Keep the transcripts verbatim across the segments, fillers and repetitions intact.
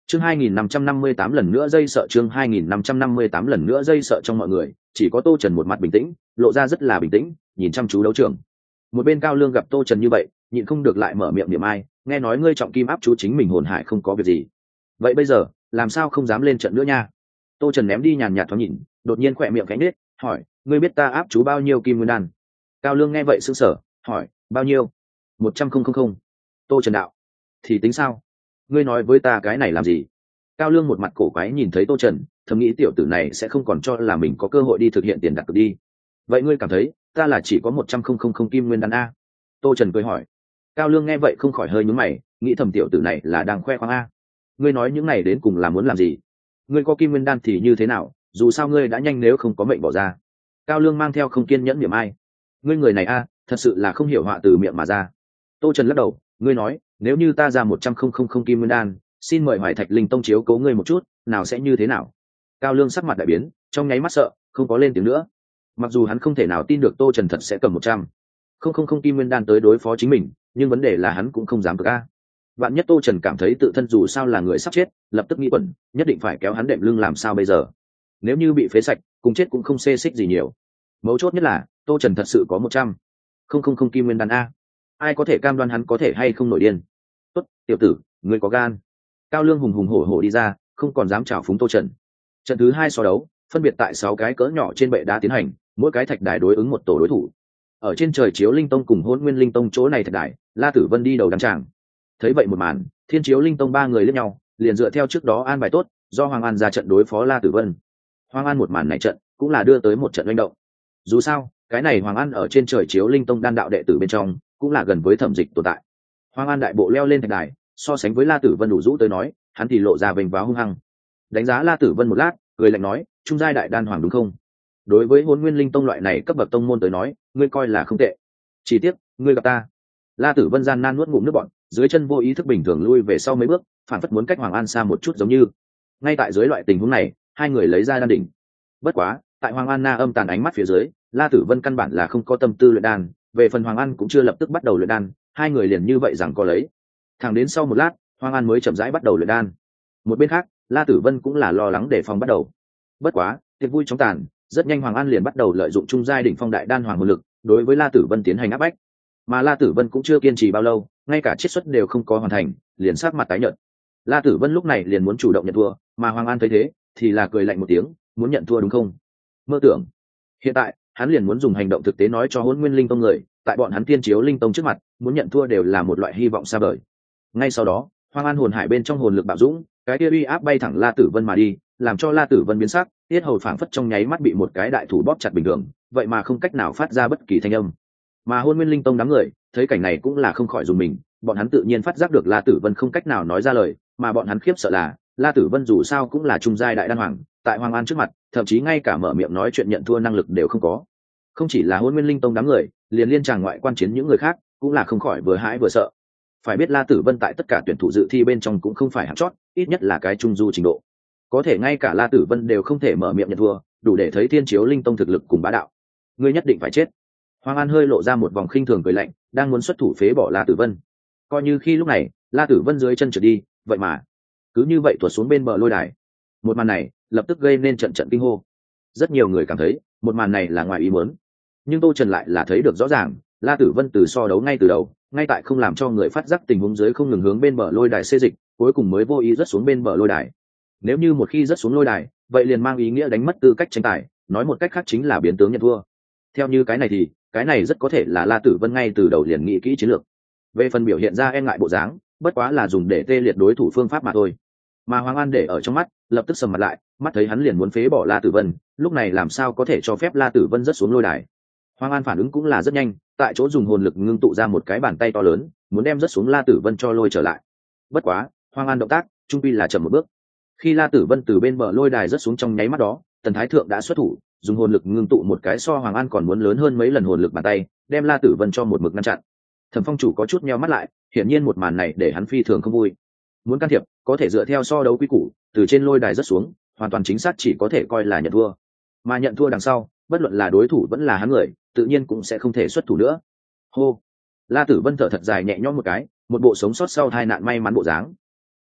chương hai nghìn năm trăm năm mươi tám lần nữa dây sợ chương hai nghìn năm trăm năm mươi tám lần nữa dây sợ trong mọi người chỉ có Tô Trần một mặt bình tĩnh, lộ ra rất là bình tĩnh, nhìn chăm chú đấu trường. Một bên Cao Lương gặp Tô Trần như vậy, nhịn không được lại mở miệng niệm ai, nghe nói ngươi trọng kim áp chú chính mình hồn hải không có việc gì, vậy bây giờ làm sao không dám lên trận nữa nha? Tô Trần ném đi nhàn nhạt thoáng nhìn, đột nhiên khỏe miệng cánh nết, hỏi, ngươi biết ta áp chú bao nhiêu kim nguyên đan? Cao Lương nghe vậy sững sờ, hỏi, bao nhiêu? Một trăm không không không. Tô Trần đạo, thì tính sao? Ngươi nói với ta cái này làm gì? Cao Lương một mặt cổ quái nhìn thấy Tô Trần, thầm nghĩ tiểu tử này sẽ không còn cho là mình có cơ hội đi thực hiện tiền đặt cược đi. Vậy ngươi cảm thấy ta là chỉ có một trăm không không không kim nguyên đan a? Tô Trần cười hỏi. Cao Lương nghe vậy không khỏi hơi nhướng mày, nghĩ thầm tiểu tử này là đang khoe khoang a. Ngươi nói những này đến cùng là muốn làm gì? Ngươi có kim nguyên đan thì như thế nào, dù sao ngươi đã nhanh nếu không có mệnh bỏ ra. Cao Lương mang theo không kiên nhẫn niệm ai. Ngươi người này a, thật sự là không hiểu họa từ miệng mà ra. Tô Trần lắc đầu, ngươi nói, nếu như ta ra một trăm không không không kim nguyên đan, xin mời Hoài Thạch Linh Tông chiếu cố ngươi một chút, nào sẽ như thế nào? Cao Lương sắc mặt đại biến, trong nháy mắt sợ, không có lên tiếng nữa. Mặc dù hắn không thể nào tin được Tô Trần thật sẽ cầm một trăm không không không kim nguyên đan tới đối phó chính mình, nhưng vấn đề là hắn cũng không dám cược a. Vạn nhất Tô Trần cảm thấy tự thân dù sao là người sắp chết, lập tức nghĩ quẩn, nhất định phải kéo hắn đệm lưng làm sao bây giờ? Nếu như bị phế sạch, cùng chết cũng không xê xích gì nhiều. Mấu chốt nhất là Tô Trần thật sự có một trăm không không không kim nguyên đan a. Ai có thể cam đoan hắn có thể hay không nổi điên? Tốt, tiểu tử, ngươi có gan. Cao Lương hùng hùng hổ hổ đi ra, không còn dám chảo phúng Tô Trần. Trận thứ hai so đấu, phân biệt tại sáu cái cỡ nhỏ trên bệ đá tiến hành, mỗi cái thạch đài đối ứng một tổ đối thủ. Ở trên trời chiếu linh tông cùng Hỗn Nguyên linh tông chỗ này thạch đài, La Tử Vân đi đầu đám tràng. Thấy vậy một màn, Thiên Chiếu linh tông ba người liếc nhau, liền dựa theo trước đó an bài tốt, do Hoàng An ra trận đối phó La Tử Vân. Hoàng An một màn này trận, cũng là đưa tới một trận manh động. Dù sao, cái này Hoàng An ở trên trời chiếu linh tông đan đạo đệ tử bên trong, cũng là gần với thẩm dịch tồn tại. Hoàng An đại bộ leo lên thạch đài, so sánh với La Tử Vân đủ rũ tới nói, hắn thì lộ ra vênh váo hung hăng. Đánh giá La Tử Vân một lát, cười lạnh nói, trung giai đại đan hoàng đúng không? Đối với Hỗn Nguyên linh tông loại này cấp bậc tông môn tới nói, ngươi coi là không tệ. Chỉ tiếc, ngươi gặp ta. La Tử Vân gian nan nuốt ngụm nước bọt, dưới chân vô ý thức bình thường lui về sau mấy bước, phản phất muốn cách Hoàng An xa một chút giống như. Ngay tại dưới loại tình huống này, hai người lấy ra đan đỉnh. Bất quá, tại Hoàng An na âm tàn ánh mắt phía dưới, La Tử Vân căn bản là không có tâm tư luyện đan, về phần Hoàng An cũng chưa lập tức bắt đầu luyện đan, hai người liền như vậy rằng có lấy. Thẳng đến sau một lát, Hoàng An mới chậm rãi bắt đầu luyện đan. Một bên khác, La Tử Vân cũng là lo lắng đề phòng bắt đầu. Bất quá, tiệc vui chóng tàn, rất nhanh Hoàng An liền bắt đầu lợi dụng trung giai đỉnh phong đại đan hoàng hồn lực, đối với La Tử Vân tiến hành áp bách. Mà La Tử Vân cũng chưa kiên trì bao lâu, ngay cả chiết xuất đều không có hoàn thành, liền sắc mặt tái nhợt. La Tử Vân lúc này liền muốn chủ động nhận thua, mà Hoàng An thấy thế, thì là cười lạnh một tiếng, muốn nhận thua đúng không? Mơ tưởng. Hiện tại, hắn liền muốn dùng hành động thực tế nói cho Hỗn Nguyên linh tông người, tại bọn hắn Thiên Chiếu linh tông trước mặt, muốn nhận thua đều là một loại hy vọng xa vời. Ngay sau đó, Hoàng An hồn hải bên trong hồn lực bạo dũng, cái kia uy áp bay thẳng La Tử Vân mà đi, làm cho La Tử Vân biến sắc, tiết hầu phảng phất trong nháy mắt bị một cái đại thủ bóp chặt bình thường, vậy mà không cách nào phát ra bất kỳ thanh âm. Mà Hỗn Nguyên linh tông đám người thấy cảnh này cũng là không khỏi dùng mình, bọn hắn tự nhiên phát giác được La Tử Vân không cách nào nói ra lời, mà bọn hắn khiếp sợ là La Tử Vân dù sao cũng là trung giai đại đan hoàng, tại Hoàng An trước mặt, thậm chí ngay cả mở miệng nói chuyện nhận thua năng lực đều không có. Không chỉ là Hỗn Nguyên linh tông đám người, liền liên tràng ngoại quan chiến những người khác cũng là không khỏi vừa hãi vừa sợ. Phải biết La Tử Vân tại tất cả tuyển thủ dự thi bên trong cũng không phải hạng chót, ít nhất là cái trung du trình độ. Có thể ngay cả La Tử Vân đều không thể mở miệng nhận thua, đủ để thấy Thiên Chiếu linh tông thực lực cùng bá đạo. Ngươi nhất định phải chết. Hoàng An hơi lộ ra một vòng khinh thường cười lạnh, đang muốn xuất thủ phế bỏ La Tử Vân. Coi như khi lúc này, La Tử Vân dưới chân trượt đi, vậy mà cứ như vậy tuột xuống bên bờ lôi đài. Một màn này lập tức gây nên trận trận kinh hô. Rất nhiều người cảm thấy một màn này là ngoài ý muốn, nhưng Tô Trần lại là thấy được rõ ràng, La Tử Vân từ so đấu ngay từ đầu, ngay tại không làm cho người phát giác tình huống dưới không ngừng hướng bên bờ lôi đài xê dịch, cuối cùng mới vô ý rớt xuống bên bờ lôi đài. Nếu như một khi rớt xuống lôi đài, vậy liền mang ý nghĩa đánh mất tư cách tranh tài, nói một cách khác chính là biến tướng nhận thua. Theo như cái này thì, cái này rất có thể là La Tử Vân ngay từ đầu liền nghĩ kỹ chiến lược. Về phần biểu hiện ra e ngại bộ dáng, bất quá là dùng để tê liệt đối thủ phương pháp mà thôi. Mà Hoàng An để ở trong mắt, lập tức sầm mặt lại, mắt thấy hắn liền muốn phế bỏ La Tử Vân, lúc này làm sao có thể cho phép La Tử Vân rớt xuống lôi đài. Hoàng An phản ứng cũng là rất nhanh, tại chỗ dùng hồn lực ngưng tụ ra một cái bàn tay to lớn, muốn đem rớt xuống La Tử Vân cho lôi trở lại. Bất quá, Hoàng An động tác trung quy là chậm một bước. Khi La Tử Vân từ bên bờ lôi đài rớt xuống trong nháy mắt đó, Tần Thái Thượng đã xuất thủ, dùng hồn lực ngưng tụ một cái so Hoàng An còn muốn lớn hơn mấy lần hồn lực bàn tay, đem La Tử Vân cho một mực ngăn chặn. Thẩm Phong chủ có chút nheo mắt lại, hiển nhiên một màn này để hắn phi thường không vui. Muốn can thiệp, có thể dựa theo so đấu quy củ, từ trên lôi đài rớt xuống, hoàn toàn chính xác chỉ có thể coi là nhận thua. Mà nhận thua đằng sau, bất luận là đối thủ vẫn là hắn người, tự nhiên cũng sẽ không thể xuất thủ nữa. Hô. La Tử Vân thở thật dài nhẹ nhõm một cái, một bộ sống sót sau tai nạn may mắn bộ dáng.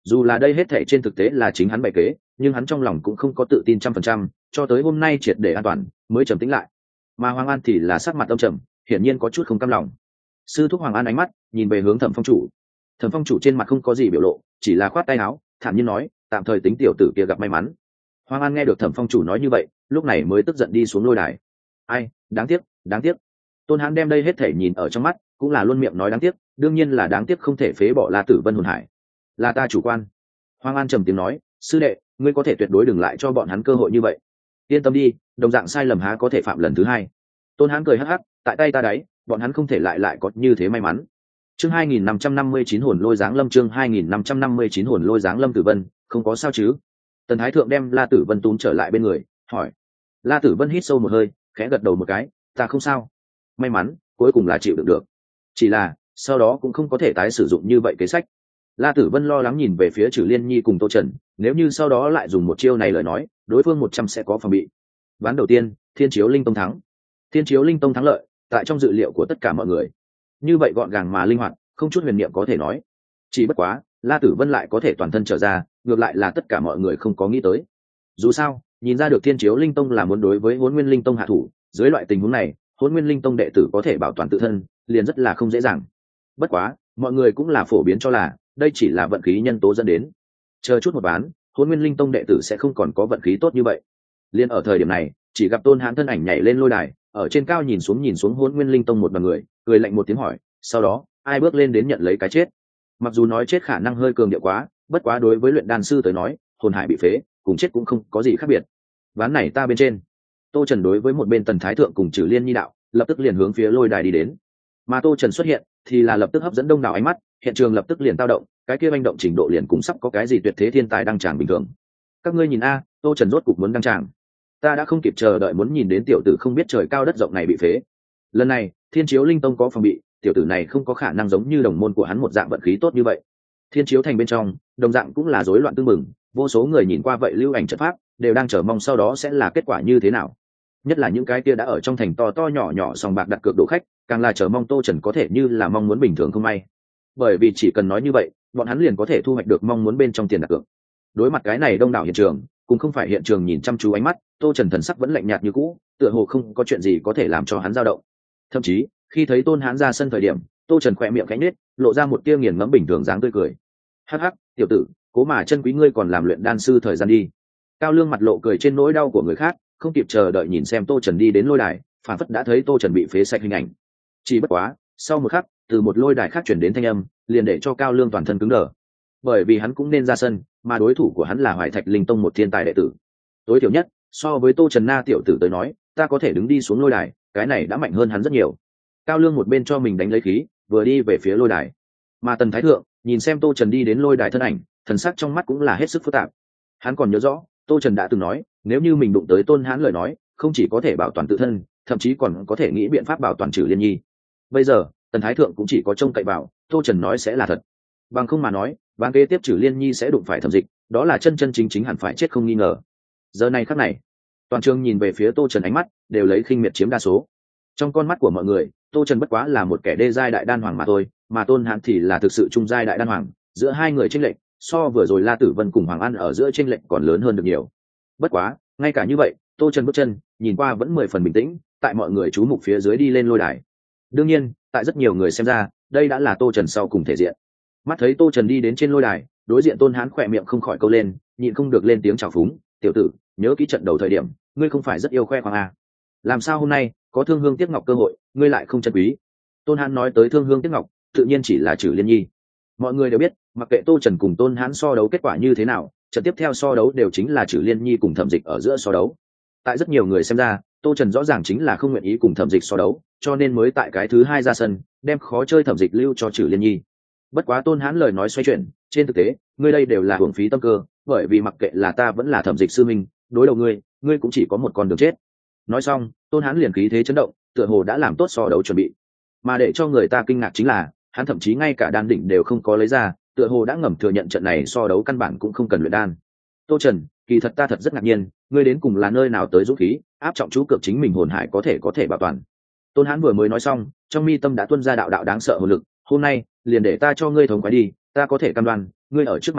dù là đây hết thệ trên thực tế là chính hắn bày kế, nhưng hắn trong lòng cũng không có tự tin trăm phần trăm, cho tới hôm nay triệt để an toàn mới trầm tĩnh lại. Mà Hoàng An thì là sắc mặt âm trầm, hiển nhiên có chút không cam lòng. Sư thúc Hoàng An ánh mắt nhìn về hướng Thẩm Phong chủ. Thẩm Phong chủ trên mặt không có gì biểu lộ, chỉ là khoát tay áo, thản nhiên nói, tạm thời tính tiểu tử kia gặp may mắn. Hoàng An nghe được Thẩm Phong chủ nói như vậy, lúc này mới tức giận đi xuống lôi đài. Ai, đáng tiếc, đáng tiếc. Tôn Hán đem đây hết thể nhìn ở trong mắt, cũng là luôn miệng nói đáng tiếc, đương nhiên là đáng tiếc không thể phế bỏ La Tử Vân hồn hải. Là ta chủ quan. Hoàng An trầm tiếng nói, sư đệ, ngươi có thể tuyệt đối đừng lại cho bọn hắn cơ hội như vậy. Yên tâm đi, đồng dạng sai lầm há có thể phạm lần thứ hai. Tôn Hán cười hắc hắc, tại tay ta đấy, bọn hắn không thể lại lại có như thế may mắn. Chương hai nghìn năm trăm năm mươi chín hồn lôi giáng lâm, chương hai nghìn năm trăm năm mươi chín hồn lôi giáng lâm. Tử Vân, không có sao chứ? Tần Thái thượng đem La Tử Vân túm trở lại bên người, hỏi. La Tử Vân hít sâu một hơi, khẽ gật đầu một cái, ta không sao. May mắn, cuối cùng là chịu đựng được. Chỉ là, sau đó cũng không có thể tái sử dụng như vậy kế sách. La Tử Vân lo lắng nhìn về phía Trử Liên Nhi cùng Tô Trần, nếu như sau đó lại dùng một chiêu này lời nói, đối phương một trăm sẽ có phòng bị. Ván đầu tiên, Thiên Chiếu Linh Tông thắng. Thiên Chiếu Linh Tông thắng lợi, tại trong dự liệu của tất cả mọi người. Như vậy gọn gàng mà linh hoạt, không chút huyền niệm có thể nói. Chỉ bất quá, La Tử Vân lại có thể toàn thân trở ra, ngược lại là tất cả mọi người không có nghĩ tới. Dù sao, nhìn ra được Thiên Chiếu Linh Tông là muốn đối với Hỗn Nguyên Linh Tông hạ thủ, dưới loại tình huống này, Hỗn Nguyên Linh Tông đệ tử có thể bảo toàn tự thân, liền rất là không dễ dàng. Bất quá, mọi người cũng là phổ biến cho là, đây chỉ là vận khí nhân tố dẫn đến. Chờ chút một ván, Hỗn Nguyên Linh Tông đệ tử sẽ không còn có vận khí tốt như vậy. Liên ở thời điểm này, chỉ gặp Tôn Hán thân ảnh nhảy lên lôi đài, ở trên cao nhìn xuống nhìn xuống Hỗn Nguyên Linh Tông một đoàn người, cười lạnh một tiếng hỏi, sau đó, ai bước lên đến nhận lấy cái chết? Mặc dù nói chết khả năng hơi cường điệu quá, bất quá đối với luyện đan sư tới nói, hồn hải bị phế, cùng chết cũng không có gì khác biệt. Ván này ta bên trên. Tô Trần đối với một bên Tần Thái thượng cùng Trử Liên Nhi đạo, lập tức liền hướng phía lôi đài đi đến. Mà Tô Trần xuất hiện, thì là lập tức hấp dẫn đông đảo ánh mắt, hiện trường lập tức liền tao động, cái kia manh động trình độ liền cũng sắp có cái gì tuyệt thế thiên tài đăng tràng bình thường. Các ngươi nhìn a, Tô Trần rốt cục muốn đăng tràng. Ta đã không kịp chờ đợi muốn nhìn đến tiểu tử không biết trời cao đất rộng này bị phế. Lần này, Thiên Chiếu Linh Tông có phòng bị, tiểu tử này không có khả năng giống như đồng môn của hắn một dạng vận khí tốt như vậy. Thiên Chiếu thành bên trong, đồng dạng cũng là rối loạn tương mừng, vô số người nhìn qua vậy lưu ảnh trận pháp, đều đang chờ mong sau đó sẽ là kết quả như thế nào. Nhất là những cái kia đã ở trong thành to to nhỏ nhỏ sòng bạc đặt cược đổ khách, càng là chờ mong Tô Trần có thể như là mong muốn bình thường không may. Bởi vì chỉ cần nói như vậy, bọn hắn liền có thể thu hoạch được mong muốn bên trong tiền đặt cược. Đối mặt cái này đông đảo hiện trường, cũng không phải hiện trường nhìn chăm chú ánh mắt, Tô Trần thần sắc vẫn lạnh nhạt như cũ, tựa hồ không có chuyện gì có thể làm cho hắn dao động. Thậm chí, khi thấy Tôn Hán ra sân thời điểm, Tô Trần khỏe miệng khẽ nhếch, lộ ra một tia nghiền ngẫm bình thường dáng tươi cười. Hắc hắc, tiểu tử, cố mà chân quý ngươi còn làm luyện đan sư thời gian đi. Cao Lương mặt lộ cười trên nỗi đau của người khác, không kịp chờ đợi nhìn xem Tô Trần đi đến lôi đài, phản phất đã thấy Tô Trần bị phế sạch hình ảnh. Chỉ bất quá, sau một khắc, từ một lôi đài khác chuyển đến thanh âm, liền để cho Cao Lương toàn thân cứng đờ. Bởi vì hắn cũng nên ra sân, mà đối thủ của hắn là Hoài Thạch Linh Tông một thiên tài đệ tử. Tối thiểu nhất, so với Tô Trần Na tiểu tử tới nói, ta có thể đứng đi xuống lôi đài, cái này đã mạnh hơn hắn rất nhiều. Cao Lương một bên cho mình đánh lấy khí, vừa đi về phía lôi đài. Mà Tần Thái thượng nhìn xem Tô Trần đi đến lôi đài thân ảnh, thần sắc trong mắt cũng là hết sức phức tạp. Hắn còn nhớ rõ, Tô Trần đã từng nói, nếu như mình đụng tới Tôn Hán lời nói, không chỉ có thể bảo toàn tự thân, thậm chí còn có thể nghĩ biện pháp bảo toàn Trử Liên Nhi. Bây giờ, Tần Thái thượng cũng chỉ có trông cậy vào Tô Trần nói sẽ là thật. Bằng không mà nói, ván kế tiếp Trử Liên Nhi sẽ đụng phải Thẩm Dịch, đó là chân chân chính chính hẳn phải chết không nghi ngờ. Giờ này khắc này, toàn trường nhìn về phía Tô Trần ánh mắt đều lấy khinh miệt chiếm đa số. Trong con mắt của mọi người, Tô Trần bất quá là một kẻ đê giai đại đan hoàng mà thôi, mà Tôn Hán thì là thực sự trung giai đại đan hoàng, giữa hai người chênh lệch, so vừa rồi La Tử Vân cùng Hoàng An ở giữa chênh lệch còn lớn hơn được nhiều. Bất quá, ngay cả như vậy, Tô Trần bước chân, nhìn qua vẫn mười phần bình tĩnh, tại mọi người chú mục phía dưới đi lên lôi đài. Đương nhiên, tại rất nhiều người xem ra, đây đã là Tô Trần sau cùng thể diện. Mắt thấy Tô Trần đi đến trên lôi đài, đối diện Tôn Hán khỏe miệng không khỏi câu lên, nhịn không được lên tiếng chào phúng, "Tiểu tử, nhớ kỹ trận đầu thời điểm, ngươi không phải rất yêu khoe khoang à? Làm sao hôm nay có Thương Hương Tiếc Ngọc cơ hội, ngươi lại không trân quý?" Tôn Hán nói tới Thương Hương Tiếc Ngọc, tự nhiên chỉ là Trử Liên Nhi. Mọi người đều biết, mặc kệ Tô Trần cùng Tôn Hán so đấu kết quả như thế nào, trận tiếp theo so đấu đều chính là Trử Liên Nhi cùng Thẩm Dịch ở giữa so đấu. Tại rất nhiều người xem ra, Tô Trần rõ ràng chính là không nguyện ý cùng Thẩm Dịch so đấu, cho nên mới tại cái thứ hai ra sân, đem khó chơi Thẩm Dịch lưu cho Trử Liên Nhi. Bất quá Tôn Hán lời nói xoay chuyển, trên thực tế, ngươi đây đều là hưởng phí tâm cơ, bởi vì mặc kệ là ta vẫn là Thẩm Dịch sư minh, đối đầu ngươi, ngươi cũng chỉ có một con đường chết. Nói xong, Tôn Hán liền khí thế chấn động, tựa hồ đã làm tốt so đấu chuẩn bị. Mà để cho người ta kinh ngạc chính là, hắn thậm chí ngay cả đan đỉnh đều không có lấy ra, tựa hồ đã ngầm thừa nhận trận này so đấu căn bản cũng không cần luyện đan. Tô Trần, kỳ thật ta thật rất ngạc nhiên, ngươi đến cùng là nơi nào tới dũng khí, áp trọng chú cược chính mình hồn hải có thể có thể bảo toàn. Tôn Hán vừa mới nói xong, trong mi tâm đã tuôn ra đạo đạo đáng sợ hồn lực, hôm nay, liền để ta cho ngươi thống khoái đi, ta có thể cam đoan, ngươi ở trước mặt ta,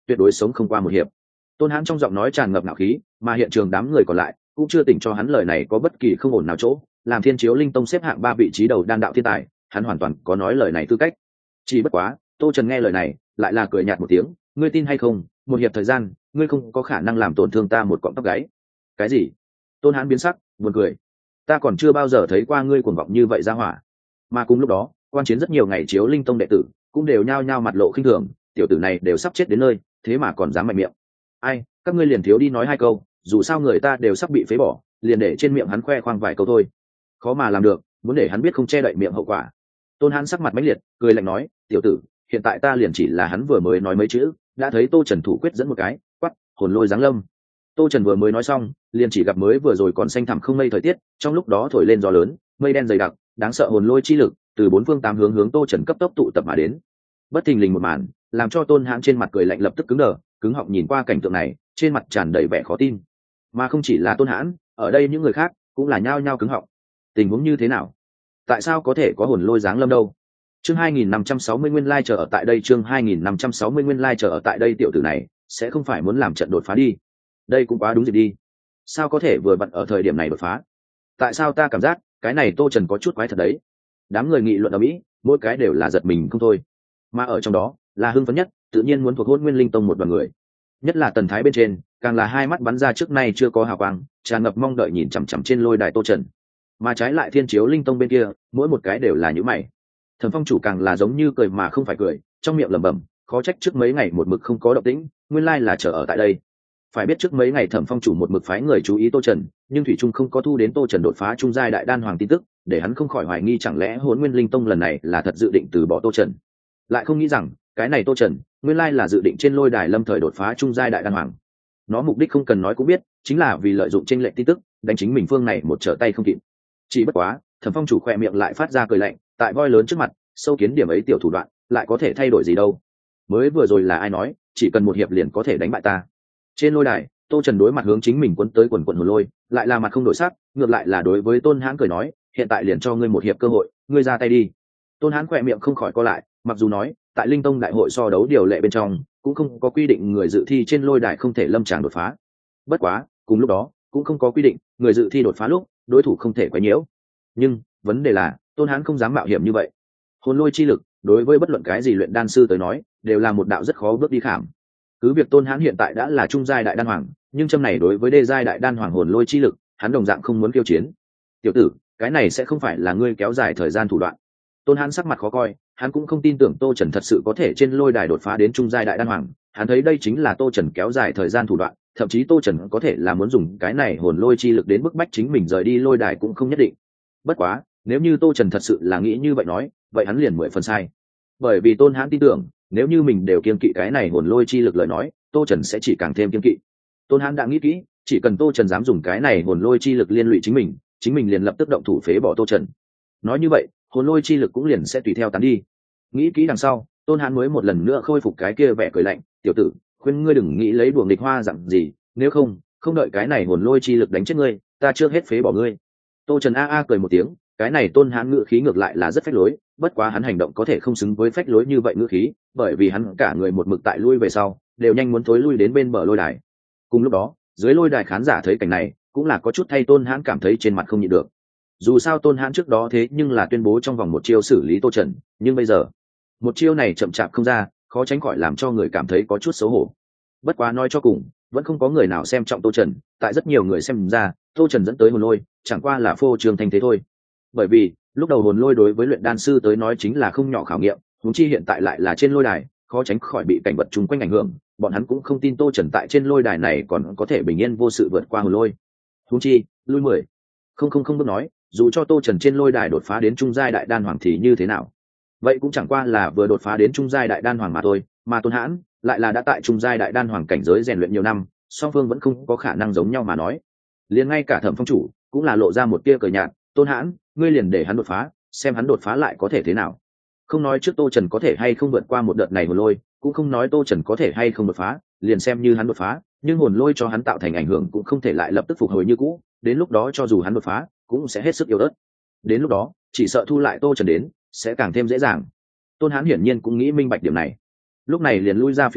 tuyệt đối sống không qua một hiệp. Tôn Hãn trong giọng nói tràn ngập ngạo khí, mà hiện trường đám người còn lại cũng chưa tỉnh cho hắn lời này có bất kỳ không ổn nào chỗ. Làm Thiên Chiếu Linh Tông xếp hạng ba vị trí đầu đan đạo thiên tài, hắn hoàn toàn có nói lời này tư cách. Chỉ bất quá, Tô Trần nghe lời này, lại là cười nhạt một tiếng, ngươi tin hay không, một hiệp thời gian, ngươi không có khả năng làm tổn thương ta một cọng tóc gáy. Cái gì? Tôn Hãn biến sắc, buồn cười. Ta còn chưa bao giờ thấy qua ngươi cuồng vọng như vậy ra hỏa. Mà cùng lúc đó, quan chiến rất nhiều ngày Chiếu Linh Tông đệ tử, cũng đều nhao nhao mặt lộ khinh thường, tiểu tử này đều sắp chết đến nơi, thế mà còn dám mạnh miệng. Ai, các ngươi liền thiếu đi nói hai câu, dù sao người ta đều sắp bị phế bỏ, liền để trên miệng hắn khoe khoang vài câu thôi. Khó mà làm được, muốn để hắn biết không che đậy miệng hậu quả. Tôn Hãn sắc mặt mãnh liệt, cười lạnh nói, tiểu tử, hiện tại ta liền chỉ là hắn vừa mới nói mấy chữ, đã thấy Tô Trần thủ quyết dẫn một cái, quắc, hồn lôi giáng lâm. Tô Trần vừa mới nói xong, liền chỉ gặp mới vừa rồi còn xanh thẳm không mây thời tiết, trong lúc đó thổi lên gió lớn, mây đen dày đặc, đáng sợ hồn lôi chi lực từ bốn phương tám hướng hướng Tô Trần cấp tốc tụ tập mà đến. Bất thình lình một màn, làm cho Tôn Hãn trên mặt cười lạnh lập tức cứng đờ, cứng họng nhìn qua cảnh tượng này, trên mặt tràn đầy vẻ khó tin. Mà không chỉ là Tôn Hãn, ở đây những người khác cũng là nhao nhao cứng họng. Tình huống như thế nào? Tại sao có thể có hồn lôi giáng lâm đâu? Chương hai nghìn năm trăm sáu mươi nguyên lai chờ ở tại đây, chương hai nghìn năm trăm sáu mươi nguyên lai chờ ở tại đây, tiểu tử này sẽ không phải muốn làm trận đột phá đi. Đây cũng quá đúng dịp đi. Sao có thể vừa vặn ở thời điểm này đột phá? Tại sao ta cảm giác cái này Tô Trần có chút quái thật đấy? Đám người nghị luận ở mỹ, mỗi cái đều là giật mình không thôi. Mà ở trong đó, là hưng phấn nhất, tự nhiên muốn thuộc Hỗn Nguyên Linh Tông một đoàn người. Nhất là Tần Thái bên trên, càng là hai mắt bắn ra trước nay chưa có hào quang, tràn ngập mong đợi nhìn chằm chằm trên lôi đài Tô Trần. Mà trái lại Thiên Chiếu Linh Tông bên kia, mỗi một cái đều là nhíu mày. Thẩm Phong chủ càng là giống như cười mà không phải cười, trong miệng lẩm bẩm, khó trách trước mấy ngày một mực không có động tĩnh, nguyên lai là chờ ở tại đây. Phải biết trước mấy ngày Thẩm Phong chủ một mực phái người chú ý Tô Trần, nhưng thủy trung không có thu đến Tô Trần đột phá trung giai đại đan hoàng tin tức, để hắn không khỏi hoài nghi chẳng lẽ Hỗn Nguyên Linh Tông lần này là thật dự định từ bỏ Tô Trần. Lại không nghĩ rằng, cái này Tô Trần, nguyên lai là dự định trên lôi đài lâm thời đột phá trung giai đại đan hoàng. Nó mục đích không cần nói cũng biết, chính là vì lợi dụng chênh lệch tin tức, đánh chính mình phương này một trở tay không kịp. Chỉ bất quá, Thẩm Phong chủ khỏe miệng lại phát ra cười lạnh, tại voi lớn trước mặt, sâu kiến điểm ấy tiểu thủ đoạn, lại có thể thay đổi gì đâu? Mới vừa rồi là ai nói, chỉ cần một hiệp liền có thể đánh bại ta? Trên lôi đài, Tô Trần đối mặt hướng chính mình quấn tới quần quần hồn lôi, lại là mặt không đổi sắc, ngược lại là đối với Tôn Hãn cười nói, hiện tại liền cho ngươi một hiệp cơ hội, ngươi ra tay đi. Tôn Hãn khỏe miệng không khỏi co lại, mặc dù nói, tại Linh Tông đại hội so đấu điều lệ bên trong, cũng không có quy định người dự thi trên lôi đài không thể lâm tràng đột phá. Bất quá, cùng lúc đó, cũng không có quy định người dự thi đột phá lúc, đối thủ không thể quấy nhiễu. Nhưng, vấn đề là, Tôn Hãn không dám mạo hiểm như vậy. Hồn lôi chi lực, đối với bất luận cái gì luyện đan sư tới nói, đều là một đạo rất khó bước đi khảm. Cứ việc Tôn Hãn hiện tại đã là trung giai đại đan hoàng, nhưng châm này đối với đê giai đại đan hoàng hồn lôi chi lực, hắn đồng dạng không muốn kiêu chiến. Tiểu tử, cái này sẽ không phải là ngươi kéo dài thời gian thủ đoạn. Tôn Hãn sắc mặt khó coi, hắn cũng không tin tưởng Tô Trần thật sự có thể trên lôi đài đột phá đến trung giai đại đan hoàng, hắn thấy đây chính là Tô Trần kéo dài thời gian thủ đoạn, thậm chí Tô Trần có thể là muốn dùng cái này hồn lôi chi lực đến bức bách chính mình rời đi lôi đài cũng không nhất định. Bất quá, nếu như Tô Trần thật sự là nghĩ như vậy nói, vậy hắn liền mười phần sai. Bởi vì Tôn Hãn tin tưởng, nếu như mình đều kiêng kỵ cái này hồn lôi chi lực lời nói, Tô Trần sẽ chỉ càng thêm kiêng kỵ. Tôn Hãn đã nghĩ kỹ, chỉ cần Tô Trần dám dùng cái này hồn lôi chi lực liên lụy chính mình, chính mình liền lập tức động thủ phế bỏ Tô Trần. Nói như vậy, hồn lôi chi lực cũng liền sẽ tùy theo tán đi. Nghĩ kỹ đằng sau, Tôn Hãn mới một lần nữa khôi phục cái kia vẻ cười lạnh, "Tiểu tử, khuyên ngươi đừng nghĩ lấy đùa nghịch hoa dặn gì, nếu không, không đợi cái này hồn lôi chi lực đánh chết ngươi, ta trước hết phế bỏ ngươi." Tô Trần a a cười một tiếng, cái này Tôn Hãn ngữ khí ngược lại là rất phách lối, bất quá hắn hành động có thể không xứng với phách lối như vậy ngữ khí, bởi vì hắn cả người một mực tại lui về sau, đều nhanh muốn thối lui đến bên bờ lôi đài. Cùng lúc đó, dưới lôi đài khán giả thấy cảnh này, cũng là có chút thay Tôn Hãn cảm thấy trên mặt không nhịn được. Dù sao Tôn Hãn trước đó thế nhưng là tuyên bố trong vòng một chiêu xử lý Tô Trần, nhưng bây giờ, một chiêu này chậm chạp không ra, khó tránh khỏi làm cho người cảm thấy có chút xấu hổ. Bất quá nói cho cùng, vẫn không có người nào xem trọng Tô Trần, tại rất nhiều người xem ra, Tô Trần dẫn tới hồn lôi, chẳng qua là phô trương thanh thế thôi. Bởi vì, lúc đầu hồn lôi đối với luyện đan sư tới nói chính là không nhỏ khảo nghiệm, huống chi hiện tại lại là trên lôi đài, khó tránh khỏi bị cảnh vật chung quanh ảnh hưởng, bọn hắn cũng không tin Tô Trần tại trên lôi đài này còn có thể bình yên vô sự vượt qua hồn lôi. Huống chi, lui mười, không không không bước nói, dù cho Tô Trần trên lôi đài đột phá đến trung giai đại đan hoàng thì như thế nào? Vậy cũng chẳng qua là vừa đột phá đến trung giai đại đan hoàng mà thôi, mà Tôn Hãn lại là đã tại trung giai đại đan hoàng cảnh giới rèn luyện nhiều năm, song phương vẫn không có khả năng giống nhau mà nói. Liền ngay cả Thẩm Phong chủ cũng là lộ ra một tia cười nhạt, "Tôn Hãn, ngươi liền để hắn đột phá, xem hắn đột phá lại có thể thế nào." Không nói trước Tô Trần có thể hay không vượt qua một đợt này hồn lôi, cũng không nói Tô Trần có thể hay không đột phá, liền xem như hắn đột phá, nhưng hồn lôi cho hắn tạo thành ảnh hưởng cũng không thể lại lập tức phục hồi như cũ, đến lúc đó cho dù hắn đột phá, cũng sẽ hết sức yếu ớt. Đến lúc đó, chỉ sợ thu lại Tô Trần đến, sẽ càng thêm dễ dàng. Tôn Hãn hiển nhiên cũng nghĩ minh bạch điểm này. Lúc này liền lui ra phía sau,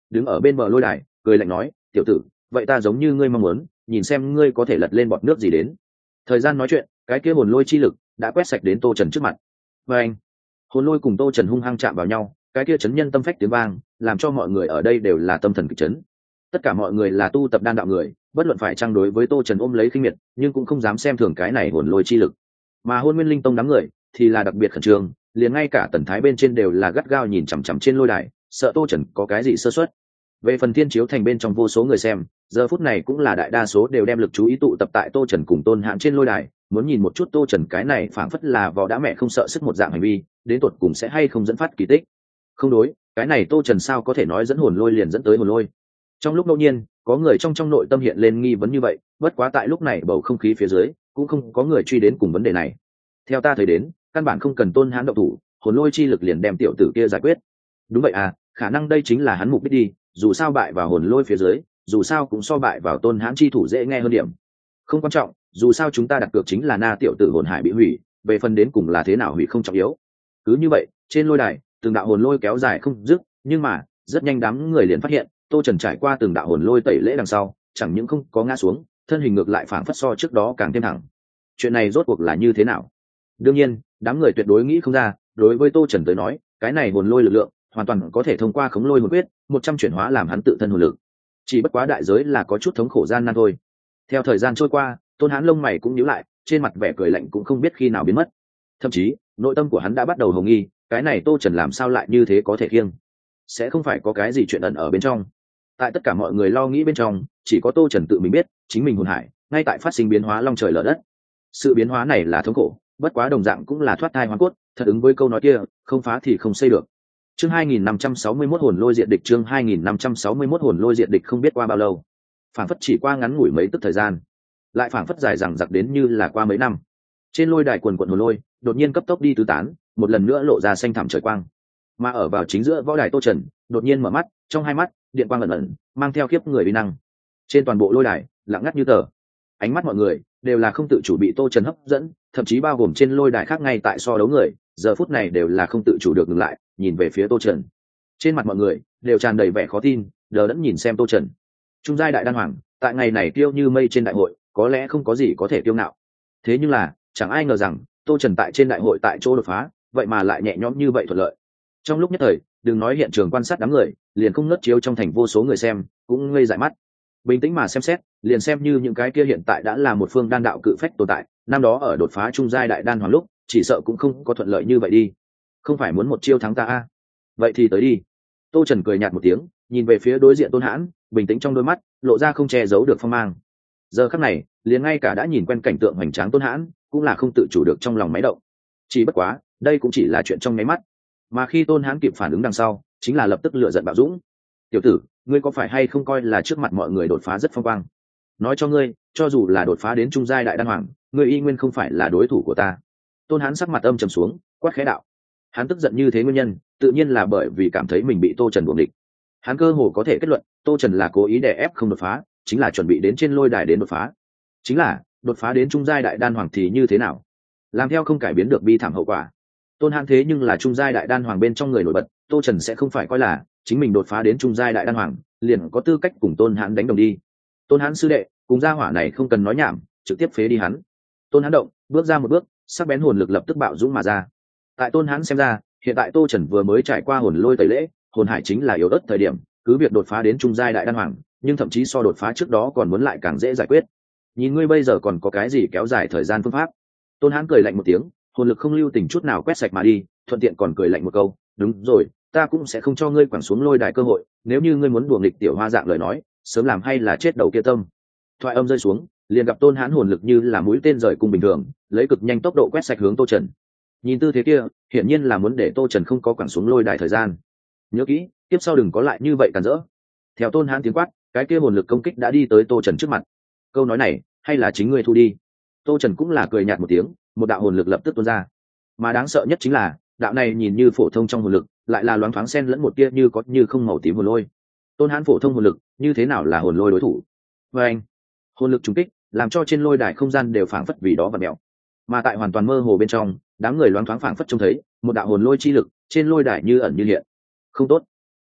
đứng ở bên bờ lôi đài cười lạnh nói, tiểu tử, vậy ta giống như ngươi mong muốn, nhìn xem ngươi có thể lật lên bọt nước gì đến. Thời gian nói chuyện, cái kia hồn lôi chi lực đã quét sạch đến tô trần trước mặt. Và anh, hồn lôi cùng tô trần hung hăng chạm vào nhau, cái kia chấn nhân tâm phách tiếng vang làm cho mọi người ở đây đều là tâm thần kịch chấn. Tất cả mọi người là tu tập đan đạo người, bất luận phải trang đối với tô trần ôm lấy khinh miệt, nhưng cũng không dám xem thường cái này hồn lôi chi lực. Mà hôn nguyên linh tông đám người thì là đặc biệt khẩn trương, liền ngay cả tần thái bên trên đều là gắt gao nhìn chằm chằm trên lôi đài, sợ tô trần có cái gì sơ suất. Về phần thiên chiếu thành bên trong vô số người xem, giờ phút này cũng là đại đa số đều đem lực chú ý tụ tập tại tô trần cùng tôn hãn trên lôi đài, muốn nhìn một chút tô trần cái này phảng phất là vò đã mẹ không sợ sức một dạng hành vi, đến tột cùng sẽ hay không dẫn phát kỳ tích. Không đối, cái này tô trần sao có thể nói dẫn hồn lôi liền dẫn tới hồn lôi. Trong lúc ngẫu nhiên có người trong trong nội tâm hiện lên nghi vấn như vậy, bất quá tại lúc này bầu không khí phía dưới cũng không có người truy đến cùng vấn đề này. Theo ta thấy đến, căn bản không cần tôn hãn động thủ, hồn lôi chi lực liền đem tiểu tử kia giải quyết. Đúng vậy à, khả năng đây chính là hắn mục đích đi, dù sao bại vào hồn lôi phía dưới, dù sao cũng so bại vào tôn hãn chi thủ dễ nghe hơn điểm. Không quan trọng, dù sao chúng ta đặt cược chính là na tiểu tử hồn hải bị hủy, về phần đến cùng là thế nào hủy không trọng yếu. Cứ như vậy, trên lôi đài từng đạo hồn lôi kéo dài không dứt, nhưng mà rất nhanh đám người liền phát hiện tô trần trải qua từng đạo hồn lôi tẩy lễ đằng sau, chẳng những không có ngã xuống, thân hình ngược lại phảng phất so trước đó càng thêm thẳng. Chuyện này rốt cuộc là như thế nào? Đương nhiên đám người tuyệt đối nghĩ không ra, đối với tô trần tới nói, cái này hồn lôi lực lượng hoàn toàn có thể thông qua khống lôi hồn quyết một trăm chuyển hóa làm hắn tự thân hồn lực, chỉ bất quá đại giới là có chút thống khổ gian nan thôi. Theo thời gian trôi qua, tôn hán lông mày cũng nhíu lại, trên mặt vẻ cười lạnh cũng không biết khi nào biến mất. Thậm chí nội tâm của hắn đã bắt đầu hồ nghi, cái này tô trần làm sao lại như thế có thể khiêng, sẽ không phải có cái gì chuyện ẩn ở bên trong. Tại tất cả mọi người lo nghĩ bên trong, chỉ có tô trần tự mình biết chính mình hồn hải ngay tại phát sinh biến hóa long trời lở đất. Sự biến hóa này là thống khổ, bất quá đồng dạng cũng là thoát thai hóa cốt, thật ứng với câu nói kia, không phá thì không xây được. Chương hai nghìn năm trăm sáu mươi mốt hồn lôi diệt địch, chương hai nghìn năm trăm sáu mươi mốt hồn lôi diệt địch. Không biết qua bao lâu, phảng phất chỉ qua ngắn ngủi mấy tức thời gian, lại phảng phất dài dằng dặc đến như là qua mấy năm. Trên lôi đài quần quần hồn lôi đột nhiên cấp tốc đi tứ tán, một lần nữa lộ ra xanh thẳm trời quang. Mà ở vào chính giữa võ đài tô trần đột nhiên mở mắt, trong hai mắt điện quang ẩn ẩn mang theo khiếp người uy năng. Trên toàn bộ lôi đài lặng ngắt như tờ, ánh mắt mọi người đều là không tự chủ bị tô trần hấp dẫn, thậm chí bao gồm trên lôi đài khác ngay tại so đấu người, giờ phút này đều là không tự chủ được ngừng lại nhìn về phía tô trần. Trên mặt mọi người đều tràn đầy vẻ khó tin, đờ đẫn nhìn xem tô trần. Trung giai đại đan hoàng tại ngày này tiêu như mây trên đại hội, có lẽ không có gì có thể tiêu ngạo, thế nhưng là chẳng ai ngờ rằng tô trần tại trên đại hội tại chỗ đột phá, vậy mà lại nhẹ nhõm như vậy thuận lợi. Trong lúc nhất thời, đừng nói hiện trường quan sát đám người, liền không ngất chiếu trong thành vô số người xem cũng ngây dại mắt. Bình tĩnh mà xem xét, liền xem như những cái kia hiện tại đã là một phương đan đạo cự phách tồn tại, năm đó ở đột phá trung giai đại đan hoàng lúc, chỉ sợ cũng không có thuận lợi như vậy đi. Không phải muốn một chiêu thắng ta a? Vậy thì tới đi. Tô Trần cười nhạt một tiếng, nhìn về phía đối diện Tôn Hãn, bình tĩnh trong đôi mắt lộ ra không che giấu được phong mang. Giờ khắc này, liền ngay cả đã nhìn quen cảnh tượng hoành tráng Tôn Hãn cũng là không tự chủ được trong lòng máy động. Chỉ bất quá, đây cũng chỉ là chuyện trong nháy mắt, mà khi Tôn Hãn kịp phản ứng đằng sau, chính là lập tức lựa giận bạo dũng. Tiểu tử, ngươi có phải hay không coi là trước mặt mọi người đột phá rất phong quang? Nói cho ngươi, cho dù là đột phá đến trung giai đại đan hoàng, ngươi y nguyên không phải là đối thủ của ta. Tôn Hãn sắc mặt âm trầm xuống, quát khẽ đạo. Hắn tức giận như thế nguyên nhân, tự nhiên là bởi vì cảm thấy mình bị Tô Trần buồng địch. Hắn cơ hồ có thể kết luận, Tô Trần là cố ý đè ép không đột phá, chính là chuẩn bị đến trên lôi đài đến đột phá. Chính là, đột phá đến trung giai đại đan hoàng thì như thế nào? Làm theo không cải biến được bi thảm hậu quả. Tôn Hãn thế nhưng là trung giai đại đan hoàng bên trong người nổi bật, Tô Trần sẽ không phải coi là chính mình đột phá đến trung giai đại đan hoàng, liền có tư cách cùng Tôn Hãn đánh đồng đi. Tôn Hãn sư đệ, cùng gia hỏa này không cần nói nhảm, trực tiếp phế đi hắn. Tôn Hãn động, bước ra một bước, sắc bén hồn lực lập tức bạo dũng mà ra. Tại Tôn Hãn xem ra, hiện tại Tô Trần vừa mới trải qua hồn lôi tẩy lễ, hồn hải chính là yếu ớt thời điểm, cứ việc đột phá đến trung giai đại đan hoàng, nhưng thậm chí so đột phá trước đó còn muốn lại càng dễ giải quyết. Nhìn ngươi bây giờ còn có cái gì kéo dài thời gian phương pháp? Tôn Hãn cười lạnh một tiếng, hồn lực không lưu tình chút nào quét sạch mà đi, thuận tiện còn cười lạnh một câu, đúng rồi, ta cũng sẽ không cho ngươi quẳng xuống lôi đài cơ hội, nếu như ngươi muốn đùa nghịch tiểu hoa dạng lời nói, sớm làm hay là chết đầu kia tâm. Thoại âm rơi xuống, liền gặp Tôn Hãn hồn lực như là mũi tên rời cung bình thường, lấy cực nhanh tốc độ quét sạch hướng Tô Trần. Nhìn tư thế kia, hiển nhiên là muốn để Tô Trần không có quẳng xuống lôi đài thời gian. Nhớ kỹ, tiếp sau đừng có lại như vậy cản rỡ. Theo Tôn Hãn tiếng quát, cái kia hồn lực công kích đã đi tới Tô Trần trước mặt. Câu nói này, hay là chính ngươi thu đi. Tô Trần cũng là cười nhạt một tiếng, một đạo hồn lực lập tức tuôn ra. Mà đáng sợ nhất chính là, đạo này nhìn như phổ thông trong hồn lực, lại là loáng thoáng xen lẫn một tia như có như không màu tím hồn lôi. Tôn Hãn phổ thông hồn lực, như thế nào là hồn lôi đối thủ? Và anh, hồn lực trùng kích, làm cho trên lôi đài không gian đều phảng phất vì đó và mèo. Mà tại hoàn toàn mơ hồ bên trong, đám người loáng thoáng phảng phất trông thấy một đạo hồn lôi chi lực trên lôi đài như ẩn như hiện. Không tốt.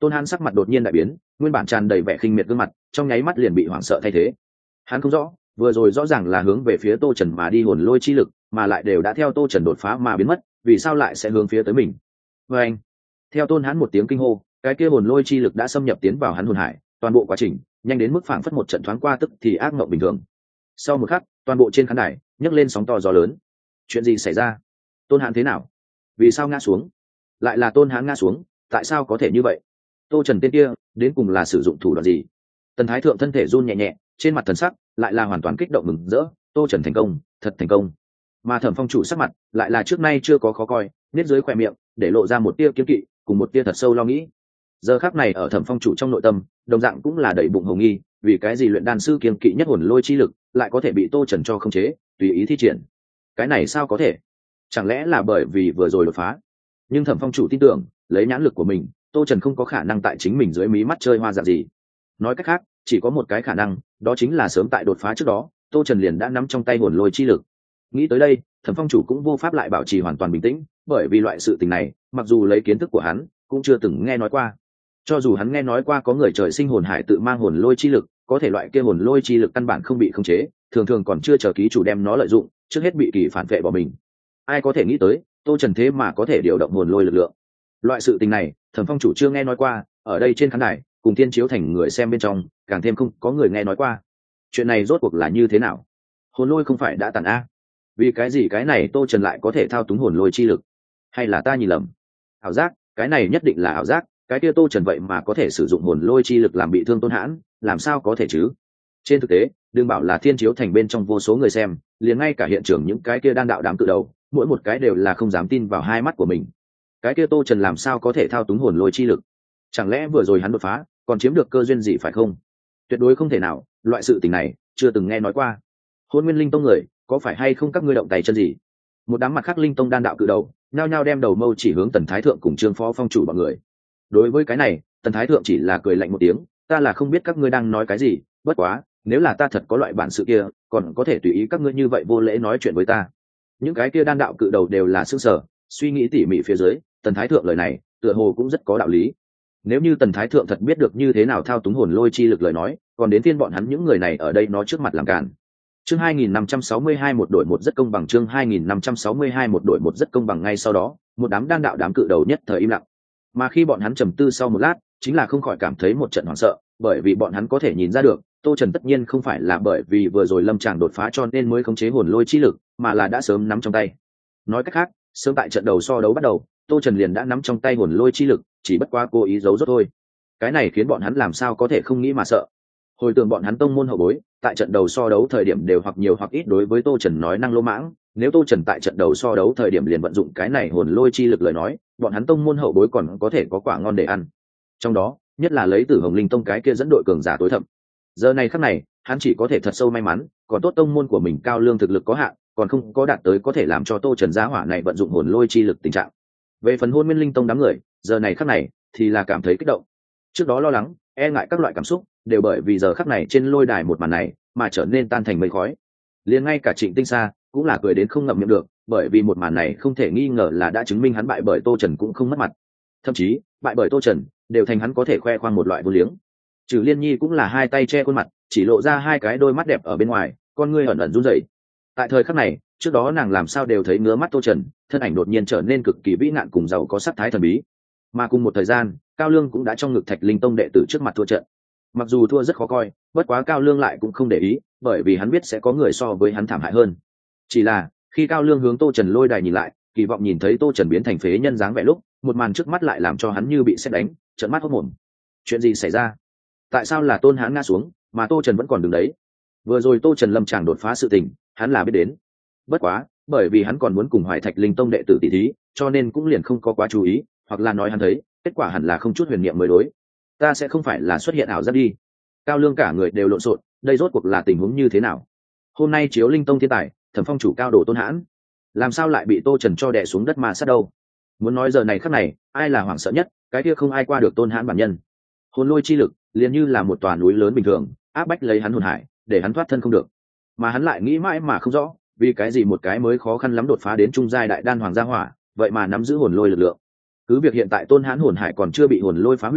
Tôn Hán sắc mặt đột nhiên đại biến, nguyên bản tràn đầy vẻ khinh miệt gương mặt trong nháy mắt liền bị hoảng sợ thay thế. Hắn không rõ, vừa rồi rõ ràng là hướng về phía Tô Trần mà đi hồn lôi chi lực, mà lại đều đã theo Tô Trần đột phá mà biến mất, vì sao lại sẽ hướng phía tới mình? Và anh, theo Tôn Hán một tiếng kinh hô, cái kia hồn lôi chi lực đã xâm nhập tiến vào hắn hồn hải, toàn bộ quá trình nhanh đến mức phảng phất một trận thoáng qua tức thì ác mộng bình thường. Sau một khắc, toàn bộ trên khán đài nhấc lên sóng to gió lớn. Chuyện gì xảy ra? Tôn Hán thế nào? Vì sao ngã xuống? Lại là Tôn Hán ngã xuống, tại sao có thể như vậy? Tô Trần tên kia đến cùng là sử dụng thủ đoạn gì? Tần Thái Thượng thân thể run nhẹ nhẹ, trên mặt thần sắc lại là hoàn toàn kích động mừng rỡ. Tô Trần thành công, thật thành công. Mà Thẩm Phong chủ sắc mặt lại là trước nay chưa có khó coi, nét dưới khóe miệng để lộ ra một tia kiêu kỵ cùng một tia thật sâu lo nghĩ. Giờ khắc này ở Thẩm Phong chủ trong nội tâm đồng dạng cũng là đầy bụng hồng nghi, vì cái gì luyện đan sư kiên kỵ nhất hồn lôi chi lực lại có thể bị Tô Trần cho khống chế tùy ý thi triển? Cái này sao có thể? Chẳng lẽ là bởi vì vừa rồi đột phá? Nhưng Thẩm Phong chủ tin tưởng, lấy nhãn lực của mình, Tô Trần không có khả năng tại chính mình dưới mí mắt chơi hoa dạng gì. Nói cách khác, chỉ có một cái khả năng, đó chính là sớm tại đột phá trước đó, Tô Trần liền đã nắm trong tay hồn lôi chi lực. Nghĩ tới đây, Thẩm Phong chủ cũng vô pháp lại bảo trì hoàn toàn bình tĩnh, bởi vì loại sự tình này, mặc dù lấy kiến thức của hắn, cũng chưa từng nghe nói qua. Cho dù hắn nghe nói qua có người trời sinh hồn hải tự mang hồn lôi chi lực, có thể loại kia hồn lôi chi lực căn bản không bị khống chế, thường thường còn chưa chờ ký chủ đem nó lợi dụng, trước hết bị kỳ phản vệ bỏ mình. Ai có thể nghĩ tới, Tô Trần thế mà có thể điều động hồn lôi lực lượng. Loại sự tình này, Thẩm Phong chủ chưa nghe nói qua, ở đây trên khán đài, cùng Thiên Chiếu Thành người xem bên trong, càng thêm không có người nghe nói qua. Chuyện này rốt cuộc là như thế nào? Hồn lôi không phải đã tàn a? Vì cái gì cái này Tô Trần lại có thể thao túng hồn lôi chi lực? Hay là ta nhìn lầm? Ảo giác, cái này nhất định là ảo giác, cái kia Tô Trần vậy mà có thể sử dụng hồn lôi chi lực làm bị thương Tôn Hãn, làm sao có thể chứ? Trên thực tế, đừng bảo là Thiên Chiếu Thành bên trong vô số người xem, liền ngay cả hiện trường những cái kia đan đạo đám cự đầu, mỗi một cái đều là không dám tin vào hai mắt của mình. Cái kia Tô Trần làm sao có thể thao túng hồn lôi chi lực? Chẳng lẽ vừa rồi hắn đột phá, còn chiếm được cơ duyên gì phải không? Tuyệt đối không thể nào, loại sự tình này chưa từng nghe nói qua. Hôn Nguyên Linh Tông người, có phải hay không các ngươi động tay chân gì? Một đám mặt khác Linh Tông đan đạo cự đầu, nhao nhao đem đầu mâu chỉ hướng Tần Thái Thượng cùng Trương Phó Phong chủ bọn người. Đối với cái này, Tần Thái Thượng chỉ là cười lạnh một tiếng, ta là không biết các ngươi đang nói cái gì, bất quá, nếu là ta thật có loại bản sự kia, còn có thể tùy ý các ngươi như vậy vô lễ nói chuyện với ta. Những cái kia đan đạo cự đầu đều là sững sờ, suy nghĩ tỉ mỉ phía dưới, Tần Thái Thượng lời này, tựa hồ cũng rất có đạo lý. Nếu như Tần Thái Thượng thật biết được như thế nào thao túng hồn lôi chi lực lời nói, còn đến phiên bọn hắn những người này ở đây nó trước mặt làm cản. Chương hai nghìn năm trăm sáu mươi hai một đội một rất công bằng, chương hai nghìn năm trăm sáu mươi hai một đội một rất công bằng. Ngay sau đó, một đám đan đạo đám cự đầu nhất thời im lặng. Mà khi bọn hắn trầm tư sau một lát, chính là không khỏi cảm thấy một trận hoảng sợ, bởi vì bọn hắn có thể nhìn ra được, Tô Trần tất nhiên không phải là bởi vì vừa rồi Lâm Tràng đột phá cho nên mới khống chế hồn lôi chi lực, mà là đã sớm nắm trong tay. Nói cách khác, sớm tại trận đầu so đấu bắt đầu, Tô Trần liền đã nắm trong tay hồn lôi chi lực, chỉ bất quá cố ý giấu giốt thôi. Cái này khiến bọn hắn làm sao có thể không nghĩ mà sợ. Hồi tưởng bọn hắn tông môn hậu bối, tại trận đầu so đấu thời điểm đều hoặc nhiều hoặc ít đối với Tô Trần nói năng lỗ mãng, nếu Tô Trần tại trận đầu so đấu thời điểm liền vận dụng cái này hồn lôi chi lực lời nói, bọn hắn tông môn hậu bối còn có thể có quả ngon để ăn. Trong đó, nhất là lấy Tử Hồng Linh Tông cái kia dẫn đội cường giả tối thậm. Giờ này khắc này, hắn chỉ có thể thật sâu may mắn, còn tốt tông môn của mình cao lương thực lực có hạn, còn không có đạt tới có thể làm cho Tô Trần giá hỏa này vận dụng hồn lôi chi lực tình trạng. Về phần Hôn Nguyên Linh Tông đám người, giờ này khắc này thì là cảm thấy kích động. Trước đó lo lắng, e ngại các loại cảm xúc, đều bởi vì giờ khắc này trên lôi đài một màn này mà trở nên tan thành mây khói. Liền ngay cả Trịnh Tinh Sa cũng là cười đến không ngậm miệng được, bởi vì một màn này không thể nghi ngờ là đã chứng minh hắn bại bởi Tô Trần cũng không mất mặt. Thậm chí, bại bởi Tô Trần đều thành hắn có thể khoe khoang một loại vô liếng. Trừ Liên Nhi cũng là hai tay che khuôn mặt, chỉ lộ ra hai cái đôi mắt đẹp ở bên ngoài, con ngươi ẩn ẩn run rẩy. Tại thời khắc này, trước đó nàng làm sao đều thấy ngứa mắt Tô Trần, thân ảnh đột nhiên trở nên cực kỳ vĩ ngạn cùng giàu có sắc thái thần bí. Mà cùng một thời gian, Cao Lương cũng đã trong ngực Thạch Linh Tông đệ tử trước mặt thua trận. Mặc dù thua rất khó coi, bất quá Cao Lương lại cũng không để ý, bởi vì hắn biết sẽ có người so với hắn thảm hại hơn. Chỉ là, khi Cao Lương hướng Tô Trần lôi đài nhìn lại, kỳ vọng nhìn thấy Tô Trần biến thành phế nhân dáng vẻ lúc, một màn trước mắt lại làm cho hắn như bị sét đánh, trợn mắt hốt mồm. Chuyện gì xảy ra? Tại sao là Tôn Hãn ngã xuống, mà Tô Trần vẫn còn đứng đấy? Vừa rồi Tô Trần Lâm Tràng đột phá sự tình, hắn là biết đến. Bất quá, bởi vì hắn còn muốn cùng Hoài Thạch Linh Tông đệ tử tỷ thí, cho nên cũng liền không có quá chú ý, hoặc là nói hắn thấy, kết quả hẳn là không chút huyền niệm mới đối. Ta sẽ không phải là xuất hiện ảo giác đi. Cao Lương cả người đều lộn xộn, đây rốt cuộc là tình huống như thế nào? Hôm nay Chiếu Linh Tông thiên tài, Thẩm Phong chủ cao đồ Tôn Hãn, làm sao lại bị Tô Trần cho đè xuống đất mà sát đâu? Muốn nói giờ này khắc này, ai là hoảng sợ nhất, cái kia không ai qua được Tôn Hãn bản nhân. Hồn lôi chi lực, liền như là một tòa núi lớn bình thường, áp bách lấy hắn hồn hải, để hắn thoát thân không được. Mà hắn lại nghĩ mãi mà không rõ, vì cái gì một cái mới khó khăn lắm đột phá đến trung giai đại đan hoàng gia hỏa, vậy mà nắm giữ hồn lôi lực lượng. Cứ việc hiện tại Tôn Hãn hồn hải còn chưa bị hồn lôi phá hủy,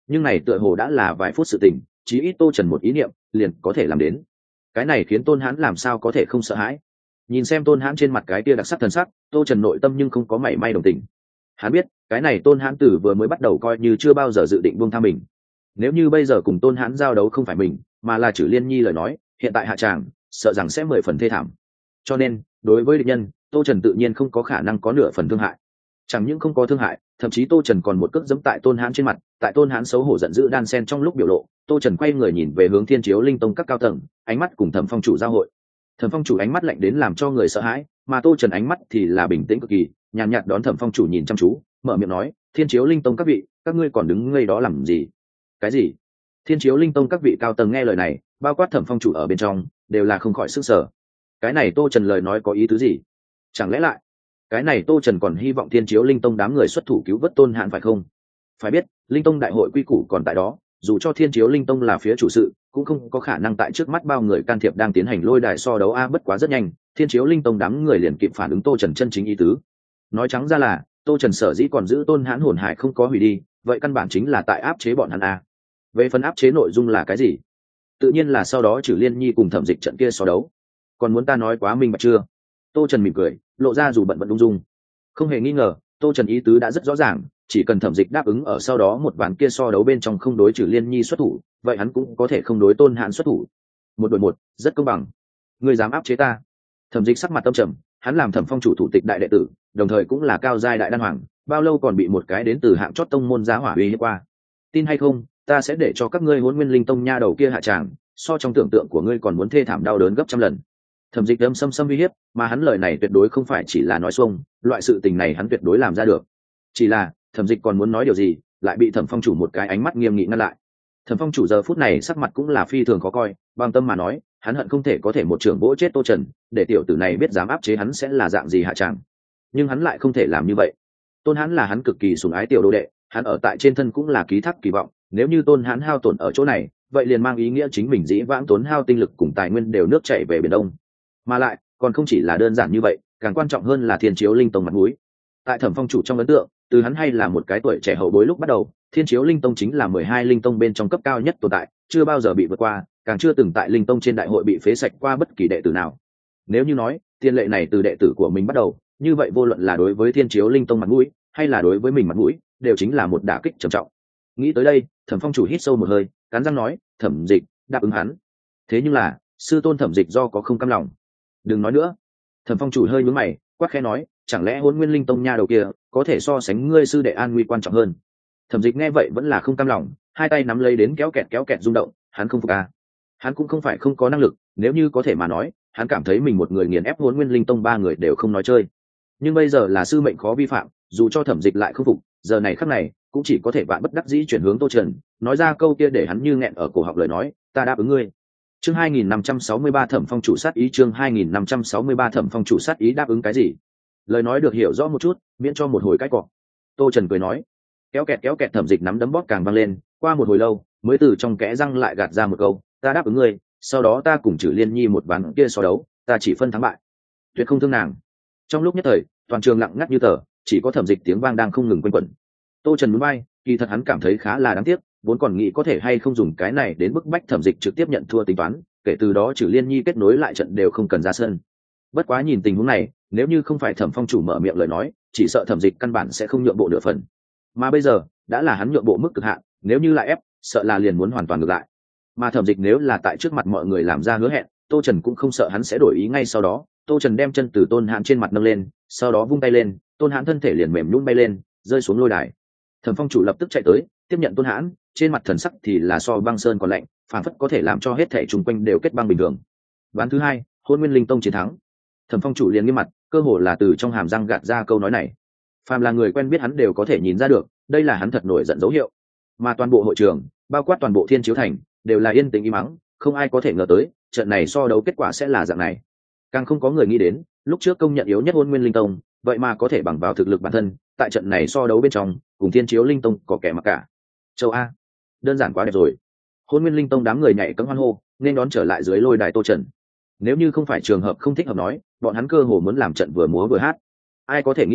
nhưng này tựa hồ đã là vài phút sự tình, chí ít tô trần một ý niệm liền có thể làm đến. Cái này khiến tôn hãn làm sao có thể không sợ hãi. Nhìn xem tôn hãn trên mặt cái kia đặc sắc thần sắc, tô trần nội tâm nhưng không có mảy may đồng tình. Hắn biết cái này tôn hãn tử vừa mới bắt đầu coi như chưa bao giờ dự định buông tha mình. Nếu như bây giờ cùng tôn hãn giao đấu không phải mình mà là Chử Liên Nhi lời nói, hiện tại hạ tràng sợ rằng sẽ mười phần thê thảm. Cho nên đối với địch nhân, tô trần tự nhiên không có khả năng có nửa phần thương hại. Chẳng những không có thương hại, thậm chí tô trần còn một cước giẫm tại tôn hãn trên mặt. Tại tôn hãn xấu hổ giận dữ đan sen trong lúc biểu lộ, tô trần quay người nhìn về hướng Thiên Chiếu Linh Tông các cao tầng, ánh mắt cùng Thẩm Phong chủ giao hội. Thẩm Phong chủ ánh mắt lạnh đến làm cho người sợ hãi, mà tô trần ánh mắt thì là bình tĩnh cực kỳ, nhàn nhạt đón Thẩm Phong chủ nhìn chăm chú, mở miệng nói: Thiên Chiếu Linh Tông các vị, các ngươi còn đứng ngây đó làm gì? Cái gì? Thiên Chiếu Linh Tông các vị cao tầng nghe lời này, bao quát Thẩm Phong chủ ở bên trong, đều là không khỏi sức sở. Cái này tô trần lời nói có ý tứ gì? Chẳng lẽ lại cái này tô trần còn hy vọng Thiên Chiếu Linh Tông đám người xuất thủ cứu vớt tôn hãn phải không? Phải biết Linh Tông đại hội quy củ còn tại đó, dù cho Thiên Chiếu Linh Tông là phía chủ sự, cũng không có khả năng tại trước mắt bao người can thiệp đang tiến hành lôi đài so đấu a. Bất quá rất nhanh, Thiên Chiếu Linh Tông đám người liền kịp phản ứng tô trần chân chính ý tứ. Nói trắng ra là tô trần sở dĩ còn giữ tôn hãn hồn hải không có hủy đi, vậy căn bản chính là tại áp chế bọn hắn a. Về phần áp chế nội dung là cái gì? Tự nhiên là sau đó Chử Liên Nhi cùng Thẩm Dịch trận kia so đấu. Còn muốn ta nói quá minh bạch chưa? Tô trần mỉm cười, lộ ra dù bận vẫn ung dung. Không hề nghi ngờ, tô trần ý tứ đã rất rõ ràng, chỉ cần Thẩm Dịch đáp ứng ở sau đó một ván kia so đấu bên trong không đối Chử Liên Nhi xuất thủ, vậy hắn cũng có thể không đối tôn hãn xuất thủ. Một đội một, rất công bằng. Ngươi dám áp chế ta? Thẩm Dịch sắc mặt tâm trầm, hắn làm Thẩm Phong chủ thủ tịch đại đệ tử, đồng thời cũng là cao giai đại đan hoàng, bao lâu còn bị một cái đến từ hạng chót tông môn giá hỏa uy hiếp qua. Tin hay không, ta sẽ để cho các ngươi Hỗn Nguyên Linh Tông nha đầu kia hạ tràng, so trong tưởng tượng của ngươi còn muốn thê thảm đau đớn gấp trăm lần. Thẩm Dịch đâm xâm xâm uy hiếp, mà hắn lời này tuyệt đối không phải chỉ là nói xuông, loại sự tình này hắn tuyệt đối làm ra được. Chỉ là Thẩm Dịch còn muốn nói điều gì, lại bị Thẩm Phong chủ một cái ánh mắt nghiêm nghị ngăn lại. Thẩm Phong chủ giờ phút này sắc mặt cũng là phi thường khó coi, băng tâm mà nói, hắn hận không thể có thể một trường vỗ chết Tô Trần, để tiểu tử này biết dám áp chế hắn sẽ là dạng gì hạ tràng. Nhưng hắn lại không thể làm như vậy. Tôn Hán là hắn cực kỳ sủng ái tiểu đồ đệ, hắn ở tại trên thân cũng là ký thác kỳ vọng, nếu như Tôn Hán hao tổn ở chỗ này, vậy liền mang ý nghĩa chính mình dĩ vãng tốn hao tinh lực cùng tài nguyên đều nước chảy về biển đông. Mà lại, còn không chỉ là đơn giản như vậy, càng quan trọng hơn là Thiên Chiếu Linh Tông mặt mũi. Tại Thẩm Phong chủ trong ấn tượng, từ hắn hay là một cái tuổi trẻ hậu bối lúc bắt đầu, Thiên Chiếu Linh Tông chính là mười hai linh tông bên trong cấp cao nhất tồn tại, chưa bao giờ bị vượt qua, càng chưa từng tại linh tông trên đại hội bị phế sạch qua bất kỳ đệ tử nào. Nếu như nói, tiên lệ này từ đệ tử của mình bắt đầu, như vậy vô luận là đối với Thiên Chiếu Linh Tông mặt mũi, hay là đối với mình mặt mũi, đều chính là một đả kích trầm trọng. Nghĩ tới đây, Thẩm Phong chủ hít sâu một hơi, cắn răng nói, Thẩm Dịch, đáp ứng hắn. Thế nhưng là, sư tôn Thẩm Dịch do có không cam lòng. Đừng nói nữa. Thẩm Phong chủ hơi nhướng mày, quát khẽ nói, chẳng lẽ Hỗn Nguyên Linh Tông nha đầu kia có thể so sánh ngươi sư đệ an nguy quan trọng hơn? Thẩm Dịch nghe vậy vẫn là không cam lòng, hai tay nắm lấy đến kéo kẹt kéo kẹt rung động, hắn không phục à? Hắn cũng không phải không có năng lực, nếu như có thể mà nói, hắn cảm thấy mình một người nghiền ép Hỗn Nguyên Linh Tông ba người đều không nói chơi. Nhưng bây giờ là sư mệnh khó vi phạm, dù cho Thẩm Dịch lại không phục, giờ này khắc này cũng chỉ có thể vạn bất đắc dĩ chuyển hướng Tô Trần, nói ra câu kia để hắn như nghẹn ở cổ họng lời nói, ta đáp ứng ngươi. Chương hai nghìn năm trăm sáu mươi ba Thẩm Phong chủ sát ý, chương hai nghìn năm trăm sáu mươi ba Thẩm Phong chủ sát ý, đáp ứng cái gì? Lời nói được hiểu rõ một chút, miễn cho một hồi cái cọ. Tô Trần cười nói, kéo kẹt kéo kẹt Thẩm Dịch nắm đấm bóp càng văng lên, qua một hồi lâu mới từ trong kẽ răng lại gạt ra một câu, ta đáp ứng ngươi, sau đó ta cùng Chử Liên Nhi một ván kia so đấu, ta chỉ phân thắng bại, tuyệt không thương nàng. Trong lúc nhất thời, toàn trường lặng ngắt như tờ, chỉ có Thẩm Dịch tiếng vang đang không ngừng quanh quẩn. Tô Trần muốn bay, kỳ thật hắn cảm thấy khá là đáng tiếc, vốn còn nghĩ có thể hay không dùng cái này đến bức bách Thẩm Dịch trực tiếp nhận thua tính toán, kể từ đó Chử Liên Nhi kết nối lại trận đều không cần ra sân. Bất quá nhìn tình huống này, nếu như không phải Thẩm Phong chủ mở miệng lời nói, chỉ sợ Thẩm Dịch căn bản sẽ không nhượng bộ nửa phần. Mà bây giờ, đã là hắn nhượng bộ mức cực hạn, nếu như lại ép, sợ là liền muốn hoàn toàn ngược lại. Mà Thẩm Dịch nếu là tại trước mặt mọi người làm ra hứa hẹn, Tô Trần cũng không sợ hắn sẽ đổi ý ngay sau đó. Tô Trần đem chân từ Tôn Hãn trên mặt nâng lên, sau đó vung tay lên, Tôn Hãn thân thể liền mềm nhũn bay lên, rơi xuống lôi đài. Thẩm Phong chủ lập tức chạy tới, tiếp nhận Tôn Hãn, trên mặt thần sắc thì là so băng sơn còn lạnh, phản phất có thể làm cho hết thảy xung quanh đều kết băng bình thường. Ván thứ hai, Hỗn Nguyên Linh Tông chiến thắng. Thẩm Phong chủ liền nghiêm mặt, cơ hồ là từ trong hàm răng gạt ra câu nói này. Phàm là người quen biết hắn đều có thể nhìn ra được, đây là hắn thật nổi giận dấu hiệu. Mà toàn bộ hội trường, bao quát toàn bộ Thiên Chiếu Thành, đều là yên tĩnh im mắng, không ai có thể ngờ tới, trận này so đấu kết quả sẽ là dạng này. Càng không có người nghĩ đến, lúc trước công nhận yếu nhất Hỗn Nguyên Linh Tông, vậy mà có thể bằng vào thực lực bản thân, tại trận này so đấu bên trong, cùng Thiên Chiếu Linh Tông có kẻ mặc cả. Châu A, đơn giản quá đẹp rồi. Hỗn Nguyên Linh Tông đám người nhảy cẫng hoan hô, nên đón trở lại dưới lôi đài Tô Trần. Nếu như không phải trường hợp không thích hợp nói, bọn hắn cơ hồ muốn làm trận vừa múa vừa hát. Ai có thể nghĩ tới,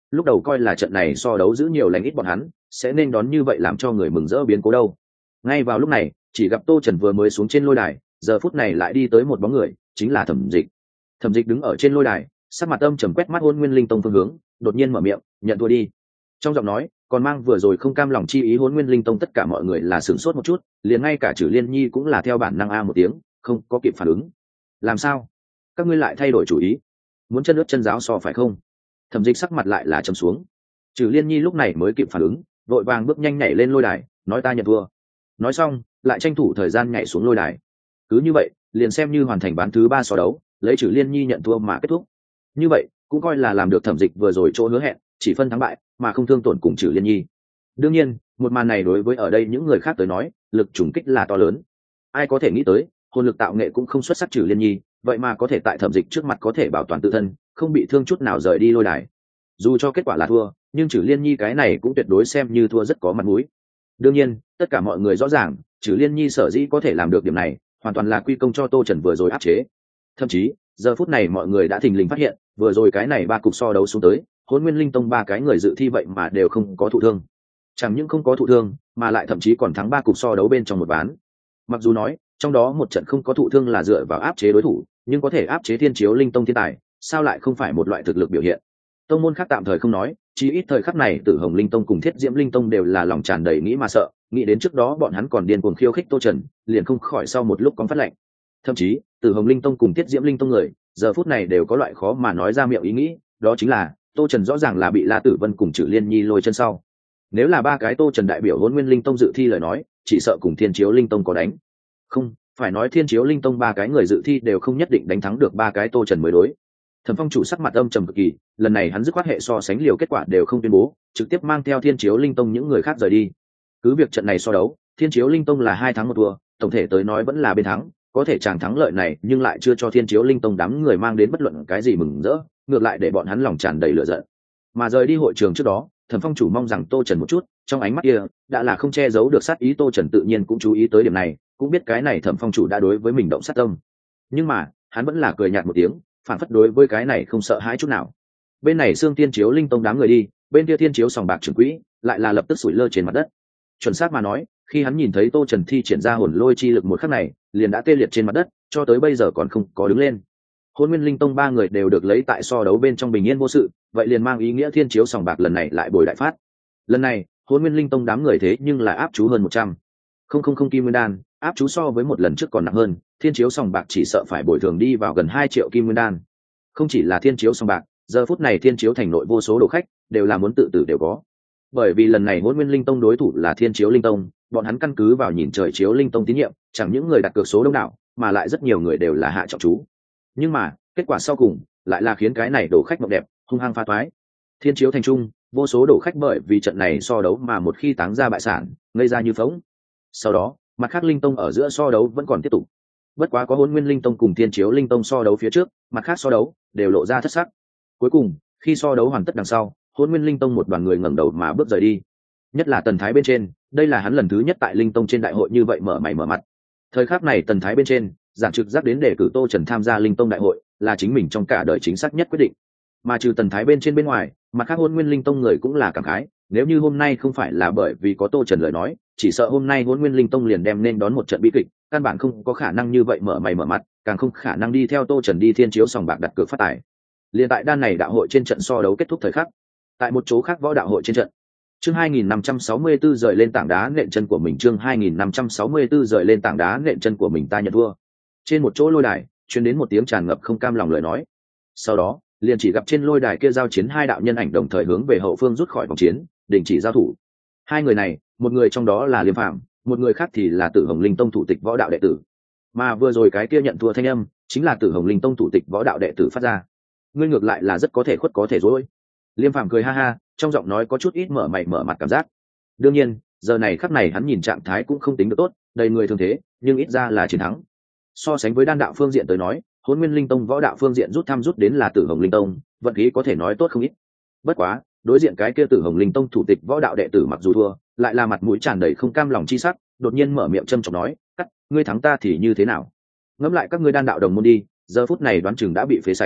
lúc đầu coi là trận này so đấu giữ nhiều lành ít bọn hắn sẽ nên đón như vậy làm cho người mừng rỡ biến cố đâu. Ngay vào lúc này chỉ gặp Tô Trần vừa mới xuống trên lôi đài, giờ phút này lại đi tới một bóng người, chính là Thẩm Dịch. Thẩm Dịch đứng ở trên lôi đài, sắc mặt âm trầm quét mắt Hỗn Nguyên Linh Tông phương hướng, đột nhiên mở miệng, nhận thua đi. Trong giọng nói còn mang vừa rồi không cam lòng chi ý. Hỗn Nguyên Linh Tông tất cả mọi người là sửng sốt một chút, liền ngay cả Trử Liên Nhi cũng là theo bản năng a một tiếng, không có kịp phản ứng. Làm sao? Các ngươi lại thay đổi chủ ý? Muốn chân ướt chân giáo so phải không? Thẩm Dịch sắc mặt lại là trầm xuống. Trử Liên Nhi lúc này mới kịp phản ứng, vội vàng bước nhanh nhảy lên lôi đài, nói ta nhận thua. Nói xong lại tranh thủ thời gian nhảy xuống lôi đài. Cứ như vậy liền xem như hoàn thành ván thứ ba so đấu, lấy Trử Liên Nhi nhận thua mà kết thúc. Như vậy cũng coi là làm được Thẩm Dịch vừa rồi chỗ hứa hẹn, chỉ phân thắng bại mà không thương tổn cùng Trử Liên Nhi. Đương nhiên một màn này đối với ở đây những người khác tới nói lực trùng kích là to lớn. Ai có thể nghĩ tới hồn lực tạo nghệ cũng không xuất sắc Trử Liên Nhi vậy mà có thể tại Thẩm Dịch trước mặt có thể bảo toàn tự thân, không bị thương chút nào rời đi lôi đài. Dù cho kết quả là thua, nhưng Trử Liên Nhi cái này cũng tuyệt đối xem như thua rất có mặt mũi. Đương nhiên tất cả mọi người rõ ràng Trử Liên Nhi sở dĩ có thể làm được điểm này hoàn toàn là quy công cho Tô Trần vừa rồi áp chế. Thậm chí giờ phút này mọi người đã thình lình phát hiện vừa rồi cái này ba cục so đấu xuống tới, Hỗn Nguyên Linh Tông ba cái người dự thi vậy mà đều không có thụ thương. Chẳng những không có thụ thương mà lại thậm chí còn thắng ba cục so đấu bên trong một ván. Mặc dù nói trong đó một trận không có thụ thương là dựa vào áp chế đối thủ, nhưng có thể áp chế Thiên Chiếu Linh Tông thiên tài sao lại không phải một loại thực lực biểu hiện. Tông môn khác tạm thời không nói, chỉ ít thời khắc này Tử Hồng Linh Tông cùng Thiết Diễm Linh Tông đều là lòng tràn đầy nghĩ mà sợ, nghĩ đến trước đó bọn hắn còn điên cuồng khiêu khích Tô Trần, liền không khỏi sau một lúc có phát lệnh. Thậm chí Tử Hồng Linh Tông cùng Thiết Diễm Linh Tông người giờ phút này đều có loại khó mà nói ra miệng ý nghĩ, đó chính là Tô Trần rõ ràng là bị La Tử Vân cùng Trử Liên Nhi lôi chân sau. Nếu là ba cái Tô Trần đại biểu Hỗn Nguyên Linh Tông dự thi lời nói, chỉ sợ cùng Thiên Chiếu Linh Tông có đánh. Không, phải nói Thiên Chiếu Linh Tông ba cái người dự thi đều không nhất định đánh thắng được ba cái Tô Trần mới đối. Thẩm Phong chủ sắc mặt âm trầm cực kỳ, lần này hắn dứt khoát hệ so sánh liều kết quả đều không tuyên bố, trực tiếp mang theo Thiên Chiếu Linh Tông những người khác rời đi. Cứ việc trận này so đấu, Thiên Chiếu Linh Tông là hai thắng một thua, tổng thể tới nói vẫn là bên thắng, có thể chàng thắng lợi này nhưng lại chưa cho Thiên Chiếu Linh Tông đám người mang đến bất luận cái gì mừng rỡ, ngược lại để bọn hắn lòng tràn đầy lửa giận. Mà rời đi hội trường trước đó, Thẩm Phong chủ mong rằng Tô Trần một chút, trong ánh mắt kia đã là không che giấu được sát ý. Tô Trần tự nhiên cũng chú ý tới điểm này, cũng biết cái này Thẩm Phong chủ đã đối với mình động sát tâm, nhưng mà hắn vẫn là cười nhạt một tiếng, phản phất đối với cái này không sợ hãi chút nào. Bên này xương Thiên Chiếu Linh Tông đám người đi, bên kia Thiên Chiếu sòng bạc trưởng quỹ lại là lập tức sủi lơ trên mặt đất. Chuẩn xác mà nói, khi hắn nhìn thấy Tô Trần thi triển ra hồn lôi chi lực một khắc này, liền đã tê liệt trên mặt đất, cho tới bây giờ còn không có đứng lên. Hỗn Nguyên Linh Tông ba người đều được lấy tại so đấu bên trong bình yên vô sự, vậy liền mang ý nghĩa Thiên Chiếu sòng bạc lần này lại bồi đại phát. Lần này Hỗn Nguyên Linh Tông đám người thế nhưng là áp chú hơn một trăm không không không kim nguyên đan, áp chú so với một lần trước còn nặng hơn. Thiên Chiếu sòng bạc chỉ sợ phải bồi thường đi vào gần hai triệu kim nguyên đan. Không chỉ là Thiên Chiếu sòng bạc, giờ phút này Thiên Chiếu thành nội vô số đồ khách đều là muốn tự tử đều có. Bởi vì lần này Hỗn Nguyên Linh Tông đối thủ là Thiên Chiếu Linh Tông, bọn hắn căn cứ vào nhìn trời chiếu Linh Tông tín nhiệm, chẳng những người đặt cược số đông đảo, mà lại rất nhiều người đều là hạ trọng chú. Nhưng mà kết quả sau cùng lại là khiến cái này đổ khách mộng đẹp hung hăng phá thoái. Thiên Chiếu thành trung, vô số đổ khách bởi vì trận này so đấu mà một khi táng ra bại sản, ngây ra như phỗng. Sau đó mặt khác Linh Tông ở giữa so đấu vẫn còn tiếp tục. Bất quá có Hỗn Nguyên Linh Tông cùng Thiên Chiếu Linh Tông so đấu phía trước, mặt khác so đấu đều lộ ra thất sắc. Cuối cùng khi so đấu hoàn tất đằng sau, Hỗn Nguyên Linh Tông một đoàn người ngẩng đầu mà bước rời đi. Nhất là Tần Thái bên trên, đây là hắn lần thứ nhất tại Linh Tông trên đại hội như vậy mở mày mở mặt. Thời khắc này Tần Thái bên trên giảng trực giác đến để cử Tô Trần tham gia Linh Tông đại hội là chính mình trong cả đời chính xác nhất quyết định. Mà trừ Tần Thái bên trên bên ngoài, mặt khác Hỗn Nguyên Linh Tông người cũng là cảm khái, nếu như hôm nay không phải là bởi vì có Tô Trần lời nói, chỉ sợ hôm nay Hỗn Nguyên Linh Tông liền đem nên đón một trận bi kịch, căn bản không có khả năng như vậy mở mày mở mặt, càng không khả năng đi theo Tô Trần đi Thiên Chiếu sòng bạc đặt cược phát tài. Liên tại đan này đạo hội trên trận so đấu kết thúc thời khắc, tại một chỗ khác võ đạo hội trên trận, chương hai nghìn năm trăm sáu mươi tư rời lên tảng đá nện chân của mình, chương hai nghìn năm trăm sáu mươi tư rời lên tảng đá nện chân của mình, ta nhận thua. Trên một chỗ lôi đài truyền đến một tiếng tràn ngập không cam lòng lời nói. Sau đó liền chỉ gặp trên lôi đài kia giao chiến hai đạo nhân ảnh đồng thời hướng về hậu phương rút khỏi vòng chiến, đình chỉ giao thủ. Hai người này, một người trong đó là Liêm Phàm, một người khác thì là Tử Hồng Linh Tông thủ tịch võ đạo đệ tử. Mà vừa rồi cái kia nhận thua thanh âm chính là Tử Hồng Linh Tông thủ tịch võ đạo đệ tử phát ra. Ngươi ngược lại là rất có thể khuất có thể dối. Liêm Phàm cười ha ha, trong giọng nói có chút ít mở mày mở mặt cảm giác. Đương nhiên giờ này khắc này hắn nhìn trạng thái cũng không tính được tốt, đầy người thương thế, nhưng ít ra là chiến thắng. So sánh với đan đạo phương diện tới nói, Hỗn Nguyên Linh Tông võ đạo phương diện rút thăm rút đến là Tử Hồng Linh Tông, vận khí có thể nói tốt không ít. Bất quá đối diện cái kia Tử Hồng Linh Tông thủ tịch võ đạo đệ tử mặc dù thua, lại là mặt mũi tràn đầy không cam lòng chi sắc, đột nhiên mở miệng châm chọc nói, cắt, ngươi thắng ta thì như thế nào? Ngẫm lại các ngươi đan đạo đồng môn đi, giờ phút này đoán chừng đã bị phế sạch.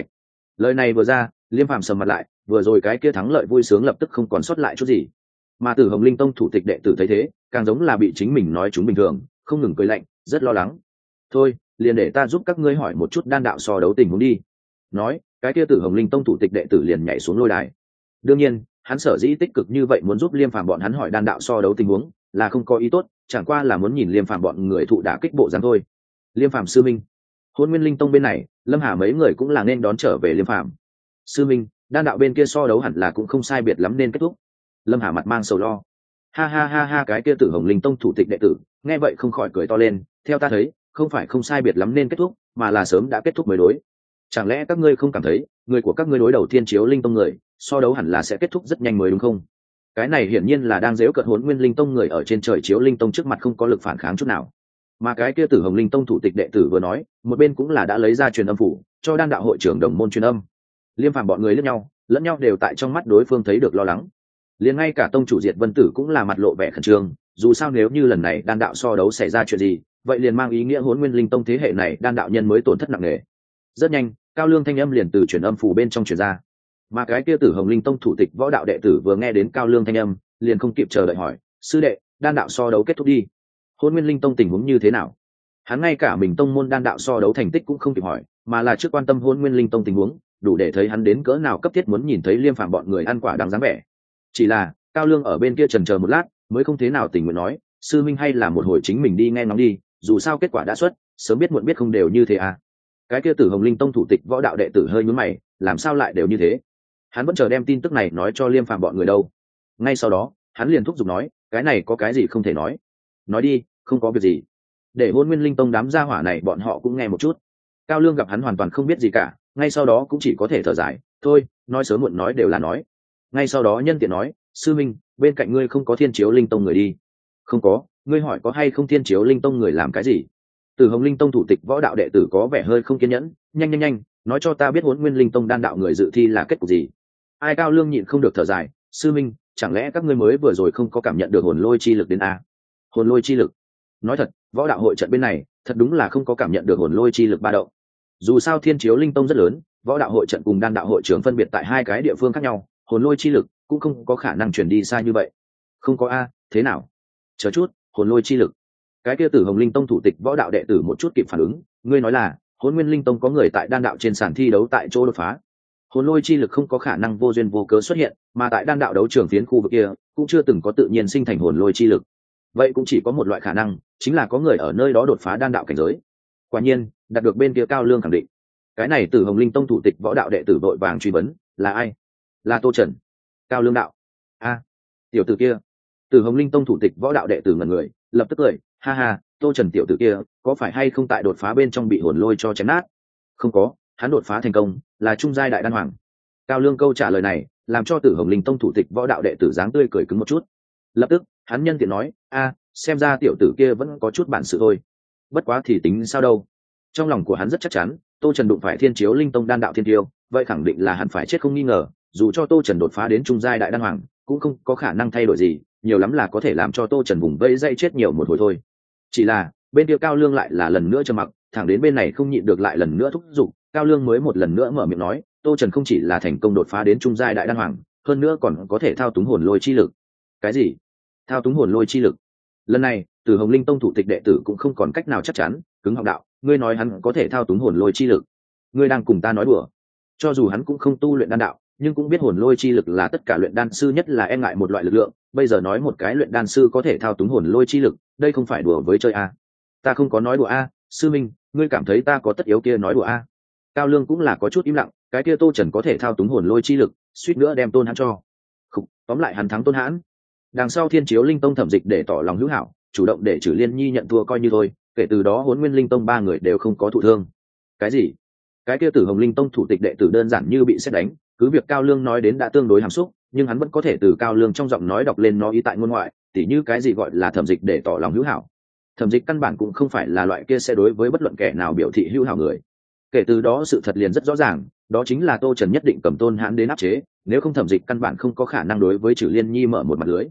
Lời này vừa ra, Liêm Phàm sầm mặt lại, vừa rồi cái kia thắng lợi vui sướng lập tức không còn sót lại chút gì. Mà Tử Hồng Linh Tông thủ tịch đệ tử thấy thế, càng giống là bị chính mình nói chúng bình thường, không ngừng cười lạnh, rất lo lắng. Thôi, liền để ta giúp các ngươi hỏi một chút đan đạo so đấu tình huống đi. Nói, cái kia Tử Hồng Linh Tông thủ tịch đệ tử liền nhảy xuống lôi đài. Đương nhiên, hắn sở dĩ tích cực như vậy muốn giúp Liêm Phàm bọn hắn hỏi đan đạo so đấu tình huống, là không có ý tốt, chẳng qua là muốn nhìn Liêm Phàm bọn người thụ đả kích bộ dáng thôi. Liêm Phàm sư minh. Hôn Nguyên Linh Tông bên này, Lâm Hà mấy người cũng là nên đón trở về Liêm Phàm. Sư minh, đan đạo bên kia so đấu hẳn là cũng không sai biệt lắm nên kết thúc. Lâm Hà mặt mang sầu lo. Ha ha ha ha, cái kia Tử Hồng Linh Tông thủ tịch đệ tử nghe vậy không khỏi cười to lên, theo ta thấy không phải không sai biệt lắm nên kết thúc, mà là sớm đã kết thúc mới đối. Chẳng lẽ các ngươi không cảm thấy người của các ngươi đối đầu Thiên Chiếu Linh Tông người so đấu hẳn là sẽ kết thúc rất nhanh mới đúng không? Cái này hiển nhiên là đang giễu cợt Hỗn Nguyên Linh Tông người ở trên trời Chiếu Linh Tông trước mặt không có lực phản kháng chút nào. Mà cái kia Tử Hồng Linh Tông thủ tịch đệ tử vừa nói, một bên cũng là đã lấy ra truyền âm phủ cho đan đạo hội trưởng đồng môn truyền âm. Liêm Phàm bọn người lẫn nhau lẫn nhau đều tại trong mắt đối phương thấy được lo lắng. Liền ngay cả tông chủ Diệt Vân Tử cũng là mặt lộ vẻ khẩn trương, dù sao nếu như lần này đan đạo so đấu xảy ra chuyện gì, vậy liền mang ý nghĩa Hỗn Nguyên Linh Tông thế hệ này đan đạo nhân mới tổn thất nặng nề. Rất nhanh, cao lương thanh âm liền từ truyền âm phủ bên trong truyền ra. Mà cái kia Tử Hồng Linh Tông thủ tịch võ đạo đệ tử vừa nghe đến cao lương thanh âm, liền không kịp chờ đợi hỏi, sư đệ, đan đạo so đấu kết thúc đi, Hỗn Nguyên Linh Tông tình huống như thế nào? Hắn ngay cả mình tông môn đan đạo so đấu thành tích cũng không kịp hỏi, mà là trước quan tâm Hỗn Nguyên Linh Tông tình huống, đủ để thấy hắn đến cỡ nào cấp thiết muốn nhìn thấy Liêm Phàm bọn người ăn quả đáng dáng vẻ. Chỉ là cao lương ở bên kia chần chờ một lát, mới không thế nào tình nguyện nói, sư minh hay là một hồi chính mình đi nghe ngóng đi, dù sao kết quả đã xuất, sớm biết muộn biết không đều như thế à. Cái kia Tử Hồng Linh Tông thủ tịch võ đạo đệ tử hơi nhướng mày, làm sao lại đều như thế? Hắn vẫn chờ đem tin tức này nói cho Liêm Phàm bọn người đâu. Ngay sau đó, hắn liền thúc giục nói, cái này có cái gì không thể nói? Nói đi, không có việc gì. Để Hỗn Nguyên Linh Tông đám gia hỏa này bọn họ cũng nghe một chút. Cao Lương gặp hắn hoàn toàn không biết gì cả, ngay sau đó cũng chỉ có thể thở dài, thôi, nói sớm muộn nói đều là nói. Ngay sau đó nhân tiện nói, sư minh, bên cạnh ngươi không có Thiên Chiếu Linh Tông người đi? Không có, ngươi hỏi có hay không Thiên Chiếu Linh Tông người làm cái gì? Tử Hồng Linh Tông thủ tịch võ đạo đệ tử có vẻ hơi không kiên nhẫn, nhanh nhanh nhanh, nói cho ta biết Hỗn Nguyên Linh Tông đan đạo người dự thi là kết cục gì? Ai? Cao Lương nhịn không được thở dài, sư minh, chẳng lẽ các ngươi mới vừa rồi không có cảm nhận được hồn lôi chi lực đến a? Hồn lôi chi lực? Nói thật, võ đạo hội trận bên này, thật đúng là không có cảm nhận được hồn lôi chi lực ba động. Dù sao Thiên Chiếu Linh Tông rất lớn, võ đạo hội trận cùng đan đạo hội trưởng phân biệt tại hai cái địa phương khác nhau, hồn lôi chi lực cũng không có khả năng chuyển đi xa như vậy. Không có a? Thế nào? Chờ chút, hồn lôi chi lực. Cái kia Tử Hồng Linh Tông thủ tịch võ đạo đệ tử một chút kịp phản ứng, ngươi nói là Hỗn Nguyên Linh Tông có người tại đan đạo trên sàn thi đấu tại chỗ đột phá. Hồn lôi chi lực không có khả năng vô duyên vô cớ xuất hiện, mà tại đan đạo đấu trường phiến khu vực kia cũng chưa từng có tự nhiên sinh thành hồn lôi chi lực. Vậy cũng chỉ có một loại khả năng, chính là có người ở nơi đó đột phá đan đạo cảnh giới. Quả nhiên, đạt được bên kia Cao Lương khẳng định. Cái này Tử Hồng Linh Tông thủ tịch võ đạo đệ tử vội vàng truy vấn, là ai? Là Tô Trần. Cao Lương đạo, a, tiểu tử kia. Tử Hồng Linh Tông thủ tịch võ đạo đệ tử ngẩn người, lập tức cười, ha ha, Tô Trần tiểu tử kia có phải hay không tại đột phá bên trong bị hồn lôi cho chém nát? Không có, hắn đột phá thành công, là trung giai đại đan hoàng. Cao Lương câu trả lời này làm cho Tử Hồng Linh Tông thủ tịch võ đạo đệ tử dáng tươi cười cứng một chút. Lập tức hắn nhân tiện nói, a, xem ra tiểu tử kia vẫn có chút bản sự thôi. Bất quá thì tính sao đâu. Trong lòng của hắn rất chắc chắn, Tô Trần đụng phải Thiên Chiếu Linh Tông đan đạo thiên tiêu, vậy khẳng định là hắn phải chết không nghi ngờ. Dù cho Tô Trần đột phá đến trung giai đại đan hoàng, cũng không có khả năng thay đổi gì, nhiều lắm là có thể làm cho Tô Trần vùng vây dây chết nhiều một hồi thôi. Chỉ là bên kia Cao Lương lại là lần nữa trầm mặc, thẳng đến bên này không nhịn được lại lần nữa thúc giục, Cao Lương mới một lần nữa mở miệng nói, Tô Trần không chỉ là thành công đột phá đến trung giai đại đan hoàng, hơn nữa còn có thể thao túng hồn lôi chi lực. Cái gì? Thao túng hồn lôi chi lực? Lần này Tử Hồng Linh Tông thủ tịch đệ tử cũng không còn cách nào chắc chắn, cứng họng đạo, ngươi nói hắn có thể thao túng hồn lôi chi lực? Ngươi đang cùng ta nói đùa? Cho dù hắn cũng không tu luyện đan đạo, nhưng cũng biết hồn lôi chi lực là tất cả luyện đan sư nhất là e ngại một loại lực lượng, bây giờ nói một cái luyện đan sư có thể thao túng hồn lôi chi lực, đây không phải đùa với chơi a? Ta không có nói đùa a, sư minh, ngươi cảm thấy ta có tất yếu kia nói đùa a? Cao Lương cũng là có chút im lặng, cái kia Tô Trần có thể thao túng hồn lôi chi lực, suýt nữa đem Tôn Hãn cho. Khục, tóm lại hắn thắng Tôn Hãn. Đằng sau Thiên Chiếu Linh Tông thẩm dịch để tỏ lòng hữu hảo, chủ động để Trử Liên Nhi nhận thua coi như thôi, kể từ đó Hỗn Nguyên Linh Tông ba người đều không có thụ thương. Cái gì? Cái kia Tử Hồng Linh Tông thủ tịch đệ tử đơn giản như bị sét đánh, cứ việc Cao Lương nói đến đã tương đối hàm xúc, nhưng hắn vẫn có thể từ Cao Lương trong giọng nói đọc lên nó ý tại ngôn ngoại, tỉ như cái gì gọi là thẩm dịch để tỏ lòng hữu hảo. Thẩm dịch căn bản cũng không phải là loại kia sẽ đối với bất luận kẻ nào biểu thị hữu hảo người. Kể từ đó sự thật liền rất rõ ràng, đó chính là Tô Trần nhất định cầm Tôn Hãn đến áp chế, nếu không thẩm dịch căn bản không có khả năng đối với Trử Liên Nhi mở một mặt lưới.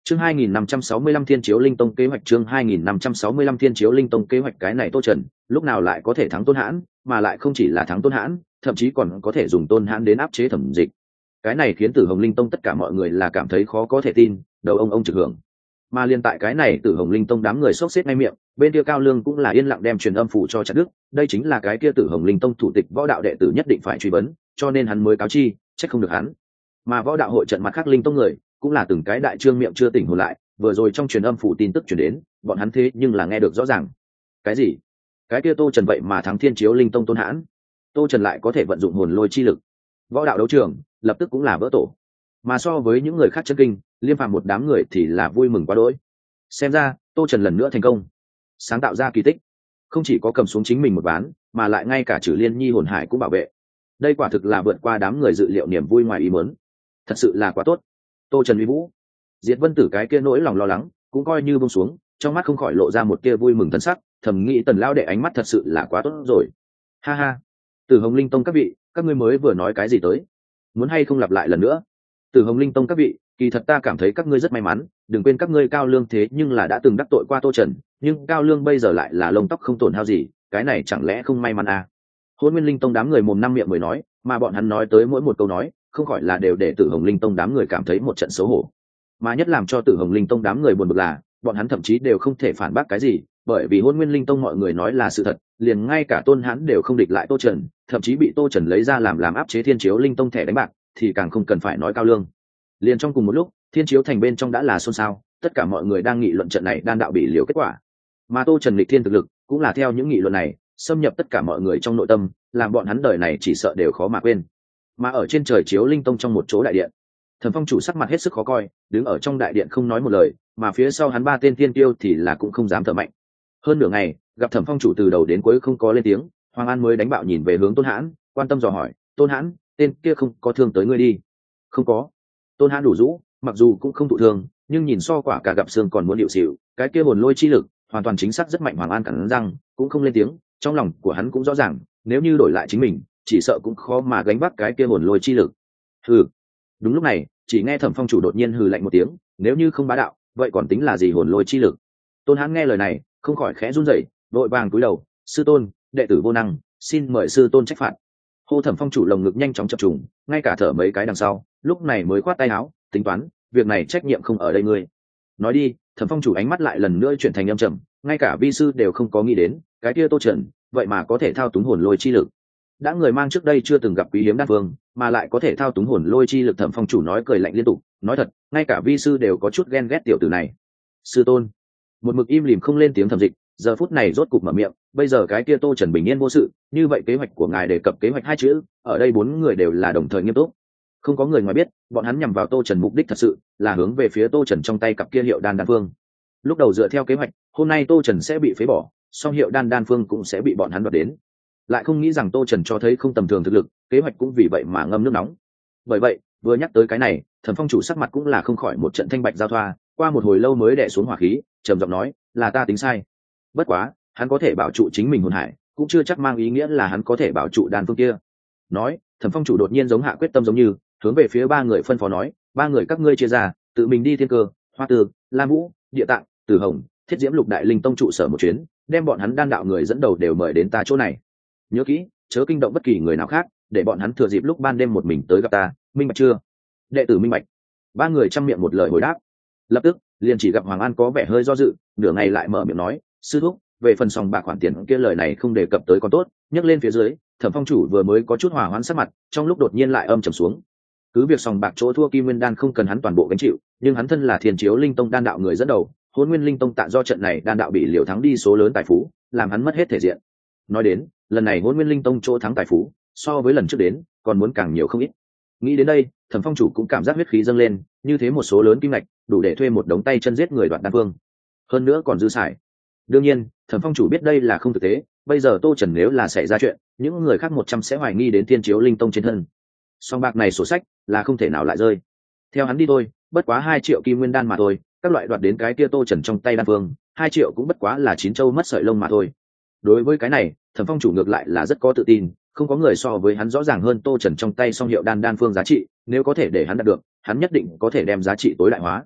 chương hai nghìn năm trăm sáu mươi lăm Thiên Chiếu Linh Tông kế hoạch chương hai nghìn năm trăm sáu mươi lăm Thiên Chiếu Linh Tông kế hoạch cái này Tô Trần lúc nào lại có thể thắng Tôn Hãn, mà lại không chỉ là thắng Tôn Hãn, thậm chí còn có thể dùng Tôn Hãn đến áp chế Thẩm Dịch. Cái này khiến Tử Hồng Linh Tông tất cả mọi người là cảm thấy khó có thể tin, đầu ông ông trực hưởng. Mà liên tại cái này Tử Hồng Linh Tông đám người sốc xếp ngay miệng, bên kia Cao Lương cũng là yên lặng đem truyền âm phủ cho chặt đức, đây chính là cái kia Tử Hồng Linh Tông thủ tịch võ đạo đệ tử nhất định phải truy vấn, cho nên hắn mới cáo chi, trách không được hắn. Mà võ đạo hội trận mặt khác Linh Tông người, cũng là từng cái đại trương miệng chưa tỉnh hồn lại, vừa rồi trong truyền âm phủ tin tức truyền đến, bọn hắn thế nhưng là nghe được rõ ràng. Cái gì? Cái kia Tô Trần vậy mà thắng Thiên Chiếu Linh Tông Tôn Hãn? Tô Trần lại có thể vận dụng hồn lôi chi lực? Võ đạo đấu trường lập tức cũng là vỡ tổ. Mà so với những người khác chân kinh, Liêm Phàm một đám người thì là vui mừng quá đỗi. Xem ra, Tô Trần lần nữa thành công, sáng tạo ra kỳ tích, không chỉ có cầm xuống chính mình một ván, mà lại ngay cả Trử Liên Nhi hồn hải cũng bảo vệ. Đây quả thực là vượt qua đám người dự liệu niềm vui ngoài ý muốn. Thật sự là quá tốt. Tô Trần uy vũ. Diệt Vân Tử cái kia nỗi lòng lo lắng cũng coi như buông xuống, trong mắt không khỏi lộ ra một tia vui mừng thần sắc, thầm nghĩ Tần lão đệ ánh mắt thật sự là quá tốt rồi. Ha ha. Tử Hồng Linh Tông các vị, các ngươi mới vừa nói cái gì tới? Muốn hay không lặp lại lần nữa? Tử Hồng Linh Tông các vị, kỳ thật ta cảm thấy các ngươi rất may mắn, đừng quên các ngươi Cao Lương thế nhưng là đã từng đắc tội qua Tô Trần, nhưng Cao Lương bây giờ lại là lông tóc không tổn hao gì, cái này chẳng lẽ không may mắn à? Hôn Nguyên Linh Tông đám người mồm năm miệng mới nói, mà bọn hắn nói tới mỗi một câu nói, không khỏi là đều để Tử Hồng Linh Tông đám người cảm thấy một trận xấu hổ. Mà nhất làm cho Tử Hồng Linh Tông đám người buồn bực là, bọn hắn thậm chí đều không thể phản bác cái gì, bởi vì Hôn Nguyên Linh Tông mọi người nói là sự thật, liền ngay cả Tôn Hãn đều không địch lại Tô Trần, thậm chí bị Tô Trần lấy ra làm làm áp chế Thiên Chiếu Linh Tông thẻ đánh bạc, thì càng không cần phải nói Cao Lương. Liền trong cùng một lúc, Thiên Chiếu thành bên trong đã là xôn xao, tất cả mọi người đang nghị luận trận này đan đạo bị liều kết quả. Mà Tô Trần nghịch thiên thực lực, cũng là theo những nghị luận này, xâm nhập tất cả mọi người trong nội tâm, làm bọn hắn đời này chỉ sợ đều khó mà quên. Mà ở trên trời Chiếu Linh Tông trong một chỗ đại điện, Thần Phong chủ sắc mặt hết sức khó coi, đứng ở trong đại điện không nói một lời, mà phía sau hắn ba tên tiên tiêu thì là cũng không dám thở mạnh. Hơn nửa ngày, gặp Thẩm Phong chủ từ đầu đến cuối không có lên tiếng, Hoàng An mới đánh bạo nhìn về hướng Tôn Hãn, quan tâm dò hỏi, "Tôn Hãn, tên kia không có thương tới ngươi đi?" "Không có." Tôn Hãn đủ rũ, mặc dù cũng không thụ thương, nhưng nhìn so quả cả gặp xương còn muốn điệu xỉu, cái kia hồn lôi chi lực, hoàn toàn chính xác rất mạnh. Hoàng An cắn răng, cũng không lên tiếng, trong lòng của hắn cũng rõ ràng, nếu như đổi lại chính mình, chỉ sợ cũng khó mà gánh vác cái kia hồn lôi chi lực. Hừ. Đúng lúc này, chỉ nghe Thẩm Phong chủ đột nhiên hừ lạnh một tiếng, nếu như không bá đạo, vậy còn tính là gì hồn lôi chi lực? Tôn Hãn nghe lời này, không khỏi khẽ run rẩy, vội vàng cúi đầu, "Sư tôn, đệ tử vô năng, xin mời sư tôn trách phạt." Hô Thẩm Phong chủ lồng ngực nhanh chóng chập trùng, ngay cả thở mấy cái đằng sau, lúc này mới khoát tay áo, tính toán, việc này trách nhiệm không ở đây ngươi. Nói đi, Thẩm Phong chủ ánh mắt lại lần nữa chuyển thành âm trầm, ngay cả vi sư đều không có nghĩ đến, cái kia Tô Trần, vậy mà có thể thao túng hồn lôi chi lực. Đã người mang trước đây chưa từng gặp quý hiếm đan vương, mà lại có thể thao túng hồn lôi chi lực. Thẩm Phong chủ nói cười lạnh liên tục, nói thật, ngay cả vi sư đều có chút ghen ghét tiểu tử này. Sư tôn. Một mực im lìm không lên tiếng Thẩm Dịch, giờ phút này rốt cục mở miệng, bây giờ cái kia Tô Trần bình yên vô sự, như vậy kế hoạch của ngài đề cập kế hoạch hai chữ, ở đây bốn người đều là đồng thời nghiêm túc. Không có người ngoài biết, bọn hắn nhằm vào Tô Trần mục đích thật sự là hướng về phía Tô Trần trong tay cặp kia hiệu đan đan phương. Lúc đầu dựa theo kế hoạch, hôm nay Tô Trần sẽ bị phế bỏ, song hiệu đan đan phương cũng sẽ bị bọn hắn đoạt đến. Lại không nghĩ rằng Tô Trần cho thấy không tầm thường thực lực, kế hoạch cũng vì vậy mà ngâm nước nóng. Bởi vậy, vừa nhắc tới cái này, Thần Phong chủ sắc mặt cũng là không khỏi một trận thanh bạch giao thoa, qua một hồi lâu mới đè xuống hỏa khí, trầm giọng nói, là ta tính sai. Bất quá, hắn có thể bảo trụ chính mình hồn hải, cũng chưa chắc mang ý nghĩa là hắn có thể bảo trụ đan phương kia. Nói, Thần Phong chủ đột nhiên giống hạ quyết tâm giống như, hướng về phía ba người phân phó nói, ba người các ngươi chia ra, tự mình đi thiên cơ, Hoa Tư, Lam Vũ, Địa Tạng, Tử Hồng, Thiết Diễm Lục Đại Linh Tông trụ sở một chuyến, đem bọn hắn đan đạo người dẫn đầu đều mời đến ta chỗ này. Nhớ kỹ, chớ kinh động bất kỳ người nào khác, để bọn hắn thừa dịp lúc ban đêm một mình tới gặp ta, minh bạch chưa? Đệ tử minh bạch. Ba người chăm miệng một lời hồi đáp. Lập tức, liền chỉ gặp Hoàng An có vẻ hơi do dự, nửa ngày lại mở miệng nói, sư thúc, về phần sòng bạc khoản tiền kia lời này không đề cập tới còn tốt, nhắc lên phía dưới, Thẩm Phong chủ vừa mới có chút hòa hoãn sắc mặt, trong lúc đột nhiên lại âm trầm xuống. Cứ việc sòng bạc chỗ thua Kim Nguyên Đan không cần hắn toàn bộ gánh chịu, nhưng hắn thân là Thiên Chiếu Linh Tông đan đạo người dẫn đầu, Hỗn Nguyên Linh Tông tạ do trận này đan đạo bị liều thắng đi số lớn tài phú, làm hắn mất hết thể diện. Nói đến, lần này Hỗn Nguyên Linh Tông chỗ thắng tài phú, so với lần trước đến, còn muốn càng nhiều không ít. Nghĩ đến đây, Thẩm Phong chủ cũng cảm giác huyết khí dâng lên, như thế một số lớn kim ngạch, đủ để thuê một đống tay chân giết người đoạt đan vương. Hơn nữa còn dư xài. Đương nhiên, Thẩm Phong chủ biết đây là không thực tế, bây giờ Tô Trần nếu là xảy ra chuyện, những người khác một trăm sẽ hoài nghi đến Thiên Chiếu Linh Tông trên thân. Song bạc này sổ sách là không thể nào lại rơi. Theo hắn đi thôi, bất quá hai triệu kim nguyên đan mà thôi, các loại đoạt đến cái kia Tô Trần trong tay đan vương, hai triệu cũng bất quá là chín châu mất sợi lông mà thôi. Đối với cái này, Thẩm Phong chủ ngược lại là rất có tự tin, không có người so với hắn rõ ràng hơn Tô Trần trong tay song hiệu đan đan phương giá trị, nếu có thể để hắn đạt được, hắn nhất định có thể đem giá trị tối đại hóa.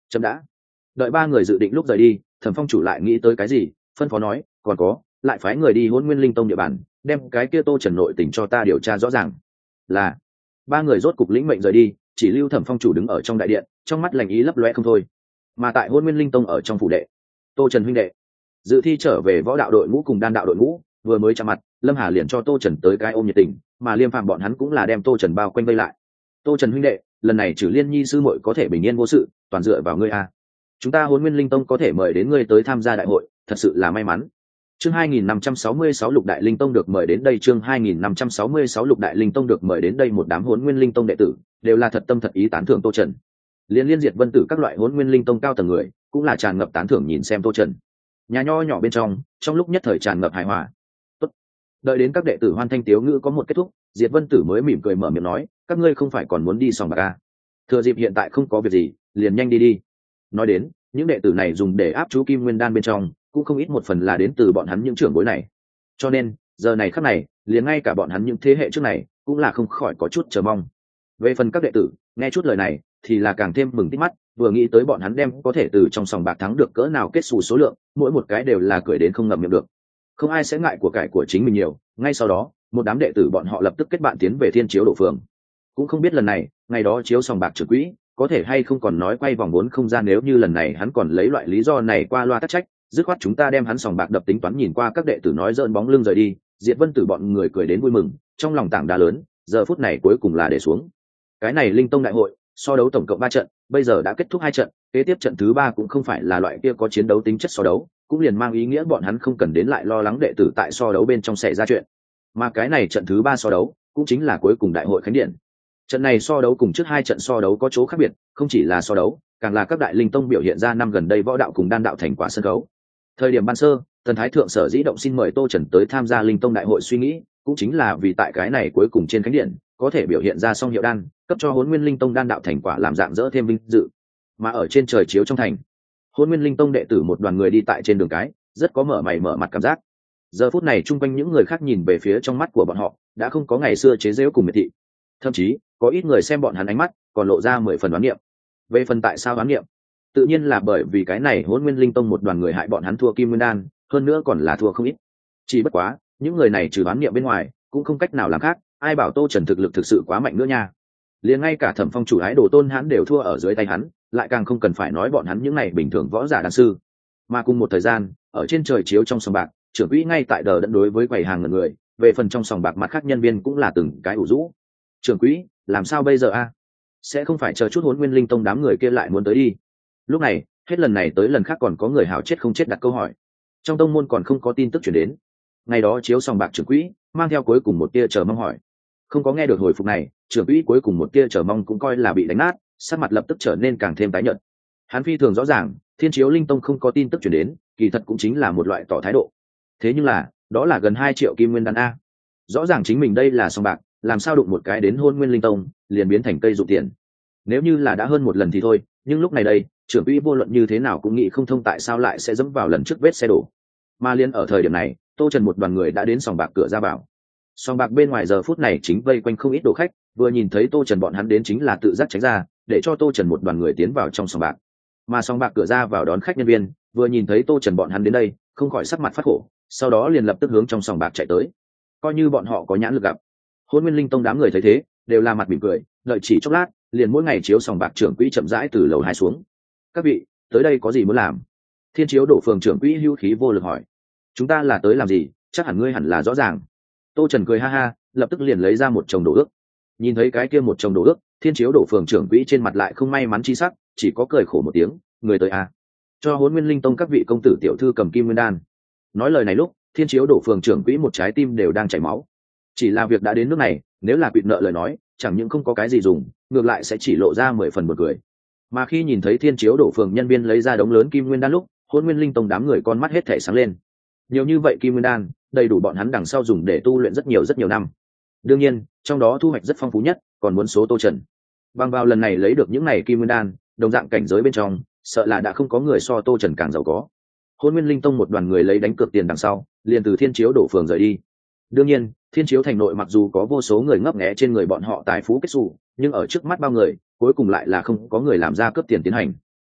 chậm đã. Đợi ba người dự định lúc rời đi, Thẩm Phong chủ lại nghĩ tới cái gì, phân phó nói, còn có, lại phái người đi Hỗn Nguyên Linh Tông địa bàn, đem cái kia Tô Trần nội tình cho ta điều tra rõ ràng. Là. Ba người rốt cục lĩnh mệnh rời đi, chỉ lưu Thẩm Phong chủ đứng ở trong đại điện, trong mắt lạnh ý lấp loe không thôi. Mà tại Hỗn Nguyên Linh Tông ở trong phủ đệ, Tô Trần huynh đệ dự thi trở về võ đạo đội ngũ cùng đan đạo đội ngũ, vừa mới chạm mặt, Lâm Hà liền cho Tô Trần tới cái ôm nhiệt tình, mà Liêm Phàm bọn hắn cũng là đem Tô Trần bao quanh vây lại. Tô Trần huynh đệ, lần này Trử Liên Nhi sư muội có thể bình yên vô sự, toàn dựa vào ngươi a. Chúng ta Hỗn Nguyên Linh Tông có thể mời đến ngươi tới tham gia đại hội, thật sự là may mắn. Chương hai nghìn năm trăm sáu mươi sáu Lục Đại Linh Tông được mời đến đây, chương hai nghìn năm trăm sáu mươi sáu Lục Đại Linh Tông được mời đến đây, một đám Hỗn Nguyên Linh Tông đệ tử, đều là thật tâm thật ý tán thưởng Tô Trần. Liên liên diệt vân tử các loại Hỗn Nguyên Linh Tông cao tầng người, cũng là tràn ngập tán thưởng nhìn xem Tô Trần. Nhà nho nhỏ bên trong, trong lúc nhất thời tràn ngập hài hòa. Tốt. Đợi đến các đệ tử hoan thanh tiếu ngữ có một kết thúc, Diệt Vân Tử mới mỉm cười mở miệng nói, các ngươi không phải còn muốn đi sòng bạc à? Thừa dịp hiện tại không có việc gì, liền nhanh đi đi. Nói đến, những đệ tử này dùng để áp chú Kim Nguyên Đan bên trong, cũng không ít một phần là đến từ bọn hắn những trưởng bối này. Cho nên, giờ này khắc này, liền ngay cả bọn hắn những thế hệ trước này, cũng là không khỏi có chút chờ mong. Về phần các đệ tử, nghe chút lời này, thì là càng thêm mừng tít mắt, vừa nghĩ tới bọn hắn đem có thể từ trong sòng bạc thắng được cỡ nào kết xù số lượng, mỗi một cái đều là cười đến không ngậm miệng được. Không ai sẽ ngại của cải của chính mình nhiều. Ngay sau đó, một đám đệ tử bọn họ lập tức kết bạn tiến về Thiên Chiếu Đổ Phường. Cũng không biết lần này, ngày đó chiếu sòng bạc trưởng quỹ, có thể hay không còn nói quay vòng vốn không gian, nếu như lần này hắn còn lấy loại lý do này qua loa tắc trách, dứt khoát chúng ta đem hắn sòng bạc đập tính toán. Nhìn qua các đệ tử nói dợn bóng lưng rời đi, Diệt Vân Tử bọn người cười đến vui mừng, trong lòng tảng đá lớn, giờ phút này cuối cùng là để xuống. Cái này Linh Tông đại hội, so đấu tổng cộng ba trận, bây giờ đã kết thúc hai trận, kế tiếp trận thứ ba cũng không phải là loại kia có chiến đấu tính chất so đấu, cũng liền mang ý nghĩa bọn hắn không cần đến lại lo lắng đệ tử tại so đấu bên trong xảy ra chuyện. Mà cái này trận thứ ba so đấu, cũng chính là cuối cùng đại hội khánh điện. Trận này so đấu cùng trước hai trận so đấu có chỗ khác biệt, không chỉ là so đấu, càng là các đại linh tông biểu hiện ra năm gần đây võ đạo cùng đan đạo thành quả sân khấu. Thời điểm ban sơ, Tần Thái Thượng sở dĩ động xin mời Tô Trần tới tham gia linh tông đại hội suy nghĩ, cũng chính là vì tại cái này cuối cùng trên khánh điện, có thể biểu hiện ra song hiệu đan, cấp cho Hỗn Nguyên Linh Tông đan đạo thành quả làm dạng dỡ thêm vinh dự. Mà ở trên trời chiếu trong thành, Hỗn Nguyên Linh Tông đệ tử một đoàn người đi tại trên đường cái, rất có mở mày mở mặt cảm giác. Giờ phút này chung quanh những người khác nhìn về phía trong mắt của bọn họ, đã không có ngày xưa chế giễu cùng miệt thị. Thậm chí, có ít người xem bọn hắn ánh mắt, còn lộ ra mười phần đoán nghiệm. Về phần tại sao đoán nghiệm? Tự nhiên là bởi vì cái này Hỗn Nguyên Linh Tông một đoàn người hại bọn hắn thua Kim Nguyên Đan, hơn nữa còn là thua không ít. Chỉ bất quá, những người này trừ đoán nghiệm bên ngoài, cũng không cách nào làm khác, ai bảo Tô Trần thực lực thực sự quá mạnh nữa nha. Liền ngay cả Thẩm Phong chủ ái đồ Tôn hắn đều thua ở dưới tay hắn, lại càng không cần phải nói bọn hắn những này bình thường võ giả đan sư. Mà cùng một thời gian, ở trên trời chiếu trong sòng bạc, trưởng quỹ ngay tại đờ đẫn đối với quầy hàng ngần người, về phần trong sòng bạc mặt khác nhân viên cũng là từng cái ủ rũ. Trưởng quỹ, làm sao bây giờ a? Sẽ không phải chờ chút Hỗn Nguyên Linh Tông đám người kia lại muốn tới đi. Lúc này, hết lần này tới lần khác còn có người hảo chết không chết đặt câu hỏi. Trong tông môn còn không có tin tức chuyển đến. Ngày đó chiếu sòng bạc trưởng quỹ mang theo cuối cùng một tia chờ mong hỏi. Không có nghe được hồi phục này, trưởng quỹ cuối cùng một tia chờ mong cũng coi là bị đánh nát, sắc mặt lập tức trở nên càng thêm tái nhợt. Hắn phi thường rõ ràng, Thiên Chiếu Linh Tông không có tin tức chuyển đến, kỳ thật cũng chính là một loại tỏ thái độ. Thế nhưng là, đó là gần hai triệu kim nguyên đan a. Rõ ràng chính mình đây là sòng bạc, làm sao đụng một cái đến Hỗn Nguyên Linh Tông, liền biến thành cây dụ tiền. Nếu như là đã hơn một lần thì thôi, nhưng lúc này đây, trưởng quỹ vô luận như thế nào cũng nghĩ không thông tại sao lại sẽ dẫm vào lần trước vết xe đổ. Mà liên ở thời điểm này, Tô Trần một đoàn người đã đến sòng bạc cửa ra vào. Sòng bạc bên ngoài giờ phút này chính vây quanh không ít đồ khách, vừa nhìn thấy Tô Trần bọn hắn đến chính là tự giác tránh ra, để cho Tô Trần một đoàn người tiến vào trong sòng bạc. Mà sòng bạc cửa ra vào đón khách nhân viên, vừa nhìn thấy Tô Trần bọn hắn đến đây, không khỏi sắc mặt phát khổ, sau đó liền lập tức hướng trong sòng bạc chạy tới. Coi như bọn họ có nhãn lực gặp. Hỗn Nguyên Linh Tông đám người thấy thế, đều là mặt mỉm cười, đợi chỉ chốc lát, liền mỗi ngày chiếu sòng bạc trưởng quỹ chậm rãi từ lầu hai xuống. Các vị, tới đây có gì muốn làm? Thiên Chiếu Đổ Phường trưởng quỹ hưu khí vô lực hỏi. Chúng ta là tới làm gì? Chắc hẳn ngươi hẳn là rõ ràng. Tô Trần cười ha ha, lập tức liền lấy ra một chồng đồ ước. Nhìn thấy cái kia một chồng đồ ước, Thiên Chiếu Đổ Phường trưởng quỹ trên mặt lại không may mắn chi sắc, chỉ có cười khổ một tiếng, người tới à? Cho Hỗn Nguyên Linh Tông các vị công tử tiểu thư cầm kim nguyên đan. Nói lời này lúc, Thiên Chiếu Đổ Phường trưởng quỹ một trái tim đều đang chảy máu. Chỉ là việc đã đến nước này, nếu là quỵt nợ lời nói, chẳng những không có cái gì dùng, ngược lại sẽ chỉ lộ ra mười phần buồn cười. Mà khi nhìn thấy Thiên Chiếu Đổ Phường nhân viên lấy ra đống lớn kim nguyên đan lúc, Hỗn Nguyên Linh Tông đám người con mắt hết thảy sáng lên. Nhiều như vậy kim nguyên đan, đầy đủ bọn hắn đằng sau dùng để tu luyện rất nhiều rất nhiều năm. Đương nhiên, trong đó thu hoạch rất phong phú nhất, còn muốn số Tô Trần. Bằng vào lần này lấy được những này kim nguyên đan, đồng dạng cảnh giới bên trong, sợ là đã không có người so Tô Trần càng giàu có. Hỗn Nguyên Linh Tông một đoàn người lấy đánh cược tiền đằng sau, liền từ Thiên Chiếu Đổ Phường rời đi. Đương nhiên, Thiên Chiếu thành nội mặc dù có vô số người ngấp nghé trên người bọn họ tài phú kết xù, nhưng ở trước mắt bao người, cuối cùng lại là không có người làm ra cướp tiền tiến hành.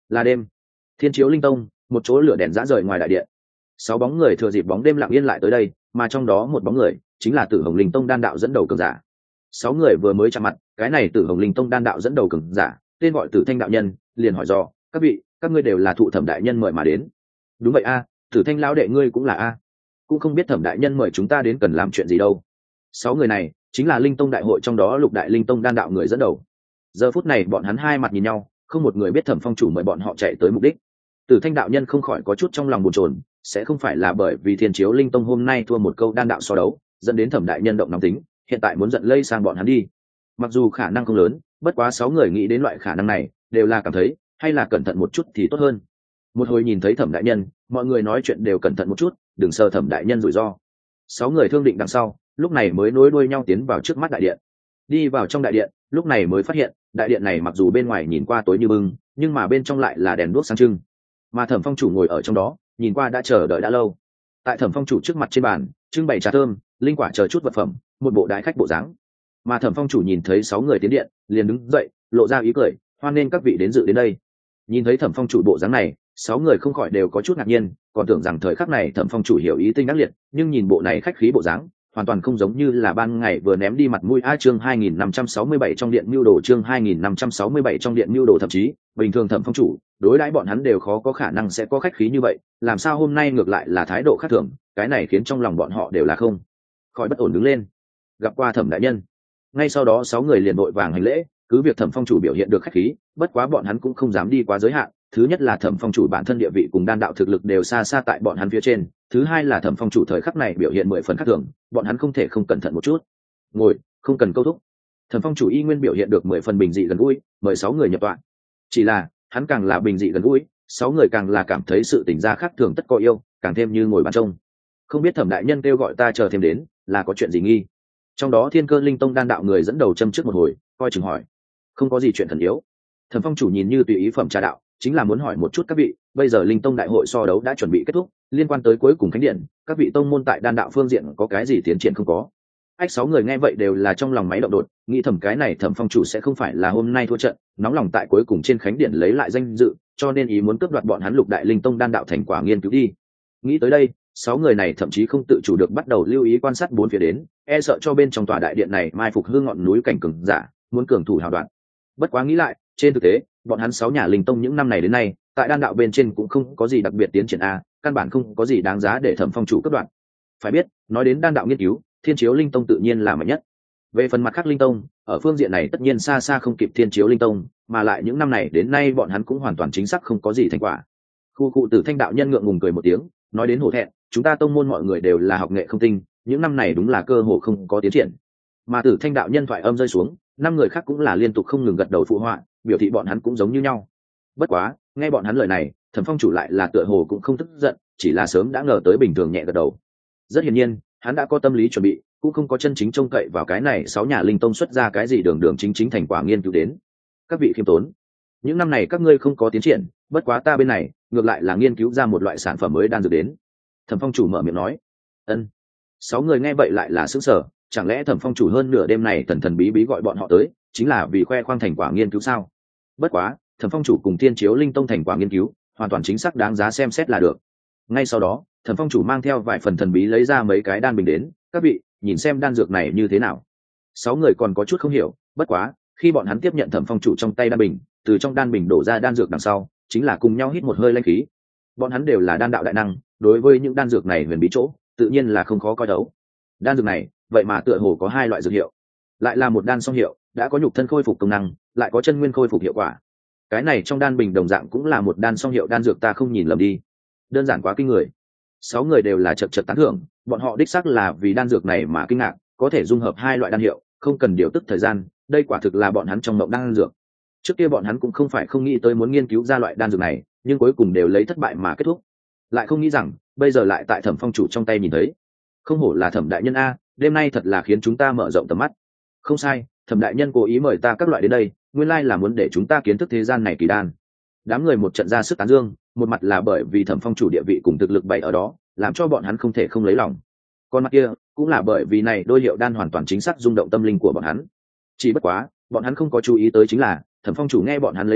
là đêm. Thiên Chiếu Linh Tông, một chỗ lửa đèn rã rời ngoài đại điện. Sáu bóng người thừa dịp bóng đêm lặng yên lại tới đây, mà trong đó một bóng người chính là Tử Hồng Linh Tông đan đạo dẫn đầu cường giả. Sáu người vừa mới chạm mặt, cái này Tử Hồng Linh Tông đan đạo dẫn đầu cường giả, tên gọi Tử Thanh đạo nhân, liền hỏi dò, các vị, các ngươi đều là thụ Thẩm đại nhân mời mà đến. Đúng vậy a, Tử Thanh lão đệ ngươi cũng là a. Cũng không biết Thẩm đại nhân mời chúng ta đến cần làm chuyện gì đâu. Sáu người này chính là Linh Tông đại hội trong đó Lục đại Linh Tông đan đạo người dẫn đầu. Giờ phút này bọn hắn hai mặt nhìn nhau, không một người biết Thẩm phong chủ mời bọn họ chạy tới mục đích. Tử Thanh đạo nhân không khỏi có chút trong lòng bồn chồn, sẽ không phải là bởi vì Thiên Chiếu Linh Tông hôm nay thua một câu đan đạo so đấu, dẫn đến Thẩm đại nhân động nóng tính, hiện tại muốn giận lây sang bọn hắn đi. Mặc dù khả năng không lớn, bất quá sáu người nghĩ đến loại khả năng này, đều là cảm thấy hay là cẩn thận một chút thì tốt hơn. Một hồi nhìn thấy Thẩm đại nhân, mọi người nói chuyện đều cẩn thận một chút, đừng sợ Thẩm đại nhân rủi ro. Sáu người thương định đằng sau, lúc này mới nối đuôi nhau tiến vào trước mắt đại điện. Đi vào trong đại điện, lúc này mới phát hiện, đại điện này mặc dù bên ngoài nhìn qua tối như bưng, nhưng mà bên trong lại là đèn đuốc sáng trưng. Mà Thẩm phong chủ ngồi ở trong đó, nhìn qua đã chờ đợi đã lâu. Tại Thẩm phong chủ trước mặt trên bàn, trưng bày trà thơm, linh quả chờ chút vật phẩm, một bộ đại khách bộ dáng. Mà Thẩm phong chủ nhìn thấy sáu người tiến điện, liền đứng dậy, lộ ra ý cười, hoan nên các vị đến dự đến đây. Nhìn thấy Thẩm phong chủ bộ dáng này, sáu người không khỏi đều có chút ngạc nhiên, còn tưởng rằng thời khắc này Thẩm phong chủ hiểu ý tinh ác liệt, nhưng nhìn bộ này khách khí bộ dáng, hoàn toàn không giống như là ban ngày vừa ném đi mặt mũi. A chương hai nghìn năm trăm sáu mươi bảy trong điện mưu đồ, chương hai nghìn năm trăm sáu mươi bảy trong điện mưu đồ, thậm chí bình thường Thẩm phong chủ đối đãi bọn hắn đều khó có khả năng sẽ có khách khí như vậy, làm sao hôm nay ngược lại là thái độ khác thường, cái này khiến trong lòng bọn họ đều là không khỏi bất ổn đứng lên. Gặp qua Thẩm đại nhân, ngay sau đó sáu người liền vội vàng hành lễ, cứ việc Thẩm phong chủ biểu hiện được khách khí, bất quá bọn hắn cũng không dám đi quá giới hạn. Thứ nhất là Thẩm phong chủ bản thân địa vị cùng đan đạo thực lực đều xa xa tại bọn hắn phía trên, thứ hai là Thẩm phong chủ thời khắc này biểu hiện mười phần khác thường, bọn hắn không thể không cẩn thận một chút. Ngồi, không cần câu thúc. Thẩm phong chủ y nguyên biểu hiện được mười phần bình dị gần gũi, mời sáu người nhập tọa. Chỉ là hắn càng là bình dị gần gũi, sáu người càng là cảm thấy sự tình gia khác thường tất có yêu, càng thêm như ngồi bàn trông. Không biết Thẩm đại nhân kêu gọi ta chờ thêm đến, là có chuyện gì nghi? Trong đó Thiên Cơ Linh Tông đan đạo người dẫn đầu châm trước một hồi, coi chừng hỏi. Không có gì chuyện thần yếu. Thẩm phong chủ nhìn như tùy ý phẩm trà đạo, chính là muốn hỏi một chút các vị, bây giờ Linh Tông đại hội so đấu đã chuẩn bị kết thúc, liên quan tới cuối cùng khánh điện, các vị tông môn tại đan đạo phương diện có cái gì tiến triển không có? Ách sáu người nghe vậy đều là trong lòng máy động đột, nghĩ thầm cái này Thẩm phong chủ sẽ không phải là hôm nay thua trận, nóng lòng tại cuối cùng trên khánh điện lấy lại danh dự, cho nên ý muốn cướp đoạt bọn hắn Lục đại Linh Tông đan đạo thành quả nghiên cứu đi. Nghĩ tới đây, sáu người này thậm chí không tự chủ được bắt đầu lưu ý quan sát bốn phía đến, e sợ cho bên trong tòa đại điện này mai phục hương ngọn núi cảnh cường giả, muốn cường thủ hào đoạn. Bất quá nghĩ lại, trên thực tế, bọn hắn sáu nhà Linh Tông những năm này đến nay, tại đan đạo bên trên cũng không có gì đặc biệt tiến triển a, căn bản không có gì đáng giá để Thẩm phong chủ cướp đoạt. Phải biết, nói đến đan đạo nghiên cứu, Thiên Chiếu Linh Tông tự nhiên là mạnh nhất. Về phần mặt khác Linh Tông, ở phương diện này tất nhiên xa xa không kịp Thiên Chiếu Linh Tông, mà lại những năm này đến nay bọn hắn cũng hoàn toàn chính xác không có gì thành quả. Khu cụ Tử Thanh đạo nhân ngượng ngùng cười một tiếng, nói đến hổ thẹn, chúng ta tông môn mọi người đều là học nghệ không tinh, những năm này đúng là cơ hội không có tiến triển. Mà Tử Thanh đạo nhân thoại âm rơi xuống, năm người khác cũng là liên tục không ngừng gật đầu phụ họa, biểu thị bọn hắn cũng giống như nhau. Bất quá, nghe bọn hắn lời này, Thẩm phong chủ lại là tựa hồ cũng không tức giận, chỉ là sớm đã ngờ tới bình thường nhẹ gật đầu. Rất hiển nhiên, hắn đã có tâm lý chuẩn bị, cũng không có chân chính trông cậy vào cái này sáu nhà Linh Tông xuất ra cái gì đường đường chính chính thành quả nghiên cứu đến. Các vị khiêm tốn, những năm này các ngươi không có tiến triển, bất quá ta bên này ngược lại là nghiên cứu ra một loại sản phẩm mới đang dược đến. Thẩm phong chủ mở miệng nói. Ân. Sáu người nghe vậy lại là sững sờ, chẳng lẽ Thẩm phong chủ hơn nửa đêm này thần thần bí bí gọi bọn họ tới, chính là vì khoe khoang thành quả nghiên cứu sao? Bất quá, Thẩm phong chủ cùng Thiên Chiếu Linh Tông thành quả nghiên cứu, hoàn toàn chính xác đáng giá xem xét là được. Ngay sau đó, Thẩm phong chủ mang theo vài phần thần bí lấy ra mấy cái đan bình đến, các vị, nhìn xem đan dược này như thế nào. Sáu người còn có chút không hiểu, bất quá, khi bọn hắn tiếp nhận Thẩm phong chủ trong tay đan bình, từ trong đan bình đổ ra đan dược đằng sau, chính là cùng nhau hít một hơi linh khí. Bọn hắn đều là đan đạo đại năng, đối với những đan dược này huyền bí chỗ, tự nhiên là không khó coi đấu. Đan dược này, vậy mà tựa hồ có hai loại dược hiệu, lại là một đan song hiệu, đã có nhục thân khôi phục công năng, lại có chân nguyên khôi phục hiệu quả. Cái này trong đan bình đồng dạng cũng là một đan song hiệu đan dược, ta không nhìn lầm đi. Đơn giản quá kinh người. Sáu người đều là chật chật tán thưởng, bọn họ đích xác là vì đan dược này mà kinh ngạc, có thể dung hợp hai loại đan hiệu, không cần điều tức thời gian, đây quả thực là bọn hắn trong mộng đan dược. Trước kia bọn hắn cũng không phải không nghĩ tới muốn nghiên cứu ra loại đan dược này, nhưng cuối cùng đều lấy thất bại mà kết thúc. Lại không nghĩ rằng, bây giờ lại tại Thẩm phong chủ trong tay nhìn thấy. Không hổ là Thẩm đại nhân a, đêm nay thật là khiến chúng ta mở rộng tầm mắt. Không sai, Thẩm đại nhân cố ý mời ta các loại đến đây, nguyên lai là muốn để chúng ta kiến thức thế gian này kỳ đan. Đám người một trận ra sức tán dương, một mặt là bởi vì Thẩm phong chủ địa vị cùng thực lực bày ở đó, làm cho bọn hắn không thể không lấy lòng. Còn mặt kia, cũng là bởi vì này đôi hiệu đan hoàn toàn chính xác rung động tâm linh của bọn hắn. Chỉ bất quá, bọn hắn không có chú ý tới chính là, Thẩm phong chủ nghe bọn hắn lấy lòng,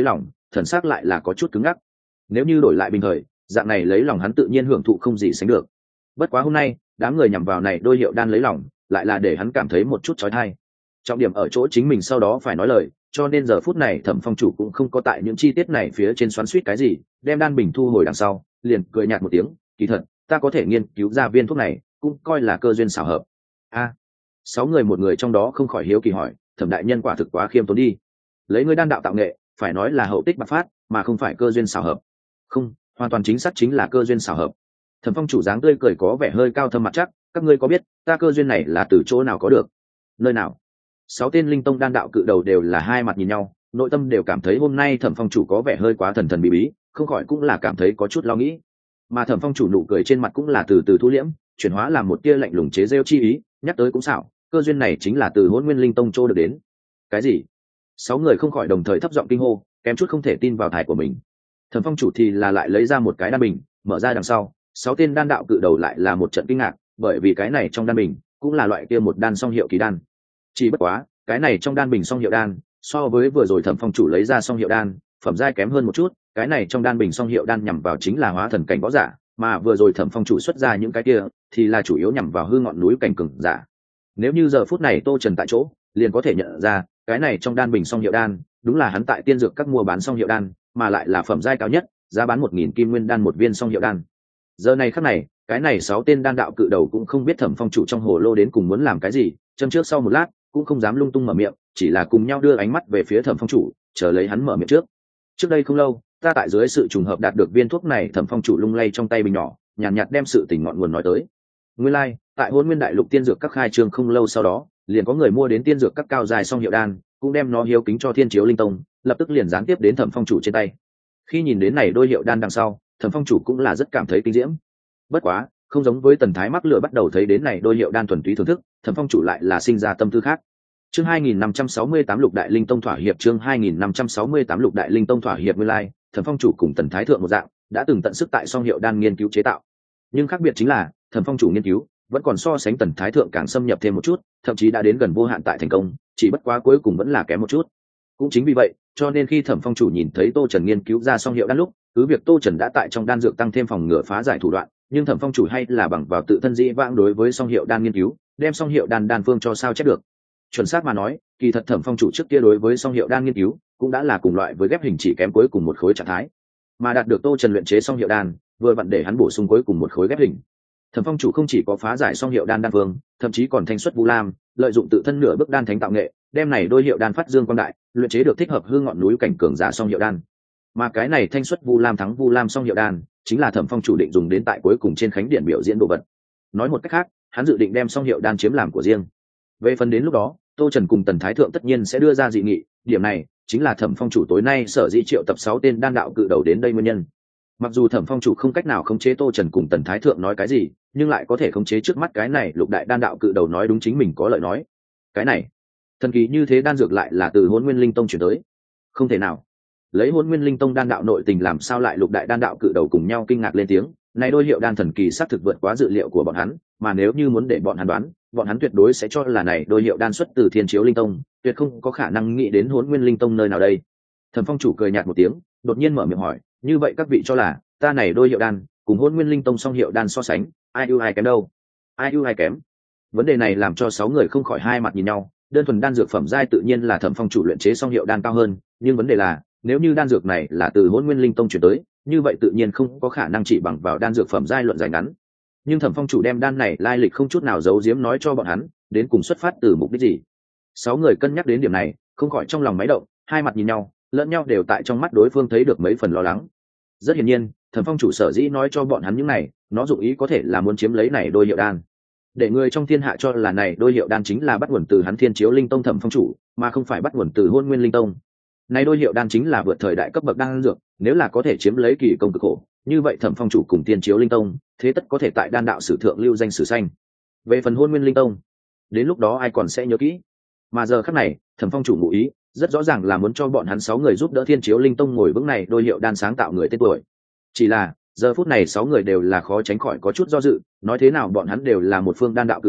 thần sắc lại là có chút cứng ngắc. Nếu như đổi lại bình thời, dạng này lấy lòng hắn tự nhiên hưởng thụ không gì sánh được. Bất quá hôm nay đám người nhằm vào này đôi hiệu đan lấy lòng lại là để hắn cảm thấy một chút chói tai. Trọng điểm ở chỗ chính mình sau đó phải nói lời, cho nên giờ phút này Thẩm Phong chủ cũng không có tại những chi tiết này phía trên xoắn xuýt cái gì, đem đan bình thu hồi đằng sau, liền cười nhạt một tiếng, kỳ thật, ta có thể nghiên cứu ra viên thuốc này, cũng coi là cơ duyên xảo hợp. A, sáu người một người trong đó không khỏi hiếu kỳ hỏi, Thẩm đại nhân quả thực quá khiêm tốn đi. Lấy ngươi đan đạo tạo nghệ, phải nói là hậu tích bạc phát, mà không phải cơ duyên xảo hợp. Không, hoàn toàn chính xác chính là cơ duyên xảo hợp. Thẩm Phong chủ dáng tươi cười có vẻ hơi cao thâm mặt chắc, các ngươi có biết, ta cơ duyên này là từ chỗ nào có được? Nơi nào? Sáu tên linh tông đan đạo cự đầu đều là hai mặt nhìn nhau, nội tâm đều cảm thấy hôm nay Thẩm Phong chủ có vẻ hơi quá thần thần bí bí, không khỏi cũng là cảm thấy có chút lo nghĩ. Mà Thẩm Phong chủ nụ cười trên mặt cũng là từ từ thu liễm, chuyển hóa làm một tia lạnh lùng chế giễu chi ý, nhắc tới cũng xảo, cơ duyên này chính là từ Hỗn Nguyên Linh Tông trô được đến. Cái gì? Sáu người không khỏi đồng thời thấp giọng kinh hô, kém chút không thể tin vào tai của mình. Thẩm Phong chủ thì là lại lấy ra một cái đan bình, mở ra đằng sau, sáu tên đan đạo cự đầu lại là một trận kinh ngạc, bởi vì cái này trong đan bình cũng là loại kia một đan song hiệu kỳ đan. Chỉ bất quá, cái này trong đan bình song hiệu đan, so với vừa rồi Thẩm Phong chủ lấy ra song hiệu đan, phẩm giai kém hơn một chút, cái này trong đan bình song hiệu đan nhằm vào chính là hóa thần cảnh võ giả, mà vừa rồi Thẩm Phong chủ xuất ra những cái kia thì là chủ yếu nhằm vào hư ngọn núi cảnh cường giả. Nếu như giờ phút này Tô Trần tại chỗ, liền có thể nhận ra, cái này trong đan bình song hiệu đan, đúng là hắn tại tiên dược các mua bán song hiệu đan, mà lại là phẩm giai cao nhất, giá bán một nghìn kim nguyên đan một viên song hiệu đan. Giờ này khắc này, cái này sáu tên đan đạo cự đầu cũng không biết Thẩm Phong chủ trong hồ lô đến cùng muốn làm cái gì, châm trước sau một lát, cũng không dám lung tung mở miệng, chỉ là cùng nhau đưa ánh mắt về phía Thẩm Phong chủ, chờ lấy hắn mở miệng trước. Trước đây không lâu, ta tại dưới sự trùng hợp đạt được viên thuốc này, Thẩm Phong chủ lung lay trong tay bình nhỏ, nhàn nhạt, nhạt đem sự tình ngọn nguồn nói tới. Nguyên lai, like, tại Hỗn Nguyên Đại Lục tiên dược các khai trương không lâu sau đó, liền có người mua đến tiên dược các cao dài song hiệu đan, cũng đem nó hiếu kính cho Thiên Chiếu Linh Tông, lập tức liền gián tiếp đến Thẩm Phong chủ trên tay. Khi nhìn đến này đôi hiệu đan đằng sau, Thẩm Phong chủ cũng là rất cảm thấy kinh diễm. Bất quá, không giống với Tần Thái mắc lửa bắt đầu thấy đến này đôi hiệu đan thuần túy thưởng thức, Thẩm Phong chủ lại là sinh ra tâm tư khác. Chương hai nghìn năm trăm sáu mươi tám Lục Đại Linh Tông thỏa hiệp, chương hai nghìn năm trăm sáu mươi tám Lục Đại Linh Tông thỏa hiệp. Nguyên lai, like, Thẩm Phong chủ cùng Tần Thái thượng một dạng, đã từng tận sức tại song hiệu đan nghiên cứu chế tạo. Nhưng khác biệt chính là, Thẩm Phong chủ nghiên cứu vẫn còn so sánh Tần Thái thượng càng xâm nhập thêm một chút, thậm chí đã đến gần vô hạn tại thành công, chỉ bất quá cuối cùng vẫn là kém một chút. Cũng chính vì vậy, cho nên khi Thẩm Phong chủ nhìn thấy Tô Trần nghiên cứu ra song hiệu đan lúc, cứ việc Tô Trần đã tại trong đan dược tăng thêm phòng ngừa phá giải thủ đoạn, nhưng Thẩm Phong chủ hay là bằng vào tự thân dĩ vãng đối với song hiệu đan nghiên cứu, đem song hiệu đan đan phương cho sao chép được. Chuẩn xác mà nói, kỳ thật Thẩm Phong chủ trước kia đối với song hiệu đan nghiên cứu, cũng đã là cùng loại với ghép hình chỉ kém cuối cùng một khối trạng thái, mà đạt được Tô Trần luyện chế song hiệu đan, vừa vặn để hắn bổ sung cuối cùng một khối ghép hình. Thẩm Phong chủ không chỉ có phá giải song hiệu đan đan phương, thậm chí còn thanh xuất Vu Lam, lợi dụng tự thân nửa bước đan thánh tạo nghệ, đem này đôi hiệu đan phát dương quang đại, luyện chế được thích hợp hư ngọn núi cảnh cường giả song hiệu đan. Mà cái này thanh xuất Vu Lam thắng Vu Lam song hiệu đan, chính là Thẩm Phong chủ định dùng đến tại cuối cùng trên khánh điện biểu diễn đồ vật. Nói một cách khác, hắn dự định đem song hiệu đan chiếm làm của riêng. Về phần đến lúc đó, Tô Trần cùng Tần Thái thượng tất nhiên sẽ đưa ra dị nghị, điểm này chính là Thẩm Phong chủ tối nay sở dĩ triệu tập sáu tên đan đạo cự đầu đến đây nguyên nhân. Mặc dù Thẩm Phong chủ không cách nào khống chế Tô Trần cùng Tần Thái thượng nói cái gì, nhưng lại có thể khống chế trước mắt cái này lục đại đan đạo cự đầu nói đúng chính mình có lợi nói. Cái này, thần kỳ như thế đan dược lại là từ Hỗn Nguyên Linh Tông chuyển tới. Không thể nào. Lấy Hỗn Nguyên Linh Tông đan đạo nội tình làm sao lại lục đại đan đạo cự đầu cùng nhau kinh ngạc lên tiếng, này đôi hiệu đan thần kỳ xác thực vượt quá dự liệu của bọn hắn, mà nếu như muốn để bọn hắn đoán, bọn hắn tuyệt đối sẽ cho là này đôi hiệu đan xuất từ Thiên Chiếu Linh Tông, tuyệt không có khả năng nghĩ đến Hỗn Nguyên Linh Tông nơi nào đây. Thẩm Phong chủ cười nhạt một tiếng, đột nhiên mở miệng hỏi, như vậy các vị cho là ta này đôi hiệu đan cùng Hỗn Nguyên Linh Tông song hiệu đan so sánh, ai ưu ai kém đâu? Ai ưu ai kém? Vấn đề này làm cho sáu người không khỏi hai mặt nhìn nhau, đơn thuần đan dược phẩm giai tự nhiên là Thẩm Phong chủ luyện chế song hiệu đan cao hơn, nhưng vấn đề là, nếu như đan dược này là từ Hỗn Nguyên Linh Tông chuyển tới, như vậy tự nhiên không có khả năng chỉ bằng vào đan dược phẩm giai luận giải ngắn. Nhưng Thẩm Phong chủ đem đan này lai lịch không chút nào giấu giếm nói cho bọn hắn, đến cùng xuất phát từ mục đích gì. Sáu người cân nhắc đến điểm này, không khỏi trong lòng máy động, hai mặt nhìn nhau, lẫn nhau đều tại trong mắt đối phương thấy được mấy phần lo lắng. Rất hiển nhiên, Thẩm Phong chủ sở dĩ nói cho bọn hắn những này, nó dụng ý có thể là muốn chiếm lấy này đôi hiệu đan, để người trong thiên hạ cho là này đôi hiệu đan chính là bắt nguồn từ hắn Thiên Chiếu Linh Tông Thẩm Phong chủ, mà không phải bắt nguồn từ Hỗn Nguyên Linh Tông. Này đôi hiệu đan chính là vượt thời đại cấp bậc đan dược, nếu là có thể chiếm lấy kỳ công cực khổ, như vậy Thẩm Phong chủ cùng Thiên Chiếu Linh Tông, thế tất có thể tại đan đạo sử thượng lưu danh sử xanh. Về phần Hỗn Nguyên Linh Tông, đến lúc đó ai còn sẽ nhớ kỹ. Mà giờ khắc này, Thẩm Phong chủ ngụ ý, rất rõ ràng là muốn cho bọn hắn sáu người giúp đỡ Thiên Chiếu Linh Tông ngồi vững này đôi hiệu đan sáng tạo người tên tuổi. Chỉ là, giờ phút này sáu người đều là khó tránh khỏi có chút do dự, nói thế nào bọn hắn đều là một phương đan đạo cự đầu,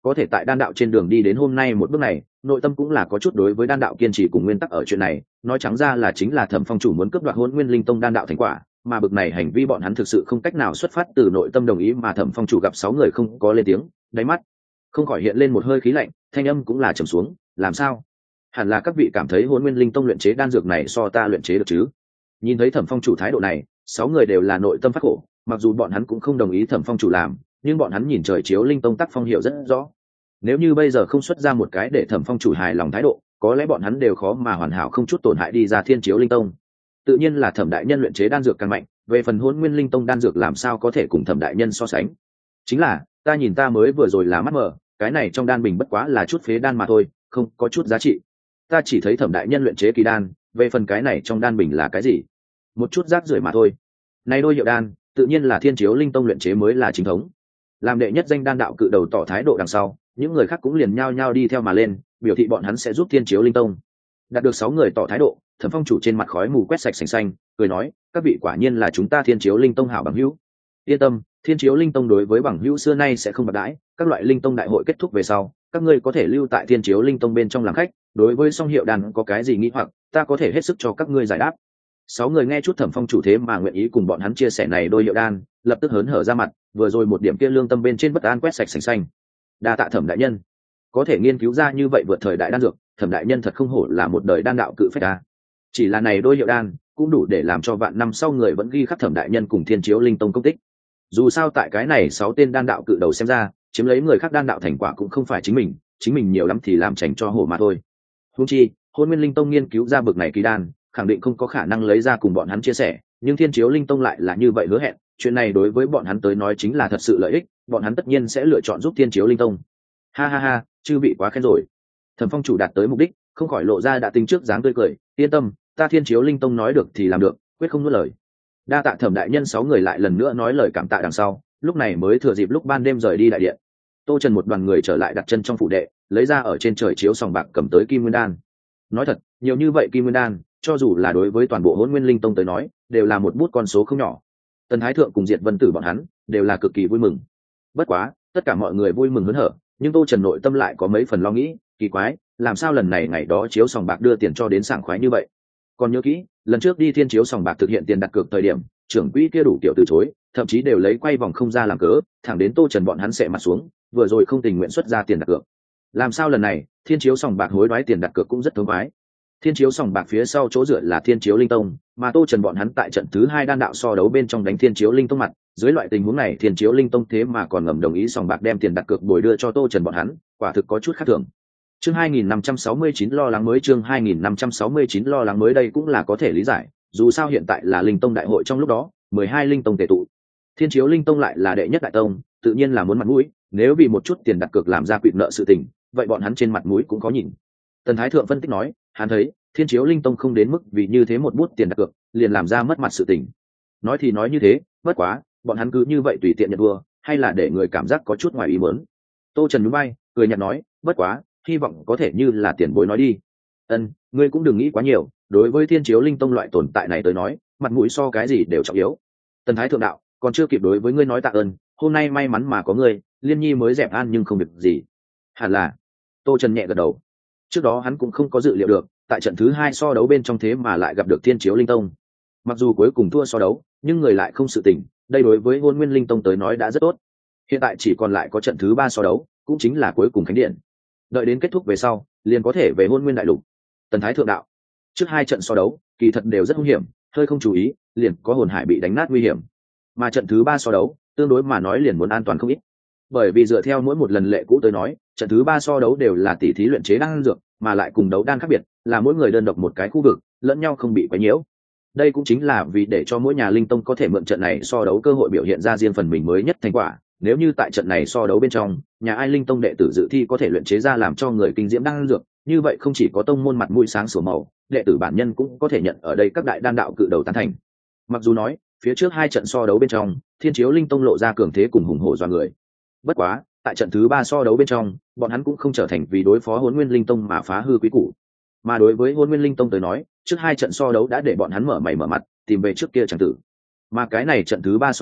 có thể tại đan đạo trên đường đi đến hôm nay một bước này, nội tâm cũng là có chút đối với đan đạo kiên trì cùng nguyên tắc ở chuyện này, nói trắng ra là chính là Thẩm Phong chủ muốn cướp đoạt Hỗn Nguyên Linh Tông đan đạo thành quả, mà bực này hành vi bọn hắn thực sự không cách nào xuất phát từ nội tâm đồng ý, mà Thẩm Phong chủ gặp sáu người không có lên tiếng, đáy mắt không khỏi hiện lên một hơi khí lạnh, thanh âm cũng là trầm xuống, làm sao? Hẳn là các vị cảm thấy Hỗn Nguyên Linh Tông luyện chế đan dược này so ta luyện chế được chứ? Nhìn thấy Thẩm Phong chủ thái độ này, sáu người đều là nội tâm phát khổ, mặc dù bọn hắn cũng không đồng ý Thẩm Phong chủ làm, nhưng bọn hắn nhìn trời chiếu linh tông tác phong hiểu rất rõ. Nếu như bây giờ không xuất ra một cái để Thẩm Phong chủ hài lòng thái độ, có lẽ bọn hắn đều khó mà hoàn hảo không chút tổn hại đi ra thiên chiếu linh tông. Tự nhiên là Thẩm đại nhân luyện chế đan dược càng mạnh, về phần Hỗn Nguyên Linh Tông đan dược làm sao có thể cùng Thẩm đại nhân so sánh? Chính là, ta nhìn ta mới vừa rồi là mắt mờ, cái này trong đan bình bất quá là chút phế đan mà thôi, không có chút giá trị. Ta chỉ thấy Thẩm đại nhân luyện chế kỳ đan, về phần cái này trong đan bình là cái gì? Một chút rác rưởi mà thôi. Này đôi hiệu đan, tự nhiên là thiên chiếu linh tông luyện chế mới là chính thống. Làm đệ nhất danh đan đạo cự đầu tỏ thái độ đằng sau, những người khác cũng liền nhao nhao đi theo mà lên, biểu thị bọn hắn sẽ giúp thiên chiếu linh tông. Đạt được sáu người tỏ thái độ, Thẩm Phong chủ trên mặt khói mù quét sạch sành xanh, cười nói, các vị quả nhiên là chúng ta thiên chiếu linh tông hảo bằng hữu. Yên tâm, thiên chiếu linh tông đối với bằng hữu xưa nay sẽ không bạc đãi, các loại linh tông đại hội kết thúc về sau, các ngươi có thể lưu tại thiên chiếu linh tông bên trong làm khách, đối với song hiệu đàn có cái gì nghi hoặc, ta có thể hết sức cho các ngươi giải đáp. Sáu người nghe chút Thẩm Phong chủ thế mà nguyện ý cùng bọn hắn chia sẻ này đôi hiệu đan, lập tức hớn hở ra mặt, vừa rồi một điểm kia lương tâm bên trên bất an quét sạch sành xanh. Đa tạ Thẩm đại nhân, có thể nghiên cứu ra như vậy vượt thời đại đan dược, Thẩm đại nhân thật không hổ là một đời đan đạo cự phách ta. Chỉ là này đôi hiệu đan cũng đủ để làm cho vạn năm sau người vẫn ghi khắc Thẩm đại nhân cùng thiên chiếu linh tông công tích. Dù sao tại cái này sáu tên đan đạo cự đầu xem ra, chiếm lấy người khác đan đạo thành quả cũng không phải chính mình, chính mình nhiều lắm thì làm tránh cho hổ mà thôi. Huống chi, Hỗn Nguyên Linh Tông nghiên cứu ra bực này kỳ đan, khẳng định không có khả năng lấy ra cùng bọn hắn chia sẻ, nhưng thiên chiếu linh tông lại là như vậy hứa hẹn, chuyện này đối với bọn hắn tới nói chính là thật sự lợi ích, bọn hắn tất nhiên sẽ lựa chọn giúp thiên chiếu linh tông. Ha ha ha, chư vị quá khen rồi. Thẩm Phong chủ đạt tới mục đích, không khỏi lộ ra đã tính trước dáng tươi cười, yên tâm, ta thiên chiếu linh tông nói được thì làm được, quyết không nuốt lời. Đa tạ Thẩm đại nhân. Sáu người lại lần nữa nói lời cảm tạ đằng sau, lúc này mới thừa dịp lúc ban đêm rời đi đại điện. Tô Trần một đoàn người trở lại đặt chân trong phủ đệ, lấy ra ở trên trời chiếu sòng bạc cầm tới kim nguyên đan. Nói thật, nhiều như vậy kim nguyên đan, cho dù là đối với toàn bộ Hỗn Nguyên Linh Tông tới nói, đều là một bút con số không nhỏ. Tần Thái Thượng cùng Diệt Vân Tử bọn hắn đều là cực kỳ vui mừng. Bất quá, tất cả mọi người vui mừng hớn hở, nhưng Tô Trần nội tâm lại có mấy phần lo nghĩ, kỳ quái, làm sao lần này ngày đó chiếu sòng bạc đưa tiền cho đến sảng khoái như vậy? Còn nhớ kỹ, lần trước đi thiên chiếu sòng bạc thực hiện tiền đặt cược thời điểm, trưởng quỹ kia đủ kiểu từ chối, thậm chí đều lấy quay vòng không ra làm cớ, thẳng đến Tô Trần bọn hắn sẽ mặt xuống, vừa rồi không tình nguyện xuất ra tiền đặt cược. Làm sao lần này, thiên chiếu sòng bạc hối đoái tiền đặt cược cũng rất thống khoái. Thiên chiếu sòng bạc phía sau chỗ dựa là thiên chiếu linh tông, mà Tô Trần bọn hắn tại trận thứ hai đan đạo so đấu bên trong đánh thiên chiếu linh tông mặt, dưới loại tình huống này thiên chiếu linh tông thế mà còn ngầm đồng ý sòng bạc đem tiền đặt cược bồi đưa cho Tô Trần bọn hắn, quả thực có chút khác thường. Chương hai nghìn năm trăm sáu mươi chín lo lắng mới chương hai nghìn năm trăm sáu mươi chín lo lắng mới đây cũng là có thể lý giải, dù sao hiện tại là linh tông đại hội trong lúc đó, mười hai linh tông tề tụ. Thiên chiếu linh tông lại là đệ nhất đại tông, tự nhiên là muốn mặt mũi, nếu vì một chút tiền đặt cược làm ra quỵt nợ sự tình, vậy bọn hắn trên mặt mũi cũng có nhìn. Tần Thái Thượng phân tích nói, hắn thấy thiên chiếu linh tông không đến mức vì như thế một bút tiền đặt cược liền làm ra mất mặt sự tình. Nói thì nói như thế, bất quá bọn hắn cứ như vậy tùy tiện nhận vua, hay là để người cảm giác có chút ngoài ý muốn. Tô Trần nhún vai, cười nhạt nói, bất quá hy vọng có thể như là tiền bối nói đi. Ân, ngươi cũng đừng nghĩ quá nhiều, đối với thiên chiếu linh tông loại tồn tại này tới nói, mặt mũi so cái gì đều trọng yếu. Tần Thái Thượng đạo, còn chưa kịp đối với ngươi nói tạ ơn, hôm nay may mắn mà có ngươi, Liên Nhi mới dẹp an nhưng không việc gì. Hẳn là. Tô Trần nhẹ gật đầu. Trước đó hắn cũng không có dự liệu được, tại trận thứ hai so đấu bên trong thế mà lại gặp được thiên chiếu linh tông. Mặc dù cuối cùng thua so đấu, nhưng người lại không sự tình, đây đối với Hỗn Nguyên Linh Tông tới nói đã rất tốt. Hiện tại chỉ còn lại có trận thứ ba so đấu, cũng chính là cuối cùng khánh điện. Đợi đến kết thúc về sau, liền có thể về Hỗn Nguyên đại lục. Tần Thái Thượng đạo, trước hai trận so đấu, kỳ thật đều rất hung hiểm, hơi không chú ý, liền có hồn hải bị đánh nát nguy hiểm. Mà trận thứ ba so đấu, tương đối mà nói liền muốn an toàn không ít. Bởi vì dựa theo mỗi một lần lệ cũ tới nói, trận thứ ba so đấu đều là tỉ thí luyện chế đan dược, mà lại cùng đấu đan khác biệt, là mỗi người đơn độc một cái khu vực, lẫn nhau không bị quấy nhiễu. Đây cũng chính là vì để cho mỗi nhà linh tông có thể mượn trận này so đấu cơ hội biểu hiện ra riêng phần mình mới nhất thành quả. Nếu như tại trận này so đấu bên trong, nhà ai linh tông đệ tử dự thi có thể luyện chế ra làm cho người kinh diễm đan dược, như vậy không chỉ có tông môn mặt mũi sáng sủa màu, đệ tử bản nhân cũng có thể nhận ở đây các đại đan đạo cự đầu tán thành. Mặc dù nói, phía trước hai trận so đấu bên trong, Thiên Chiếu Linh Tông lộ ra cường thế cùng hùng hổ doa người. Bất quá, tại trận thứ ba so đấu bên trong, bọn hắn cũng không trở thành vì đối phó Hỗn Nguyên Linh Tông mà phá hư quý củ. Mà đối với Hỗn Nguyên Linh Tông tới nói, trước hai trận so đấu đã để bọn hắn mở mày mở mặt, tìm về trước kia chẳng tử. Mà cái này trận thứ ba so đấu,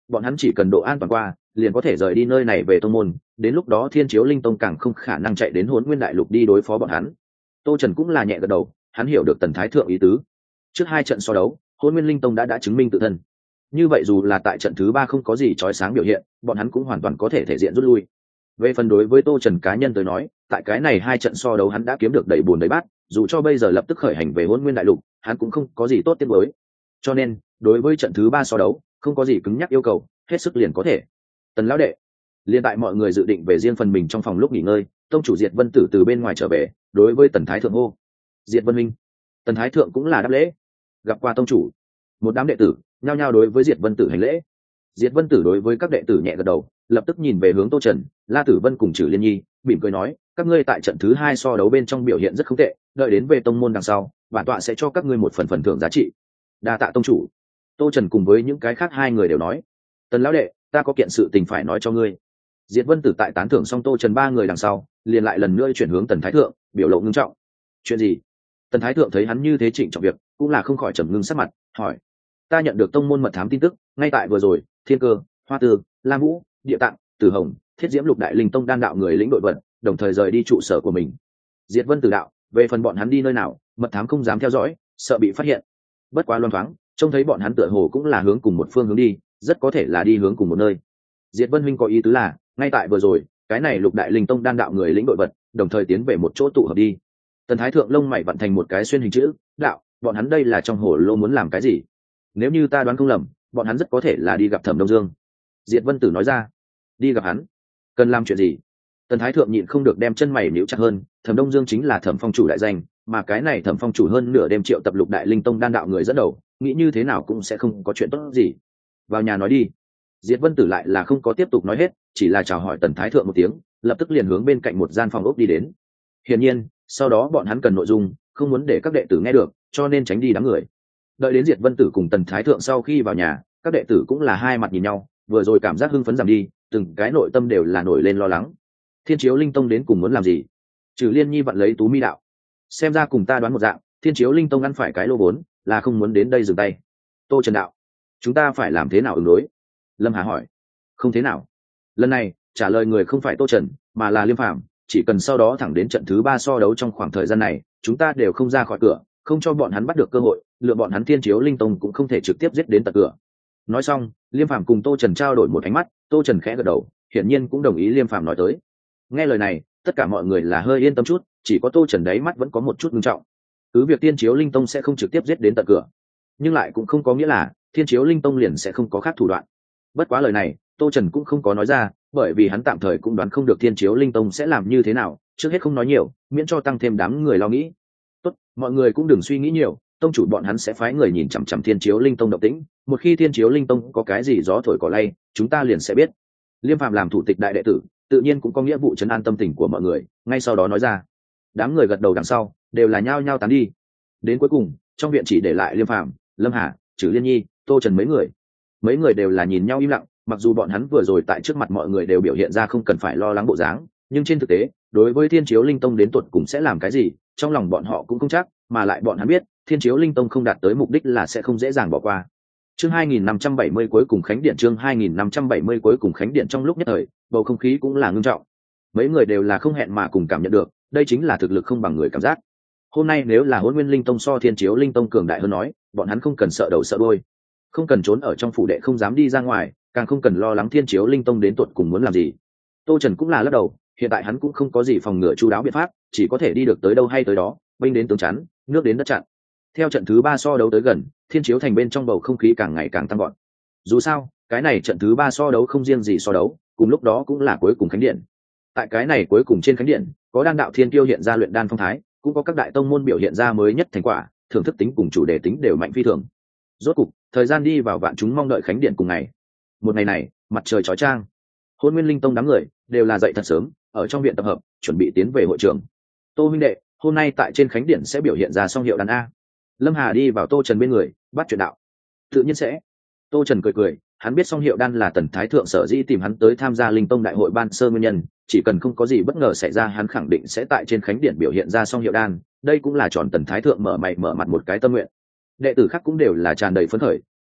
bọn hắn chỉ cần độ an toàn qua liền có thể rời đi nơi này về tông môn, đến lúc đó thiên chiếu linh tông càng không khả năng chạy đến Hỗn Nguyên đại lục đi đối phó bọn hắn. Tô Trần cũng là nhẹ gật đầu, hắn hiểu được Tần Thái Thượng ý tứ. Trước hai trận so đấu, Hỗn Nguyên linh tông đã đã chứng minh tự thân, như vậy dù là tại trận thứ ba không có gì chói sáng biểu hiện, bọn hắn cũng hoàn toàn có thể thể diện rút lui. Về phần đối với Tô Trần cá nhân tới nói, tại cái này hai trận so đấu hắn đã kiếm được đầy bùn đầy bát, dù cho bây giờ lập tức khởi hành về Hỗn Nguyên đại lục, hắn cũng không có gì tốt tiếc nuối. Cho nên, đối với trận thứ ba so đấu, không có gì cứng nhắc yêu cầu, hết sức liền có thể. Tần lão đệ, liên tại mọi người dự định về riêng phần mình trong phòng lúc nghỉ ngơi, tông chủ Diệt Vân Tử từ bên ngoài trở về, đối với Tần Thái Thượng hô: "Diệt Vân Minh." Tần Thái Thượng cũng là đáp lễ: "Gặp qua tông chủ." Một đám đệ tử nhao nhao đối với Diệt Vân Tử hành lễ. Diệt Vân Tử đối với các đệ tử nhẹ gật đầu, lập tức nhìn về hướng Tô Trần, La Tử Vân cùng Trử Liên Nhi, mỉm cười nói: "Các ngươi tại trận thứ hai so đấu bên trong biểu hiện rất không tệ, đợi đến về tông môn đằng sau, bản tọa sẽ cho các ngươi một phần phần thưởng giá trị." Đa tạ tông chủ. Tô Trần cùng với những cái khác hai người đều nói: "Tần lão đệ, ta có kiện sự tình phải nói cho ngươi." Diệt Vân Tử tại tán thưởng xong Tô Trần ba người đằng sau, liền lại lần nữa chuyển hướng Tần Thái Thượng, biểu lộ ngưng trọng. "Chuyện gì?" Tần Thái Thượng thấy hắn như thế trịnh trọng việc, cũng là không khỏi trầm ngưng sắc mặt, hỏi: "Ta nhận được tông môn mật thám tin tức, ngay tại vừa rồi, Thiên Cơ, Hoa Tư, Lam Vũ, Địa Tạng, Tử Hồng, Thiết Diễm Lục Đại Linh Tông đan đạo người lĩnh đội vận, đồng thời rời đi trụ sở của mình." Diệt Vân Tử đạo: "Về phần bọn hắn đi nơi nào, mật thám không dám theo dõi, sợ bị phát hiện. Bất quá loan thoáng, trông thấy bọn hắn tựa hồ cũng là hướng cùng một phương hướng đi, rất có thể là đi hướng cùng một nơi." Diệt Vân huynh có ý tứ là, ngay tại vừa rồi, cái này Lục Đại Linh Tông đan đạo người lĩnh đội vật, đồng thời tiến về một chỗ tụ hợp đi. Tần Thái Thượng lông mày vặn thành một cái xuyên hình chữ, đạo: "Bọn hắn đây là trong hồ lô muốn làm cái gì? Nếu như ta đoán không lầm, bọn hắn rất có thể là đi gặp Thẩm Đông Dương." Diệt Vân Tử nói ra: "Đi gặp hắn? Cần làm chuyện gì?" Tần Thái Thượng nhịn không được đem chân mày níu chặt hơn, Thẩm Đông Dương chính là Thẩm Phong chủ đại danh, mà cái này Thẩm Phong chủ hơn nửa đêm triệu tập Lục Đại Linh Tông đan đạo người dẫn đầu, nghĩ như thế nào cũng sẽ không có chuyện tốt gì. Vào nhà nói đi. Diệt Vân Tử lại là không có tiếp tục nói hết, chỉ là chào hỏi Tần Thái Thượng một tiếng, lập tức liền hướng bên cạnh một gian phòng ốc đi đến. Hiển nhiên, sau đó bọn hắn cần nội dung, không muốn để các đệ tử nghe được, cho nên tránh đi đám người. Đợi đến Diệt Vân Tử cùng Tần Thái Thượng sau khi vào nhà, các đệ tử cũng là hai mặt nhìn nhau, vừa rồi cảm giác hưng phấn giảm đi, từng cái nội tâm đều là nổi lên lo lắng. Thiên Chiếu Linh Tông đến cùng muốn làm gì? Trừ Liên Nhi vặn lấy Tú Mi đạo: "Xem ra cùng ta đoán một dạng, Thiên Chiếu Linh Tông ăn phải cái lô vốn, là không muốn đến đây dừng tay." Tô Trần đạo: "Chúng ta phải làm thế nào ứng đối?" Lâm Hà hỏi. "Không thế nào." Lần này trả lời người không phải Tô Trần, mà là Liêm Phàm. "Chỉ cần sau đó thẳng đến trận thứ ba so đấu trong khoảng thời gian này, chúng ta đều không ra khỏi cửa, không cho bọn hắn bắt được cơ hội, lựa bọn hắn Thiên Chiếu Linh Tông cũng không thể trực tiếp giết đến tận cửa." Nói xong, Liêm Phàm cùng Tô Trần trao đổi một ánh mắt, Tô Trần khẽ gật đầu, hiển nhiên cũng đồng ý Liêm Phàm nói tới. Nghe lời này, tất cả mọi người là hơi yên tâm chút, chỉ có Tô Trần đáy mắt vẫn có một chút nghiêm trọng. Cứ việc Thiên Chiếu Linh Tông sẽ không trực tiếp giết đến tận cửa, nhưng lại cũng không có nghĩa là Thiên Chiếu Linh Tông liền sẽ không có khác thủ đoạn. Bất quá lời này, Tô Trần cũng không có nói ra, bởi vì hắn tạm thời cũng đoán không được Thiên Chiếu Linh Tông sẽ làm như thế nào, trước hết không nói nhiều, miễn cho tăng thêm đám người lo nghĩ. Tốt, mọi người cũng đừng suy nghĩ nhiều, tông chủ bọn hắn sẽ phái người nhìn chằm chằm Thiên Chiếu Linh Tông động tĩnh, một khi Thiên Chiếu Linh Tông có cái gì gió thổi cỏ lay, chúng ta liền sẽ biết. Liêm Phàm làm thủ tịch đại đệ tử, tự nhiên cũng có nghĩa vụ trấn an tâm tình của mọi người, ngay sau đó nói ra. Đám người gật đầu đằng sau, đều là nhao nhao tán đi. Đến cuối cùng, trong viện chỉ để lại Liêm Phàm, Lâm Hà, Trử Liên Nhi, Tô Trần mấy người. Mấy người đều là nhìn nhau im lặng, mặc dù bọn hắn vừa rồi tại trước mặt mọi người đều biểu hiện ra không cần phải lo lắng bộ dáng, nhưng trên thực tế, đối với Thiên Chiếu Linh Tông đến tuột cùng sẽ làm cái gì, trong lòng bọn họ cũng không chắc, mà lại bọn hắn biết, Thiên Chiếu Linh Tông không đạt tới mục đích là sẽ không dễ dàng bỏ qua. Chương hai nghìn năm trăm bảy mươi cuối cùng khánh điện chương hai nghìn năm trăm bảy mươi cuối cùng khánh điện trong lúc nhất thời, bầu không khí cũng là ngưng trọng. Mấy người đều là không hẹn mà cùng cảm nhận được, đây chính là thực lực không bằng người cảm giác. Hôm nay nếu là Hỗn Nguyên Linh Tông so Thiên Chiếu Linh Tông cường đại hơn nói, bọn hắn không cần sợ đầu sợ đuôi, không cần trốn ở trong phủ đệ không dám đi ra ngoài, càng không cần lo lắng Thiên Chiếu Linh Tông đến tuột cùng muốn làm gì. Tô Trần cũng là lắc đầu, hiện tại hắn cũng không có gì phòng ngừa chu đáo biện pháp, chỉ có thể đi được tới đâu hay tới đó, binh đến tướng chắn, nước đến đất chặn. Theo trận thứ ba so đấu tới gần, Thiên Chiếu thành bên trong bầu không khí càng ngày càng tăng gọn. Dù sao, cái này trận thứ ba so đấu không riêng gì so đấu, cùng lúc đó cũng là cuối cùng khánh điện. Tại cái này cuối cùng trên khánh điện, có đan đạo thiên tiêu hiện ra luyện đan phong thái, cũng có các đại tông môn biểu hiện ra mới nhất thành quả, thưởng thức tính cùng chủ đề tính đều mạnh phi thường. Rốt cục, thời gian đi vào vạn chúng mong đợi khánh điện cùng ngày. Một ngày này, mặt trời chói chang, Hỗn Nguyên Linh Tông đám người đều là dậy thật sớm, ở trong viện tập hợp, chuẩn bị tiến về hội trường. Tô huynh đệ, hôm nay tại trên khánh điện sẽ biểu hiện ra song hiệu đan a. Lâm Hà đi vào Tô Trần bên người, bắt chuyện đạo. Tự nhiên sẽ. Tô Trần cười cười, hắn biết song hiệu đan là Tần Thái Thượng sở dĩ tìm hắn tới tham gia Linh Tông đại hội ban sơ nguyên nhân, chỉ cần không có gì bất ngờ xảy ra hắn khẳng định sẽ tại trên khánh điện biểu hiện ra song hiệu đan, đây cũng là tròn Tần Thái Thượng mở mày mở mặt một cái tâm nguyện. Đệ tử khác cũng đều là tràn đầy phấn khởi,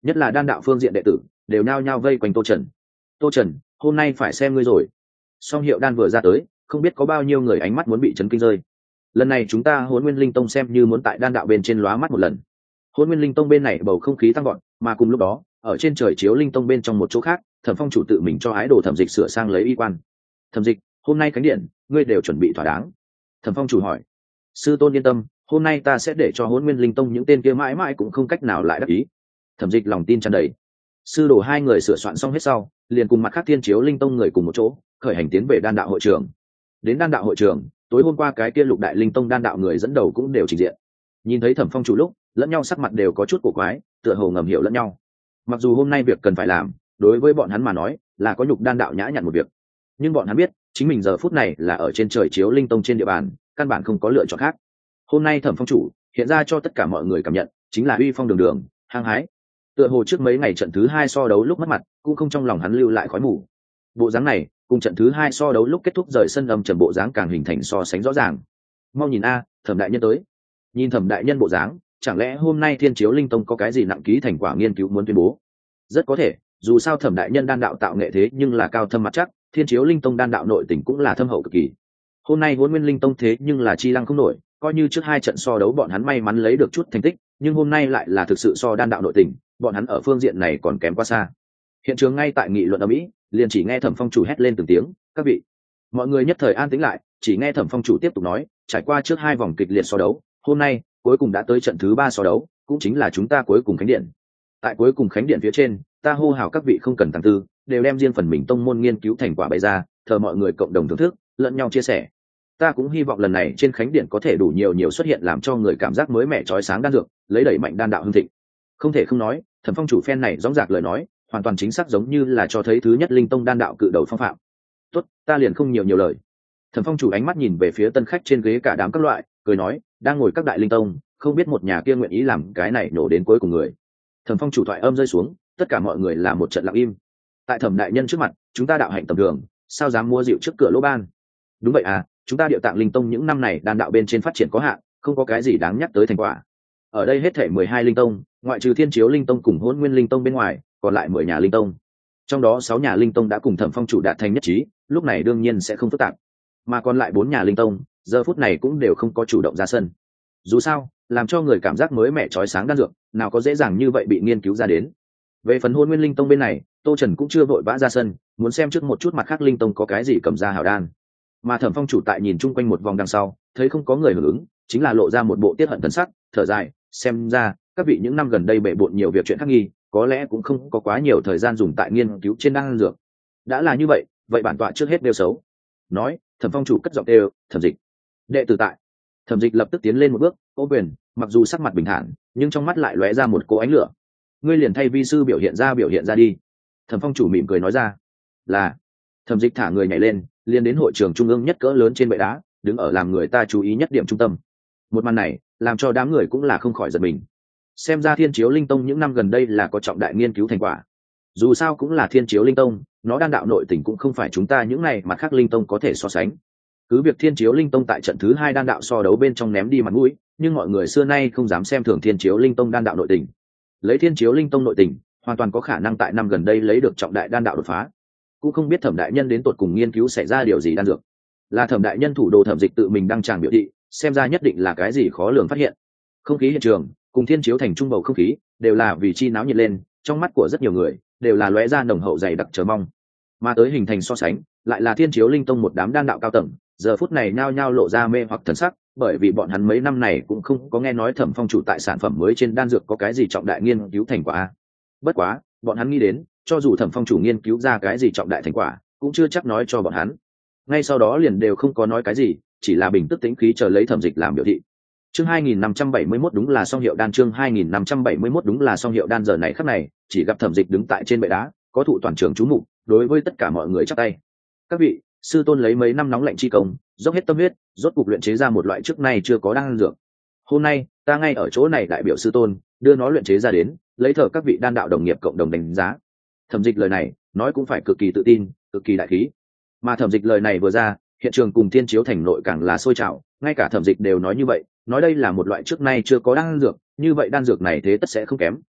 nhất là đan đạo phương diện đệ tử đều nhao nhao vây quanh tô trần. Tô trần, hôm nay phải xem ngươi rồi. Song Hiệu Đan vừa ra tới, không biết có bao nhiêu người ánh mắt muốn bị chấn kinh rơi. Lần này chúng ta Hỗn Nguyên Linh Tông xem như muốn tại đan đạo bên trên lóa mắt một lần. Hỗn Nguyên Linh Tông bên này bầu không khí tăng gọn, mà cùng lúc đó, ở trên trời chiếu Linh Tông bên trong một chỗ khác, Thẩm Phong chủ tự mình cho ái đồ Thẩm Dịch sửa sang lấy y quan. Thẩm Dịch, hôm nay khánh điện, ngươi đều chuẩn bị thỏa đáng. Thẩm Phong chủ hỏi. Sư tôn yên tâm, hôm nay ta sẽ để cho Hỗn Nguyên Linh Tông những tên kia mãi mãi cũng không cách nào lại đắc ý. Thẩm Dịch lòng tin tràn đầy. Sư đồ hai người sửa soạn xong hết sau, liền cùng mặt khác Thiên Chiếu Linh Tông người cùng một chỗ, khởi hành tiến về đan đạo hội trường. Đến đan đạo hội trường, tối hôm qua cái kia lục đại linh tông đan đạo người dẫn đầu cũng đều trình diện. Nhìn thấy Thẩm Phong chủ lúc, lẫn nhau sắc mặt đều có chút cổ quái, tựa hồ ngầm hiểu lẫn nhau. Mặc dù hôm nay việc cần phải làm, đối với bọn hắn mà nói là có nhục đan đạo nhã nhặn một việc, nhưng bọn hắn biết chính mình giờ phút này là ở trên trời chiếu linh tông trên địa bàn, căn bản không có lựa chọn khác. Hôm nay Thẩm Phong chủ hiện ra cho tất cả mọi người cảm nhận chính là uy phong đường đường, hăng hái. Tựa hồ trước mấy ngày trận thứ hai so đấu lúc mất mặt, cũng không trong lòng hắn lưu lại khói mù. Bộ dáng này cùng trận thứ hai so đấu lúc kết thúc rời sân âm trầm bộ dáng càng hình thành so sánh rõ ràng. Mau nhìn a, Thẩm đại nhân tới. Nhìn Thẩm đại nhân bộ dáng, chẳng lẽ hôm nay Thiên Chiếu Linh Tông có cái gì nặng ký thành quả nghiên cứu muốn tuyên bố? Rất có thể, dù sao Thẩm đại nhân đan đạo tạo nghệ thế nhưng là cao thâm mặt chắc, Thiên Chiếu Linh Tông đan đạo nội tình cũng là thâm hậu cực kỳ. Hôm nay Hỗn Nguyên Linh Tông thế nhưng là chi lăng không nổi, coi như trước hai trận so đấu bọn hắn may mắn lấy được chút thành tích, nhưng hôm nay lại là thực sự so đan đạo nội tình, bọn hắn ở phương diện này còn kém quá xa. Hiện trường ngay tại nghị luận ầm ĩ, liền chỉ nghe Thẩm Phong chủ hét lên từng tiếng, "Các vị!" Mọi người nhất thời an tĩnh lại, chỉ nghe Thẩm Phong chủ tiếp tục nói, "Trải qua trước hai vòng kịch liệt so đấu, hôm nay cuối cùng đã tới trận thứ ba so đấu, cũng chính là chúng ta cuối cùng khánh điện. Tại cuối cùng khánh điện phía trên, ta hô hào các vị không cần tăng tư, đều đem riêng phần mình tông môn nghiên cứu thành quả bày ra, thờ mọi người cộng đồng thưởng thức, lẫn nhau chia sẻ. Ta cũng hy vọng lần này trên khánh điện có thể đủ nhiều nhiều xuất hiện làm cho người cảm giác mới mẻ chói sáng đan dược, lấy đẩy mạnh đan đạo hưng thịnh." Không thể không nói, Thẩm Phong chủ phen này rõ rạc lời nói, hoàn toàn chính xác giống như là cho thấy thứ nhất linh tông đan đạo cự đầu phong phạm. Tốt, ta liền không nhiều nhiều lời. Thẩm Phong chủ ánh mắt nhìn về phía tân khách trên ghế cả đám các loại, cười nói, đang ngồi các đại linh tông, không biết một nhà kia nguyện ý làm cái này nổ đến cuối cùng người. Thẩm Phong chủ thoại âm rơi xuống, tất cả mọi người là một trận lặng im. Tại Thẩm đại nhân trước mặt, chúng ta đạo hạnh tầm thường, sao dám mua rượu trước cửa lỗ ban? Đúng vậy à, chúng ta Điệu Tạng Linh Tông những năm này đan đạo bên trên phát triển có hạn, không có cái gì đáng nhắc tới thành quả. Ở đây hết thảy mười hai linh tông, ngoại trừ Thiên Chiếu Linh Tông cùng Hỗn Nguyên Linh Tông bên ngoài, còn lại mười nhà linh tông. Trong đó sáu nhà linh tông đã cùng Thẩm Phong chủ đạt thành nhất trí, lúc này đương nhiên sẽ không phức tạp. Mà còn lại bốn nhà linh tông, giờ phút này cũng đều không có chủ động ra sân. Dù sao, làm cho người cảm giác mới mẻ chói sáng đan dược, nào có dễ dàng như vậy bị nghiên cứu ra đến. Về phần Hỗn Nguyên Linh Tông bên này, Tô Trần cũng chưa vội vã ra sân, muốn xem trước một chút mặt khác linh tông có cái gì cầm ra hảo đan. Mà Thẩm Phong chủ tại nhìn chung quanh một vòng đằng sau, thấy không có người hưởng ứng, chính là lộ ra một bộ tiết hận thần sắc, thở dài, xem ra các vị những năm gần đây bệ bội nhiều việc chuyện khác nghi, có lẽ cũng không có quá nhiều thời gian dùng tại nghiên cứu trên đan dược. Đã là như vậy, vậy bản tọa trước hết đều xấu. Nói, Thẩm Phong chủ cất giọng đều, Thẩm Dịch. Đệ tử tại. Thẩm Dịch lập tức tiến lên một bước, ô quyền, mặc dù sắc mặt bình thản, nhưng trong mắt lại lóe ra một cỗ ánh lửa. Ngươi liền thay vi sư biểu hiện ra biểu hiện ra đi. Thẩm Phong chủ mỉm cười nói ra. Là. Thẩm Dịch thả người nhảy lên, liền đến hội trường trung ương nhất cỡ lớn trên bệ đá, đứng ở làm người ta chú ý nhất điểm trung tâm. Một màn này, làm cho đám người cũng là không khỏi giật mình. Xem ra Thiên Chiếu Linh Tông những năm gần đây là có trọng đại nghiên cứu thành quả. Dù sao cũng là Thiên Chiếu Linh Tông, nó đan đạo nội tình cũng không phải chúng ta những này mặt khác linh tông có thể so sánh. Cứ việc Thiên Chiếu Linh Tông tại trận thứ hai đan đạo so đấu bên trong ném đi mặt mũi, nhưng mọi người xưa nay không dám xem thường Thiên Chiếu Linh Tông đan đạo nội tình. Lấy Thiên Chiếu Linh Tông nội tình, hoàn toàn có khả năng tại năm gần đây lấy được trọng đại đan đạo đột phá. Cũng không biết Thẩm đại nhân đến tột cùng nghiên cứu xảy ra điều gì đan dược. Là Thẩm đại nhân thủ đồ Thẩm Dịch tự mình đăng tràng biểu thị, xem ra nhất định là cái gì khó lường phát hiện. Không khí hiện trường cùng Thiên Chiếu thành trung bầu không khí đều là vì chi náo nhiệt lên, trong mắt của rất nhiều người đều là lóe ra nồng hậu dày đặc chờ mong. Mà tới hình thành so sánh, lại là Thiên Chiếu Linh Tông một đám đan đạo cao tầng, giờ phút này nhao nhao lộ ra mê hoặc thần sắc, bởi vì bọn hắn mấy năm này cũng không có nghe nói Thẩm Phong chủ tại sản phẩm mới trên đan dược có cái gì trọng đại nghiên cứu thành quả. Bất quá, bọn hắn nghĩ đến, cho dù Thẩm Phong chủ nghiên cứu ra cái gì trọng đại thành quả, cũng chưa chắc nói cho bọn hắn. Ngay sau đó liền đều không có nói cái gì, chỉ là bình tức tĩnh khí chờ lấy Thẩm Dịch làm biểu thị. Chương hai nghìn năm trăm bảy mươi mốt đúng là Song Hiệu Đan, chương hai nghìn năm trăm bảy mươi mốt đúng là Song Hiệu Đan. Giờ này khắc này, chỉ gặp Thẩm Dịch đứng tại trên bệ đá, có thụ toàn trường chú mục, đối với tất cả mọi người chắp tay. Các vị, sư tôn lấy mấy năm nóng lạnh chi công, dốc hết tâm huyết, rốt cục luyện chế ra một loại trước nay chưa có đan dược. Hôm nay, ta ngay ở chỗ này đại biểu sư tôn, đưa nó luyện chế ra đến, lấy thờ các vị đan đạo đồng nghiệp cộng đồng đánh giá. Thẩm Dịch lời này, nói cũng phải cực kỳ tự tin, cực kỳ đại khí. Mà Thẩm Dịch lời này vừa ra, hiện trường cùng Thiên Chiếu thành nội càng là sôi trào, ngay cả Thẩm Dịch đều nói như vậy, nói đây là một loại trước nay chưa có đan dược, như vậy đan dược này thế tất sẽ không kém,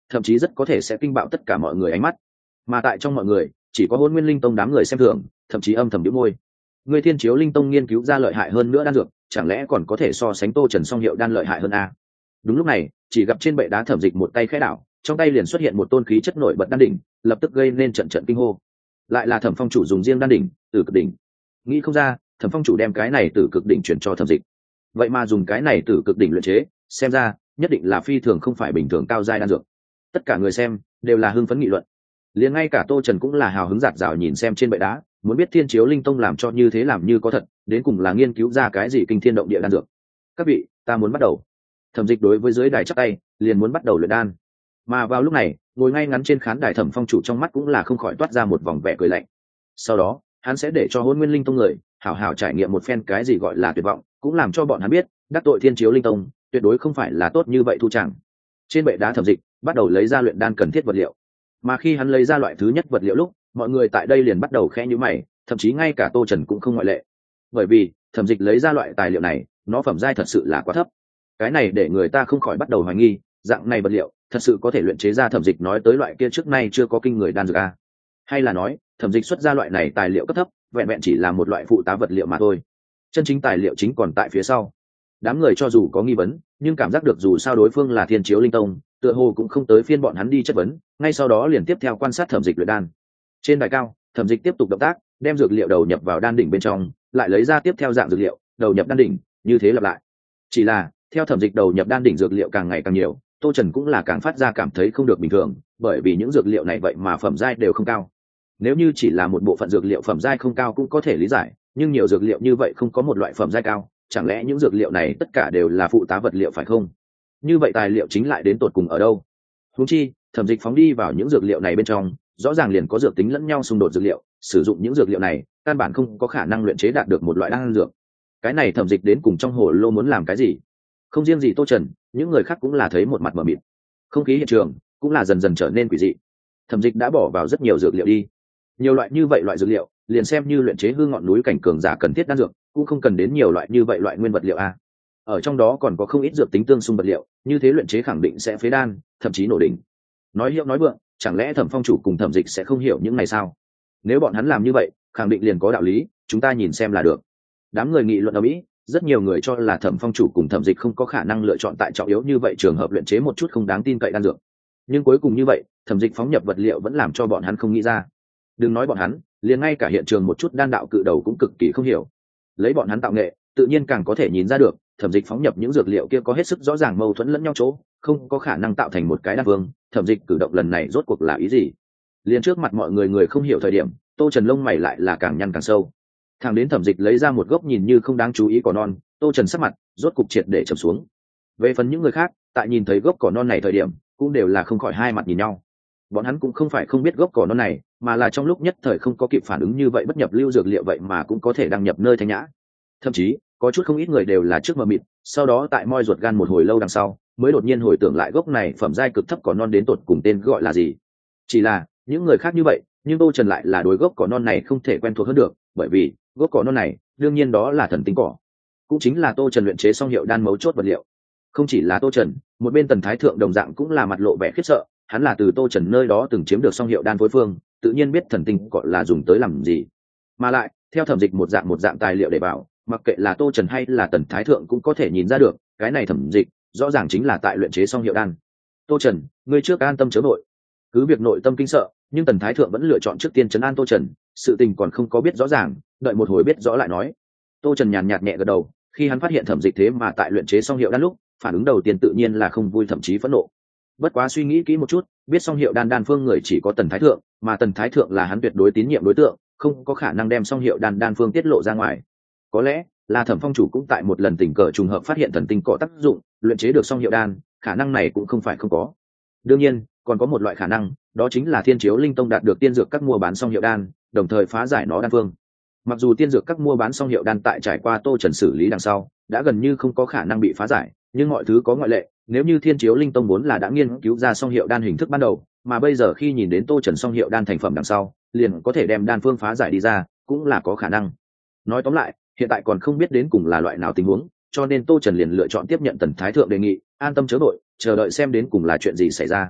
thậm chí rất có thể sẽ kinh bạo tất cả mọi người ánh mắt. Mà tại trong mọi người chỉ có Hôn Nguyên Linh Tông đám người xem thường, thậm chí âm thầm nhíu môi. Người Thiên Chiếu Linh Tông nghiên cứu ra lợi hại hơn nữa đan dược, chẳng lẽ còn có thể so sánh Tô Trần song hiệu đan lợi hại hơn a? Đúng lúc này, chỉ gặp trên bệ đá Thẩm Dịch một tay khẽ đảo, trong tay liền xuất hiện một tôn khí chất nổi bật đan đỉnh, lập tức gây nên trận trận kinh hô. Lại là Thẩm Phong chủ dùng riêng đan đỉnh, Tử Cực đỉnh. Nghĩ không ra, Thẩm Phong chủ đem cái này Tử Cực đỉnh chuyển cho Thẩm Dịch. Vậy mà dùng cái này Tử Cực đỉnh luyện chế, xem ra nhất định là phi thường không phải bình thường cao giai đan dược. Tất cả người xem đều là hưng phấn nghị luận. Liền ngay cả Tô Trần cũng là hào hứng dạt dào nhìn xem trên bệ đá, muốn biết Thiên Chiếu Linh Tông làm cho như thế làm như có thật, đến cùng là nghiên cứu ra cái gì kinh thiên động địa đan dược. Các vị, ta muốn bắt đầu. Thẩm Dịch đối với dưới đài chắp tay, liền muốn bắt đầu luyện đan. Mà vào lúc này, ngồi ngay ngắn trên khán đài Thẩm Phong chủ trong mắt cũng là không khỏi toát ra một vòng vẻ cười lạnh. Sau đó, hắn sẽ để cho Hôn Nguyên Linh Tông người hảo hảo trải nghiệm một phen cái gì gọi là tuyệt vọng, cũng làm cho bọn hắn biết, đắc tội Thiên Chiếu Linh Tông, tuyệt đối không phải là tốt như vậy thu chẳng. Trên bệ đá Thẩm Dịch bắt đầu lấy ra luyện đan cần thiết vật liệu. Mà khi hắn lấy ra loại thứ nhất vật liệu lúc, mọi người tại đây liền bắt đầu khẽ nhíu mày, thậm chí ngay cả Tô Trần cũng không ngoại lệ. Bởi vì, Thẩm Dịch lấy ra loại tài liệu này, nó phẩm giai thật sự là quá thấp. Cái này để người ta không khỏi bắt đầu hoài nghi, dạng này vật liệu thật sự có thể luyện chế ra Thẩm Dịch nói tới loại kia trước nay chưa có kinh người đan dược a? Hay là nói, Thẩm Dịch xuất ra loại này tài liệu cấp thấp, vẹn vẹn chỉ là một loại phụ tá vật liệu mà thôi. Chân chính tài liệu chính còn tại phía sau. Đám người cho dù có nghi vấn, nhưng cảm giác được dù sao đối phương là Thiên Chiếu Linh Tông, tựa hồ cũng không tới phiên bọn hắn đi chất vấn, ngay sau đó liền tiếp theo quan sát Thẩm Dịch luyện đan. Trên đài cao, Thẩm Dịch tiếp tục động tác, đem dược liệu đầu nhập vào đan đỉnh bên trong, lại lấy ra tiếp theo dạng dược liệu, đầu nhập đan đỉnh, như thế lặp lại. Chỉ là, theo Thẩm Dịch đầu nhập đan đỉnh dược liệu càng ngày càng nhiều, Tô Trần cũng là càng phát ra cảm thấy không được bình thường, bởi vì những dược liệu này vậy mà phẩm giai đều không cao. Nếu như chỉ là một bộ phận dược liệu phẩm giai không cao cũng có thể lý giải, nhưng nhiều dược liệu như vậy không có một loại phẩm giai cao, chẳng lẽ những dược liệu này tất cả đều là phụ tá vật liệu phải không? Như vậy tài liệu chính lại đến tột cùng ở đâu? Huống chi, Thẩm Dịch phóng đi vào những dược liệu này bên trong, rõ ràng liền có dược tính lẫn nhau xung đột dược liệu, sử dụng những dược liệu này, căn bản không có khả năng luyện chế đạt được một loại đan dược. Cái này Thẩm Dịch đến cùng trong hồ lô muốn làm cái gì? Không riêng gì Tô Trần, những người khác cũng là thấy một mặt mờ mịt. Không khí hiện trường cũng là dần dần trở nên quỷ dị. Thẩm Dịch đã bỏ vào rất nhiều dược liệu đi. Nhiều loại như vậy loại dược liệu, liền xem như luyện chế hư ngọn núi cảnh cường giả cần thiết đan dược, cũng không cần đến nhiều loại như vậy loại nguyên vật liệu a. Ở trong đó còn có không ít dược tính tương xung vật liệu, như thế luyện chế khẳng định sẽ phế đan, thậm chí nổ đỉnh. Nói hiệu nói vượng, chẳng lẽ Thẩm Phong chủ cùng Thẩm Dịch sẽ không hiểu những này sao? Nếu bọn hắn làm như vậy, khẳng định liền có đạo lý, chúng ta nhìn xem là được. Đám người nghị luận ầm ĩ, rất nhiều người cho là Thẩm Phong chủ cùng Thẩm Dịch không có khả năng lựa chọn tại trọng yếu như vậy trường hợp luyện chế một chút không đáng tin cậy đan dược. Nhưng cuối cùng như vậy, Thẩm Dịch phóng nhập vật liệu vẫn làm cho bọn hắn không nghĩ ra. Đừng nói bọn hắn, liền ngay cả hiện trường một chút đan đạo cự đầu cũng cực kỳ không hiểu. Lấy bọn hắn tạo nghệ, tự nhiên càng có thể nhìn ra được, Thẩm Dịch phóng nhập những dược liệu kia có hết sức rõ ràng mâu thuẫn lẫn nhau chỗ, không có khả năng tạo thành một cái đan vương. Thẩm Dịch cử động lần này rốt cuộc là ý gì? Liền trước mặt mọi người người không hiểu thời điểm, Tô Trần lông mày lại là càng nhăn càng sâu. Thằng đến Thẩm Dịch lấy ra một gốc nhìn như không đáng chú ý cỏ non, Tô Trần sắc mặt rốt cục triệt để trầm xuống. Về phần những người khác, tại nhìn thấy gốc cỏ non này thời điểm, cũng đều là không khỏi hai mặt nhìn nhau. Bọn hắn cũng không phải không biết gốc cỏ non này, mà là trong lúc nhất thời không có kịp phản ứng như vậy bất nhập lưu dược liệu vậy mà cũng có thể đăng nhập nơi thanh nhã. Thậm chí, có chút không ít người đều là trước mờ mịt, sau đó tại moi ruột gan một hồi lâu đằng sau, mới đột nhiên hồi tưởng lại gốc này phẩm giai cực thấp cỏ non đến tột cùng tên gọi là gì. Chỉ là, những người khác như vậy, nhưng Tô Trần lại là đối gốc cỏ non này không thể quen thuộc hơn được, bởi vì, gốc cỏ non này, đương nhiên đó là thần tính cỏ. Cũng chính là Tô Trần luyện chế xong hiệu đan mấu chốt vật liệu. Không chỉ là Tô Trần, một bên Tần Thái Thượng đồng dạng cũng là mặt lộ vẻ khiếp sợ, hắn là từ Tô Trần nơi đó từng chiếm được xong hiệu đan phối phương, tự nhiên biết thần tinh cỏ là dùng tới làm gì. Mà lại, theo Thẩm Dịch một dạng một dạng tài liệu để bảo, mặc kệ là Tô Trần hay là Tần Thái Thượng cũng có thể nhìn ra được, cái này Thẩm Dịch rõ ràng chính là tại luyện chế xong hiệu đan. Tô Trần, ngươi trước an tâm chớ vội. Cứ việc nội tâm kinh sợ, nhưng Tần Thái Thượng vẫn lựa chọn trước tiên trấn an Tô Trần, sự tình còn không có biết rõ ràng, đợi một hồi biết rõ lại nói. Tô Trần nhàn nhạt nhẹ gật đầu, khi hắn phát hiện Thẩm Dịch thế mà tại luyện chế xong hiệu đan lúc, phản ứng đầu tiên tự nhiên là không vui thậm chí phẫn nộ. Bất quá suy nghĩ kỹ một chút, biết xong hiệu đan đan phương người chỉ có Tần Thái Thượng, mà Tần Thái Thượng là hắn tuyệt đối tín nhiệm đối tượng, không có khả năng đem xong hiệu đan đan phương tiết lộ ra ngoài. Có lẽ là Thẩm Phong chủ cũng tại một lần tình cờ trùng hợp phát hiện thần tinh cỏ tác dụng, luyện chế được xong hiệu đan, khả năng này cũng không phải không có. Đương nhiên, còn có một loại khả năng, đó chính là Thiên Chiếu Linh Tông đạt được tiên dược các mua bán xong hiệu đan, đồng thời phá giải nó đan phương. Mặc dù tiên dược các mua bán xong hiệu đan tại trải qua Tô Trần xử lý đằng sau, đã gần như không có khả năng bị phá giải, nhưng mọi thứ có ngoại lệ. Nếu như Thiên Chiếu Linh Tông vốn là đã nghiên cứu ra song hiệu đan hình thức ban đầu, mà bây giờ khi nhìn đến Tô Trần song hiệu đan thành phẩm đằng sau, liền có thể đem đan phương phá giải đi ra, cũng là có khả năng. Nói tóm lại, hiện tại còn không biết đến cùng là loại nào tình huống, cho nên Tô Trần liền lựa chọn tiếp nhận Tần Thái Thượng đề nghị, an tâm chớ vội, chờ đợi xem đến cùng là chuyện gì xảy ra.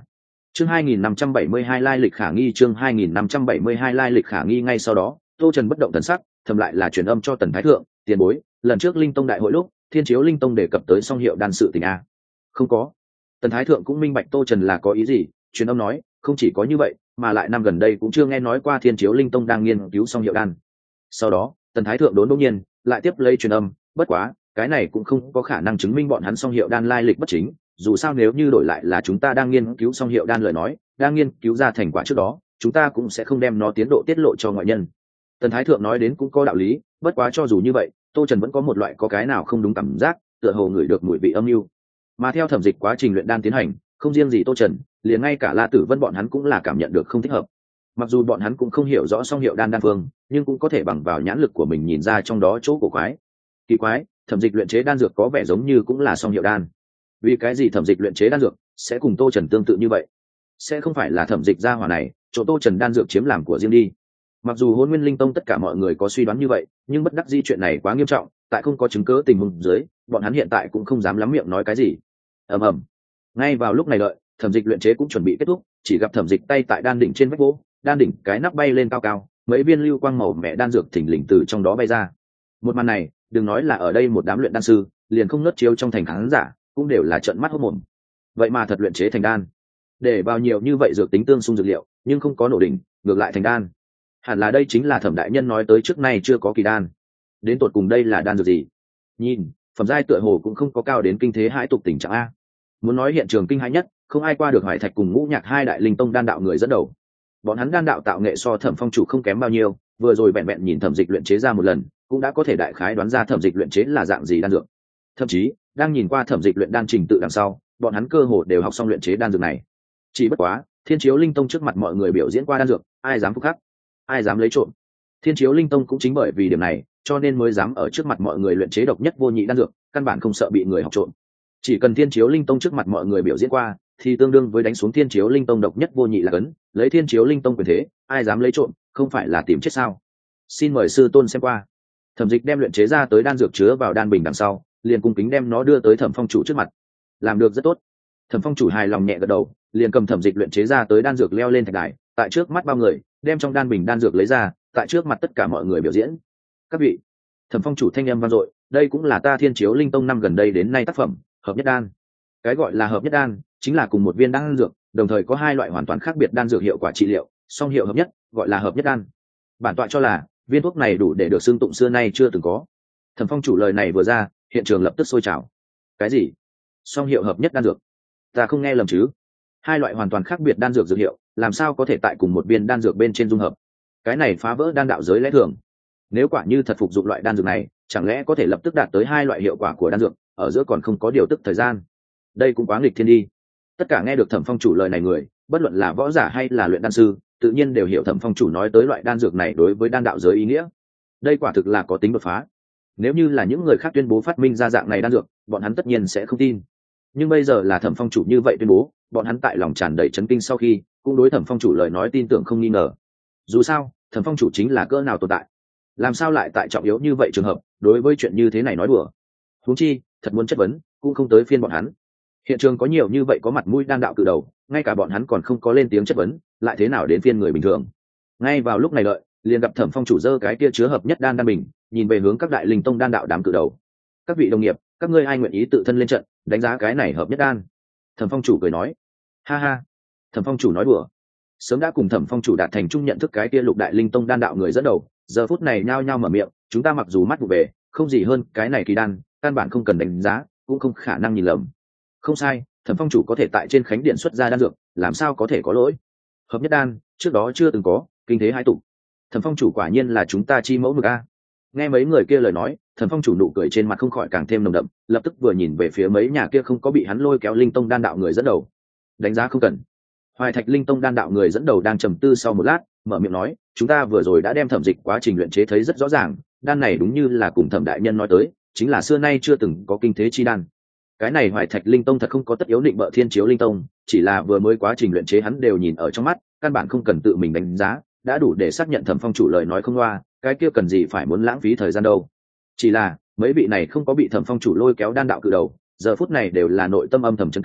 chương hai nghìn năm trăm bảy mươi hai lai lịch khả nghi chương hai nghìn năm trăm bảy mươi hai lai lịch khả nghi ngay sau đó tô trần bất động thần sắc thầm lại là truyền âm cho tần thái thượng tiền bối lần trước linh tông đại hội lúc thiên chiếu linh tông đề cập tới song hiệu đan sự tình a. Không có. Tần thái thượng cũng minh bạch tô trần là có ý gì, truyền âm nói không chỉ có như vậy mà lại năm gần đây cũng chưa nghe nói qua thiên chiếu linh tông đang nghiên cứu song hiệu đan. Sau đó tần thái thượng đốn đột nhiên lại tiếp lấy truyền âm, bất quá cái này cũng không có khả năng chứng minh bọn hắn song hiệu đan lai lịch bất chính, dù sao nếu như đổi lại là chúng ta đang nghiên cứu song hiệu đan lời nói, đang nghiên cứu ra thành quả trước đó chúng ta cũng sẽ không đem nó tiến độ tiết lộ cho ngoại nhân. Tần thái thượng nói đến cũng có đạo lý, bất quá cho dù như vậy tô trần vẫn có một loại có cái nào không đúng cảm giác, tựa hồ ngửi được mùi vị âm mưu. Mà theo thẩm dịch quá trình luyện đan tiến hành, không riêng gì tô trần, liền ngay cả La Tử Vân bọn hắn cũng là cảm nhận được không thích hợp. Mặc dù bọn hắn cũng không hiểu rõ song hiệu đan đan phương, nhưng cũng có thể bằng vào nhãn lực của mình nhìn ra trong đó chỗ cổ quái. Kỳ quái, thẩm dịch luyện chế đan dược có vẻ giống như cũng là song hiệu đan. Vì cái gì thẩm dịch luyện chế đan dược sẽ cùng tô trần tương tự như vậy? Sẽ không phải là thẩm dịch gia hỏa này chỗ tô trần đan dược chiếm làm của riêng đi? Mặc dù Hôn Nguyên Linh Tông tất cả mọi người có suy đoán như vậy, nhưng bất đắc dĩ chuyện này quá nghiêm trọng, tại không có chứng cứ tình huống dưới, bọn hắn hiện tại cũng không dám lắm miệng nói cái gì. Ầm ầm. Ngay vào lúc này đợi, thẩm dịch luyện chế cũng chuẩn bị kết thúc, chỉ gặp thẩm dịch tay tại đan đỉnh trên vách gỗ, đan đỉnh cái nắp bay lên cao cao, mấy viên lưu quang màu mẹ đan dược thình lình từ trong đó bay ra. Một màn này, đừng nói là ở đây một đám luyện đan sư, liền không nớt chiếu trong thành khán giả, cũng đều là trợn mắt hốt mồm. Vậy mà thật luyện chế thành đan. Để bao nhiêu như vậy dược tính tương xung dược liệu, nhưng không có nổ đỉnh, ngược lại thành đan. Hẳn là đây chính là thẩm đại nhân nói tới trước nay chưa có kỳ đan. Đến tột cùng đây là đan dược gì? Nhìn phẩm giai tựa hồ cũng không có cao đến kinh thế hãi tục tình trạng a. Muốn nói hiện trường kinh hãi nhất, không ai qua được Hoài Thạch cùng Ngũ Nhạc hai đại linh tông đan đạo người dẫn đầu. Bọn hắn đan đạo tạo nghệ so Thẩm Phong chủ không kém bao nhiêu, vừa rồi vẹn vẹn nhìn thẩm dịch luyện chế ra một lần, cũng đã có thể đại khái đoán ra thẩm dịch luyện chế là dạng gì đan dược. Thậm chí đang nhìn qua thẩm dịch luyện đan trình tự đằng sau, bọn hắn cơ hồ đều học xong luyện chế đan dược này. Chỉ bất quá, Thiên Chiếu Linh Tông trước mặt mọi người biểu diễn qua đan dược, ai dám phúc khắc, ai dám lấy trộm. Thiên Chiếu Linh Tông cũng chính bởi vì điểm này, cho nên mới dám ở trước mặt mọi người luyện chế độc nhất vô nhị đan dược, căn bản không sợ bị người học trộm. Chỉ cần Thiên Chiếu Linh Tông trước mặt mọi người biểu diễn qua, thì tương đương với đánh xuống Thiên Chiếu Linh Tông độc nhất vô nhị là cấn, lấy Thiên Chiếu Linh Tông quyền thế, ai dám lấy trộm, không phải là tìm chết sao? Xin mời sư tôn xem qua. Thẩm Dịch đem luyện chế ra tới đan dược chứa vào đan bình đằng sau, liền cung kính đem nó đưa tới Thẩm Phong chủ trước mặt. Làm được rất tốt. Thẩm Phong chủ hài lòng nhẹ gật đầu, liền cầm Thẩm Dịch luyện chế ra tới đan dược leo lên thạch đài, tại trước mắt bao người, đem trong đan bình đan dược lấy ra, tại trước mặt tất cả mọi người biểu diễn. Các vị, Thẩm Phong chủ thanh âm vang dội, đây cũng là ta Thiên Chiếu Linh Tông năm gần đây đến nay tác phẩm hợp nhất đan. Cái gọi là hợp nhất đan, chính là cùng một viên đan dược, đồng thời có hai loại hoàn toàn khác biệt đan dược hiệu quả trị liệu, song hiệu hợp nhất, gọi là hợp nhất đan. Bản tọa cho là viên thuốc này đủ để được xưng tụng xưa nay chưa từng có. Thẩm Phong chủ lời này vừa ra, hiện trường lập tức sôi trào. Cái gì? Song hiệu hợp nhất đan dược? Ta không nghe lầm chứ? Hai loại hoàn toàn khác biệt đan dược dược hiệu, làm sao có thể tại cùng một viên đan dược bên trên dung hợp? Cái này phá vỡ đan đạo giới lẽ thường. Nếu quả như thật phục dụng loại đan dược này, chẳng lẽ có thể lập tức đạt tới hai loại hiệu quả của đan dược, ở giữa còn không có điều tức thời gian? Đây cũng quá nghịch thiên đi. Tất cả nghe được Thẩm Phong chủ lời này người, bất luận là võ giả hay là luyện đan sư, tự nhiên đều hiểu Thẩm Phong chủ nói tới loại đan dược này đối với đan đạo giới ý nghĩa. Đây quả thực là có tính đột phá. Nếu như là những người khác tuyên bố phát minh ra dạng này đan dược, bọn hắn tất nhiên sẽ không tin. Nhưng bây giờ là Thẩm Phong chủ như vậy tuyên bố, bọn hắn tại lòng tràn đầy chấn kinh sau khi, cũng đối Thẩm Phong chủ lời nói tin tưởng không nghi ngờ. Dù sao, Thẩm Phong chủ chính là cỡ nào tồn tại, làm sao lại tại trọng yếu như vậy trường hợp, đối với chuyện như thế này nói đùa. Huống chi, thật muốn chất vấn, cũng không tới phiên bọn hắn. Hiện trường có nhiều như vậy có mặt mũi đan đạo cự đầu, ngay cả bọn hắn còn không có lên tiếng chất vấn, lại thế nào đến phiên người bình thường. Ngay vào lúc này đợi, liền gặp Thẩm Phong chủ dơ cái kia chứa hợp nhất đan đan bình, nhìn về hướng các đại linh tông đan đạo đám cự đầu. Các vị đồng nghiệp, các ngươi ai nguyện ý tự thân lên trận, đánh giá cái này hợp nhất đan? Thẩm Phong chủ cười nói. Ha ha. Thẩm Phong chủ nói đùa. Sớm đã cùng Thẩm Phong chủ đạt thành chung nhận thức cái kia lục đại linh tông đan đạo người dẫn đầu, giờ phút này nhao nhao mở miệng, chúng ta mặc dù mắt vụ về, không gì hơn cái này kỳ đan, căn bản không cần đánh giá, cũng không khả năng nhìn lầm. Không sai, Thẩm Phong chủ có thể tại trên khánh điện xuất ra đan dược, làm sao có thể có lỗi? Hợp nhất đan, trước đó chưa từng có, kinh thế hai tụ. Thẩm Phong chủ quả nhiên là chúng ta chi mẫu mực a. Nghe mấy người kia lời nói, Thẩm Phong chủ nụ cười trên mặt không khỏi càng thêm nồng đậm, lập tức vừa nhìn về phía mấy nhà kia không có bị hắn lôi kéo linh tông đan đạo người dẫn đầu. Đánh giá không cần. Hoài Thạch linh tông đan đạo người dẫn đầu đang trầm tư sau một lát, mở miệng nói, chúng ta vừa rồi đã đem Thẩm Dịch quá trình luyện chế thấy rất rõ ràng, đan này đúng như là cùng Thẩm đại nhân nói tới, chính là xưa nay chưa từng có kinh thế chi đan. Cái này Hoài Thạch linh tông thật không có tất yếu định bợ Thiên Chiếu linh tông, chỉ là vừa mới quá trình luyện chế hắn đều nhìn ở trong mắt, căn bản không cần tự mình đánh giá, đã đủ để xác nhận Thẩm Phong chủ lời nói không loa, cái kia cần gì phải muốn lãng phí thời gian đâu. Chỉ là mấy vị này không có bị Thẩm Phong chủ lôi kéo đan đạo cự đầu, giờ phút này đều là nội tâm âm thầm chấn kinh,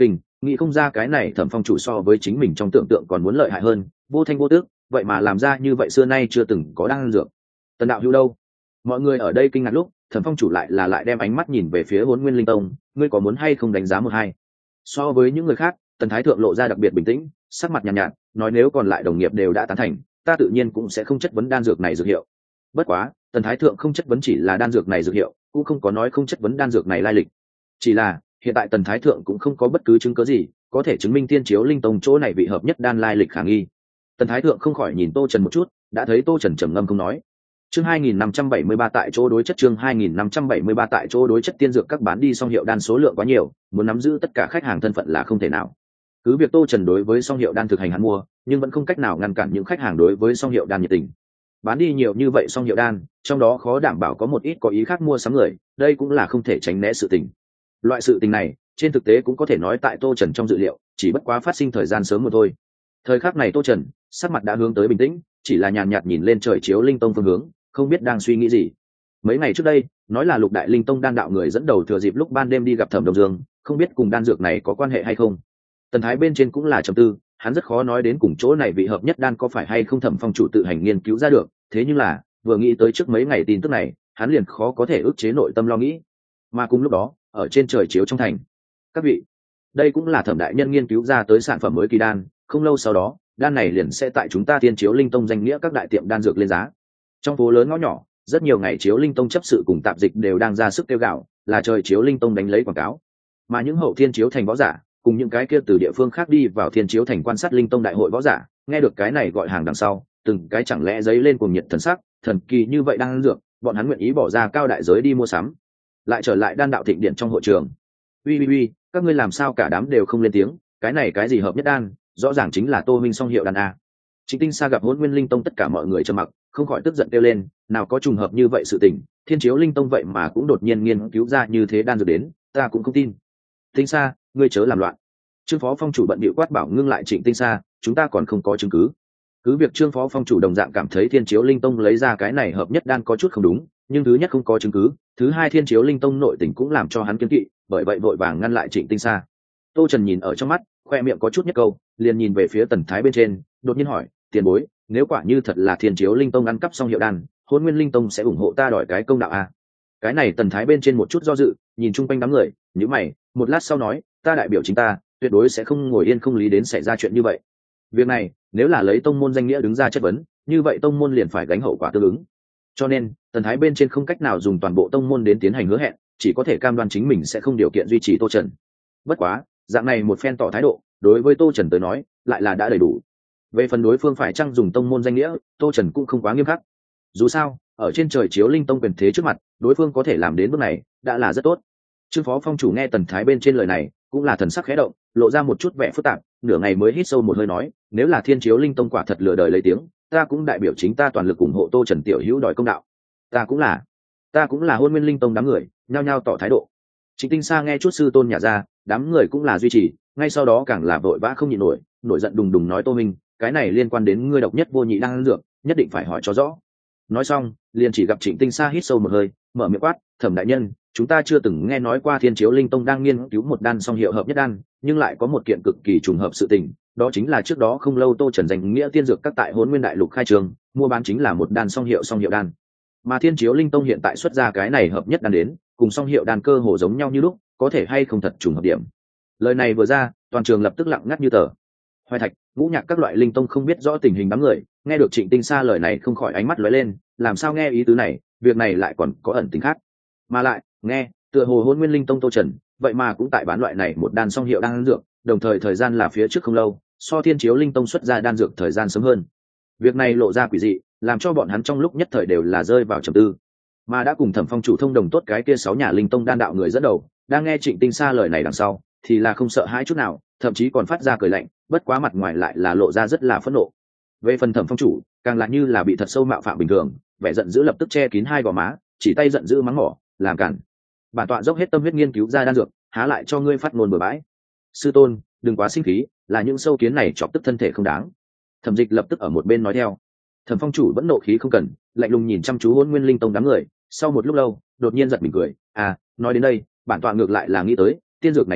nghĩ không ra cái này Thẩm phong chủ so với chính mình trong tưởng tượng còn muốn lợi hại hơn, vô thanh vô tước vậy mà làm ra như vậy, xưa nay chưa từng có đan dược. Tần đạo hữu đâu? Mọi người ở đây kinh ngạc lúc Thẩm phong chủ lại là lại đem ánh mắt nhìn về phía Hỗn Nguyên Linh Tông, ngươi có muốn hay không đánh giá một hai? So với những người khác, Tần thái thượng lộ ra đặc biệt bình tĩnh, sắc mặt nhàn nhạt, nhạt nói nếu còn lại đồng nghiệp đều đã tán thành, ta tự nhiên cũng sẽ không chất vấn đan dược này dược hiệu. Bất quá Tần thái thượng không chất vấn chỉ là đan dược này dược hiệu, cũng không có nói không chất vấn đan dược này lai lịch. Chỉ là hiện tại Tần thái thượng cũng không có bất cứ chứng cứ gì có thể chứng minh Thiên Chiếu Linh Tông chỗ này vị hợp nhất đan lai lịch khả nghi. Tần thái thượng không khỏi nhìn Tô Trần một chút, đã thấy Tô Trần trầm ngâm không nói. Chương hai nghìn năm trăm bảy mươi ba tại chỗ đối chất chương hai nghìn năm trăm bảy mươi ba tại chỗ đối chất tiên dược các bán đi song hiệu đan số lượng quá nhiều, muốn nắm giữ tất cả khách hàng thân phận là không thể nào. Cứ việc Tô Trần đối với song hiệu đan thực hành hắn mua, nhưng vẫn không cách nào ngăn cản những khách hàng đối với song hiệu đan nhiệt tình. Bán đi nhiều như vậy song hiệu đan, trong đó khó đảm bảo có một ít có ý khác mua sắm người, đây cũng là không thể tránh né sự tình. Loại sự tình này, trên thực tế cũng có thể nói tại Tô Trần trong dự liệu, chỉ bất quá phát sinh thời gian sớm một thôi. Thời khắc này Tô Trần, sắc mặt đã hướng tới bình tĩnh, chỉ là nhàn nhạt nhìn lên trời chiếu linh tông phương hướng, không biết đang suy nghĩ gì. Mấy ngày trước đây, nói là Lục Đại Linh Tông đan đạo người dẫn đầu thừa dịp lúc ban đêm đi gặp Thẩm Đông Dương, không biết cùng đan dược này có quan hệ hay không. Tần Thái bên trên cũng là trầm tư, hắn rất khó nói đến cùng chỗ này vị hợp nhất đan có phải hay không Thẩm phong chủ tự hành nghiên cứu ra được, thế nhưng là, vừa nghĩ tới trước mấy ngày tin tức này, hắn liền khó có thể ức chế nội tâm lo nghĩ. Mà cùng lúc đó, ở trên trời chiếu trong thành, các vị, đây cũng là Thẩm đại nhân nghiên cứu ra tới sản phẩm mới kỳ đan, không lâu sau đó, đan này liền sẽ tại chúng ta Thiên Chiếu Linh Tông danh nghĩa các đại tiệm đan dược lên giá. Trong phố lớn ngõ nhỏ, rất nhiều ngày Chiếu Linh Tông chấp sự cùng tạp dịch đều đang ra sức kêu gào, là trời Chiếu Linh Tông đánh lấy quảng cáo. Mà những hậu Thiên Chiếu thành võ giả, cùng những cái kia từ địa phương khác đi vào Thiên Chiếu thành quan sát Linh Tông đại hội võ giả, nghe được cái này gọi hàng đằng sau, từng cái chẳng lẽ giấy lên cuồng nhiệt thần sắc, thần kỳ như vậy đang dược, bọn hắn nguyện ý bỏ ra cao đại giới đi mua sắm. Lại trở lại đan đạo thịnh điện trong hội trường. Uy uy uy, các ngươi làm sao cả đám đều không lên tiếng, cái này cái gì hợp nhất đan, rõ ràng chính là Tô Minh song hiệu đan a. Trịnh Tinh Sa gặp Hỗn Nguyên Linh Tông tất cả mọi người trầm mặc, không khỏi tức giận kêu lên, nào có trùng hợp như vậy sự tình, Thiên Chiếu Linh Tông vậy mà cũng đột nhiên nghiên cứu ra như thế đan dược đến, ta cũng không tin. Tinh Sa, ngươi chớ làm loạn. Trương Phó Phong chủ bận bịu quát bảo ngưng lại Trịnh Tinh Sa, chúng ta còn không có chứng cứ. Cứ việc Trương Phó Phong chủ đồng dạng cảm thấy Thiên Chiếu Linh Tông lấy ra cái này hợp nhất đan có chút không đúng, nhưng thứ nhất không có chứng cứ, thứ hai Thiên Chiếu Linh Tông nội tình cũng làm cho hắn kiêng kỵ, bởi vậy vội vàng ngăn lại Trịnh Tinh Sa. Tô Trần nhìn ở trong mắt, khoe miệng có chút nhất câu, liền nhìn về phía Tần Thái bên trên, đột nhiên hỏi, tiền bối, nếu quả như thật là Thiên Chiếu Linh Tông ăn cắp xong hiệu đan, Hỗn Nguyên Linh Tông sẽ ủng hộ ta đòi cái công đạo à? Cái này Tần Thái bên trên một chút do dự, nhìn chung quanh đám người, nhíu mày, một lát sau nói, ta đại biểu chính ta, tuyệt đối sẽ không ngồi yên không lý đến xảy ra chuyện như vậy. Việc này, nếu là lấy tông môn danh nghĩa đứng ra chất vấn, như vậy tông môn liền phải gánh hậu quả tương ứng. Cho nên, Tần Thái bên trên không cách nào dùng toàn bộ tông môn đến tiến hành hứa hẹn, chỉ có thể cam đoan chính mình sẽ không điều kiện duy trì Tô Trần. Bất quá, dạng này một phen tỏ thái độ, đối với Tô Trần tới nói, lại là đã đầy đủ. Về phần đối phương phải chăng dùng tông môn danh nghĩa, Tô Trần cũng không quá nghiêm khắc. Dù sao, ở trên trời Chiếu Linh Tông quyền thế trước mặt, đối phương có thể làm đến bước này, đã là rất tốt. Trương Phó Phong chủ nghe Tần Thái bên trên lời này, cũng là thần sắc khẽ động, lộ ra một chút vẻ phức tạp, nửa ngày mới hít sâu một hơi nói, nếu là Thiên Chiếu Linh Tông quả thật lừa đời lấy tiếng, ta cũng đại biểu chính ta toàn lực ủng hộ Tô Trần tiểu hữu đòi công đạo. Ta cũng là, ta cũng là Hôn Nguyên Linh Tông đám người, nhao nhao tỏ thái độ. Trịnh Tinh Sa nghe chút sư tôn nhà ra, đám người cũng là duy trì, ngay sau đó càng là vội vã không nhịn nổi, nổi giận đùng đùng nói Tô Minh, cái này liên quan đến ngươi độc nhất vô nhị đang dược, nhất định phải hỏi cho rõ. Nói xong, liền chỉ gặp Trịnh Tinh Sa hít sâu một hơi, mở miệng quát, Thẩm đại nhân, chúng ta chưa từng nghe nói qua Thiên Chiếu Linh Tông đang nghiên cứu một đan song hiệu hợp nhất đan, nhưng lại có một kiện cực kỳ trùng hợp sự tình, đó chính là trước đó không lâu Tô Trần danh nghĩa tiên dược các tại Hỗn Nguyên Đại Lục khai trường, mua bán chính là một đan song hiệu song hiệu đan. Mà Thiên Chiếu Linh Tông hiện tại xuất ra cái này hợp nhất đan đến, cùng song hiệu đan cơ hồ giống nhau như lúc, có thể hay không thật trùng hợp điểm. Lời này vừa ra, toàn trường lập tức lặng ngắt như tờ. Hoài Thạch, Ngũ Nhạc các loại linh tông không biết rõ tình hình đám người, nghe được Trịnh Tinh Sa lời này không khỏi ánh mắt lóe lên, làm sao nghe ý tứ này, việc này lại còn có ẩn tình khác. Mà lại, nghe, tựa hồ Hỗn Nguyên Linh Tông Tô Trần, vậy mà cũng tại bán loại này một đan song hiệu đan dược, đồng thời thời gian là phía trước không lâu, so Thiên Chiếu Linh Tông xuất ra đan dược thời gian sớm hơn. Việc này lộ ra quỷ dị, làm cho bọn hắn trong lúc nhất thời đều là rơi vào trầm tư. Mà đã cùng Thẩm Phong chủ thông đồng tốt cái kia sáu nhà linh tông đan đạo người dẫn đầu, đang nghe Trịnh Tinh Sa lời này đằng sau, thì là không sợ hãi chút nào, thậm chí còn phát ra cười lạnh, bất quá mặt ngoài lại là lộ ra rất là phẫn nộ. Về phần Thẩm Phong chủ, càng là như là bị thật sâu mạo phạm bình thường, vẻ giận dữ lập tức che kín hai gò má, chỉ tay giận dữ mắng mỏ, làm cản. Bản tọa dốc hết tâm huyết nghiên cứu ra đan dược, há lại cho ngươi phát ngôn bừa bãi. Sư tôn, đừng quá sinh khí, là những sâu kiến này chọc tức thân thể không đáng. Thẩm Dịch lập tức ở một bên nói theo. Thẩm Phong chủ vẫn nộ khí không cần, lạnh lùng nhìn chăm chú Hỗn Nguyên Linh Tông đám người, sau một lúc lâu, đột nhiên giật mình cười, à, nói đến đây, bản tọa ngược lại là nghĩ tới, tiên dược này cắt,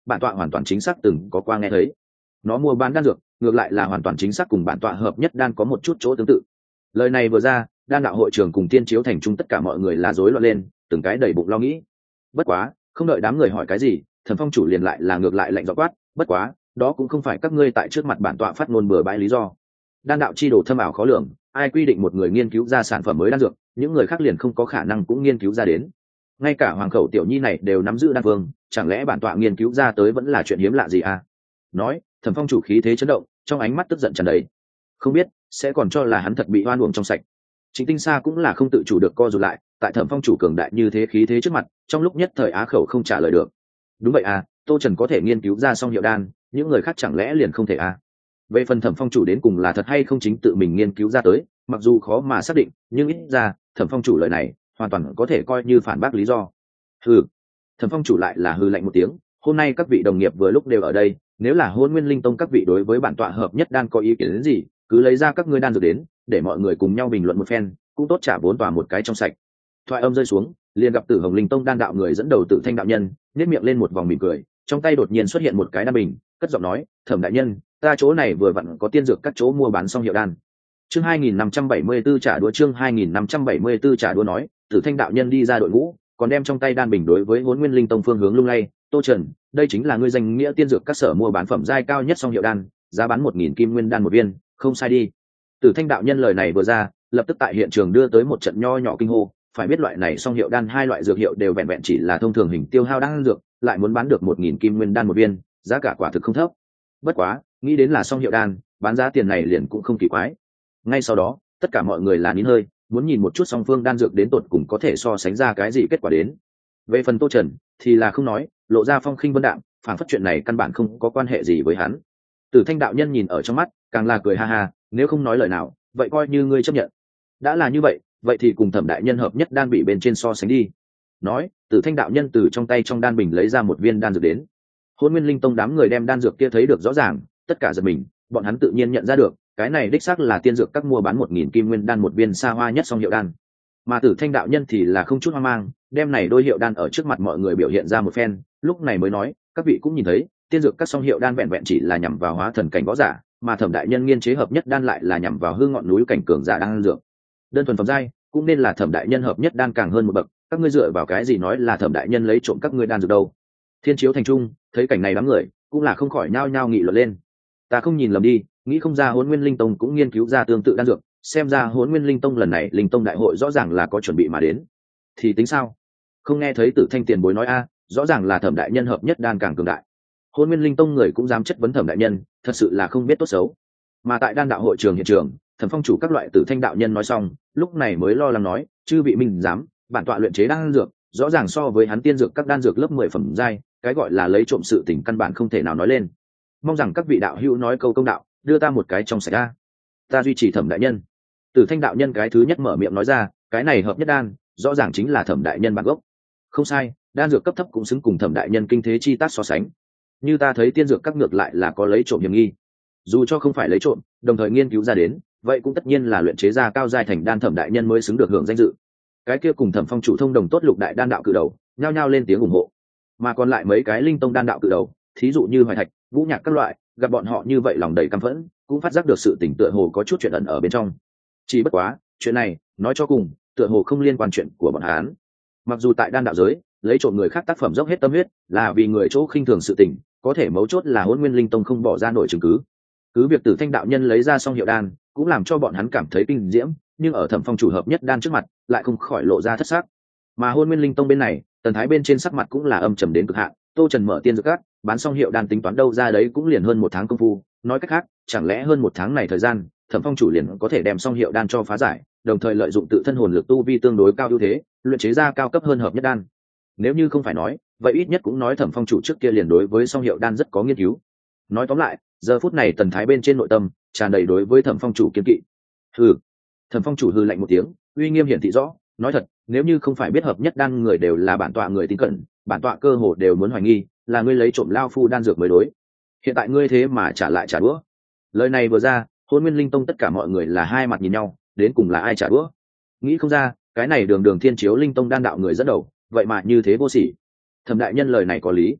bản tọa hoàn toàn chính xác từng có qua nghe thấy. Nó mua bán đan dược ngược lại là hoàn toàn chính xác cùng bản tọa hợp nhất đan có một chút chỗ tương tự. Lời này vừa ra, đan đạo hội trường cùng tiên chiếu thành trung tất cả mọi người là rối loạn lên, từng cái đầy bụng lo nghĩ. Bất quá không đợi đám người hỏi cái gì, Thẩm Phong chủ liền lại là ngược lại lạnh giọng quát, bất quá đó cũng không phải các ngươi tại trước mặt bản tọa phát ngôn bừa bãi lý do. Đan đạo chi đồ thâm ảo khó lường, ai quy định một người nghiên cứu ra sản phẩm mới đan dược, những người khác liền không có khả năng cũng nghiên cứu ra đến. Ngay cả hoàng khẩu tiểu nhi này đều nắm giữ đan vương, chẳng lẽ bản tọa nghiên cứu ra tới vẫn là chuyện hiếm lạ gì à? Nói, Thẩm Phong chủ khí thế chấn động, trong ánh mắt tức giận tràn đầy. Không biết sẽ còn cho là hắn thật bị oan uổng trong sạch. Trịnh Tinh Sa cũng là không tự chủ được co rụt lại, tại Thẩm Phong chủ cường đại như thế khí thế trước mặt, trong lúc nhất thời á khẩu không trả lời được. Đúng vậy à, Tô Trần có thể nghiên cứu ra song hiệu đan, những người khác chẳng lẽ liền không thể à? Về phần Thẩm Phong chủ đến cùng là thật hay không chính tự mình nghiên cứu ra tới, mặc dù khó mà xác định, nhưng ít ra Thẩm Phong chủ lời này hoàn toàn có thể coi như phản bác lý do. Hừ. Thẩm Phong chủ lại là hừ lạnh một tiếng, hôm nay các vị đồng nghiệp vừa lúc đều ở đây, nếu là Hôn Nguyên Linh Tông các vị đối với bản tọa hợp nhất đan có ý kiến đến gì, cứ lấy ra các ngươi đan dược đến, để mọi người cùng nhau bình luận một phen, cũng tốt trả vốn tòa một cái trong sạch. Thoại âm rơi xuống, liền gặp Tử Hồng Linh Tông đan đạo người dẫn đầu Tử Thanh đạo nhân, nhếch miệng lên một vòng mỉm cười, trong tay đột nhiên xuất hiện một cái đan bình, cất giọng nói, "Thẩm đại nhân, ta chỗ này vừa vặn có tiên dược các chỗ mua bán xong hiệu đan." Chương hai nghìn năm trăm bảy mươi 574 trả đũa chương hai nghìn năm trăm bảy mươi 574 trả đũa nói, Tử Thanh đạo nhân đi ra đội ngũ, còn đem trong tay đan bình đối với Hỗn Nguyên Linh Tông phương hướng lung lay, "Tô Trần, đây chính là ngươi danh nghĩa tiên dược các sở mua bán phẩm giai cao nhất song hiệu đan, giá bán một nghìn kim nguyên đan một viên, không sai đi." Tử Thanh đạo nhân lời này vừa ra, lập tức tại hiện trường đưa tới một trận nho nhỏ kinh hô, phải biết loại này song hiệu đan hai loại dược hiệu đều vẹn vẹn chỉ là thông thường hình tiêu hao đan dược, lại muốn bán được một nghìn kim nguyên đan một viên, giá cả quả thực không thấp. Bất quá, nghĩ đến là song hiệu đan, bán giá tiền này liền cũng không kỳ quái. Ngay sau đó, tất cả mọi người là nín hơi, muốn nhìn một chút song phương đan dược đến tột cùng có thể so sánh ra cái gì kết quả đến. Về phần Tô Trần thì là không nói, lộ ra phong khinh vân đạm, phản phất chuyện này căn bản không có quan hệ gì với hắn. Tử Thanh đạo nhân nhìn ở trong mắt, càng là cười ha ha, nếu không nói lời nào, vậy coi như ngươi chấp nhận. Đã là như vậy, vậy thì cùng Thẩm đại nhân hợp nhất đan bị bên trên so sánh đi. Nói, Tử Thanh đạo nhân từ trong tay trong đan bình lấy ra một viên đan dược đến. Hôn Nguyên Linh Tông đám người đem đan dược kia thấy được rõ ràng, tất cả giật mình, bọn hắn tự nhiên nhận ra được, cái này đích xác là tiên dược các mua bán một nghìn kim nguyên đan một viên xa hoa nhất song hiệu đan. Mà Tử Thanh đạo nhân thì là không chút hoang mang, đem này đôi hiệu đan ở trước mặt mọi người biểu hiện ra một phen, lúc này mới nói, các vị cũng nhìn thấy, tiên dược các song hiệu đan vẹn vẹn chỉ là nhằm vào hóa thần cảnh võ giả, mà Thẩm đại nhân nghiên chế hợp nhất đan lại là nhằm vào hương ngọn núi cảnh cường giả đan dược. Đơn thuần phẩm giai, cũng nên là Thẩm đại nhân hợp nhất đan càng hơn một bậc, các ngươi dựa vào cái gì nói là Thẩm đại nhân lấy trộm các ngươi đan dược đâu? Thiên chiếu thành trung, thấy cảnh này đám người cũng là không khỏi nhao nhao nghị luận lên. Ta không nhìn lầm đi, nghĩ không ra Hỗn Nguyên Linh Tông cũng nghiên cứu ra tương tự đan dược, xem ra Hỗn Nguyên Linh Tông lần này Linh Tông đại hội rõ ràng là có chuẩn bị mà đến. Thì tính sao? Không nghe thấy Tử Thanh tiền bối nói a, rõ ràng là Thẩm đại nhân hợp nhất đan càng cường đại. Hỗn Nguyên Linh Tông người cũng dám chất vấn Thẩm đại nhân, thật sự là không biết tốt xấu. Mà tại đan đạo hội trường hiện trường, Thẩm Phong chủ các loại Tử Thanh đạo nhân nói xong, lúc này mới lo lắng nói, chư vị mình dám, bản tọa luyện chế đan dược, rõ ràng so với hắn tiên dược các đan dược lớp mười phẩm giai, cái gọi là lấy trộm sự tình căn bản không thể nào nói lên. Mong rằng các vị đạo hữu nói câu công đạo, đưa ta một cái trong sạch ra. Ta duy trì Thẩm đại nhân. Tử Thanh đạo nhân cái thứ nhất mở miệng nói ra, cái này hợp nhất đan, rõ ràng chính là Thẩm đại nhân bản gốc. Không sai, đan dược cấp thấp cũng xứng cùng Thẩm đại nhân kinh thế chi tác so sánh. Như ta thấy tiên dược các ngược lại là có lấy trộm hiểm nghi. Dù cho không phải lấy trộm, đồng thời nghiên cứu ra đến, vậy cũng tất nhiên là luyện chế ra cao giai thành đan Thẩm đại nhân mới xứng được hưởng danh dự. Cái kia cùng Thẩm Phong chủ thông đồng tốt lục đại đan đạo cự đầu, nhao nhao lên tiếng ủng hộ. Mà còn lại mấy cái linh tông đan đạo cự đầu, thí dụ như Hoài Thạch, Vũ Nhạc các loại, gặp bọn họ như vậy lòng đầy căm phẫn, cũng phát giác được sự tỉnh tựa hồ có chút chuyện ẩn ở bên trong. Chỉ bất quá, chuyện này, nói cho cùng, tựa hồ không liên quan chuyện của bọn hắn. Mặc dù tại đan đạo giới, lấy trộm người khác tác phẩm dốc hết tâm huyết, là vì người chỗ khinh thường sự tình, có thể mấu chốt là Hỗn Nguyên Linh Tông không bỏ ra nổi chứng cứ. Cứ việc Tử Thanh đạo nhân lấy ra xong hiệu đan, cũng làm cho bọn hắn cảm thấy kinh diễm, nhưng ở Thẩm Phong chủ hợp nhất đan trước mặt, lại không khỏi lộ ra thất sắc. Mà Hỗn Nguyên Linh Tông bên này, Tần Thái bên trên sắc mặt cũng là âm trầm đến cực hạn, Tô Trần mở tiên dược cát, bán xong hiệu đan tính toán đâu ra đấy cũng liền hơn một tháng công phu, nói cách khác, chẳng lẽ hơn một tháng này thời gian, Thẩm Phong chủ liền có thể đem xong hiệu đan cho phá giải, đồng thời lợi dụng tự thân hồn lực tu vi tương đối cao ưu thế, luyện chế ra cao cấp hơn hợp nhất đan. Nếu như không phải nói, vậy ít nhất cũng nói Thẩm Phong chủ trước kia liền đối với song hiệu đan rất có nghiên cứu. Nói tóm lại, giờ phút này Tần Thái bên trên nội tâm tràn đầy đối với Thẩm Phong chủ kiên kỵ. Hừ. Thẩm Phong chủ hừ lạnh một tiếng, uy nghiêm hiển thị rõ, nói thật, nếu như không phải biết hợp nhất đan người đều là bản tọa người tín cẩn, bản tọa cơ hồ đều muốn hoài nghi là ngươi lấy trộm lao phu đan dược mới đối. Hiện tại ngươi thế mà trả lại trả đũa. Lời này vừa ra, Hỗn Nguyên Linh Tông tất cả mọi người là hai mặt nhìn nhau, đến cùng là ai trả đũa? Nghĩ không ra, cái này đường đường Thiên Chiếu Linh Tông đan đạo người dẫn đầu, vậy mà như thế vô sỉ. Thẩm đại nhân lời này có lý.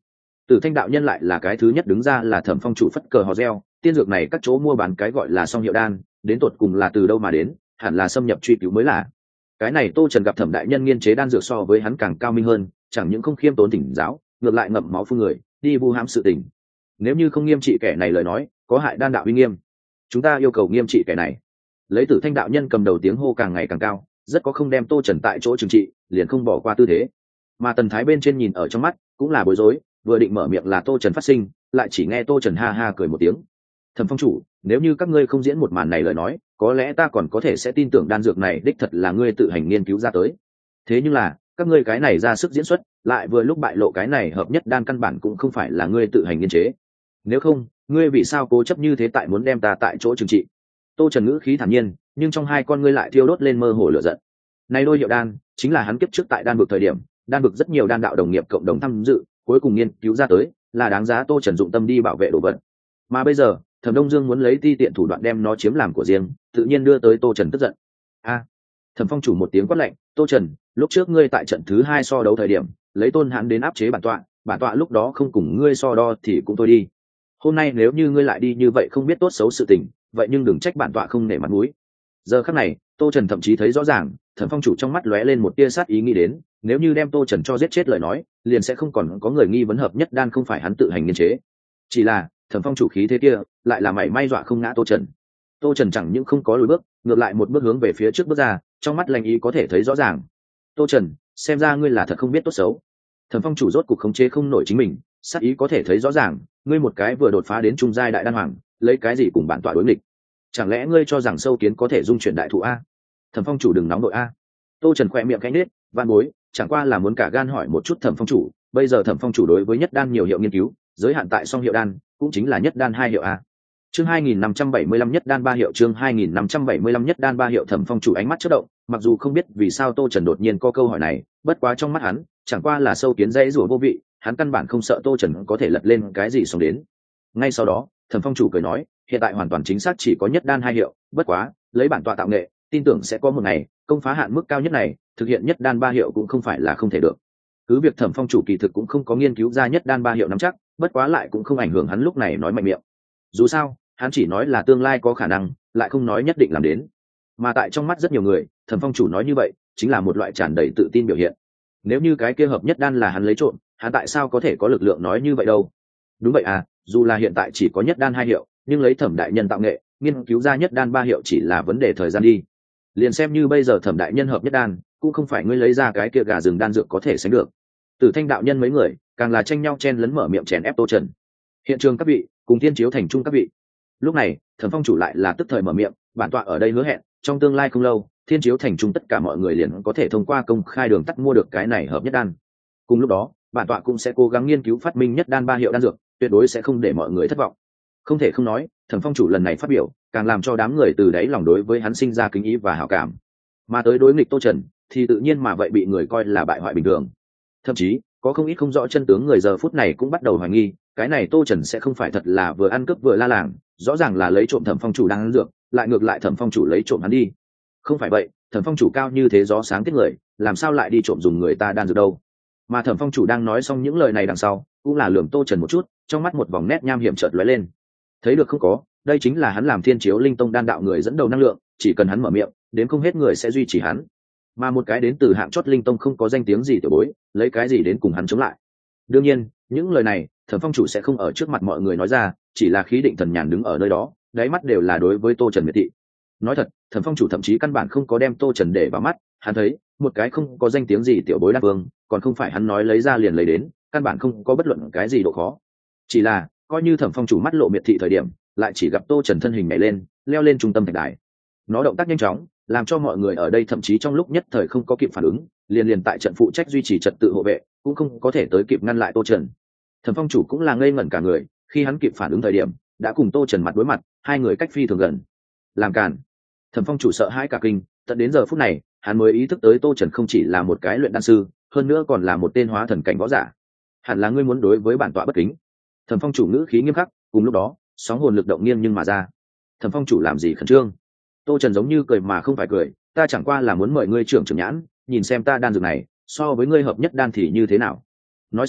Tử Thanh đạo nhân lại là cái thứ nhất đứng ra, là Thẩm Phong chủ phất cờ hò reo, tiên dược này các chỗ mua bán cái gọi là song hiệu đan, đến tột cùng là từ đâu mà đến, hẳn là xâm nhập truy cứu mới là. Cái này Tô Trần gặp Thẩm đại nhân nghiên chế đan dược so với hắn càng cao minh hơn, chẳng những không khiêm tốn tỉnh giáo, ngược lại ngậm máu phun người, đi vu hãm sự tình. Nếu như không nghiêm trị kẻ này lời nói, có hại đan đạo uy nghiêm. Chúng ta yêu cầu nghiêm trị kẻ này. Lấy Tử Thanh đạo nhân cầm đầu tiếng hô càng ngày càng cao, rất có không đem Tô Trần tại chỗ trừng trị, liền không bỏ qua tư thế. Mà Tần Thái bên trên nhìn ở trong mắt, cũng là bối rối, vừa định mở miệng là Tô Trần phát sinh, lại chỉ nghe Tô Trần ha ha cười một tiếng. Thẩm Phong chủ, nếu như các ngươi không diễn một màn này lời nói, có lẽ ta còn có thể sẽ tin tưởng đan dược này đích thật là ngươi tự hành nghiên cứu ra tới. Thế nhưng là, các ngươi cái này ra sức diễn xuất, lại vừa lúc bại lộ cái này hợp nhất đan căn bản cũng không phải là ngươi tự hành nghiên chế. Nếu không, ngươi vì sao cố chấp như thế tại muốn đem ta tại chỗ trừng trị? Tô Trần ngữ khí thản nhiên, nhưng trong hai con ngươi lại thiêu đốt lên mơ hồ lửa giận. Này đôi hiệu đan, chính là hắn kiếp trước tại đan vực thời điểm, đan vực rất nhiều đan đạo đồng nghiệp cộng đồng tham dự, cuối cùng nghiên cứu ra tới, là đáng giá Tô Trần dụng tâm đi bảo vệ đồ vật. Mà bây giờ, Thẩm Đông Dương muốn lấy ti tiện thủ đoạn đem nó chiếm làm của riêng, tự nhiên đưa tới Tô Trần tức giận. A! Thẩm Phong chủ một tiếng quát lạnh, "Tô Trần, lúc trước ngươi tại trận thứ hai so đấu thời điểm, lấy Tôn Hãn đến áp chế bản tọa, bản tọa lúc đó không cùng ngươi so đo thì cũng thôi đi. Hôm nay nếu như ngươi lại đi như vậy không biết tốt xấu sự tình, vậy nhưng đừng trách bản tọa không nể mặt mũi." Giờ khắc này, Tô Trần thậm chí thấy rõ ràng, Thẩm Phong chủ trong mắt lóe lên một tia sát ý nghĩ đến, nếu như đem Tô Trần cho giết chết lời nói, liền sẽ không còn có người nghi vấn hợp nhất đan không phải hắn tự hành nghiên chế. Chỉ là, Thẩm Phong chủ khí thế kia, lại là mảy may dọa không ngã Tô Trần. Tô Trần chẳng những không có lùi bước, ngược lại một bước hướng về phía trước bước ra, trong mắt lanh ý có thể thấy rõ ràng. "Tô Trần, xem ra ngươi là thật không biết tốt xấu." Thẩm Phong chủ rốt cục khống chế không nổi chính mình, sát ý có thể thấy rõ ràng, ngươi một cái vừa đột phá đến trung giai đại đan hoàng, lấy cái gì cùng bản tọa đối nghịch? Chẳng lẽ ngươi cho rằng sâu kiến có thể dung chuyển đại thụ a? Thẩm Phong chủ đừng nóng đội a. Tô Trần khỏe miệng khẽ nhếch, van bối, chẳng qua là muốn cả gan hỏi một chút Thẩm Phong chủ, bây giờ Thẩm Phong chủ đối với nhất đan nhiều hiệu nghiên cứu, giới hạn tại song hiệu đan, cũng chính là nhất đan hai hiệu a. Chương hai nghìn năm trăm bảy mươi lăm nhất đan ba hiệu, chương hai nghìn năm trăm bảy mươi lăm nhất đan ba hiệu. Thẩm Phong chủ ánh mắt chớp động, mặc dù không biết vì sao Tô Trần đột nhiên có câu hỏi này, bất quá trong mắt hắn, chẳng qua là sâu kiến dãy rủa vô vị, hắn căn bản không sợ Tô Trần có thể lật lên cái gì xông đến. Ngay sau đó, Thẩm Phong chủ cười nói, hiện tại hoàn toàn chính xác chỉ có nhất đan hai hiệu, bất quá, lấy bản tọa tạo nghệ, tin tưởng sẽ có một ngày, công phá hạn mức cao nhất này, thực hiện nhất đan ba hiệu cũng không phải là không thể được. Cứ việc Thẩm Phong chủ kỳ thực cũng không có nghiên cứu ra nhất đan ba hiệu nắm chắc, bất quá lại cũng không ảnh hưởng hắn lúc này nói mạnh miệng. Dù sao, hắn chỉ nói là tương lai có khả năng, lại không nói nhất định làm đến. Mà tại trong mắt rất nhiều người, Thẩm Phong chủ nói như vậy, chính là một loại tràn đầy tự tin biểu hiện. Nếu như cái kia hợp nhất đan là hắn lấy trộm, hắn tại sao có thể có lực lượng nói như vậy đâu? Đúng vậy à, dù là hiện tại chỉ có nhất đan hai hiệu, nhưng lấy Thẩm đại nhân tạo nghệ, nghiên cứu ra nhất đan ba hiệu chỉ là vấn đề thời gian đi. Liền xem như bây giờ Thẩm đại nhân hợp nhất đan, cũng không phải ngươi lấy ra cái kia gà rừng đan dược có thể sánh được. Tử Thanh đạo nhân mấy người, càng là tranh nhau chen lấn mở miệng chèn ép Tô Trần. Hiện trường các vị, cùng Thiên Chiếu thành trung các vị. Lúc này, Thẩm Phong chủ lại là tức thời mở miệng, bản tọa ở đây hứa hẹn, trong tương lai không lâu, Thiên Chiếu thành trung tất cả mọi người liền có thể thông qua công khai đường tắt mua được cái này hợp nhất đan. Cùng lúc đó, bản tọa cũng sẽ cố gắng nghiên cứu phát minh nhất đan ba hiệu đan dược, tuyệt đối sẽ không để mọi người thất vọng. Không thể không nói, Thẩm Phong chủ lần này phát biểu, càng làm cho đám người từ đáy lòng đối với hắn sinh ra kính ý và hảo cảm. Mà tới đối nghịch Tô Trần, thì tự nhiên mà vậy bị người coi là bại hoại bình thường. Thậm chí, có không ít không rõ chân tướng người giờ phút này cũng bắt đầu hoài nghi, cái này Tô Trần sẽ không phải thật là vừa ăn cướp vừa la làng, rõ ràng là lấy trộm Thẩm Phong chủ đang ăn dược, lại ngược lại Thẩm Phong chủ lấy trộm hắn đi. Không phải vậy, Thẩm Phong chủ cao như thế gió sáng tiết người, làm sao lại đi trộm dùng người ta đan dược đâu? Mà Thẩm Phong chủ đang nói xong những lời này đằng sau, cũng là lườm Tô Trần một chút, trong mắt một vòng nét nham hiểm chợt lóe lên. Thấy được không có, đây chính là hắn làm Thiên Chiếu Linh Tông đan đạo người dẫn đầu năng lượng, chỉ cần hắn mở miệng, đến không hết người sẽ duy trì hắn. Mà một cái đến từ hạng chót Linh Tông không có danh tiếng gì tiểu bối, lấy cái gì đến cùng hắn chống lại? Đương nhiên, những lời này, Thẩm Phong chủ sẽ không ở trước mặt mọi người nói ra, chỉ là khí định thần nhàn đứng ở nơi đó, đáy mắt đều là đối với Tô Trần miệt thị. Nói thật, Thẩm Phong chủ thậm chí căn bản không có đem Tô Trần để vào mắt, hắn thấy, một cái không có danh tiếng gì tiểu bối đan vương, còn không phải hắn nói lấy ra liền lấy đến, căn bản không có bất luận cái gì độ khó. Chỉ là, coi như Thẩm Phong chủ mắt lộ miệt thị thời điểm, lại chỉ gặp Tô Trần thân hình nhảy lên, leo lên trung tâm thạch đài. Nó động tác nhanh chóng, làm cho mọi người ở đây thậm chí trong lúc nhất thời không có kịp phản ứng, liền liền tại trận phụ trách duy trì trật tự hộ vệ, cũng không có thể tới kịp ngăn lại Tô Trần. Thẩm Phong chủ cũng là ngây ngẩn cả người, khi hắn kịp phản ứng thời điểm, đã cùng Tô Trần mặt đối mặt, hai người cách phi thường gần. Làm cản. Thẩm Phong chủ sợ hãi cả kinh, tận đến giờ phút này, hắn mới ý thức tới Tô Trần không chỉ là một cái luyện đan sư, hơn nữa còn là một tên hóa thần cảnh võ giả. Hẳn là ngươi muốn đối với bản tọa bất kính. Thẩm Phong chủ ngữ khí nghiêm khắc, cùng lúc đó, sóng hồn lực động nghiêng nhưng mà ra. Thẩm Phong chủ làm gì khẩn trương? Tô Trần giống như cười mà không phải cười, ta chẳng qua là muốn mời ngươi trưởng trưởng nhãn, nhìn xem ta đan dược này, so với ngươi hợp nhất đan thì như thế nào. Nói xong,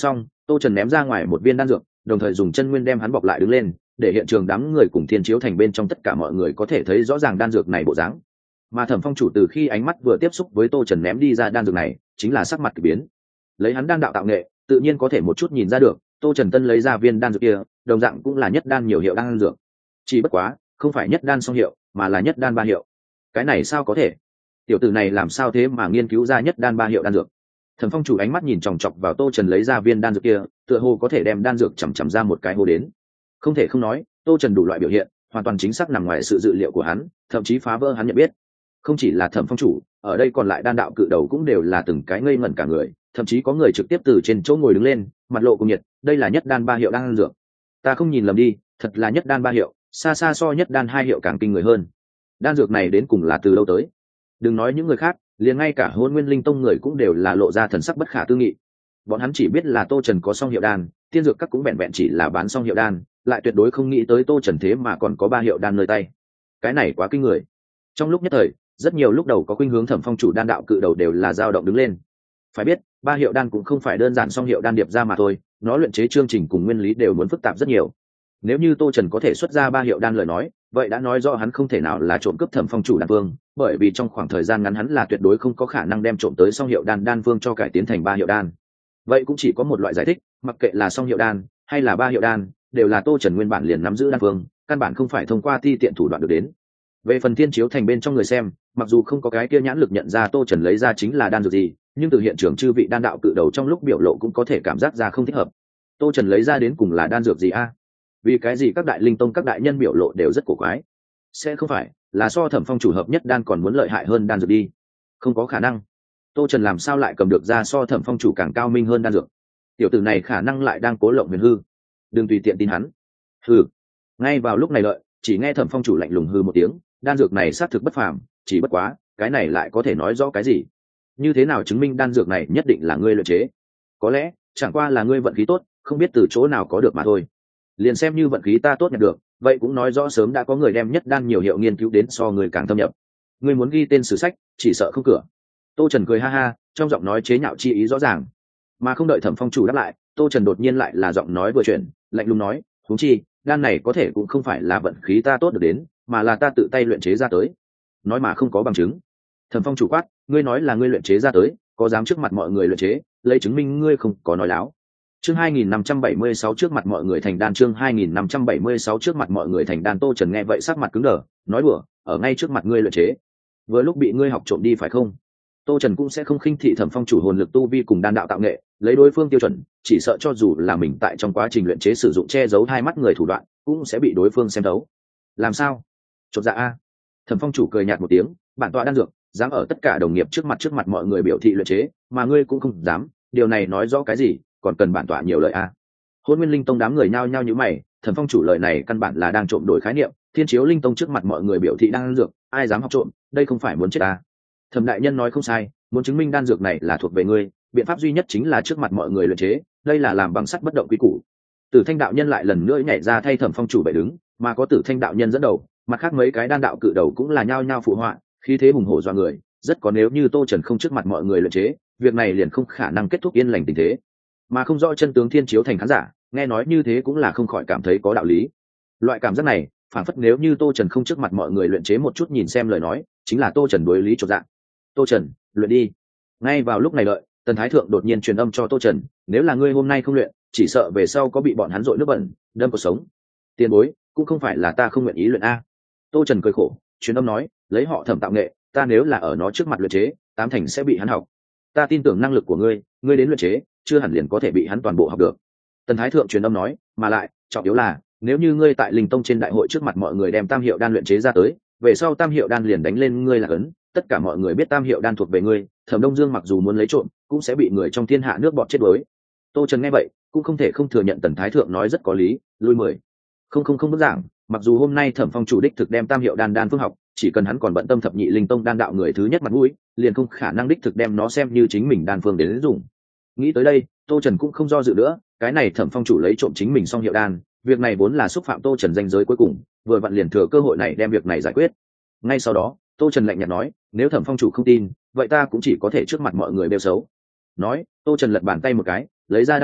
Tô Trần ném ra ngoài một viên đan dược, đồng thời dùng chân nguyên đem hắn bọc lại đứng lên, để hiện trường đám người cùng thiên chiếu thành bên trong tất cả mọi người có thể thấy rõ ràng đan dược này bộ dáng. Mà Thẩm Phong chủ từ khi ánh mắt vừa tiếp xúc với Tô Trần ném đi ra đan dược này, chính là sắc mặt kỳ biến. Lấy hắn đan đạo tạo nghệ, tự nhiên có thể một chút nhìn ra được, Tô Trần Tân lấy ra viên đan dược kia, đồng dạng cũng là nhất đan nhiều hiệu đan dược. Chỉ bất quá, không phải nhất đan song hiệu, mà là nhất đan ba hiệu. Cái này sao có thể? Tiểu tử này làm sao thế mà nghiên cứu ra nhất đan ba hiệu đan dược? Thẩm Phong chủ ánh mắt nhìn chòng chọc vào Tô Trần lấy ra viên đan dược kia, tựa hồ có thể đem đan dược chầm chậm ra một cái hố đến. Không thể không nói, Tô Trần đủ loại biểu hiện, hoàn toàn chính xác nằm ngoài sự dự liệu của hắn, thậm chí phá vỡ hắn nhận biết. Không chỉ là Thẩm Phong chủ, ở đây còn lại đan đạo cự đầu cũng đều là từng cái ngây ngẩn cả người, thậm chí có người trực tiếp từ trên chỗ ngồi đứng lên, mặt lộ cùng nhiệt, đây là nhất đan ba hiệu đan dược. Ta không nhìn lầm đi, thật là nhất đan ba hiệu, xa xa so nhất đan hai hiệu càng kinh người hơn. Đan dược này đến cùng là từ đâu tới? Đừng nói những người khác, liền ngay cả Hôn Nguyên Linh Tông người cũng đều là lộ ra thần sắc bất khả tư nghị. Bọn hắn chỉ biết là Tô Trần có song hiệu đan, tiên dược các cũng vẹn vẹn chỉ là bán song hiệu đan, lại tuyệt đối không nghĩ tới Tô Trần thế mà còn có ba hiệu đan nơi tay. Cái này quá kinh người. Trong lúc nhất thời, rất nhiều lúc đầu có khuynh hướng Thẩm Phong chủ đan đạo cự đầu đều là dao động đứng lên. Phải biết, ba hiệu đan cũng không phải đơn giản song hiệu đan điệp ra mà thôi, nó luyện chế chương trình cùng nguyên lý đều muốn phức tạp rất nhiều. Nếu như Tô Trần có thể xuất ra ba hiệu đan lời nói, vậy đã nói rõ hắn không thể nào là trộm cướp Thẩm Phong chủ đan vương, bởi vì trong khoảng thời gian ngắn hắn là tuyệt đối không có khả năng đem trộm tới song hiệu đan đan vương cho cải tiến thành ba hiệu đan. Vậy cũng chỉ có một loại giải thích, mặc kệ là song hiệu đan hay là ba hiệu đan, đều là Tô Trần nguyên bản liền nắm giữ đan vương, căn bản không phải thông qua ti tiện thủ đoạn được đến. Về phần thiên chiếu thành bên trong người xem, mặc dù không có cái kia nhãn lực nhận ra Tô Trần lấy ra chính là đan dược gì, nhưng từ hiện trường chư vị đan đạo cự đầu trong lúc biểu lộ cũng có thể cảm giác ra không thích hợp. Tô Trần lấy ra đến cùng là đan dược gì a? Vì cái gì các đại linh tông các đại nhân biểu lộ đều rất cổ quái? Sẽ không phải là so Thẩm Phong chủ hợp nhất đan còn muốn lợi hại hơn đan dược đi? Không có khả năng. Tô Trần làm sao lại cầm được ra so Thẩm Phong chủ càng cao minh hơn đan dược? Tiểu tử này khả năng lại đang cố lộng huyền hư. Đừng tùy tiện tin hắn. Hừ. Ngay vào lúc này lợi, chỉ nghe Thẩm Phong chủ lạnh lùng hư một tiếng, đan dược này xác thực bất phàm, chỉ bất quá, cái này lại có thể nói rõ cái gì? Như thế nào chứng minh đan dược này nhất định là ngươi luyện chế? Có lẽ, chẳng qua là ngươi vận khí tốt, không biết từ chỗ nào có được mà thôi. Liền xem như vận khí ta tốt nhận được, vậy cũng nói rõ sớm đã có người đem nhất đan nhiều hiệu nghiên cứu đến so người càng thâm nhập. Ngươi muốn ghi tên sử sách, chỉ sợ không cửa. Tô Trần cười ha ha, trong giọng nói chế nhạo chi ý rõ ràng. Mà không đợi Thẩm Phong chủ đáp lại, Tô Trần đột nhiên lại là giọng nói vừa chuyển, lạnh lùng nói, huống chi, đan này có thể cũng không phải là vận khí ta tốt được đến, mà là ta tự tay luyện chế ra tới. Nói mà không có bằng chứng. Thẩm Phong chủ quát, ngươi nói là ngươi luyện chế ra tới, có dám trước mặt mọi người luyện chế, lấy chứng minh ngươi không có nói láo. Chương hai nghìn năm trăm bảy mươi sáu trước mặt mọi người thành đan chương hai nghìn năm trăm bảy mươi sáu trước mặt mọi người thành đan Tô Trần nghe vậy sắc mặt cứng đờ, nói đùa, ở ngay trước mặt ngươi luyện chế. Vừa lúc bị ngươi học trộm đi phải không? Tô Trần cũng sẽ không khinh thị Thẩm Phong chủ hồn lực tu vi cùng đan đạo tạo nghệ, lấy đối phương tiêu chuẩn, chỉ sợ cho dù là mình tại trong quá trình luyện chế sử dụng che giấu hai mắt người thủ đoạn, cũng sẽ bị đối phương xem thấu. Làm sao? Chột dạ a. Thẩm Phong chủ cười nhạt một tiếng, bản tọa đan dược, dám ở tất cả đồng nghiệp trước mặt trước mặt mọi người biểu thị luyện chế, mà ngươi cũng không dám, điều này nói rõ cái gì, còn cần bản tọa nhiều lời a. Hôn Nguyên Linh Tông đám người nhao nhao như mày, Thẩm Phong chủ lời này căn bản là đang trộm đổi khái niệm, Thiên Chiếu Linh Tông trước mặt mọi người biểu thị đan dược, ai dám học trộm, đây không phải muốn chết à? Thẩm đại nhân nói không sai, muốn chứng minh đan dược này là thuộc về ngươi, biện pháp duy nhất chính là trước mặt mọi người luyện chế, đây là làm bằng sắt bất động quy củ. Tử Thanh đạo nhân lại lần nữa nhảy ra thay Thẩm Phong chủ bệ đứng, mà có Tử Thanh đạo nhân dẫn đầu, mặt khác mấy cái đan đạo cự đầu cũng là nhao nhao phụ họa, khí thế hùng hổ dọa người, rất có nếu như Tô Trần không trước mặt mọi người luyện chế, việc này liền không khả năng kết thúc yên lành tình thế. Mà không rõ chân tướng Thiên Chiếu thành khán giả, nghe nói như thế cũng là không khỏi cảm thấy có đạo lý. Loại cảm giác này, phản phất nếu như Tô Trần không trước mặt mọi người luyện chế một chút nhìn xem lời nói, chính là Tô Trần đối lý chột dạng. Tô Trần, luyện đi. Ngay vào lúc này đợi, Tần Thái Thượng đột nhiên truyền âm cho Tô Trần, nếu là ngươi hôm nay không luyện, chỉ sợ về sau có bị bọn hắn dội nước bẩn, đâm cuộc sống. Tiền bối, cũng không phải là ta không nguyện ý luyện a. Tô Trần cười khổ, truyền âm nói, lấy họ Thẩm tạo nghệ, ta nếu là ở nó trước mặt luyện chế, tám thành sẽ bị hắn học. Ta tin tưởng năng lực của ngươi, ngươi đến luyện chế, chưa hẳn liền có thể bị hắn toàn bộ học được. Tần Thái Thượng truyền âm nói, mà lại, trọng yếu là, nếu như ngươi tại Linh Tông trên đại hội trước mặt mọi người đem Tam Hiệu đan luyện chế ra tới, về sau Tam Hiệu đan liền đánh lên ngươi là ấn, tất cả mọi người biết Tam Hiệu đan thuộc về ngươi, Thẩm Đông Dương mặc dù muốn lấy trộm, cũng sẽ bị người trong thiên hạ nước bọt chết đuối. Tô Trần nghe vậy, cũng không thể không thừa nhận Tần Thái Thượng nói rất có lý, lui mười. Không không không bức giảng, mặc dù hôm nay Thẩm Phong chủ đích thực đem Tam Hiệu đan đan phương học, chỉ cần hắn còn bận tâm thập nhị linh tông đan đạo người thứ nhất mặt mũi, liền không khả năng đích thực đem nó xem như chính mình đan phương đến dùng. Nghĩ tới đây, Tô Trần cũng không do dự nữa, cái này Thẩm Phong chủ lấy trộm chính mình song hiệu đan, việc này vốn là xúc phạm Tô Trần danh giới cuối cùng, vừa vặn liền thừa cơ hội này đem việc này giải quyết. Ngay sau đó, Tô Trần lạnh nhạt nói, nếu Thẩm Phong chủ không tin, vậy ta cũng chỉ có thể trước mặt mọi người bêu xấu. Nói, Tô Trần lật bàn tay một cái, lấy ra đan đỉnh,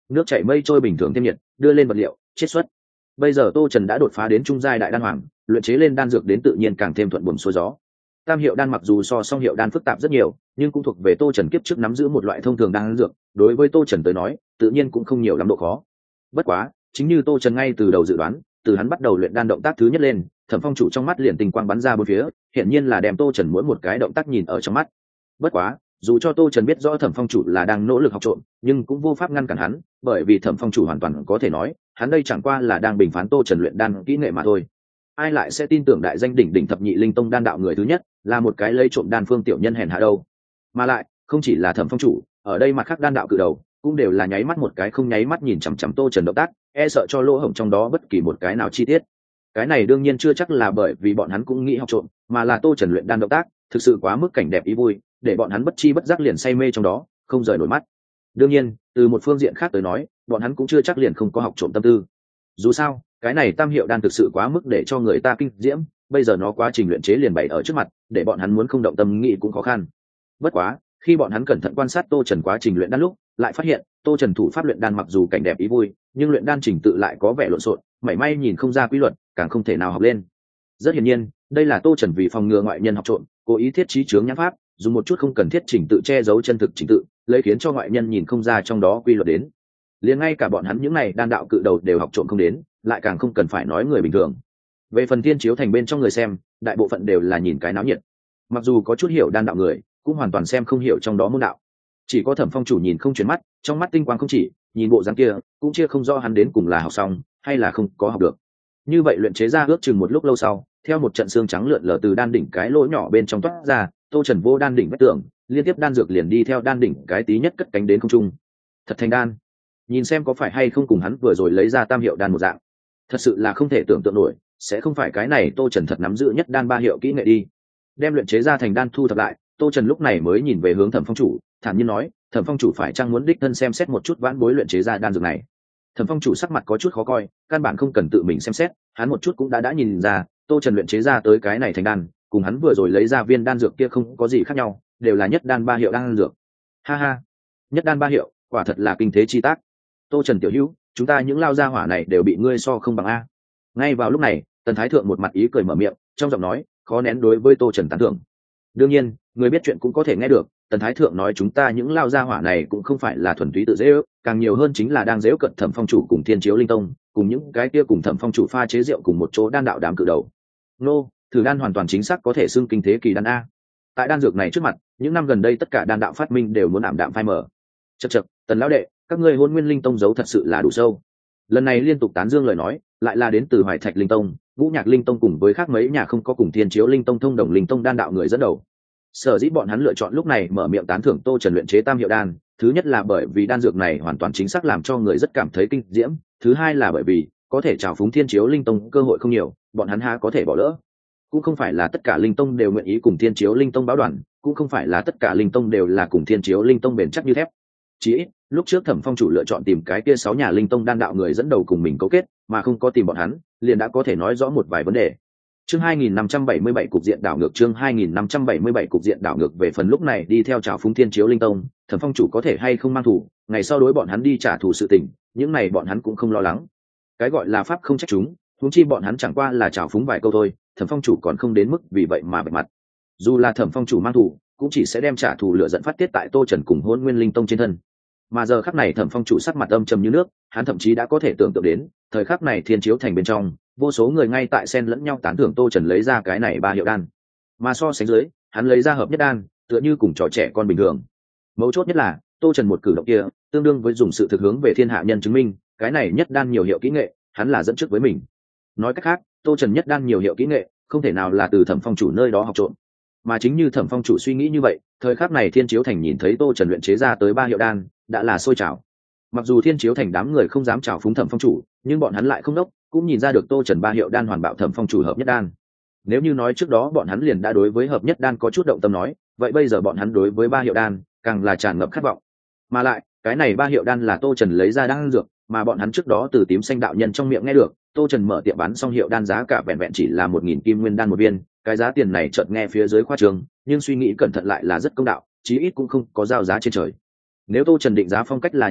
nước chảy mây trôi bình thường thêm nhiệt đưa lên vật liệu chiết xuất. Bây giờ tô trần đã đột phá đến trung giai đại đan hoàng, luyện chế lên đan dược đến tự nhiên càng thêm thuận buồm xuôi gió. Tam hiệu đan mặc dù so song hiệu đan phức tạp rất nhiều, nhưng cũng thuộc về tô trần kiếp trước nắm giữ một loại thông thường đan dược, đối với tô trần tới nói tự nhiên cũng không nhiều lắm độ khó. Bất quá chính như tô trần ngay từ đầu dự đoán, từ hắn bắt đầu luyện đan động tác thứ nhất lên, Thẩm Phong chủ trong mắt liền tình quang bắn ra bốn phía, hiển nhiên là đem tô trần mỗi một cái động tác nhìn ở trong mắt. Bất quá dù cho tô trần biết rõ Thẩm Phong chủ là đang nỗ lực học trộm, nhưng cũng vô pháp ngăn cản hắn, bởi vì Thẩm Phong chủ hoàn toàn có thể nói hắn đây chẳng qua là đang bình phán tô trần luyện đan kỹ nghệ mà thôi. Ai lại sẽ tin tưởng đại danh đỉnh đỉnh thập nhị linh tông đan đạo người thứ nhất là một cái lấy trộm đan phương tiểu nhân hèn hạ đâu. Mà lại không chỉ là Thẩm Phong chủ, ở đây mặt khác đan đạo cự đầu cũng đều là nháy mắt một cái không nháy mắt nhìn chằm chằm tô trần động tác, e sợ cho lỗ hổng trong đó bất kỳ một cái nào chi tiết. Cái này đương nhiên chưa chắc là bởi vì bọn hắn cũng nghĩ học trộm, mà là tô trần luyện đan động tác thực sự quá mức cảnh đẹp ý vui, để bọn hắn bất chi bất giác liền say mê trong đó, không rời nổi mắt. Đương nhiên từ một phương diện khác tới nói, bọn hắn cũng chưa chắc liền không có học trộm tâm tư. Dù sao cái này tam hiệu đan thực sự quá mức để cho người ta kinh diễm, bây giờ nó quá trình luyện chế liền bày ở trước mặt, để bọn hắn muốn không động tâm nghĩ cũng khó khăn. Bất quá khi bọn hắn cẩn thận quan sát tô trần quá trình luyện đan lúc, lại phát hiện tô trần thủ pháp luyện đan mặc dù cảnh đẹp ý vui, nhưng luyện đan trình tự lại có vẻ lộn xộn, mảy may nhìn không ra quy luật, càng không thể nào học lên. Rất hiển nhiên đây là tô trần vì phòng ngừa ngoại nhân học trộm, cố ý thiết trí chướng nhãn pháp, dùng một chút không cần thiết trình tự che giấu chân thực trình tự, lấy khiến cho ngoại nhân nhìn không ra trong đó quy luật đến. Liền ngay cả bọn hắn những này đan đạo cự đầu đều học trộm không đến, lại càng không cần phải nói người bình thường. Về phần thiên chiếu thành bên trong người xem, đại bộ phận đều là nhìn cái náo nhiệt, mặc dù có chút hiểu đan đạo người cũng hoàn toàn xem không hiểu trong đó môn đạo. Chỉ có Thẩm Phong chủ nhìn không chuyển mắt, trong mắt tinh quang không chỉ, nhìn bộ dáng kia cũng chia không rõ hắn đến cùng là học xong hay là không có học được. Như vậy luyện chế ra ước chừng một lúc lâu sau, theo một trận xương trắng lượn lờ từ đan đỉnh cái lỗ nhỏ bên trong toát ra, tô trần vô đan đỉnh vách tường, liên tiếp đan dược liền đi theo đan đỉnh cái tí nhất cất cánh đến không trung. Thật thành đan, nhìn xem có phải hay không cùng hắn vừa rồi lấy ra tam hiệu đan một dạng. Thật sự là không thể tưởng tượng nổi, sẽ không phải cái này tô trần thật nắm giữ nhất đan ba hiệu kỹ nghệ đi. Đem luyện chế ra thành đan thu thập lại, tô trần lúc này mới nhìn về hướng Thẩm Phong chủ, thản nhiên nói, Thẩm Phong chủ phải chăng muốn đích thân xem xét một chút vãn bối luyện chế ra đan dược này. Thẩm Phong chủ sắc mặt có chút khó coi, căn bản không cần tự mình xem xét, hắn một chút cũng đã đã nhìn ra tô trần luyện chế ra tới cái này thành đan cùng hắn vừa rồi lấy ra viên đan dược kia không có gì khác nhau, đều là nhất đan ba hiệu đan dược. Ha ha, nhất đan ba hiệu, quả thật là kinh thế chi tác. Tô trần tiểu hữu, chúng ta những lao gia hỏa này đều bị ngươi so không bằng a. Ngay vào lúc này Tần Thái Thượng một mặt ý cười mở miệng, trong giọng nói khó nén đối với tô trần tán thưởng. Đương nhiên người biết chuyện cũng có thể nghe được, Tần Thái Thượng nói chúng ta những lao gia hỏa này cũng không phải là thuần túy tự dễ ước, càng nhiều hơn chính là đang dễ cận Thẩm Phong chủ cùng Thiên Chiếu Linh Tông, cùng những cái kia cùng Thẩm Phong chủ pha chế rượu cùng một chỗ đan đạo đám cự đầu. Nô, thử đan hoàn toàn chính xác có thể xưng kinh thế kỳ đan a. Tại đan dược này trước mặt, những năm gần đây tất cả đan đạo phát minh đều muốn ảm đạm phai mờ. Chậc chậc, Tần lão đệ, các ngươi Hôn Nguyên Linh Tông giấu thật sự là đủ sâu. Lần này liên tục tán dương lời nói, lại là đến từ Hoài Thạch Linh Tông, Ngũ Nhạc Linh Tông cùng với khác mấy nhà không có cùng Thiên Chiếu Linh Tông thông đồng Linh Tông đan đạo người dẫn đầu. Sở dĩ bọn hắn lựa chọn lúc này mở miệng tán thưởng tô trần luyện chế tam hiệu đan, thứ nhất là bởi vì đan dược này hoàn toàn chính xác làm cho người rất cảm thấy kinh diễm, thứ hai là bởi vì có thể trào phúng Thiên Chiếu Linh Tông cơ hội không nhiều, bọn hắn há có thể bỏ lỡ. Cũng không phải là tất cả linh tông đều nguyện ý cùng Thiên Chiếu Linh Tông báo đoàn, cũng không phải là tất cả linh tông đều là cùng Thiên Chiếu Linh Tông bền chắc như thép. Chỉ ít lúc trước Thẩm Phong chủ lựa chọn tìm cái kia sáu nhà linh tông đan đạo người dẫn đầu cùng mình cấu kết, mà không có tìm bọn hắn, liền đã có thể nói rõ một vài vấn đề. Chương hai nghìn năm trăm bảy mươi bảy cục diện đảo ngược, chương hai nghìn năm trăm bảy mươi bảy cục diện đảo ngược. Về phần lúc này đi theo trào phúng Thiên Chiếu Linh Tông, Thẩm Phong chủ có thể hay không mang thủ, ngày sau đối bọn hắn đi trả thù sự tình, những này bọn hắn cũng không lo lắng. Cái gọi là pháp không trách chúng, huống chi bọn hắn chẳng qua là trào phúng vài câu thôi, Thẩm Phong chủ còn không đến mức vì vậy mà bạch mặt. Dù là Thẩm Phong chủ mang thủ, cũng chỉ sẽ đem trả thù lửa giận phát tiết tại Tô Trần cùng Hôn Nguyên Linh Tông trên thân. Mà giờ khắc này Thẩm Phong chủ sắc mặt âm trầm như nước, hắn thậm chí đã có thể tưởng tượng đến, thời khắc này Thiên Chiếu thành bên trong, vô số người ngay tại xen lẫn nhau tán thưởng Tô Trần lấy ra cái này ba hiệu đan. Mà so sánh dưới, hắn lấy ra hợp nhất đan, tựa như cùng trò trẻ con bình thường. Mấu chốt nhất là, Tô Trần một cử động kia, tương đương với dùng sự thực hướng về thiên hạ nhân chứng minh, cái này nhất đan nhiều hiệu kỹ nghệ, hắn là dẫn trước với mình. Nói cách khác, Tô Trần nhất đan nhiều hiệu kỹ nghệ, không thể nào là từ Thẩm Phong chủ nơi đó học trộm. Mà chính như Thẩm Phong chủ suy nghĩ như vậy, thời khắc này Thiên Chiếu thành nhìn thấy Tô Trần luyện chế ra tới ba hiệu đan, đã là sôi trào. Mặc dù Thiên Chiếu thành đám người không dám trào phúng Thẩm Phong chủ, nhưng bọn hắn lại không đốc, cũng nhìn ra được Tô Trần ba hiệu đan hoàn bạo Thẩm Phong chủ hợp nhất đan. Nếu như nói trước đó bọn hắn liền đã đối với hợp nhất đan có chút động tâm nói, vậy bây giờ bọn hắn đối với ba hiệu đan càng là tràn ngập khát vọng. Mà lại, cái này ba hiệu đan là Tô Trần lấy ra đan dược, mà bọn hắn trước đó từ Tím Xanh đạo nhân trong miệng nghe được, Tô Trần mở tiệm bán xong hiệu đan giá cả vẹn vẹn chỉ là một nghìn kim nguyên đan một viên, cái giá tiền này chợt nghe phía dưới khoa trương, nhưng suy nghĩ cẩn thận lại là rất công đạo, chí ít cũng không có giao giá trên trời. Nếu Tô Trần định giá phong cách là như vậy,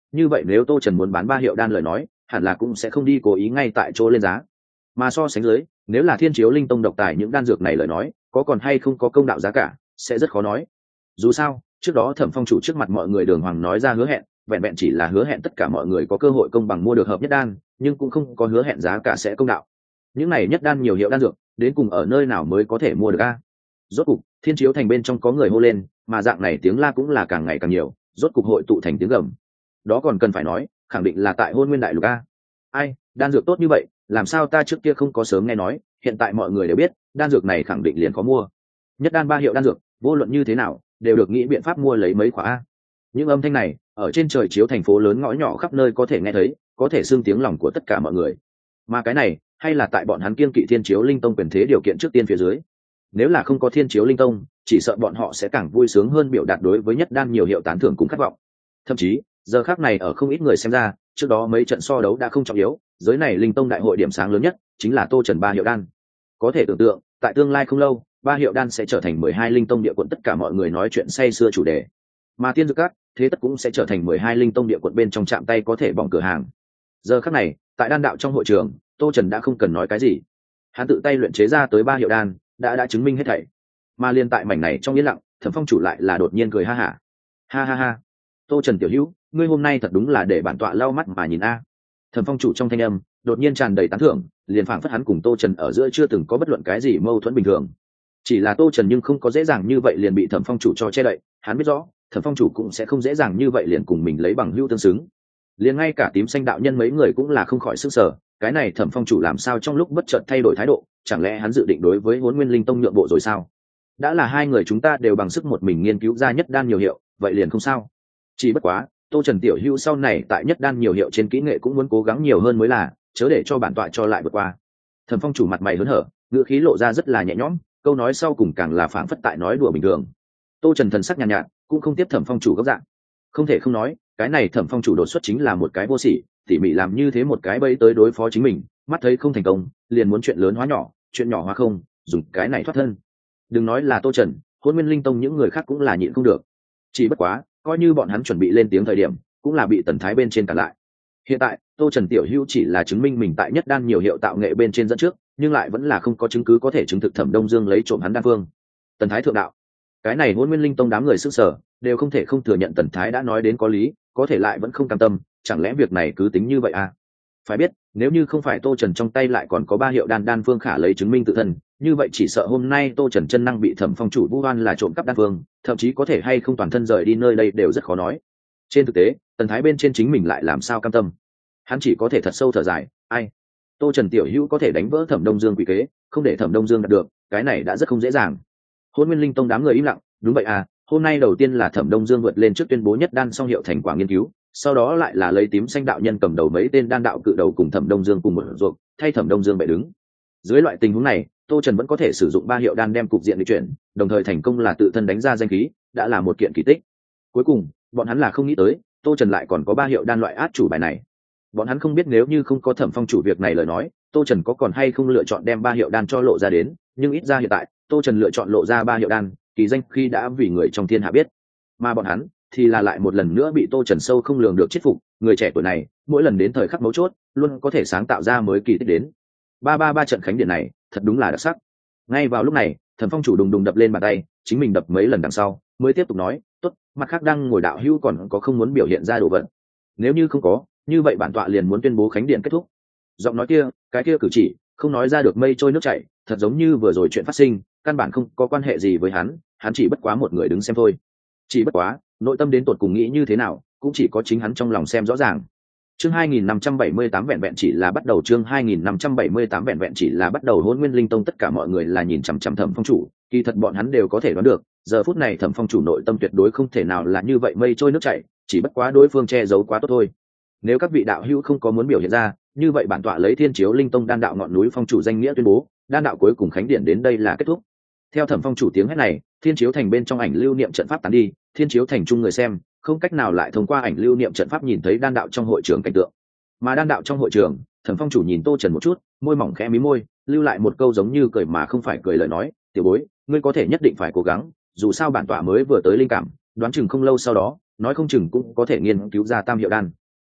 như vậy nếu tô trần muốn bán ba hiệu đan lời nói hẳn là cũng sẽ không đi cố ý ngay tại chỗ lên giá. Mà so sánh dưới, nếu là thiên chiếu linh tông độc tài những đan dược này lời nói có còn hay không có công đạo giá cả sẽ rất khó nói. Dù sao trước đó Thẩm Phong chủ trước mặt mọi người đường hoàng nói ra hứa hẹn, vẹn vẹn chỉ là hứa hẹn tất cả mọi người có cơ hội công bằng mua được hợp nhất đan, nhưng cũng không có hứa hẹn giá cả sẽ công đạo. Những này nhất đan nhiều hiệu đan dược đến cùng ở nơi nào mới có thể mua được a? Rốt cục thiên chiếu thành bên trong có người hô lên, mà dạng này tiếng la cũng là càng ngày càng nhiều, rốt cục hội tụ thành tiếng gầm. Đó còn cần phải nói, khẳng định là tại Hôn Nguyên đại lục a. Ai, đan dược tốt như vậy, làm sao ta trước kia không có sớm nghe nói, hiện tại mọi người đều biết, đan dược này khẳng định liền có mua. Nhất đan ba hiệu đan dược, vô luận như thế nào, đều được nghĩ biện pháp mua lấy mấy khóa a. Những âm thanh này, ở trên trời chiếu thành phố lớn ngõ nhỏ khắp nơi có thể nghe thấy, có thể xưng tiếng lòng của tất cả mọi người. Mà cái này, hay là tại bọn hắn kiêng kỵ thiên chiếu linh tông quyền thế điều kiện trước tiên phía dưới. Nếu là không có thiên chiếu linh tông, chỉ sợ bọn họ sẽ càng vui sướng hơn biểu đạt đối với nhất đan nhiều hiệu tán thưởng cùng khát vọng. Thậm chí giờ khác này ở không ít người xem ra, trước đó mấy trận so đấu đã không trọng yếu, giới này linh tông đại hội điểm sáng lớn nhất chính là tô trần ba hiệu đan. Có thể tưởng tượng tại tương lai không lâu, ba hiệu đan sẽ trở thành mười hai linh tông địa quận tất cả mọi người nói chuyện say sưa chủ đề, mà tiên dược các thế tất cũng sẽ trở thành mười hai linh tông địa quận bên trong chạm tay có thể bỏng cửa hàng. Giờ khắc này tại đan đạo trong hội trường, tô trần đã không cần nói cái gì, hắn tự tay luyện chế ra tới ba hiệu đan đã đã chứng minh hết thảy. Mà liên tại mảnh này trong yên lặng, Thẩm Phong chủ lại là đột nhiên cười ha hả. Ha. ha ha ha tô trần tiểu hữu, ngươi hôm nay thật đúng là để bản tọa lau mắt mà nhìn a. Thẩm Phong chủ trong thanh âm đột nhiên tràn đầy tán thưởng, liền phảng phất hắn cùng tô trần ở giữa chưa từng có bất luận cái gì mâu thuẫn bình thường. Chỉ là tô trần nhưng không có dễ dàng như vậy liền bị Thẩm Phong chủ cho che đậy, hắn biết rõ Thẩm Phong chủ cũng sẽ không dễ dàng như vậy liền cùng mình lấy bằng hữu tương xứng. Liền ngay cả tím xanh đạo nhân mấy người cũng là không khỏi sức sở, cái này Thẩm Phong chủ làm sao trong lúc bất chợt thay đổi thái độ, chẳng lẽ hắn dự định đối với Hỗn Nguyên Linh Tông nhượng bộ rồi sao? Đã là hai người chúng ta đều bằng sức một mình nghiên cứu ra nhất đan nhiều hiệu, vậy liền không sao. Chỉ bất quá tô trần tiểu hữu sau này tại nhất đan nhiều hiệu trên kỹ nghệ cũng muốn cố gắng nhiều hơn mới là, chớ để cho bản tọa cho lại vượt qua. Thẩm Phong chủ mặt mày hớn hở, ngữ khí lộ ra rất là nhẹ nhõm, câu nói sau cùng càng là phảng phất tại nói đùa bình thường. Tô trần thần sắc nhàn nhạt, nhạt cũng không tiếp Thẩm Phong chủ góc dạng. Không thể không nói, cái này Thẩm Phong chủ đột xuất chính là một cái vô sỉ, tỉ mỉ làm như thế một cái bẫy tới đối phó chính mình, mắt thấy không thành công liền muốn chuyện lớn hóa nhỏ, chuyện nhỏ hóa không, dùng cái này thoát thân. Đừng nói là tô trần, Hỗn Nguyên Linh Tông những người khác cũng là nhịn không được. Chỉ bất quá coi như bọn hắn chuẩn bị lên tiếng thời điểm, cũng là bị tần thái bên trên cản lại. Hiện tại tô trần tiểu hữu chỉ là chứng minh mình tại nhất đan nhiều hiệu tạo nghệ bên trên dẫn trước, nhưng lại vẫn là không có chứng cứ có thể chứng thực Thẩm Đông Dương lấy trộm hắn đan phương. Tần thái thượng đạo, cái này Hỗn Nguyên Linh Tông đám người sức sở đều không thể không thừa nhận tần thái đã nói đến có lý, có thể lại vẫn không cam tâm, chẳng lẽ việc này cứ tính như vậy à? Phải biết nếu như không phải tô trần trong tay lại còn có ba hiệu đan đan phương khả lấy chứng minh tự thân, như vậy chỉ sợ hôm nay tô trần chân năng bị Thẩm Phong chủ vu oan là trộm cắp đan phương, thậm chí có thể hay không toàn thân rời đi nơi đây đều rất khó nói. Trên thực tế tần thái bên trên chính mình lại làm sao cam tâm, hắn chỉ có thể thật sâu thở dài, ai, tô trần tiểu hữu có thể đánh vỡ Thẩm Đông Dương quỷ kế, không để Thẩm Đông Dương đạt được, cái này đã rất không dễ dàng. Hỗn Nguyên Linh Tông đám người im lặng. Đúng vậy à, hôm nay đầu tiên là Thẩm Đông Dương vượt lên trước tuyên bố nhất đan song hiệu thành quả nghiên cứu, sau đó lại là lấy tím xanh đạo nhân cầm đầu mấy tên đan đạo cự đầu cùng Thẩm Đông Dương cùng một ruột, thay Thẩm Đông Dương bệ đứng. Dưới loại tình huống này, tô trần vẫn có thể sử dụng ba hiệu đan đem cục diện di chuyển, đồng thời thành công là tự thân đánh ra danh khí, đã là một kiện kỳ tích. Cuối cùng bọn hắn là không nghĩ tới tô trần lại còn có ba hiệu đan loại át chủ bài này. Bọn hắn không biết nếu như không có Thẩm Phong chủ việc này lời nói, tô trần có còn hay không lựa chọn đem ba hiệu đan cho lộ ra đến, nhưng ít ra hiện tại tô trần lựa chọn lộ ra ba hiệu đan, kỳ danh khi đã vì người trong thiên hạ biết. Mà bọn hắn thì là lại một lần nữa bị tô trần sâu không lường được chết phục, người trẻ tuổi này mỗi lần đến thời khắc mấu chốt luôn có thể sáng tạo ra mới kỳ tích đến. Ba ba ba trận khánh điện này thật đúng là đặc sắc. Ngay vào lúc này Thẩm Phong chủ đùng đùng đập lên bàn tay, chính mình đập mấy lần đằng sau mới tiếp tục nói, tốt, mặt khác đang ngồi đạo hữu còn có không muốn biểu hiện ra đồ vật? Nếu như không có, như vậy bản tọa liền muốn tuyên bố khánh điện kết thúc. Giọng nói kia, cái kia cử chỉ không nói ra được mây trôi nước chảy, thật giống như vừa rồi chuyện phát sinh căn bản không có quan hệ gì với hắn, hắn chỉ bất quá một người đứng xem thôi. Chỉ bất quá nội tâm đến tột cùng nghĩ như thế nào cũng chỉ có chính hắn trong lòng xem rõ ràng. Chương hai nghìn năm trăm bảy mươi tám vẹn vẹn chỉ là bắt đầu, chương hai nghìn năm trăm bảy mươi tám vẹn vẹn chỉ là bắt đầu. Hỗn Nguyên Linh Tông tất cả mọi người là nhìn chằm chằm Thẩm Phong chủ, kỳ thật bọn hắn đều có thể đoán được, giờ phút này Thẩm Phong chủ nội tâm tuyệt đối không thể nào là như vậy mây trôi nước chảy, chỉ bất quá đối phương che giấu quá tốt thôi. Nếu các vị đạo hữu không có muốn biểu hiện ra, như vậy bản tọa lấy Thiên Chiếu Linh Tông đan đạo ngọn núi phong chủ danh nghĩa tuyên bố, đan đạo cuối cùng khánh điện đến đây là kết thúc. Theo Thẩm Phong chủ tiếng hét này, Thiên Chiếu Thành bên trong ảnh lưu niệm trận pháp tán đi, Thiên Chiếu Thành chung người xem không cách nào lại thông qua ảnh lưu niệm trận pháp nhìn thấy đan đạo trong hội trường cảnh tượng. Mà đan đạo trong hội trường, Thẩm Phong chủ nhìn Tô Trần một chút, môi mỏng khẽ mí môi, lưu lại một câu giống như cười mà không phải cười lời nói, "Tiểu bối, ngươi có thể nhất định phải cố gắng, dù sao bản tọa mới vừa tới linh cảm, đoán chừng không lâu sau đó, nói không chừng cũng có thể nghiên cứu ra tam hiệu đan."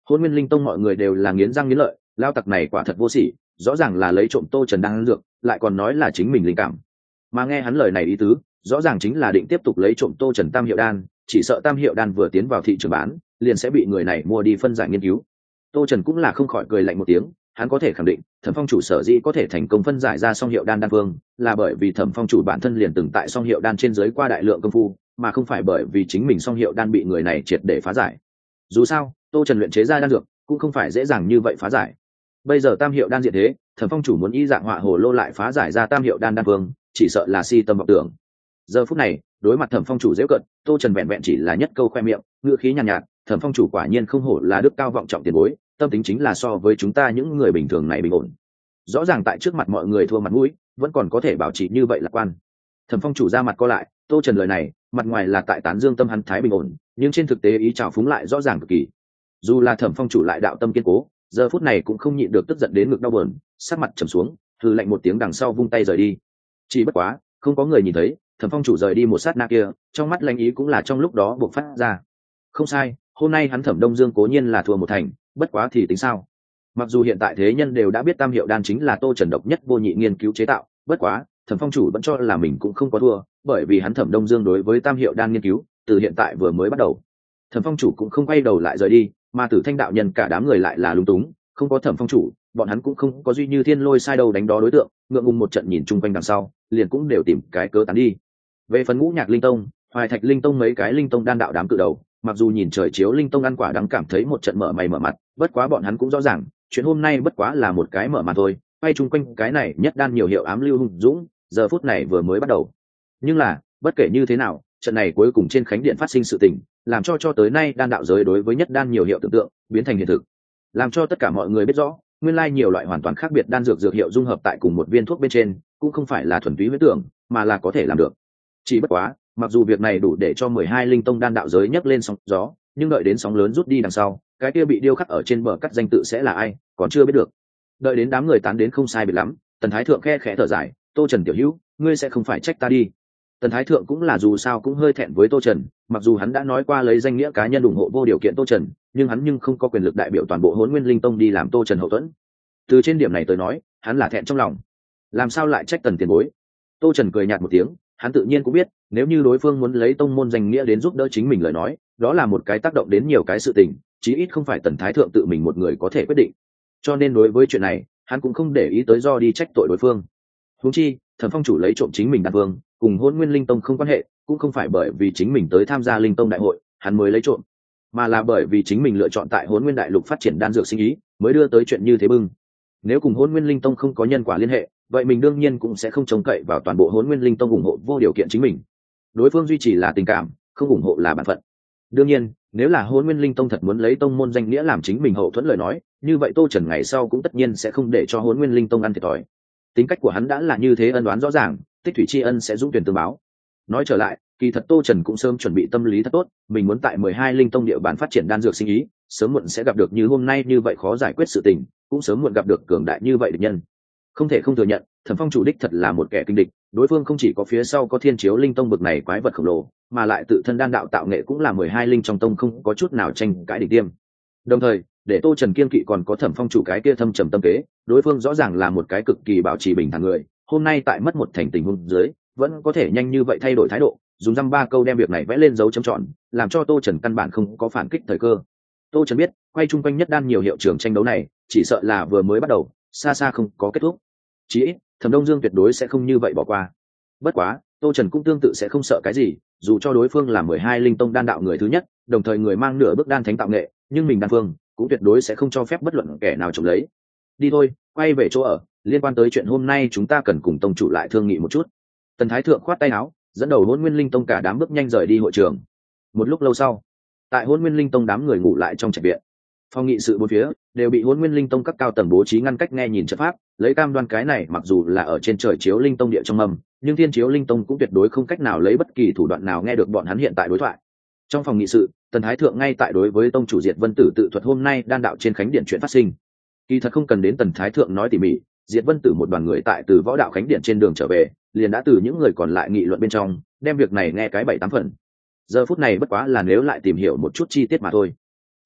Hôn Nguyên Linh Tông mọi người đều là nghiến răng nghiến lợi, lao tặc này quả thật vô sỉ, rõ ràng là lấy trộm Tô Trần đang ăn dược, lại còn nói là chính mình linh cảm. Mà nghe hắn lời này ý tứ, rõ ràng chính là định tiếp tục lấy trộm Tô Trần Tam Hiệu Đan, chỉ sợ Tam Hiệu Đan vừa tiến vào thị trường bán, liền sẽ bị người này mua đi phân giải nghiên cứu. Tô Trần cũng là không khỏi cười lạnh một tiếng, hắn có thể khẳng định, Thẩm Phong chủ sở dĩ có thể thành công phân giải ra Song Hiệu Đan đan phương, là bởi vì Thẩm Phong chủ bản thân liền từng tại Song Hiệu Đan trên dưới qua đại lượng công phu, mà không phải bởi vì chính mình Song Hiệu Đan bị người này triệt để phá giải. Dù sao, Tô Trần luyện chế ra đan dược cũng không phải dễ dàng như vậy phá giải. Bây giờ Tam Hiệu Đan diệt thế, Thẩm Phong chủ muốn y dạng họa hồ lô lại phá giải ra Tam Hiệu Đan đan phương, chỉ sợ là si tâm vọng tưởng. Giờ phút này, đối mặt Thẩm Phong chủ giễu cận, Tô Trần vẹn vẹn chỉ là nhất câu khoe miệng, ngữ khí nhàn nhạt, nhạt, Thẩm Phong chủ quả nhiên không hổ là đức cao vọng trọng tiền bối, tâm tính chính là so với chúng ta những người bình thường này bình ổn. Rõ ràng tại trước mặt mọi người thua mặt mũi, vẫn còn có thể bảo trì như vậy lạc quan. Thẩm Phong chủ ra mặt co lại, Tô Trần lời này, mặt ngoài là tại tán dương tâm hắn thái bình ổn, nhưng trên thực tế ý trào phúng lại rõ ràng cực kỳ. Dù là Thẩm Phong chủ lại đạo tâm kiên cố, giờ phút này cũng không nhịn được tức giận đến ngực đau buồn, sắc mặt trầm xuống, hừ lạnh một tiếng đằng sau vung tay rời đi. Chỉ bất quá, không có người nhìn thấy, Thẩm Phong chủ rời đi một sát na kia, trong mắt lãnh ý cũng là trong lúc đó bộc phát ra. Không sai, hôm nay hắn Thẩm Đông Dương cố nhiên là thua một thành, bất quá thì tính sao? Mặc dù hiện tại thế nhân đều đã biết Tam Hiệu Đan chính là Tô Trần độc nhất vô nhị nghiên cứu chế tạo, bất quá, Thẩm Phong chủ vẫn cho là mình cũng không có thua, bởi vì hắn Thẩm Đông Dương đối với Tam Hiệu Đan nghiên cứu, từ hiện tại vừa mới bắt đầu. Thẩm Phong chủ cũng không quay đầu lại rời đi, mà Tử Thanh đạo nhân cả đám người lại là lúng túng, không có Thẩm Phong chủ, bọn hắn cũng không có duy như thiên lôi sai đầu đánh đó đối tượng, ngượng ngùng một trận nhìn chung quanh đằng sau, liền cũng đều tìm cái cớ tán đi. Về phần Ngũ Nhạc Linh Tông, Hoài Thạch Linh Tông mấy cái linh tông đan đạo đám cự đầu, mặc dù nhìn trời chiếu linh tông ăn quả đắng cảm thấy một trận mở mày mở mặt, bất quá bọn hắn cũng rõ ràng, chuyện hôm nay bất quá là một cái mở mặt thôi, quay chung quanh cái này nhất đan nhiều hiệu ám lưu hùng dũng, giờ phút này vừa mới bắt đầu. Nhưng là, bất kể như thế nào, trận này cuối cùng trên khánh điện phát sinh sự tình, làm cho cho tới nay đan đạo giới đối với nhất đan nhiều hiệu tưởng tượng biến thành hiện thực, làm cho tất cả mọi người biết rõ, nguyên lai nhiều loại hoàn toàn khác biệt đan dược dược hiệu dung hợp tại cùng một viên thuốc bên trên, cũng không phải là thuần túy huyễn tưởng, mà là có thể làm được. Chỉ bất quá, mặc dù việc này đủ để cho mười hai linh tông đan đạo giới nhấc lên sóng gió, nhưng đợi đến sóng lớn rút đi đằng sau, cái kia bị điêu khắc ở trên bờ cắt danh tự sẽ là ai, còn chưa biết được. Đợi đến đám người tán đến không sai biệt lắm, Tần Thái Thượng khe khẽ thở dài, Tô Trần tiểu hữu, ngươi sẽ không phải trách ta đi. Tần Thái Thượng cũng là dù sao cũng hơi thẹn với Tô Trần, mặc dù hắn đã nói qua lấy danh nghĩa cá nhân ủng hộ vô điều kiện Tô Trần, nhưng hắn nhưng không có quyền lực đại biểu toàn bộ Hỗn Nguyên Linh Tông đi làm Tô Trần hậu thuẫn. Từ trên điểm này tới nói, hắn là thẹn trong lòng. Làm sao lại trách Tần tiền bối? Tô Trần cười nhạt một tiếng, hắn tự nhiên cũng biết, nếu như đối phương muốn lấy tông môn danh nghĩa đến giúp đỡ chính mình lời nói, đó là một cái tác động đến nhiều cái sự tình, chí ít không phải Tần Thái Thượng tự mình một người có thể quyết định. Cho nên đối với chuyện này, hắn cũng không để ý tới do đi trách tội đối phương. Huống chi, Thẩm Phong chủ lấy trộm chính mình đan vương, cùng Hỗn Nguyên Linh Tông không quan hệ, cũng không phải bởi vì chính mình tới tham gia Linh Tông đại hội, hắn mới lấy trộm, mà là bởi vì chính mình lựa chọn tại Hỗn Nguyên đại lục phát triển đan dược sinh ý, mới đưa tới chuyện như thế bưng. Nếu cùng Hỗn Nguyên Linh Tông không có nhân quả liên hệ, vậy mình đương nhiên cũng sẽ không trông cậy vào toàn bộ Hỗn Nguyên Linh Tông ủng hộ vô điều kiện chính mình. Đối phương duy trì là tình cảm, không ủng hộ là bản phận. Đương nhiên, nếu là Hỗn Nguyên Linh Tông thật muốn lấy tông môn danh nghĩa làm chính mình hậu thuẫn lời nói, như vậy Tô Trần ngày sau cũng tất nhiên sẽ không để cho Hỗn Nguyên Linh Tông ăn thiệt thòi. Tính cách của hắn đã là như thế, ân đoán rõ ràng, tích thủy tri ân sẽ dũng tuyển tương báo. Nói trở lại, kỳ thật Tô Trần cũng sớm chuẩn bị tâm lý thật tốt, mình muốn tại mười hai linh tông địa bàn phát triển đan dược sinh ý, sớm muộn sẽ gặp được như hôm nay như vậy khó giải quyết sự tình, cũng sớm muộn gặp được cường đại như vậy địch nhân. Không thể không thừa nhận, Thẩm Phong chủ đích thật là một kẻ kinh địch, đối phương không chỉ có phía sau có Thiên Chiếu Linh Tông bực này quái vật khổng lồ, mà lại tự thân đan đạo tạo nghệ cũng là mười hai linh trong tông không có chút nào tranh cãi đỉnh tiêm. Đồng thời, để Tô Trần kiên kỵ còn có Thẩm Phong chủ cái kia thâm trầm tâm kế, đối phương rõ ràng là một cái cực kỳ bảo trì bình thản người, hôm nay tại mất một thành tình huống dưới, vẫn có thể nhanh như vậy thay đổi thái độ, dùng dăm ba câu đem việc này vẽ lên dấu chấm tròn, làm cho Tô Trần căn bản không có phản kích thời cơ. Tô Trần biết, quay chung quanh nhất đan nhiều hiệu trường tranh đấu này, chỉ sợ là vừa mới bắt đầu, xa xa không có kết thúc. Chí ít, Thẩm Đông Dương tuyệt đối sẽ không như vậy bỏ qua. Bất quá, Tô Trần cũng tương tự sẽ không sợ cái gì, dù cho đối phương là mười hai linh tông đan đạo người thứ nhất, đồng thời người mang nửa bước đan thánh tạo nghệ, nhưng mình đan phương cũng tuyệt đối sẽ không cho phép bất luận kẻ nào trộm lấy. Đi thôi, quay về chỗ ở, liên quan tới chuyện hôm nay chúng ta cần cùng tông chủ lại thương nghị một chút. Tần Thái Thượng khoát tay áo, dẫn đầu Hỗn Nguyên Linh Tông cả đám bước nhanh rời đi hội trường. Một lúc lâu sau, tại Hỗn Nguyên Linh Tông đám người ngủ lại trong trạch viện. Phòng nghị sự bốn phía đều bị Hỗn Nguyên Linh Tông các cao tầng bố trí ngăn cách nghe nhìn trận pháp, lấy cam đoan cái này mặc dù là ở trên trời chiếu linh tông địa trong mầm, nhưng Thiên Chiếu Linh Tông cũng tuyệt đối không cách nào lấy bất kỳ thủ đoạn nào nghe được bọn hắn hiện tại đối thoại. Trong phòng nghị sự, Tần Thái Thượng ngay tại đối với tông chủ Diệt Vân Tử tự thuật hôm nay đan đạo trên khánh điện chuyện phát sinh. Kỳ thật không cần đến Tần Thái Thượng nói tỉ mỉ, Diệt Vân Tử một đoàn người tại từ võ đạo khánh điện trên đường trở về, liền đã từ những người còn lại nghị luận bên trong, đem việc này nghe cái bảy tám phần. Giờ phút này bất quá là nếu lại tìm hiểu một chút chi tiết mà thôi.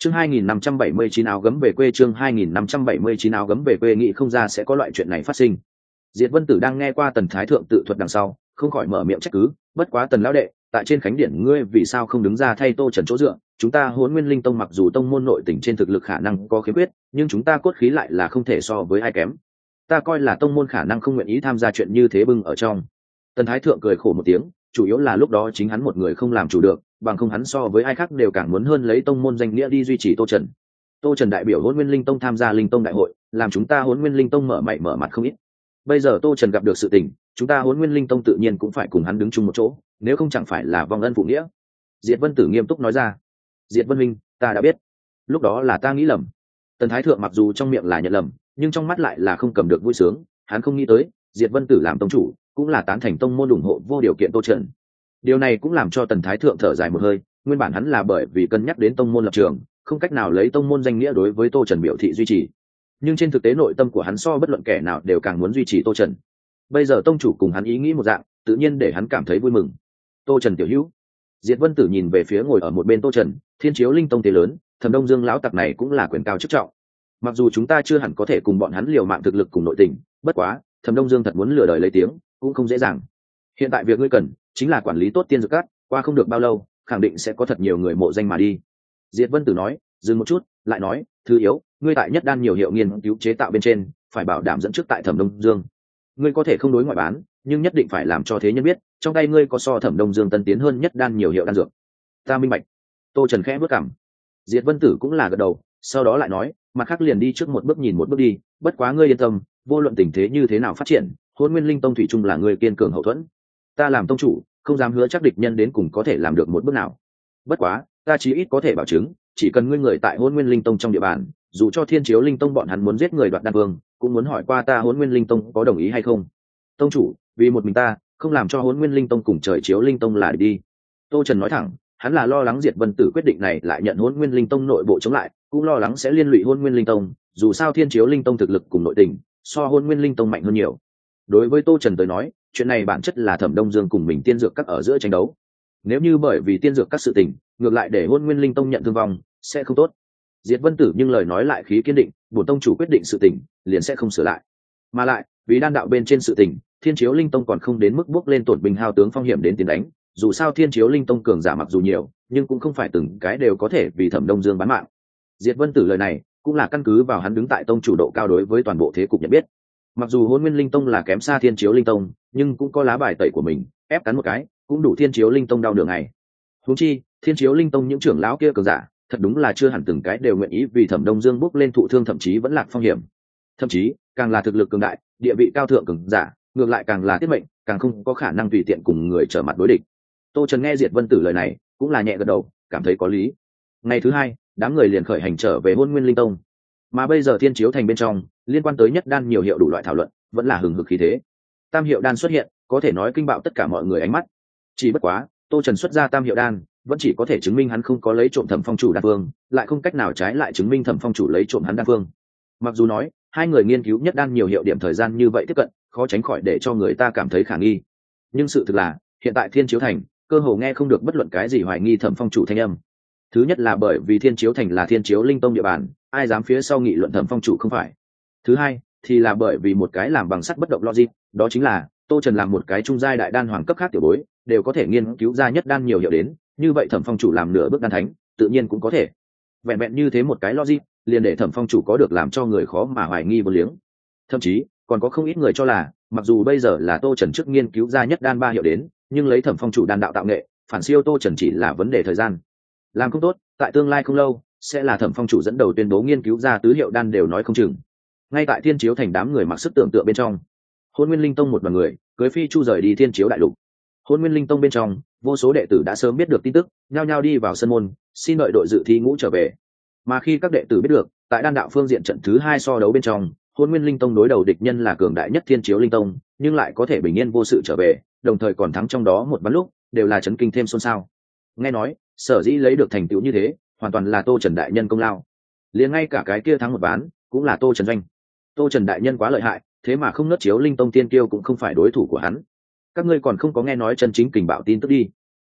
chương hai nghìn năm trăm bảy mươi chín áo gấm về quê chương hai nghìn năm trăm bảy mươi chín áo gấm về quê nghĩ không ra sẽ có loại chuyện này phát sinh. Diệt Vân Tử đang nghe qua Tần Thái Thượng tự thuật đằng sau, không khỏi mở miệng trách cứ, bất quá Tần lão đệ, tại trên khánh điển ngươi vì sao không đứng ra thay Tô Trần chỗ dựa? Chúng ta Hỗn Nguyên Linh Tông mặc dù tông môn nội tình trên thực lực khả năng có khiếm khuyết, nhưng chúng ta cốt khí lại là không thể so với ai kém. Ta coi là tông môn khả năng không nguyện ý tham gia chuyện như thế bưng ở trong. Tần Thái Thượng cười khổ một tiếng, chủ yếu là lúc đó chính hắn một người không làm chủ được, bằng không hắn so với ai khác đều càng muốn hơn lấy tông môn danh nghĩa đi duy trì Tô Trần. Tô Trần đại biểu Hỗn Nguyên Linh Tông tham gia Linh Tông đại hội, làm chúng ta Hỗn Nguyên Linh Tông mở mày mở mặt không ít. Bây giờ Tô Trần gặp được sự tình, chúng ta Hỗn Nguyên Linh Tông tự nhiên cũng phải cùng hắn đứng chung một chỗ, nếu không chẳng phải là vong ân phụ nghĩa. Diệt Vân Tử nghiêm túc nói ra. Diệt Vân Minh, ta đã biết, lúc đó là ta nghĩ lầm. Tần Thái Thượng mặc dù trong miệng là nhận lầm, nhưng trong mắt lại là không cầm được vui sướng, hắn không nghĩ tới Diệt Vân Tử làm tông chủ cũng là tán thành tông môn ủng hộ vô điều kiện Tô Trần. Điều này cũng làm cho Tần Thái Thượng thở dài một hơi, nguyên bản hắn là bởi vì cân nhắc đến tông môn lập trường, không cách nào lấy tông môn danh nghĩa đối với Tô Trần biểu thị duy trì, nhưng trên thực tế nội tâm của hắn so bất luận kẻ nào đều càng muốn duy trì Tô Trần. Bây giờ tông chủ cùng hắn ý nghĩ một dạng, tự nhiên để hắn cảm thấy vui mừng. Tô Trần tiểu hữu. Diệt Vân Tử nhìn về phía ngồi ở một bên Tô Trần, Thiên Chiếu Linh Tông thế lớn, Thẩm Đông Dương lão tặc này cũng là quyền cao chức trọng. Mặc dù chúng ta chưa hẳn có thể cùng bọn hắn liều mạng thực lực cùng nội tình, bất quá Thẩm Đông Dương thật muốn lừa đời lấy tiếng cũng không dễ dàng. Hiện tại việc ngươi cần chính là quản lý tốt tiên dược cát, qua không được bao lâu khẳng định sẽ có thật nhiều người mộ danh mà đi. Diệt Vân Tử nói, dừng một chút lại nói, thứ yếu, ngươi tại nhất đan nhiều hiệu nghiên cứu chế tạo bên trên phải bảo đảm dẫn trước tại Thẩm Đông Dương. Ngươi có thể không đối ngoại bán, nhưng nhất định phải làm cho thế nhân biết trong tay ngươi có so Thẩm Đông Dương tân tiến hơn nhất đan nhiều hiệu đan dược. Ta minh bạch. Tô Trần khẽ bước cằm. Diệt Vân Tử cũng là gật đầu, sau đó lại nói, mặt khác liền đi trước một bước nhìn một bước đi, bất quá ngươi yên tâm, vô luận tình thế như thế nào phát triển, Hỗn Nguyên Linh Tông thủy chung là ngươi kiên cường hậu thuẫn. Ta làm tông chủ, không dám hứa chắc địch nhân đến cùng có thể làm được một bước nào. Bất quá, ta chí ít có thể bảo chứng, chỉ cần ngươi người tại Hỗn Nguyên Linh Tông trong địa bàn, dù cho Thiên Chiếu Linh Tông bọn hắn muốn giết người đoạt đan vương, cũng muốn hỏi qua ta Hỗn Nguyên Linh Tông có đồng ý hay không. Tông chủ, vì một mình ta, không làm cho Hỗn Nguyên Linh Tông cùng Trời Chiếu Linh Tông là đi. Tô Trần nói thẳng, hắn là lo lắng Diệt Vân Tử quyết định này lại nhận Hỗn Nguyên Linh Tông nội bộ chống lại, cũng lo lắng sẽ liên lụy Hỗn Nguyên Linh Tông, dù sao Thiên Chiếu Linh Tông thực lực cùng nội tình so Hỗn Nguyên Linh Tông mạnh hơn nhiều. Đối với Tô Trần tới nói, chuyện này bản chất là Thẩm Đông Dương cùng mình tiên dược các ở giữa tranh đấu. Nếu như bởi vì tiên dược các sự tình, ngược lại để Hỗn Nguyên Linh Tông nhận thương vong, sẽ không tốt. Diệt Vân Tử nhưng lời nói lại khí kiên định, bổn tông chủ quyết định sự tình, liền sẽ không sửa lại. Mà lại, vì đan đạo bên trên sự tình, Thiên Chiếu Linh Tông còn không đến mức bước lên tổn binh hao tướng phong hiểm đến tiến đánh, dù sao Thiên Chiếu Linh Tông cường giả mặc dù nhiều, nhưng cũng không phải từng cái đều có thể vì Thẩm Đông Dương bán mạng. Diệt Vân Tử lời này, cũng là căn cứ vào hắn đứng tại tông chủ độ cao đối với toàn bộ thế cục nhận biết. Mặc dù Hỗn Nguyên Linh Tông là kém xa Thiên Chiếu Linh Tông, nhưng cũng có lá bài tẩy của mình, ép cắn một cái, cũng đủ Thiên Chiếu Linh Tông đau nửa ngày. Huống chi, Thiên Chiếu Linh Tông những trưởng lão kia cường giả, thật đúng là chưa hẳn từng cái đều nguyện ý vì Thẩm Đông Dương bước lên thụ thương, thậm chí vẫn lạc phong hiểm. Thậm chí, càng là thực lực cường đại, địa vị cao thượng cường giả, ngược lại càng là tiết mệnh, càng không có khả năng tùy tiện cùng người trở mặt đối địch. Tô Trần nghe Diệt Vân Tử lời này, cũng là nhẹ gật đầu, cảm thấy có lý. Ngày thứ hai, đám người liền khởi hành trở về Hỗn Nguyên Linh Tông. Mà bây giờ Thiên Chiếu Thành bên trong, liên quan tới nhất đan nhiều hiệu đủ loại thảo luận, vẫn là hừng hực khí thế. Tam hiệu đan xuất hiện, có thể nói kinh bạo tất cả mọi người ánh mắt. Chỉ bất quá, Tô Trần xuất ra tam hiệu đan, vẫn chỉ có thể chứng minh hắn không có lấy trộm Thẩm Phong chủ đan phương, lại không cách nào trái lại chứng minh Thẩm Phong chủ lấy trộm hắn đan phương. Mặc dù nói, hai người nghiên cứu nhất đan nhiều hiệu điểm thời gian như vậy tiếp cận, khó tránh khỏi để cho người ta cảm thấy khả nghi. Nhưng sự thực là, hiện tại Thiên Chiếu Thành, cơ hồ nghe không được bất luận cái gì hoài nghi Thẩm Phong chủ thanh âm. Thứ nhất là bởi vì Thiên Chiếu Thành là Thiên Chiếu Linh Tông địa bàn, ai dám phía sau nghị luận Thẩm Phong chủ không phải. Thứ hai, thì là bởi vì một cái làm bằng sắt bất động logic, đó chính là Tô Trần làm một cái trung giai đại đan hoàng cấp khác tiểu bối, đều có thể nghiên cứu ra nhất đan nhiều hiệu đến, như vậy Thẩm Phong chủ làm nửa bước đan thánh, tự nhiên cũng có thể. Vẹn vẹn như thế một cái logic, liền để Thẩm Phong chủ có được làm cho người khó mà hoài nghi vô liếng. Thậm chí, còn có không ít người cho là, mặc dù bây giờ là Tô Trần trước nghiên cứu ra nhất đan ba hiệu đến, nhưng lấy Thẩm Phong chủ đan đạo tạo nghệ, phản siêu Tô Trần chỉ là vấn đề thời gian. Làm không tốt, tại tương lai không lâu, sẽ là Thẩm Phong chủ dẫn đầu tuyên bố nghiên cứu ra tứ hiệu đan đều nói không chừng. Ngay tại Thiên Chiếu Thành đám người mặc sức tưởng tượng bên trong, Hỗn Nguyên Linh Tông một đoàn người cưới phi chu rời đi Thiên Chiếu đại lục. Hỗn Nguyên Linh Tông bên trong, vô số đệ tử đã sớm biết được tin tức, nhao nhao đi vào sân môn, xin đợi đội dự thi ngũ trở về. Mà khi các đệ tử biết được, tại đan đạo phương diện trận thứ hai so đấu bên trong, Hỗn Nguyên Linh Tông đối đầu địch nhân là cường đại nhất Thiên Chiếu Linh Tông, nhưng lại có thể bình yên vô sự trở về, đồng thời còn thắng trong đó một ván lúc, đều là chấn kinh thêm xôn xao. Nghe nói, sở dĩ lấy được thành tựu như thế, hoàn toàn là Tô Trần đại nhân công lao. Liền ngay cả cái kia thắng một ván, cũng là Tô Trần doanh. Tô Trần đại nhân quá lợi hại, thế mà không nớt Chiếu Linh Tông tiên kiêu cũng không phải đối thủ của hắn. Các ngươi còn không có nghe nói chân chính kình bạo tin tức đi.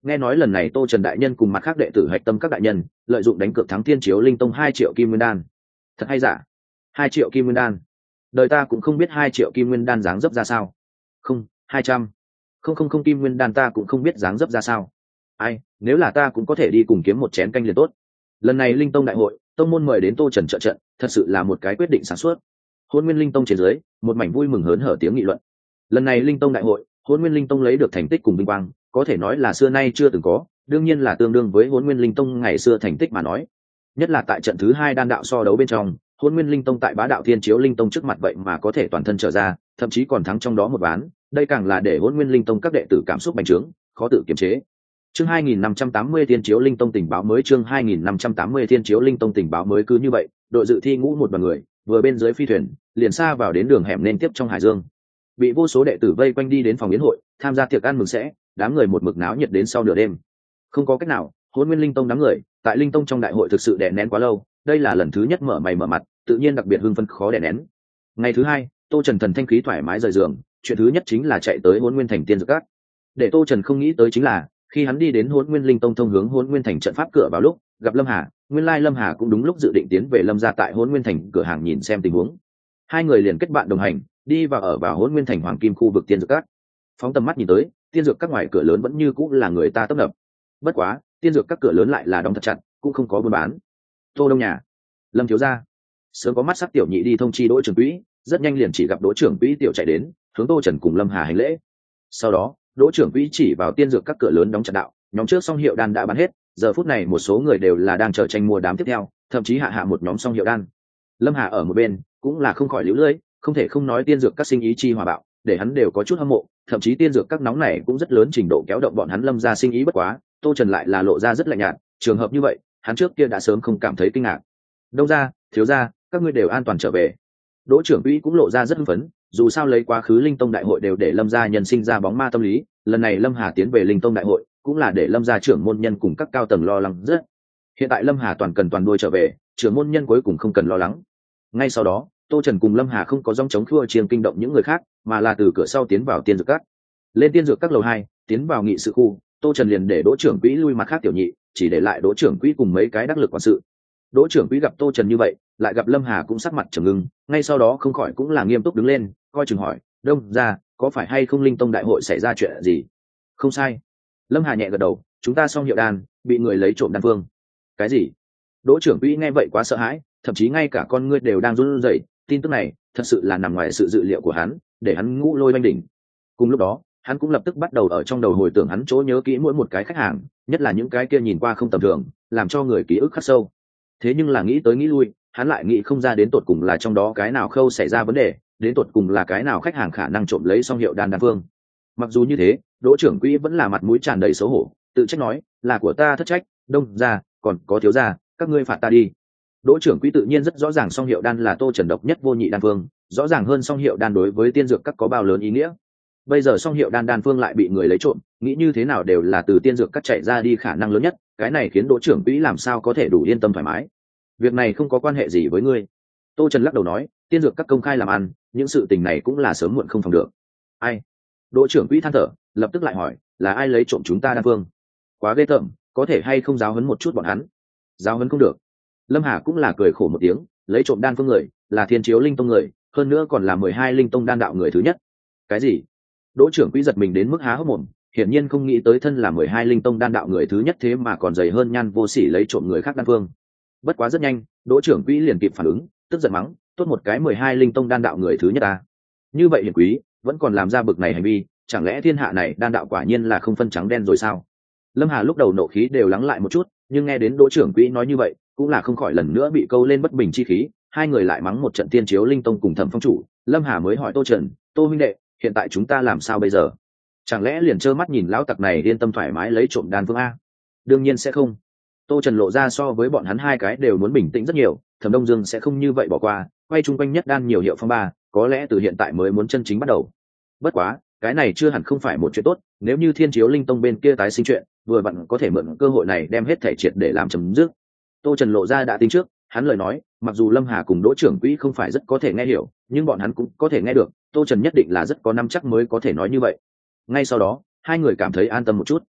Nghe nói lần này tô trần đại nhân cùng mặt khác đệ tử hạch tâm các đại nhân lợi dụng đánh cược thắng thiên chiếu linh tông hai triệu kim nguyên đan. Thật hay giả? Hai triệu kim nguyên đan? Đời ta cũng không biết hai triệu kim nguyên đan dáng dấp ra sao. Không, hai trăm. Không không không kim nguyên đan ta cũng không biết dáng dấp ra sao. Ai, nếu là ta cũng có thể đi cùng kiếm một chén canh liền tốt. Lần này linh tông đại hội, tông môn mời đến tô trần trợ trận, thật sự là một cái quyết định sáng suốt. Hôn Nguyên Linh Tông trên dưới, một mảnh vui mừng hớn hở tiếng nghị luận. Lần này linh tông đại hội, Hôn Nguyên Linh Tông lấy được thành tích cùng vinh quang, có thể nói là xưa nay chưa từng có, đương nhiên là tương đương với Hôn Nguyên Linh Tông ngày xưa thành tích mà nói. Nhất là tại trận thứ hai đan đạo so đấu bên trong, Hôn Nguyên Linh Tông tại Bá Đạo Thiên Chiếu Linh Tông trước mặt vậy mà có thể toàn thân trở ra, thậm chí còn thắng trong đó một ván, đây càng là để Hôn Nguyên Linh Tông các đệ tử cảm xúc bành trướng, khó tự kiềm chế. Chương hai nghìn năm trăm tám mươi Thiên Chiếu Linh Tông tình báo mới chương hai nghìn năm trăm tám mươi Thiên Chiếu Linh Tông tình báo mới cứ như vậy, đội dự thi ngũ một đoàn người, vừa bên dưới phi thuyền, liền xa vào đến đường hẻm nên tiếp trong hải dương. Bị vô số đệ tử vây quanh đi đến phòng yến hội, tham gia tiệc ăn mừng sẽ, đám người một mực náo nhiệt đến sau nửa đêm. Không có cách nào, Hôn Nguyên Linh Tông đám người, tại Linh Tông trong đại hội thực sự đè nén quá lâu, đây là lần thứ nhất mở mày mở mặt, tự nhiên đặc biệt hưng phấn khó đè nén. Ngày thứ hai, Tô Trần thần thanh khí thoải mái rời giường, chuyện thứ nhất chính là chạy tới Hôn Nguyên Thành Tiên Dược Các. Để Tô Trần không nghĩ tới chính là, khi hắn đi đến Hôn Nguyên Linh Tông thông hướng Hôn Nguyên Thành trận pháp cửa vào lúc, gặp Lâm Hà, nguyên lai Lâm Hà cũng đúng lúc dự định tiến về Lâm gia tại Hôn Nguyên Thành cửa hàng nhìn xem tình huống. Hai người liền kết bạn đồng hành, đi vào ở vào Hôn Nguyên Thành Hoàng Kim khu vực Tiên Dược Các. Phóng tầm mắt nhìn tới, Tiên Dược Các ngoài cửa lớn vẫn như cũ là người ta tấp nập. Bất quá, Tiên Dược Các cửa lớn lại là đóng thật chặt, cũng không có buôn bán. Tô Đông nhà, Lâm thiếu gia, sớm có mắt sắc tiểu nhị đi thông chi Đỗ trưởng quỹ, rất nhanh liền chỉ gặp Đỗ trưởng quỹ tiểu chạy đến, hướng Tô Trần cùng Lâm Hà hành lễ. Sau đó, Đỗ trưởng quỹ chỉ vào Tiên Dược Các cửa lớn đóng chặt đạo, nhóm trước song hiệu đan đã bán hết, giờ phút này một số người đều là đang chờ tranh mua đám tiếp theo, thậm chí hạ hạ một nhóm song hiệu đan. Lâm Hà ở một bên cũng là không khỏi liễu lưỡi, không thể không nói Tiên Dược Các sinh ý chi hòa bạo, để hắn đều có chút hâm mộ, thậm chí Tiên Dược Các nóng này cũng rất lớn trình độ kéo động bọn hắn Lâm gia sinh ý. Bất quá, Tô Trần lại là lộ ra rất lạnh nhạt, trường hợp như vậy, hắn trước kia đã sớm không cảm thấy kinh ngạc. Đông gia, thiếu gia, các ngươi đều an toàn trở về. Đỗ trưởng quỹ cũng lộ ra rất hưng phấn, dù sao lấy quá khứ Linh Tông đại hội đều để Lâm gia nhân sinh ra bóng ma tâm lý, lần này Lâm Hà tiến về Linh Tông đại hội, cũng là để Lâm gia trưởng môn nhân cùng các cao tầng lo lắng rất. Hiện tại Lâm Hà toàn cần toàn đuôi trở về, trưởng môn nhân cuối cùng không cần lo lắng. Ngay sau đó, Tô Trần cùng Lâm Hà không có dòng chống khua chiêng kinh động những người khác, mà là từ cửa sau tiến vào Tiên Dược Các. Lên Tiên Dược Các lầu hai, tiến vào nghị sự khu, Tô Trần liền để Đỗ trưởng quỹ lui mặt khác tiểu nhị, chỉ để lại Đỗ trưởng quỹ cùng mấy cái đắc lực quản sự. Đỗ trưởng quỹ gặp Tô Trần như vậy, lại gặp Lâm Hà cũng sắc mặt trầm ngưng, ngay sau đó không khỏi cũng là nghiêm túc đứng lên, coi chừng hỏi, "Đông gia, có phải hay không Linh Tông đại hội xảy ra chuyện gì?" "Không sai." Lâm Hà nhẹ gật đầu, "Chúng ta xong hiệu đan, bị người lấy trộm đan phương." "Cái gì?" Đỗ trưởng quỹ nghe vậy quá sợ hãi, thậm chí ngay cả con ngươi đều đang run rẩy, tin tức này thật sự là nằm ngoài sự dự liệu của hắn, để hắn ngũ lôi oanh đỉnh. Cùng lúc đó, hắn cũng lập tức bắt đầu ở trong đầu hồi tưởng hắn chỗ nhớ kỹ mỗi một cái khách hàng, nhất là những cái kia nhìn qua không tầm thường, làm cho người ký ức khắc sâu. Thế nhưng là nghĩ tới nghĩ lui, hắn lại nghĩ không ra đến tột cùng là trong đó cái nào khâu xảy ra vấn đề, đến tột cùng là cái nào khách hàng khả năng trộm lấy xong hiệu đan đan phương. Mặc dù như thế, Đỗ trưởng quỹ vẫn là mặt mũi tràn đầy xấu hổ, tự trách nói, "Là của ta thất trách, Đông gia, còn có thiếu gia, các ngươi phạt ta đi." Đỗ trưởng quỹ tự nhiên rất rõ ràng song hiệu đan là Tô Trần độc nhất vô nhị đan phương, rõ ràng hơn song hiệu đan đối với Tiên Dược Các có bao lớn ý nghĩa. Bây giờ song hiệu đan đan phương lại bị người lấy trộm, nghĩ như thế nào đều là từ Tiên Dược Các chạy ra đi khả năng lớn nhất, cái này khiến Đỗ trưởng quỹ làm sao có thể đủ yên tâm thoải mái. "Việc này không có quan hệ gì với ngươi." Tô Trần lắc đầu nói, "Tiên Dược Các công khai làm ăn, những sự tình này cũng là sớm muộn không phòng được." "Ai?" Đỗ trưởng quỹ than thở, lập tức lại hỏi, "Là ai lấy trộm chúng ta đan phương?" "Quá ghê tởm, có thể hay không giáo huấn một chút bọn hắn?" "Giáo huấn không được." Lâm Hà cũng là cười khổ một tiếng, lấy trộm đan phương người là Thiên Chiếu Linh Tông người, hơn nữa còn là mười hai Linh Tông đan đạo người thứ nhất. "Cái gì?" Đỗ trưởng quỹ giật mình đến mức há hốc mồm, hiển nhiên không nghĩ tới thân là mười hai Linh Tông đan đạo người thứ nhất thế mà còn dày hơn nhan vô sỉ lấy trộm người khác đan phương. Bất quá rất nhanh, Đỗ trưởng quỹ liền kịp phản ứng, tức giận mắng, "Tốt một cái mười hai Linh Tông đan đạo người thứ nhất ta. Như vậy hiển quý, vẫn còn làm ra bực này hành vi, chẳng lẽ thiên hạ này đan đạo quả nhiên là không phân trắng đen rồi sao?" Lâm Hà lúc đầu nộ khí đều lắng lại một chút, nhưng nghe đến Đỗ trưởng quỹ nói như vậy, cũng là không khỏi lần nữa bị câu lên bất bình chi khí, hai người lại mắng một trận Tiên Chiếu Linh Tông cùng Thẩm Phong chủ. Lâm Hà mới hỏi Tô Trần, "Tô huynh đệ, hiện tại chúng ta làm sao bây giờ? Chẳng lẽ liền trơ mắt nhìn lão tặc này yên tâm thoải mái lấy trộm đan phương a?" "Đương nhiên sẽ không." Tô Trần lộ ra so với bọn hắn hai cái đều muốn bình tĩnh rất nhiều, Thẩm Đông Dương sẽ không như vậy bỏ qua, quay chung quanh nhất đan nhiều hiệu phong ba, có lẽ từ hiện tại mới muốn chân chính bắt đầu. Bất quá, cái này chưa hẳn không phải một chuyện tốt, nếu như Thiên Chiếu Linh Tông bên kia tái sinh chuyện, vừa vặn có thể mượn cơ hội này đem hết thể triệt để làm chấm dứt. Tô Trần lộ ra đã tính trước, hắn lời nói, mặc dù Lâm Hà cùng Đỗ trưởng quỹ không phải rất có thể nghe hiểu, nhưng bọn hắn cũng có thể nghe được, Tô Trần nhất định là rất có nắm chắc mới có thể nói như vậy. Ngay sau đó, hai người cảm thấy an tâm một chút.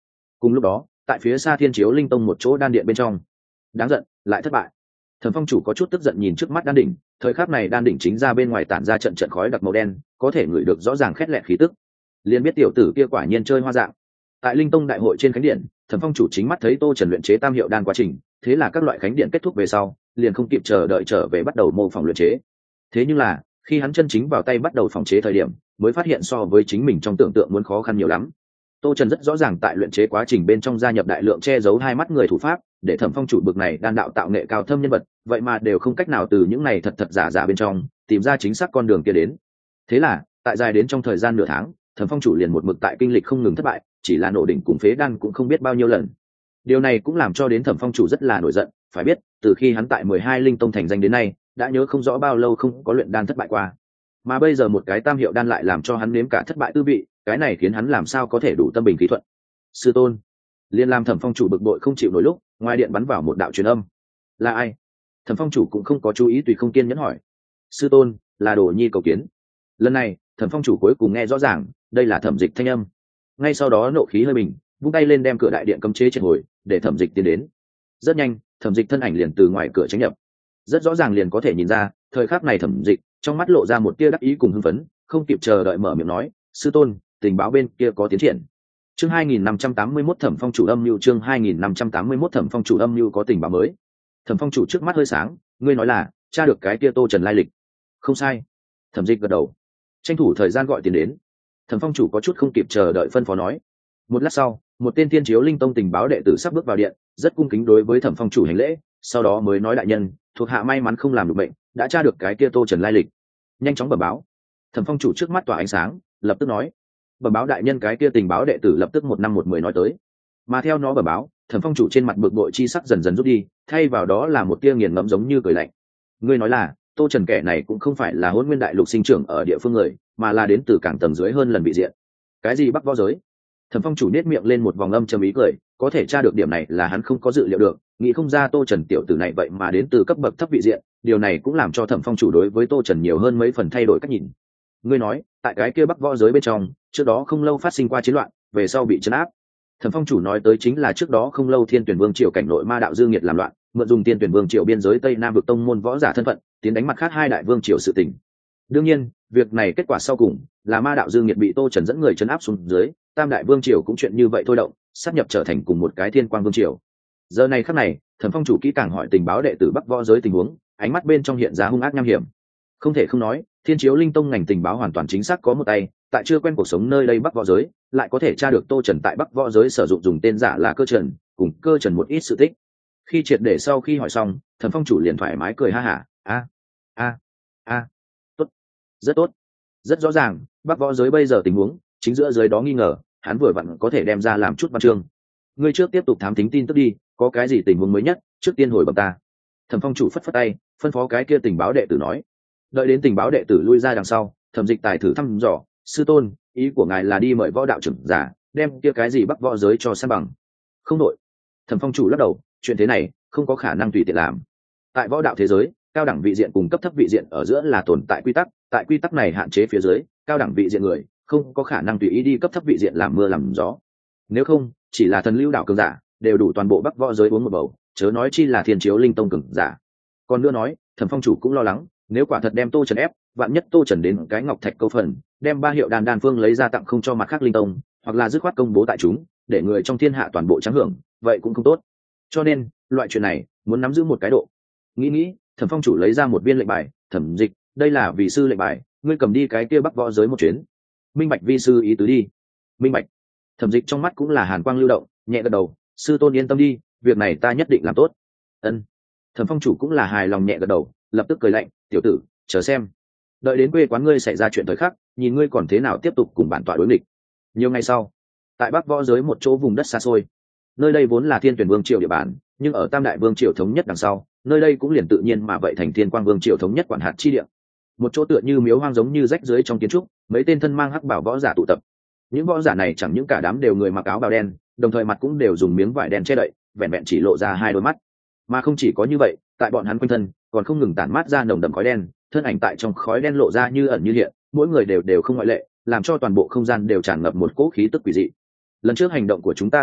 Cùng lúc đó tại phía xa thiên chiếu linh tông một chỗ đan điện bên trong, đáng giận lại thất bại. Thẩm Phong chủ có chút tức giận nhìn trước mắt đan đỉnh, thời khắc này đan đỉnh chính ra bên ngoài tản ra trận trận khói đặc màu đen, có thể ngửi được rõ ràng khét lẹt khí tức. Liền biết tiểu tử kia quả nhiên chơi hoa dạng. Tại linh tông đại hội trên khánh điện, Thẩm Phong chủ chính mắt thấy Tô Trần luyện chế tam hiệu đan quá trình, thế là các loại khánh điện kết thúc về sau, liền không kịp chờ đợi trở về bắt đầu mô phỏng luyện chế. Thế nhưng là khi hắn chân chính vào tay bắt đầu phòng chế thời điểm, mới phát hiện so với chính mình trong tưởng tượng muốn khó khăn nhiều lắm. Tô Trần rất rõ ràng tại luyện chế quá trình bên trong gia nhập đại lượng che giấu hai mắt người thủ pháp, để Thẩm Phong chủ bực này đan đạo tạo nghệ cao thâm nhân vật, vậy mà đều không cách nào từ những này thật thật giả giả bên trong tìm ra chính xác con đường kia đến. Thế là tại dài đến trong thời gian nửa tháng, Thẩm Phong chủ liền một mực tại kinh lịch không ngừng thất bại, chỉ là nổ đỉnh cùng phế đan cũng không biết bao nhiêu lần. Điều này cũng làm cho đến Thẩm Phong chủ rất là nổi giận, phải biết, từ khi hắn tại mười hai linh tông thành danh đến nay, đã nhớ không rõ bao lâu không có luyện đan thất bại qua. Mà bây giờ một cái tam hiệu đan lại làm cho hắn nếm cả thất bại tư vị, cái này khiến hắn làm sao có thể đủ tâm bình khí thuận. Sư tôn, liên làm Thẩm Phong chủ bực bội không chịu nổi lúc, ngoài điện bắn vào một đạo truyền âm. Là ai? Thẩm Phong chủ cũng không có chú ý, tùy không kiên nhẫn hỏi. Sư tôn, là Đồ Nhi cầu kiến. Lần này Thẩm Phong chủ cuối cùng nghe rõ ràng, đây là Thẩm Dịch thanh âm. Ngay sau đó nộ khí hơi bình, vung tay lên đem cửa đại điện cấm chế triệt hồi, để Thẩm Dịch tiến đến. Rất nhanh, Thẩm Dịch thân ảnh liền từ ngoài cửa tránh nhập. Rất rõ ràng liền có thể nhìn ra, thời khắc này Thẩm Dịch trong mắt lộ ra một tia đắc ý cùng hưng phấn, không kịp chờ đợi mở miệng nói, sư tôn, tình báo bên kia có tiến triển. Chương hai nghìn năm trăm tám mươi mốt Thẩm Phong chủ âm mưu chương hai nghìn năm trăm tám mươi mốt Thẩm Phong chủ âm mưu có tình báo mới. Thẩm Phong chủ trước mắt hơi sáng, ngươi nói là tra được cái kia Tô Trần lai lịch? Không sai. Thẩm Dịch gật đầu, tranh thủ thời gian gọi tiền đến. Thẩm Phong chủ có chút không kịp chờ đợi phân phó nói. Một lát sau, một tên thiên chiếu linh tông tình báo đệ tử sắp bước vào điện, rất cung kính đối với Thẩm Phong chủ hành lễ, sau đó mới nói, đại nhân, thuộc hạ may mắn không làm được bệnh, đã tra được cái kia Tô Trần lai lịch. Nhanh chóng bẩm báo. Thẩm Phong chủ trước mắt tỏa ánh sáng, lập tức nói. Bẩm báo đại nhân, cái kia tình báo đệ tử lập tức một năm một mười nói tới. Mà theo nó bẩm báo, Thẩm Phong chủ trên mặt bực bội chi sắc dần dần rút đi, thay vào đó là một tia nghiền ngẫm giống như cười lạnh. Ngươi nói là Tô Trần kẻ này cũng không phải là Hỗn Nguyên đại lục sinh trưởng ở địa phương người, mà là đến từ cảng tầng dưới hơn lần bị diện. Cái gì Bắc Võ giới? Thẩm Phong chủ nét miệng lên một vòng âm trầm ý cười, có thể tra được điểm này là hắn không có dự liệu được, nghĩ không ra Tô Trần tiểu tử này vậy mà đến từ cấp bậc thấp vị diện, điều này cũng làm cho Thẩm Phong chủ đối với Tô Trần nhiều hơn mấy phần thay đổi cách nhìn. Ngươi nói, tại cái kia Bắc Võ giới bên trong, trước đó không lâu phát sinh qua chiến loạn, về sau bị trấn áp. Thẩm Phong chủ nói tới chính là trước đó không lâu Thiên Tuyển Vương triều cảnh nội ma đạo dương nghiệt làm loạn, mượn dùng Thiên Tuyển Vương triều biên giới Tây Nam vực tông môn võ giả thân phận, tiến đánh mặt khác hai đại vương triều sự tình. Đương nhiên, việc này kết quả sau cùng là ma đạo dương nghiệt bị Tô Trần dẫn người trấn áp xuống dưới, tam đại vương triều cũng chuyện như vậy thôi động, sắp nhập trở thành cùng một cái Thiên Quang vương triều. Giờ này khắc này, Thẩm Phong chủ kỹ càng hỏi tình báo đệ tử Bắc Võ giới tình huống, ánh mắt bên trong hiện ra hung ác nham hiểm. Không thể không nói, Thiên Chiếu Linh Tông ngành tình báo hoàn toàn chính xác có một tay, tại chưa quen cuộc sống nơi đây Bắc Võ giới, lại có thể tra được Tô Trần tại Bắc Võ giới sử dụng dùng tên giả là Cơ Trần, cùng Cơ Trần một ít sự tích. Khi triệt để sau khi hỏi xong, Thẩm Phong chủ liền thoải mái cười ha hả, a a a, tốt, rất tốt, rất rõ ràng, Bắc Võ giới bây giờ tình huống, chính giữa giới đó nghi ngờ, hắn vừa vặn có thể đem ra làm chút văn chương. Ngươi trước tiếp tục thám thính tin tức đi, có cái gì tình huống mới nhất, trước tiên hồi bẩm ta. Thẩm Phong chủ phất phất tay, phân phó cái kia tình báo đệ tử nói. Đợi đến tình báo đệ tử lui ra đằng sau, Thẩm Dịch tài thử thăm dò, sư tôn, ý của ngài là đi mời võ đạo trưởng giả, đem kia cái gì Bắc Võ giới cho san bằng? Không đội. Thẩm Phong chủ lắc đầu, chuyện thế này không có khả năng tùy tiện làm. Tại võ đạo thế giới, cao đẳng vị diện cùng cấp thấp vị diện ở giữa là tồn tại quy tắc, tại quy tắc này hạn chế phía dưới, cao đẳng vị diện người không có khả năng tùy ý đi cấp thấp vị diện làm mưa làm gió. Nếu không, chỉ là thần lưu đạo cường giả đều đủ toàn bộ Bắc Võ giới uống một bầu, chớ nói chi là Thiên Chiếu Linh Tông cường giả. Còn nữa nói, Thẩm Phong chủ cũng lo lắng, nếu quả thật đem Tô Trần ép, vạn nhất Tô Trần đến cái ngọc thạch câu phần, đem ba hiệu đan đan phương lấy ra tặng không cho mặt khác linh tông, hoặc là dứt khoát công bố tại chúng, để người trong thiên hạ toàn bộ trắng hưởng, vậy cũng không tốt. Cho nên, loại chuyện này muốn nắm giữ một cái độ. Nghĩ nghĩ, Thẩm Phong chủ lấy ra một viên lệnh bài, Thẩm Dịch, đây là vị sư lệnh bài, ngươi cầm đi cái kia Bắc Võ giới một chuyến. Minh bạch vi sư ý tứ đi. Minh bạch. Thẩm Dịch trong mắt cũng là hàn quang lưu động, nhẹ gật đầu, sư tôn yên tâm đi, việc này ta nhất định làm tốt. Ân. Thẩm Phong chủ cũng là hài lòng nhẹ gật đầu, lập tức cười lạnh, tiểu tử, chờ xem, đợi đến quê quán ngươi xảy ra chuyện thời khắc, nhìn ngươi còn thế nào tiếp tục cùng bản tọa đối nghịch. Nhiều ngày sau, tại Bắc Võ giới một chỗ vùng đất xa xôi, nơi đây vốn là Thiên Tuyển Vương triều địa bàn, nhưng ở Tam Đại Vương triều thống nhất đằng sau, nơi đây cũng liền tự nhiên mà vậy thành Thiên Quang Vương triều thống nhất quản hạt chi địa. Một chỗ tựa như miếu hoang giống như rách dưới trong kiến trúc, mấy tên thân mang hắc bảo võ giả tụ tập. Những võ giả này chẳng những cả đám đều người mặc áo bào đen, đồng thời mặt cũng đều dùng miếng vải đen che đậy, vẹn vẹn chỉ lộ ra hai đôi mắt. Mà không chỉ có như vậy, tại bọn hắn quanh thân còn không ngừng tản mát ra nồng đậm khói đen, thân ảnh tại trong khói đen lộ ra như ẩn như hiện, mỗi người đều đều không ngoại lệ, làm cho toàn bộ không gian đều tràn ngập một cỗ khí tức quỷ dị. Lần trước hành động của chúng ta thất bại,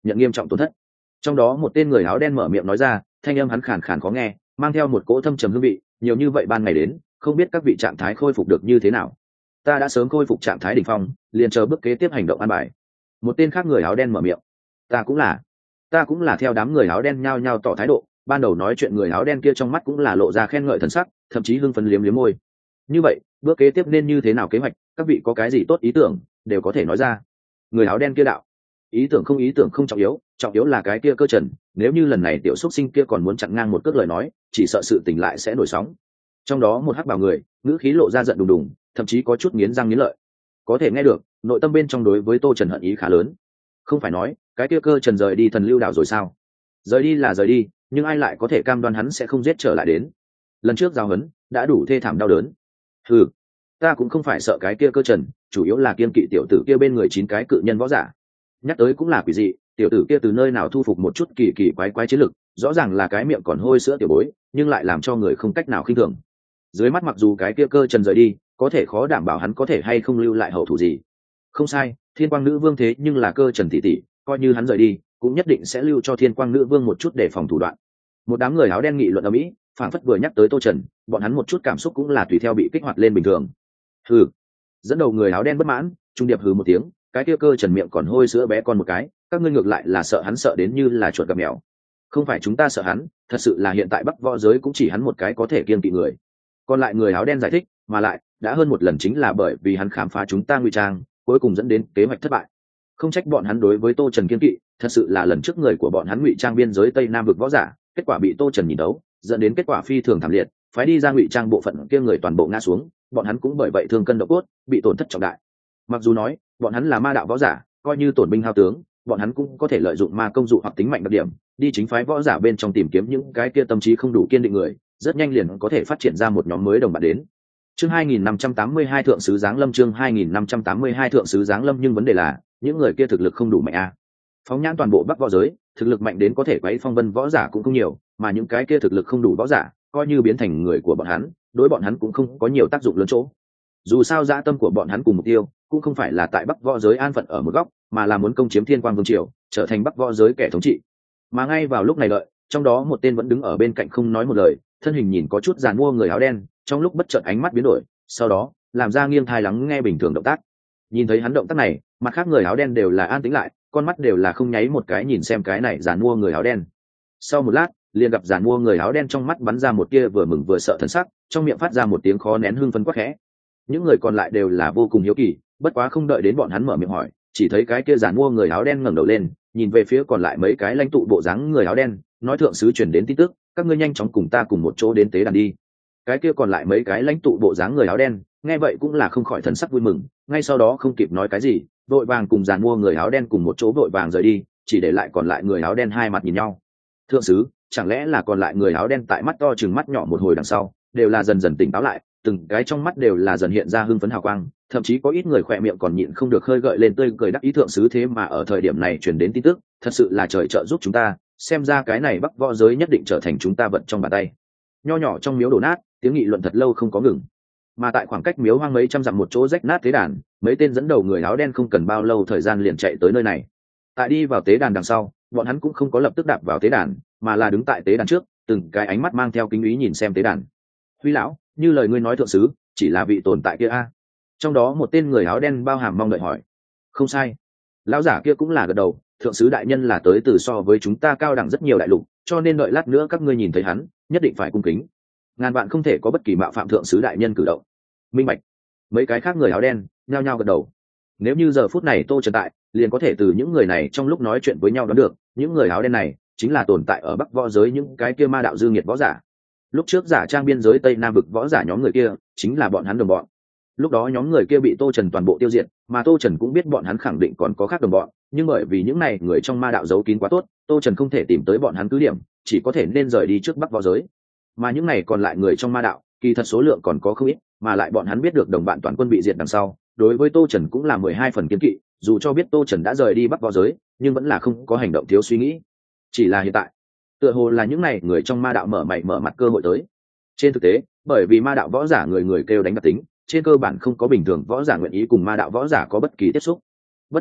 nhận nghiêm trọng tổn thất. Trong đó một tên người áo đen mở miệng nói ra, thanh âm hắn khàn khàn khó nghe, mang theo một cỗ thâm trầm hương vị, nhiều như vậy ban ngày đến, không biết các vị trạng thái khôi phục được như thế nào. Ta đã sớm khôi phục trạng thái đỉnh phong, liền chờ bước kế tiếp hành động an bài. Một tên khác người áo đen mở miệng, ta cũng là ta cũng là theo đám người áo đen nhao nhao tỏ thái độ. Ban đầu nói chuyện người áo đen kia trong mắt cũng là lộ ra khen ngợi thần sắc, thậm chí hưng phấn liếm liếm môi. Như vậy bước kế tiếp nên như thế nào kế hoạch, các vị có cái gì tốt ý tưởng đều có thể nói ra. Người áo đen kia đạo, ý tưởng không ý tưởng không trọng yếu, trọng yếu là cái kia cơ trần, nếu như lần này tiểu xúc sinh kia còn muốn chặn ngang một cước lời nói, chỉ sợ sự tình lại sẽ nổi sóng. Trong đó một hắc bảo người ngữ khí lộ ra giận đùng đùng, thậm chí có chút nghiến răng nghiến lợi. Có thể nghe được nội tâm bên trong đối với Tô Trần hận ý khá lớn. Không phải nói cái kia cơ trần rời đi thần lưu đảo rồi sao? Rời đi là rời đi, nhưng ai lại có thể cam đoan hắn sẽ không giết trở lại đến? Lần trước giao hấn đã đủ thê thảm đau đớn. Ừ, ta cũng không phải sợ cái kia cơ trần, chủ yếu là kiên kỵ tiểu tử kia bên người chín cái cự nhân võ giả. Nhắc tới cũng là quỷ dị, tiểu tử kia từ nơi nào thu phục một chút kỳ kỳ quái quái chiến lực, rõ ràng là cái miệng còn hôi sữa tiểu bối, nhưng lại làm cho người không cách nào khinh thường. Dưới mắt mặc dù cái kia cơ trần rời đi, có thể khó đảm bảo hắn có thể hay không lưu lại hậu thủ gì. Không sai, Thiên Quang Nữ Vương thế nhưng là cơ trần tỷ tỷ, coi như hắn rời đi, cũng nhất định sẽ lưu cho Thiên Quang Nữ Vương một chút để phòng thủ đoạn. Một đám người áo đen nghị luận ở mỹ, phảng phất vừa nhắc tới Tô Trần, bọn hắn một chút cảm xúc cũng là tùy theo bị kích hoạt lên bình thường. Hừ. Dẫn đầu người áo đen bất mãn, trung điệp hừ một tiếng, cái kia cơ trần miệng còn hôi sữa bé con một cái, các ngươi ngược lại là sợ hắn sợ đến như là chuột gặp mèo. Không phải chúng ta sợ hắn, thật sự là hiện tại Bắc võ giới cũng chỉ hắn một cái có thể kiêng kỵ người. Còn lại người áo đen giải thích, mà lại đã hơn một lần chính là bởi vì hắn khám phá chúng ta ngụy trang, cuối cùng dẫn đến kế hoạch thất bại. Không trách bọn hắn đối với Tô Trần kiêng kỵ, thật sự là lần trước người của bọn hắn ngụy trang biên giới Tây Nam vực võ giả, kết quả bị Tô Trần nhìn đấu, dẫn đến kết quả phi thường thảm liệt, phái đi ra ngụy trang bộ phận kia người toàn bộ ngã xuống, bọn hắn cũng bởi vậy thương cân độ cốt, bị tổn thất trọng đại. Mặc dù nói bọn hắn là ma đạo võ giả, coi như tổn binh hao tướng, bọn hắn cũng có thể lợi dụng ma công dụ hoặc tính mạnh đặc điểm, đi chính phái võ giả bên trong tìm kiếm những cái kia tâm trí không đủ kiên định người, rất nhanh liền có thể phát triển ra một nhóm mới đồng bạn đến. Chương hai nghìn năm trăm tám mươi hai thượng sứ giáng lâm, chương hai nghìn năm trăm tám mươi hai thượng sứ giáng lâm, nhưng vấn đề là, những người kia thực lực không đủ mạnh a. À. Phóng nhãn toàn bộ Bắc võ giới, thực lực mạnh đến có thể quấy phong vân võ giả cũng không nhiều, mà những cái kia thực lực không đủ võ giả, coi như biến thành người của bọn hắn, đối bọn hắn cũng không có nhiều tác dụng lớn chỗ. Dù sao dã tâm của bọn hắn cùng mục tiêu, cũng không phải là tại Bắc võ giới an phận ở một góc, mà là muốn công chiếm Thiên Quang Vương triều, trở thành Bắc võ giới kẻ thống trị. Mà ngay vào lúc này đợi, trong đó một tên vẫn đứng ở bên cạnh không nói một lời, thân hình nhìn có chút giàn mua người áo đen, trong lúc bất chợt ánh mắt biến đổi, sau đó làm ra nghiêng thai lắng nghe bình thường động tác. Nhìn thấy hắn động tác này, mặt khác người áo đen đều là an tĩnh lại, con mắt đều là không nháy một cái nhìn xem cái này giàn mua người áo đen. Sau một lát, liền gặp giàn mua người áo đen trong mắt bắn ra một tia vừa mừng vừa sợ thần sắc, trong miệng phát ra một tiếng khó nén hưng phấn quát khẽ. Những người còn lại đều là vô cùng hiếu kỳ, bất quá không đợi đến bọn hắn mở miệng hỏi, chỉ thấy cái kia giàn mua người áo đen ngẩng đầu lên, nhìn về phía còn lại mấy cái lãnh tụ bộ dáng người áo đen, nói thượng sứ truyền đến tin tức, các ngươi nhanh chóng cùng ta cùng một chỗ đến tế đàn đi. Cái kia còn lại mấy cái lãnh tụ bộ dáng người áo đen, nghe vậy cũng là không khỏi thần sắc vui mừng, ngay sau đó không kịp nói cái gì, vội vàng cùng giàn mua người áo đen cùng một chỗ vội vàng rời đi, chỉ để lại còn lại người áo đen hai mặt nhìn nhau. Thượng sứ, chẳng lẽ là còn lại người áo đen tại mắt to chừng mắt nhỏ một hồi đằng sau, đều là dần dần tỉnh táo lại, từng cái trong mắt đều là dần hiện ra hưng phấn hào quang, thậm chí có ít người khỏe miệng còn nhịn không được khơi gợi lên tươi cười đắc ý. Thượng sứ thế mà ở thời điểm này truyền đến tin tức, thật sự là trời trợ giúp chúng ta, xem ra cái này Bắc võ giới nhất định trở thành chúng ta vận trong bàn tay. Nho nhỏ trong miếu đổ nát, tiếng nghị luận thật lâu không có ngừng. Mà tại khoảng cách miếu hoang mấy trăm dặm một chỗ rách nát tế đàn, mấy tên dẫn đầu người áo đen không cần bao lâu thời gian liền chạy tới nơi này. Tại đi vào tế đàn đằng sau, bọn hắn cũng không có lập tức đạp vào tế đàn, mà là đứng tại tế đàn trước, từng cái ánh mắt mang theo kính ý nhìn xem tế đàn. Huy lão, như lời ngươi nói thượng sứ, chỉ là vị tồn tại kia a? Trong đó một tên người áo đen bao hàm mong đợi hỏi. Không sai. Lão giả kia cũng là gật đầu, thượng sứ đại nhân là tới từ so với chúng ta cao đẳng rất nhiều đại lục, cho nên đợi lát nữa các ngươi nhìn thấy hắn, nhất định phải cung kính. Ngàn vạn không thể có bất kỳ mạo phạm thượng sứ đại nhân cử động. Minh bạch. Mấy cái khác người áo đen nhao nhao gật đầu. Nếu như giờ phút này Tô Trần tại, liền có thể từ những người này trong lúc nói chuyện với nhau đoán được, những người áo đen này chính là tồn tại ở Bắc võ giới những cái kia ma đạo dư nghiệt võ giả. Lúc trước giả trang biên giới Tây Nam vực võ giả nhóm người kia, chính là bọn hắn đồng bọn. Lúc đó nhóm người kia bị Tô Trần toàn bộ tiêu diệt, mà Tô Trần cũng biết bọn hắn khẳng định còn có khác đồng bọn, nhưng bởi vì những này người trong ma đạo giấu kín quá tốt, Tô Trần không thể tìm tới bọn hắn cứ điểm, chỉ có thể nên rời đi trước Bắc võ giới. Mà những này còn lại người trong ma đạo, kỳ thật số lượng còn có không ít, mà lại bọn hắn biết được đồng bạn toàn quân bị diệt đằng sau, đối với Tô Trần cũng là mười hai phần kiên kỵ, dù cho biết Tô Trần đã rời đi Bắc võ giới, nhưng vẫn là không có hành động thiếu suy nghĩ. Chỉ là hiện tại, tựa hồ là những này người trong ma đạo mở mày mở mặt cơ hội tới. Trên thực tế, bởi vì ma đạo võ giả người người kêu đánh đặc tính, trên cơ bản không có bình thường võ giả nguyện ý cùng ma đạo võ giả có bất kỳ tiếp xúc. Bất quá,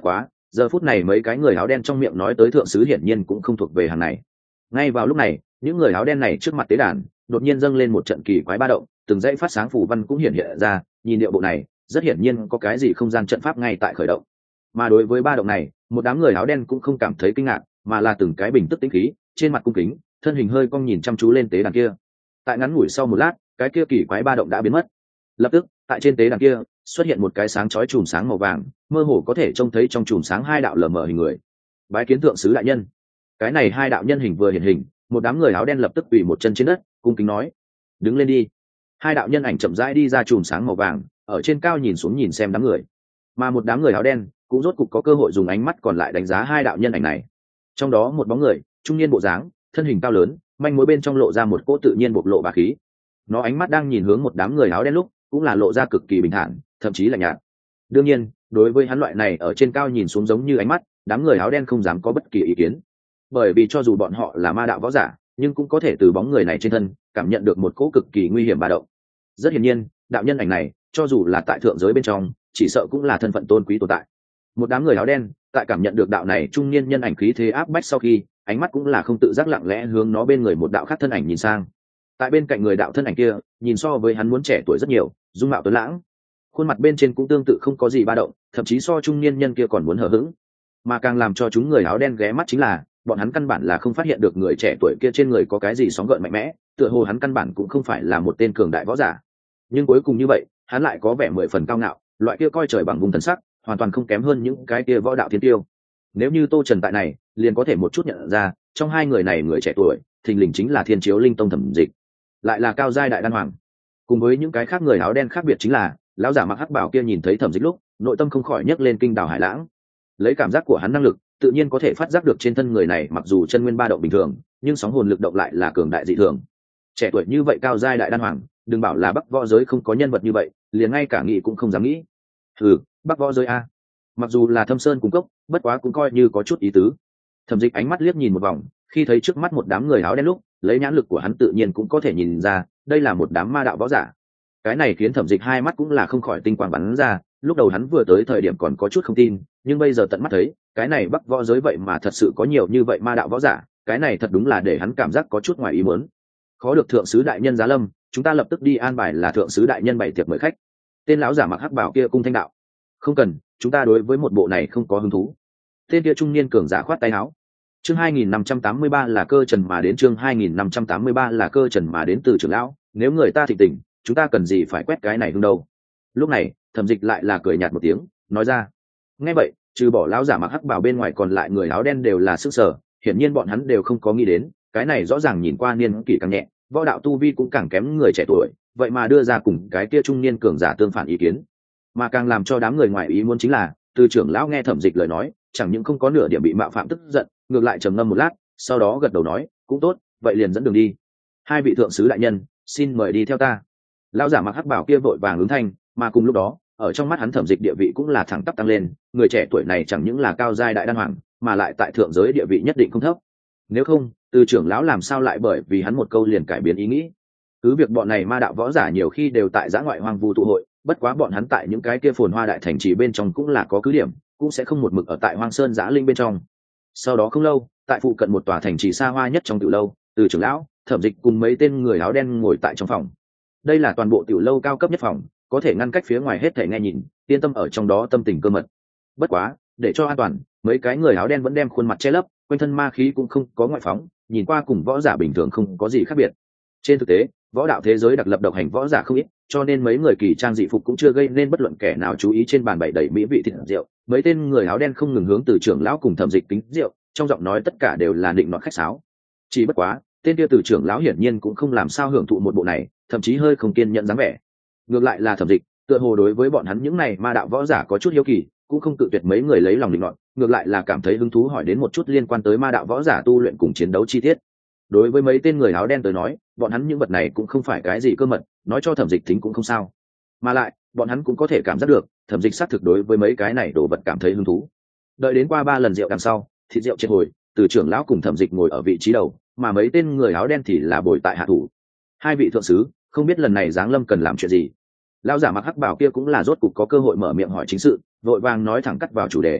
giờ phút này mấy cái người áo đen trong miệng nói tới thượng sứ hiển nhiên cũng không thuộc về hàng này. Ngay vào lúc này, những người áo đen này trước mặt tế đàn đột nhiên dâng lên một trận kỳ quái ba động, từng dãy phát sáng phù văn cũng hiện hiện ra, nhìn điệu bộ này rất hiển nhiên có cái gì không gian trận pháp ngay tại khởi động. Mà đối với ba động này, một đám người áo đen cũng không cảm thấy kinh ngạc, mà là từng cái bình tức tĩnh khí, trên mặt cung kính, thân hình hơi cong nhìn chăm chú lên tế đàn kia. Tại ngắn ngủi sau một lát, cái kia kỳ quái ba động đã biến mất. Lập tức, tại trên tế đàn kia xuất hiện một cái sáng chói chùm sáng màu vàng, mơ hồ có thể trông thấy trong chùm sáng hai đạo lờ mờ hình người. Bái kiến thượng sứ đại nhân. Cái này hai đạo nhân hình vừa hiện hình, một đám người áo đen lập tức quỳ một chân trên đất, cung kính nói: đứng lên đi. Hai đạo nhân ảnh chậm rãi đi ra chùm sáng màu vàng, ở trên cao nhìn xuống nhìn xem đám người, mà một đám người áo đen cũng rốt cục có cơ hội dùng ánh mắt còn lại đánh giá hai đạo nhân ảnh này. Trong đó một bóng người trung niên bộ dáng, thân hình cao lớn, manh mối bên trong lộ ra một cỗ tự nhiên bộc lộ bá khí. Nó ánh mắt đang nhìn hướng một đám người áo đen lúc cũng là lộ ra cực kỳ bình thản, thậm chí lạnh nhạt. Đương nhiên, đối với hắn loại này ở trên cao nhìn xuống giống như ánh mắt, đám người áo đen không dám có bất kỳ ý kiến, bởi vì cho dù bọn họ là ma đạo võ giả, nhưng cũng có thể từ bóng người này trên thân cảm nhận được một cỗ cực kỳ nguy hiểm ba động. Rất hiển nhiên, đạo nhân ảnh này cho dù là tại thượng giới bên trong, chỉ sợ cũng là thân phận tôn quý tồn tại. Một đám người áo đen tại cảm nhận được đạo này trung niên nhân ảnh khí thế áp bách sau khi, ánh mắt cũng là không tự giác lặng lẽ hướng nó bên người một đạo khác thân ảnh nhìn sang. Tại bên cạnh người đạo thân ảnh kia, nhìn so với hắn muốn trẻ tuổi rất nhiều, dung mạo tuấn lãng, khuôn mặt bên trên cũng tương tự không có gì ba động, thậm chí so trung niên nhân kia còn muốn hờ hững. Mà càng làm cho chúng người áo đen ghé mắt chính là, bọn hắn căn bản là không phát hiện được người trẻ tuổi kia trên người có cái gì sóng gợn mạnh mẽ, tựa hồ hắn căn bản cũng không phải là một tên cường đại võ giả. Nhưng cuối cùng như vậy, hắn lại có vẻ mười phần cao ngạo, loại kia coi trời bằng vùng thần sắc, hoàn toàn không kém hơn những cái kia võ đạo thiên tiêu. Nếu như Tô Trần tại này, liền có thể một chút nhận ra, trong hai người này người trẻ tuổi, thình lình chính là Thiên Chiếu Linh Tông Thẩm Dịch, lại là cao giai đại đan hoàng. Cùng với những cái khác người áo đen khác biệt chính là, lão giả mặc hắc bảo kia nhìn thấy Thẩm Dịch lúc, nội tâm không khỏi nhấc lên kinh đảo hải lãng. Lấy cảm giác của hắn năng lực, tự nhiên có thể phát giác được trên thân người này mặc dù chân nguyên ba động bình thường, nhưng sóng hồn lực động lại là cường đại dị thường. Trẻ tuổi như vậy cao giai đại đan hoàng, đừng bảo là Bắc võ giới không có nhân vật như vậy, liền ngay cả nghĩ cũng không dám nghĩ. Ừ, Bắc võ giới a, mặc dù là Thâm Sơn cung cấp, bất quá cũng coi như có chút ý tứ. Thẩm Dịch ánh mắt liếc nhìn một vòng, khi thấy trước mắt một đám người áo đen lúc, lấy nhãn lực của hắn tự nhiên cũng có thể nhìn ra, đây là một đám ma đạo võ giả. Cái này khiến Thẩm Dịch hai mắt cũng là không khỏi tinh quang bắn ra, lúc đầu hắn vừa tới thời điểm còn có chút không tin, nhưng bây giờ tận mắt thấy, cái này Bắc võ giới vậy mà thật sự có nhiều như vậy ma đạo võ giả, cái này thật đúng là để hắn cảm giác có chút ngoài ý muốn. Khó được thượng sứ đại nhân giá lâm, chúng ta lập tức đi an bài là thượng sứ đại nhân bày tiệc mời khách. Tên lão giả mặc hắc bào kia cung thanh đạo. Không cần, chúng ta đối với một bộ này không có hứng thú. Tên kia trung niên cường giả khoát tay áo. Chương hai nghìn năm trăm tám mươi ba là cơ trần mà đến, chương hai nghìn năm trăm tám mươi ba là cơ trần mà đến từ trưởng lão, nếu người ta thịnh tình, chúng ta cần gì phải quét cái này hương đâu. Lúc này, Thẩm Dịch lại là cười nhạt một tiếng, nói ra. Nghe vậy, trừ bỏ lão giả mặc hắc bào bên ngoài còn lại người áo đen đều là sức sở, hiển nhiên bọn hắn đều không có nghĩ đến, cái này rõ ràng nhìn qua niên kỷ càng nhẹ, võ đạo tu vi cũng càng kém người trẻ tuổi, vậy mà đưa ra cùng cái kia trung niên cường giả tương phản ý kiến. Mà càng làm cho đám người ngoài ý muốn chính là, từ trưởng lão nghe Thẩm Dịch lời nói, chẳng những không có nửa điểm bị mạo phạm tức giận, ngược lại trầm ngâm một lát, sau đó gật đầu nói, cũng tốt, vậy liền dẫn đường đi. Hai vị thượng sứ đại nhân, xin mời đi theo ta. Lão giả mặc hắc bảo kia vội vàng ứng thanh, mà cùng lúc đó, ở trong mắt hắn Thẩm Dịch địa vị cũng là thẳng tắp tăng lên, người trẻ tuổi này chẳng những là cao giai đại đan hoàng, mà lại tại thượng giới địa vị nhất định không thấp. Nếu không, từ trưởng lão làm sao lại bởi vì hắn một câu liền cải biến ý nghĩ. Cứ việc bọn này ma đạo võ giả nhiều khi đều tại giã ngoại hoang vu tụ hội, bất quá bọn hắn tại những cái kia phồn hoa đại thành trì bên trong cũng là có cứ điểm, cũng sẽ không một mực ở tại hoang sơn giã linh bên trong. Sau đó không lâu, tại phụ cận một tòa thành trì xa hoa nhất trong tiểu lâu, từ trưởng lão, Thẩm Dịch cùng mấy tên người áo đen ngồi tại trong phòng. Đây là toàn bộ tiểu lâu cao cấp nhất phòng, có thể ngăn cách phía ngoài hết thể nghe nhìn, yên tâm ở trong đó tâm tình cơ mật. Bất quá, để cho an toàn, mấy cái người áo đen vẫn đem khuôn mặt che lấp, quanh thân ma khí cũng không có ngoại phóng, nhìn qua cùng võ giả bình thường không có gì khác biệt. Trên thực tế, võ đạo thế giới đặc lập độc hành võ giả không ít, cho nên mấy người kỳ trang dị phục cũng chưa gây nên bất luận kẻ nào chú ý. Trên bàn bày đầy mỹ vị thịt rượu, mấy tên người áo đen không ngừng hướng từ trưởng lão cùng Thẩm Dịch kính rượu, trong giọng nói tất cả đều là định nọt khách sáo. Chỉ bất quá, tên kia từ trưởng lão hiển nhiên cũng không làm sao hưởng thụ một bộ này, thậm chí hơi không kiên nhẫn dáng vẻ. Ngược lại là Thẩm Dịch, tựa hồ đối với bọn hắn những này ma đạo võ giả có chút hiếu kỳ, cũng không tự tuyệt mấy người lấy lòng định nọt, ngược lại là cảm thấy hứng thú hỏi đến một chút liên quan tới ma đạo võ giả tu luyện cùng chiến đấu chi tiết. Đối với mấy tên người áo đen tới nói, bọn hắn những vật này cũng không phải cái gì cơ mật, nói cho Thẩm Dịch tính cũng không sao. Mà lại, bọn hắn cũng có thể cảm giác được, Thẩm Dịch xác thực đối với mấy cái này đồ vật cảm thấy hứng thú. Đợi đến qua ba lần rượu đằng sau, thịt rượu triệt hồi, từ trưởng lão cùng Thẩm Dịch ngồi ở vị trí đầu, mà mấy tên người áo đen thì là bồi tại hạ thủ. Hai vị thượng sứ, không biết lần này giáng lâm cần làm chuyện gì? Lão giả mặc hắc bào kia cũng là rốt cục có cơ hội mở miệng hỏi chính sự, vội vàng nói thẳng cắt vào chủ đề.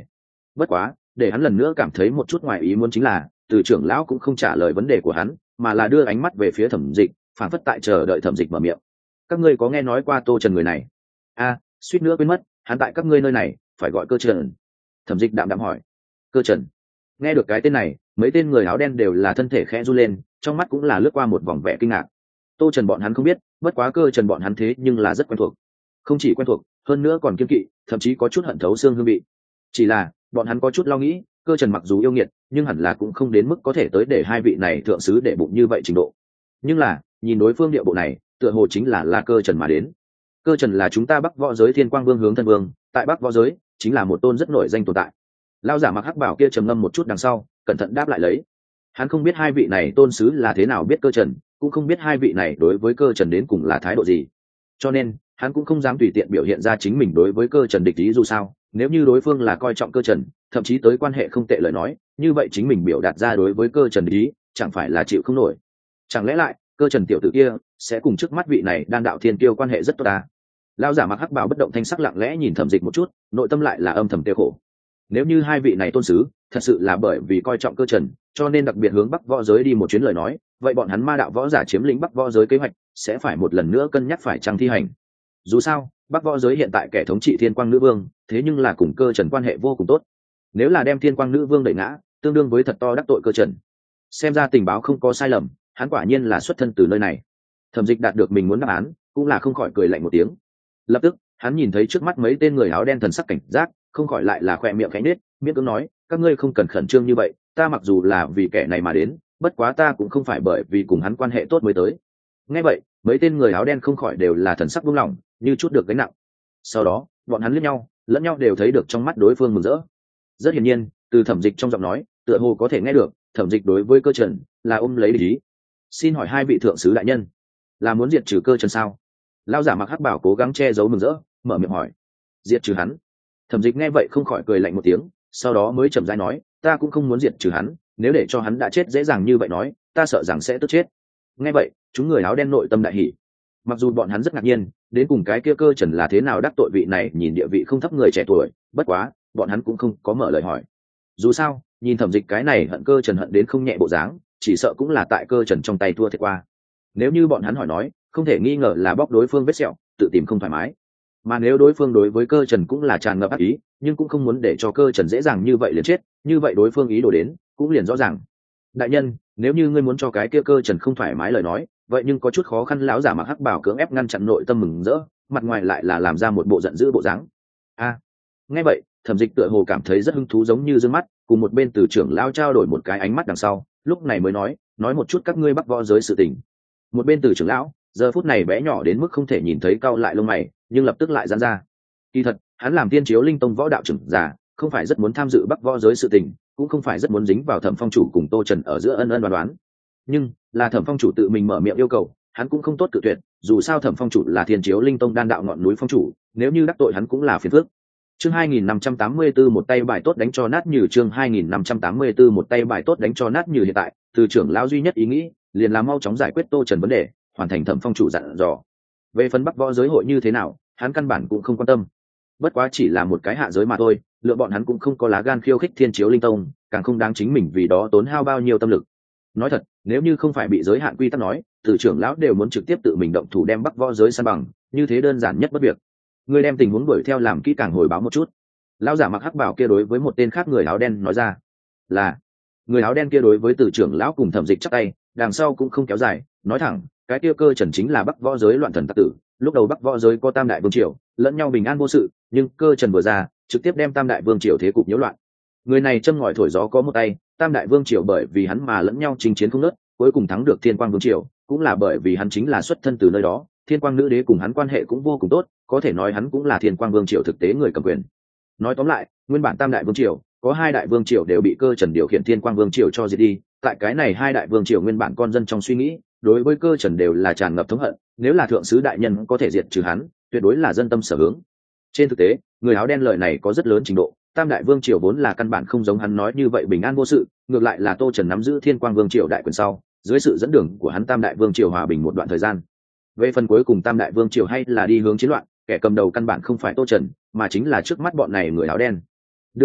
Bất quá để hắn lần nữa cảm thấy một chút ngoài ý muốn chính là từ trưởng lão cũng không trả lời vấn đề của hắn, mà là đưa ánh mắt về phía Thẩm Dịch, phảng phất tại chờ đợi Thẩm Dịch mở miệng. Các ngươi có nghe nói qua Tô Trần người này? A, suýt nữa quên mất, hắn tại các ngươi nơi này phải gọi Cơ Trần. Thẩm Dịch đạm đạm hỏi. Cơ Trần? Nghe được cái tên này, mấy tên người áo đen đều là thân thể khẽ run lên, trong mắt cũng là lướt qua một vòng vẻ kinh ngạc. Tô Trần bọn hắn không biết, bất quá Cơ Trần bọn hắn thế nhưng là rất quen thuộc. Không chỉ quen thuộc, hơn nữa còn kiêng kỵ, thậm chí có chút hận thấu xương hương vị. Chỉ là bọn hắn có chút lo nghĩ, Cơ Trần mặc dù yêu nghiệt, nhưng hẳn là cũng không đến mức có thể tới để hai vị này thượng sứ để bụng như vậy trình độ. Nhưng là nhìn đối phương địa bộ này, tựa hồ chính là là Cơ Trần mà đến. Cơ Trần là chúng ta Bắc Võ giới Thiên Quang Vương hướng thân vương, tại Bắc Võ giới chính là một tôn rất nổi danh tồn tại. Lão giả mặc hắc bảo kia trầm ngâm một chút đằng sau, cẩn thận đáp lại lấy. Hắn không biết hai vị này tôn sứ là thế nào biết Cơ Trần, cũng không biết hai vị này đối với Cơ Trần đến cùng là thái độ gì, cho nên hắn cũng không dám tùy tiện biểu hiện ra chính mình đối với Cơ Trần địch ý. Dù sao nếu như đối phương là coi trọng Cơ Trần, thậm chí tới quan hệ không tệ lời nói, như vậy chính mình biểu đạt ra đối với Cơ Trần địch ý chẳng phải là chịu không nổi. Chẳng lẽ lại Cơ Trần tiểu tử kia sẽ cùng trước mắt vị này đan đạo thiên kiêu quan hệ rất tốt à? Lão giả mặc hắc bào bất động thanh sắc lặng lẽ nhìn Thẩm Dịch một chút, nội tâm lại là âm thầm tiêu khổ. Nếu như hai vị này tôn sứ thật sự là bởi vì coi trọng Cơ Trần cho nên đặc biệt hướng Bắc Võ giới đi một chuyến lời nói, vậy bọn hắn ma đạo võ giả chiếm lĩnh Bắc Võ giới kế hoạch sẽ phải một lần nữa cân nhắc phải chăng thi hành. Dù sao Bắc Võ giới hiện tại kẻ thống trị Thiên Quang Nữ Vương, thế nhưng là cùng Cơ Trần quan hệ vô cùng tốt. Nếu là đem Thiên Quang Nữ Vương đẩy ngã, tương đương với thật to đắc tội Cơ Trần. Xem ra tình báo không có sai lầm, hắn quả nhiên là xuất thân từ nơi này. Thẩm Dịch đạt được mình muốn đáp án, cũng là không khỏi cười lạnh một tiếng. Lập tức hắn nhìn thấy trước mắt mấy tên người áo đen thần sắc cảnh giác, không khỏi lại là khỏe miệng khẽ nết, miễn cưỡng nói, các ngươi không cần khẩn trương như vậy, ta mặc dù là vì kẻ này mà đến, bất quá ta cũng không phải bởi vì cùng hắn quan hệ tốt mới tới. Nghe vậy mấy tên người áo đen không khỏi đều là thần sắc buông lỏng, như chút được gánh nặng. Sau đó bọn hắn liếc nhau, lẫn nhau đều thấy được trong mắt đối phương mừng rỡ. Rất hiển nhiên từ Thẩm Dịch trong giọng nói tựa hồ có thể nghe được Thẩm Dịch đối với Cơ Trần là ôm lấy ý. Xin hỏi hai vị thượng sứ đại nhân, là muốn diệt trừ Cơ Trần sao? Lão giả mặc hắc bảo cố gắng che giấu mừng rỡ, mở miệng hỏi. Diệt trừ hắn? Thẩm Dịch nghe vậy không khỏi cười lạnh một tiếng, sau đó mới chậm rãi nói, ta cũng không muốn diệt trừ hắn, nếu để cho hắn đã chết dễ dàng như vậy nói, ta sợ rằng sẽ tức chết. Nghe vậy chúng người áo đen nội tâm đại hỉ. Mặc dù bọn hắn rất ngạc nhiên đến cùng cái kia Cơ Trần là thế nào đắc tội vị này nhìn địa vị không thấp người trẻ tuổi, bất quá bọn hắn cũng không có mở lời hỏi. Dù sao nhìn Thẩm Dịch cái này hận Cơ Trần hận đến không nhẹ bộ dáng, chỉ sợ cũng là tại Cơ Trần trong tay thua thiệt qua. Nếu như bọn hắn hỏi nói, không thể nghi ngờ là bóc đối phương vết sẹo, tự tìm không thoải mái. Mà nếu đối phương đối với Cơ Trần cũng là tràn ngập ác ý, nhưng cũng không muốn để cho Cơ Trần dễ dàng như vậy liền chết, như vậy đối phương ý đồ đến cũng liền rõ ràng. Đại nhân, nếu như ngươi muốn cho cái kia Cơ Trần không thoải mái lời nói, vậy nhưng có chút khó khăn. Lão giả mặc hắc bảo cưỡng ép ngăn chặn nội tâm mừng rỡ, mặt ngoài lại là làm ra một bộ giận dữ bộ dáng. A, nghe vậy Thẩm Dịch tựa hồ cảm thấy rất hứng thú, giống như dương mắt cùng một bên từ trưởng lão trao đổi một cái ánh mắt đằng sau, lúc này mới nói, nói một chút các ngươi Bắc Võ giới sự tình. Một bên từ trưởng lão giờ phút này bé nhỏ đến mức không thể nhìn thấy, cau lại lông mày, nhưng lập tức lại giãn ra. Kỳ thật hắn làm Tiên Chiếu Linh Tông võ đạo trưởng giả, không phải rất muốn tham dự Bắc Võ giới sự tình, cũng không phải rất muốn dính vào Thẩm Phong chủ cùng Tô Trần ở giữa ân ân đoán đoán. Nhưng là Thẩm Phong chủ tự mình mở miệng yêu cầu, hắn cũng không tốt cự tuyệt. Dù sao Thẩm Phong chủ là Tiên Chiếu Linh Tông đan đạo ngọn núi phong chủ, nếu như đắc tội hắn cũng là phiền phức. Chương hai nghìn năm trăm tám mươi tư một tay bài tốt đánh cho nát nhừ. Chương hai nghìn năm trăm tám mươi tư một tay bài tốt đánh cho nát nhừ. Hiện tại từ trưởng lão duy nhất ý nghĩ liền là mau chóng giải quyết Tô Trần vấn đề, hoàn thành Thẩm Phong chủ dặn dò. Về phần Bắc Võ giới hội như thế nào, hắn căn bản cũng không quan tâm. Bất quá chỉ là một cái hạ giới mà thôi, lựa bọn hắn cũng không có lá gan khiêu khích Thiên Chiếu Linh Tông, càng không đáng chính mình vì đó tốn hao bao nhiêu tâm lực. Nói thật, nếu như không phải bị giới hạn quy tắc nói, từ trưởng lão đều muốn trực tiếp tự mình động thủ đem Bắc Võ giới san bằng, như thế đơn giản nhất bất việc. Người đem tình huống đuổi theo làm kỹ càng hồi báo một chút. Lão giả mặc hắc bảo kia đối với một tên khác người áo đen nói ra. Là. Người áo đen kia đối với từ trưởng lão cùng Thẩm Dịch chắp tay, đằng sau cũng không kéo dài, nói thẳng, cái kia Cơ Trần chính là Bắc Võ giới loạn thần tặc tử. Lúc đầu Bắc Võ giới có tam đại vương triều, lẫn nhau bình an vô sự, nhưng Cơ Trần vừa ra, trực tiếp đem tam đại vương triều thế cục nhiễu loạn. Người này châm ngòi thổi gió có một tay, tam đại vương triều bởi vì hắn mà lẫn nhau chinh chiến không ngớt, cuối cùng thắng được Thiên Quang vương triều, cũng là bởi vì hắn chính là xuất thân từ nơi đó. Thiên Quang nữ đế cùng hắn quan hệ cũng vô cùng tốt, có thể nói hắn cũng là Thiên Quang vương triều thực tế người cầm quyền. Nói tóm lại, nguyên bản tam đại vương triều có hai đại vương triều đều bị Cơ Trần điều khiển Thiên Quang vương triều cho diệt đi. Tại cái này hai đại vương triều nguyên bản con dân trong suy nghĩ, đối với Cơ Trần đều là tràn ngập thống hận, nếu là thượng sứ đại nhân có thể diệt trừ hắn, tuyệt đối là dân tâm sở hướng. Trên thực tế, người áo đen lời này có rất lớn trình độ, tam đại vương triều vốn là căn bản không giống hắn nói như vậy bình an vô sự, ngược lại là Tô Trần nắm giữ Thiên Quang vương triều đại quyền sau, dưới sự dẫn đường của hắn tam đại vương triều hòa bình một đoạn thời gian. Về phần cuối cùng tam đại vương triều hay là đi hướng chiến loạn, kẻ cầm đầu căn bản không phải Tô Trần, mà chính là trước mắt bọn này người áo đen. Đương nhiên,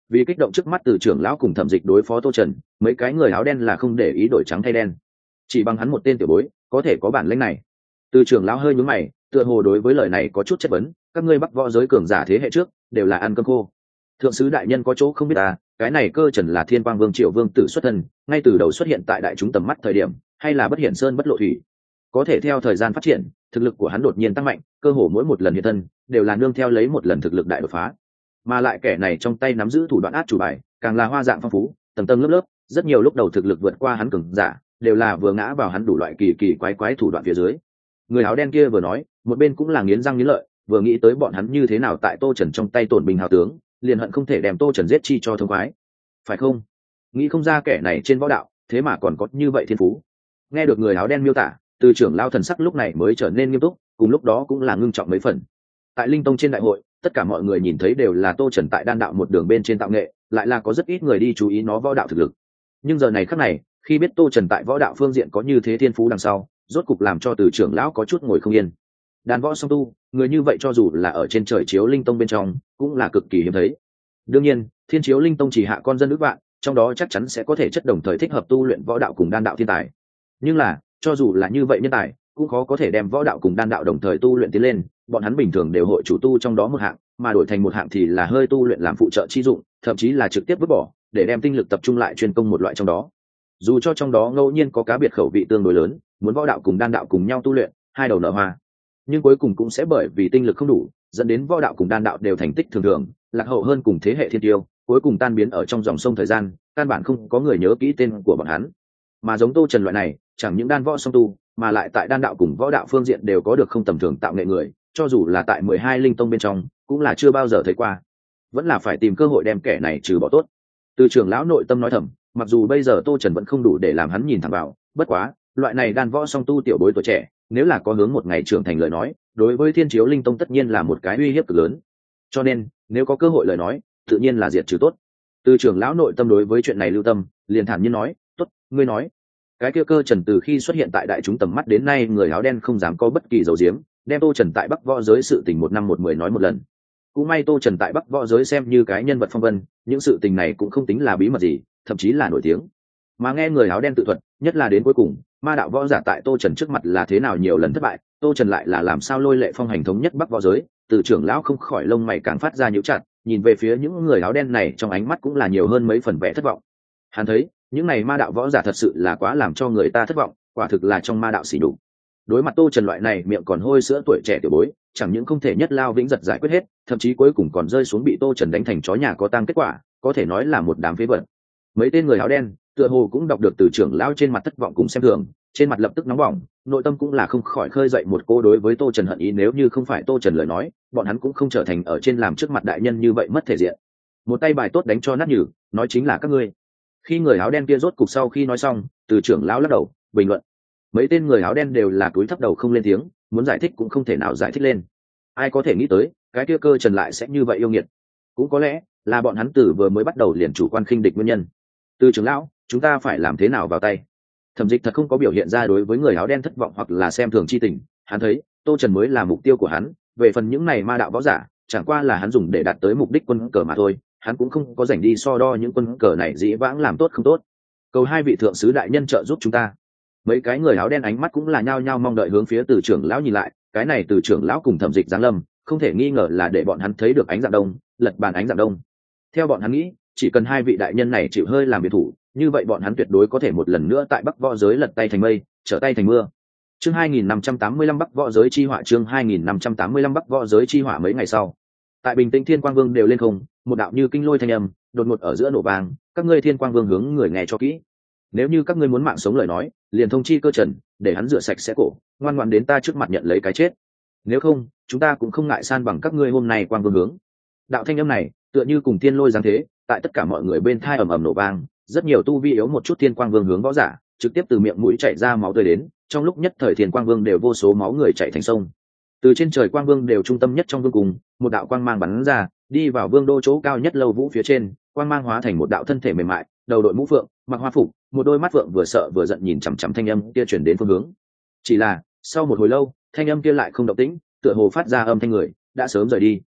Vì kích động trước mắt từ trưởng lão cùng thẩm dịch đối phó tô trần, mấy cái người áo đen là không để ý đổi trắng thay đen, chỉ bằng hắn một tên tiểu bối có thể có bản lĩnh này. Từ trưởng lão hơi nhướng mày, tựa hồ đối với lời này có chút chất vấn. Các ngươi bắc võ giới cường giả thế hệ trước đều là ăn cơm khô, thượng sứ đại nhân có chỗ không biết à, cái này cơ trần là thiên quang vương triệu vương tử xuất thân, ngay từ đầu xuất hiện tại đại chúng tầm mắt thời điểm hay là bất hiển sơn bất lộ thủy, có thể theo thời gian phát triển thực lực của hắn đột nhiên tăng mạnh, cơ hồ mỗi một lần hiện thân đều là nương theo lấy một lần thực lực đại đột phá, mà lại kẻ này trong tay nắm giữ thủ đoạn át chủ bài càng là hoa dạng phong phú, tầng tầng lớp lớp, rất nhiều lúc đầu thực lực vượt qua hắn cường giả đều là vừa ngã vào hắn đủ loại kỳ kỳ quái quái thủ đoạn phía dưới. Người áo đen kia vừa nói một bên cũng là nghiến răng nghiến lợi, vừa nghĩ tới bọn hắn như thế nào tại tô trần trong tay tổn bình hào tướng, liền hận không thể đem tô trần giết chi cho thông khoái, phải không? Nghĩ không ra kẻ này trên võ đạo thế mà còn có như vậy thiên phú. Nghe được người áo đen miêu tả, từ trưởng lao thần sắc lúc này mới trở nên nghiêm túc, cùng lúc đó cũng là ngưng trọng mấy phần. Tại linh tông trên đại hội, tất cả mọi người nhìn thấy đều là tô trần tại đan đạo một đường bên trên tạo nghệ, lại là có rất ít người đi chú ý nó võ đạo thực lực. Nhưng giờ này khắc này, khi biết tô trần tại võ đạo phương diện có như thế thiên phú đằng sau, rốt cục làm cho từ trưởng lão có chút ngồi không yên. Đàn võ song tu, người như vậy cho dù là ở trên trời chiếu linh tông bên trong cũng là cực kỳ hiếm thấy. Đương nhiên thiên chiếu linh tông chỉ hạ con dân ước vạn, trong đó chắc chắn sẽ có thể chất đồng thời thích hợp tu luyện võ đạo cùng đan đạo thiên tài, nhưng là cho dù là như vậy nhân tài cũng khó có thể đem võ đạo cùng đan đạo đồng thời tu luyện tiến lên. Bọn hắn bình thường đều hội chủ tu trong đó một hạng, mà đổi thành một hạng thì là hơi tu luyện làm phụ trợ chi dụng, thậm chí là trực tiếp vứt bỏ để đem tinh lực tập trung lại chuyên công một loại trong đó. Dù cho trong đó ngẫu nhiên có cá biệt khẩu vị tương đối lớn, muốn võ đạo cùng đan đạo cùng nhau tu luyện, hai đầu nở hoa, nhưng cuối cùng cũng sẽ bởi vì tinh lực không đủ dẫn đến võ đạo cùng đan đạo đều thành tích thường thường, lạc hậu hơn cùng thế hệ thiên tiêu, cuối cùng tan biến ở trong dòng sông thời gian, căn bản không có người nhớ kỹ tên của bọn hắn. Mà giống tô trần loại này chẳng những đan võ song tu, mà lại tại đan đạo cùng võ đạo phương diện đều có được không tầm thường tạo nghệ người, cho dù là tại mười hai linh tông bên trong cũng là chưa bao giờ thấy qua. Vẫn là phải tìm cơ hội đem kẻ này trừ bỏ tốt. Từ trưởng lão nội tâm nói thầm, mặc dù bây giờ tô trần vẫn không đủ để làm hắn nhìn thẳng vào, bất quá loại này đan võ song tu tiểu bối tuổi trẻ nếu là có hướng một ngày trưởng thành lời nói, đối với thiên chiếu linh tông tất nhiên là một cái uy hiếp cực lớn. Cho nên nếu có cơ hội lời nói, tự nhiên là diệt trừ tốt. Từ trưởng lão nội tâm đối với chuyện này lưu tâm, liền thản nhiên nói, tốt, ngươi nói. Cái kia cơ trần từ khi xuất hiện tại đại chúng tầm mắt đến nay, người áo đen không dám có bất kỳ dấu diếm, đem tô trần tại bắc võ giới sự tình một năm một mười nói một lần. Cũng may tô trần tại bắc võ giới xem như cái nhân vật phong vân, những sự tình này cũng không tính là bí mật gì, thậm chí là nổi tiếng. Mà nghe người áo đen tự thuật, nhất là đến cuối cùng ma đạo võ giả tại tô trần trước mặt là thế nào nhiều lần thất bại, tô trần lại là làm sao lôi lệ phong hành thống nhất bắc võ giới, từ trưởng lão không khỏi lông mày càng phát ra nhíu chặt, nhìn về phía những người áo đen này trong ánh mắt cũng là nhiều hơn mấy phần vẻ thất vọng. Hắn thấy những này ma đạo võ giả thật sự là quá làm cho người ta thất vọng, quả thực là trong ma đạo xỉ nhục. Đối mặt tô trần loại này miệng còn hôi sữa tuổi trẻ tiểu bối, chẳng những không thể nhất lao vĩnh giật giải quyết hết, thậm chí cuối cùng còn rơi xuống bị tô trần đánh thành chó nhà có tang kết quả, có thể nói là một đám phế vật. Mấy tên người áo đen tựa hồ cũng đọc được từ trưởng lão trên mặt thất vọng cùng xem thường, trên mặt lập tức nóng bỏng, nội tâm cũng là không khỏi khơi dậy một cô đối với tô trần hận ý. Nếu như không phải tô trần lời nói, bọn hắn cũng không trở thành ở trên làm trước mặt đại nhân như vậy mất thể diện. Một tay bài tốt đánh cho nát nhừ, nói chính là các ngươi. Khi người áo đen kia rốt cục sau khi nói xong, từ trưởng lão lắc đầu bình luận. Mấy tên người áo đen đều là cúi thấp đầu không lên tiếng, muốn giải thích cũng không thể nào giải thích lên. Ai có thể nghĩ tới cái kia cơ trần lại sẽ như vậy yêu nghiệt, cũng có lẽ là bọn hắn từ vừa mới bắt đầu liền chủ quan khinh địch nguyên nhân. Từ trưởng lão, chúng ta phải làm thế nào vào tay? Thẩm Dịch thật không có biểu hiện ra đối với người áo đen thất vọng hoặc là xem thường chi tình, hắn thấy tô trần mới là mục tiêu của hắn, về phần những này ma đạo võ giả chẳng qua là hắn dùng để đạt tới mục đích quân cờ mà thôi, hắn cũng không có dành đi so đo những quân cờ này dĩ vãng làm tốt không tốt. Cầu hai vị thượng sứ đại nhân trợ giúp chúng ta. Mấy cái người áo đen ánh mắt cũng là nhao nhao mong đợi hướng phía từ trưởng lão nhìn lại, cái này từ trưởng lão cùng Thẩm Dịch giáng lâm không thể nghi ngờ là để bọn hắn thấy được ánh dạng đông, lật bàn ánh dạng đông. Theo bọn hắn nghĩ, chỉ cần hai vị đại nhân này chịu hơi làm biệt thủ, như vậy bọn hắn tuyệt đối có thể một lần nữa tại bắc võ giới lật tay thành mây, trở tay thành mưa. Chương hai nghìn năm trăm tám mươi lăm bắc võ giới chi hỏa. Chương hai nghìn năm trăm tám mươi lăm bắc võ giới chi hỏa. Mấy ngày sau, tại bình tĩnh thiên quang vương đều lên không, một đạo như kinh lôi thanh âm đột ngột ở giữa nổ vang. Các ngươi thiên quang vương hướng người nghe cho kỹ, nếu như các ngươi muốn mạng sống lời nói, liền thông chi cơ trần, để hắn rửa sạch sẽ cổ, ngoan ngoãn đến ta trước mặt nhận lấy cái chết. Nếu không, chúng ta cũng không ngại san bằng các ngươi hôm nay quang vương hướng. Đạo thanh âm này tựa như cùng thiên lôi giáng thế, tại tất cả mọi người bên thai ầm ầm nổ vang. Rất nhiều tu vi yếu một chút thiên quang vương hướng võ giả trực tiếp từ miệng mũi chảy ra máu tươi đến, trong lúc nhất thời thiên quang vương đều vô số máu người chảy thành sông. Từ trên trời quang vương đều trung tâm nhất trong vương cùng, một đạo quang mang bắn ra, đi vào vương đô chỗ cao nhất lâu vũ phía trên, quang mang hóa thành một đạo thân thể mềm mại, đầu đội mũ phượng, mặc hoa phục, một đôi mắt phượng vừa sợ vừa giận nhìn chằm chằm thanh âm kia chuyển đến phương hướng. Chỉ là sau một hồi lâu, thanh âm kia lại không động tĩnh, tựa hồ phát ra âm thanh người đã sớm rời đi.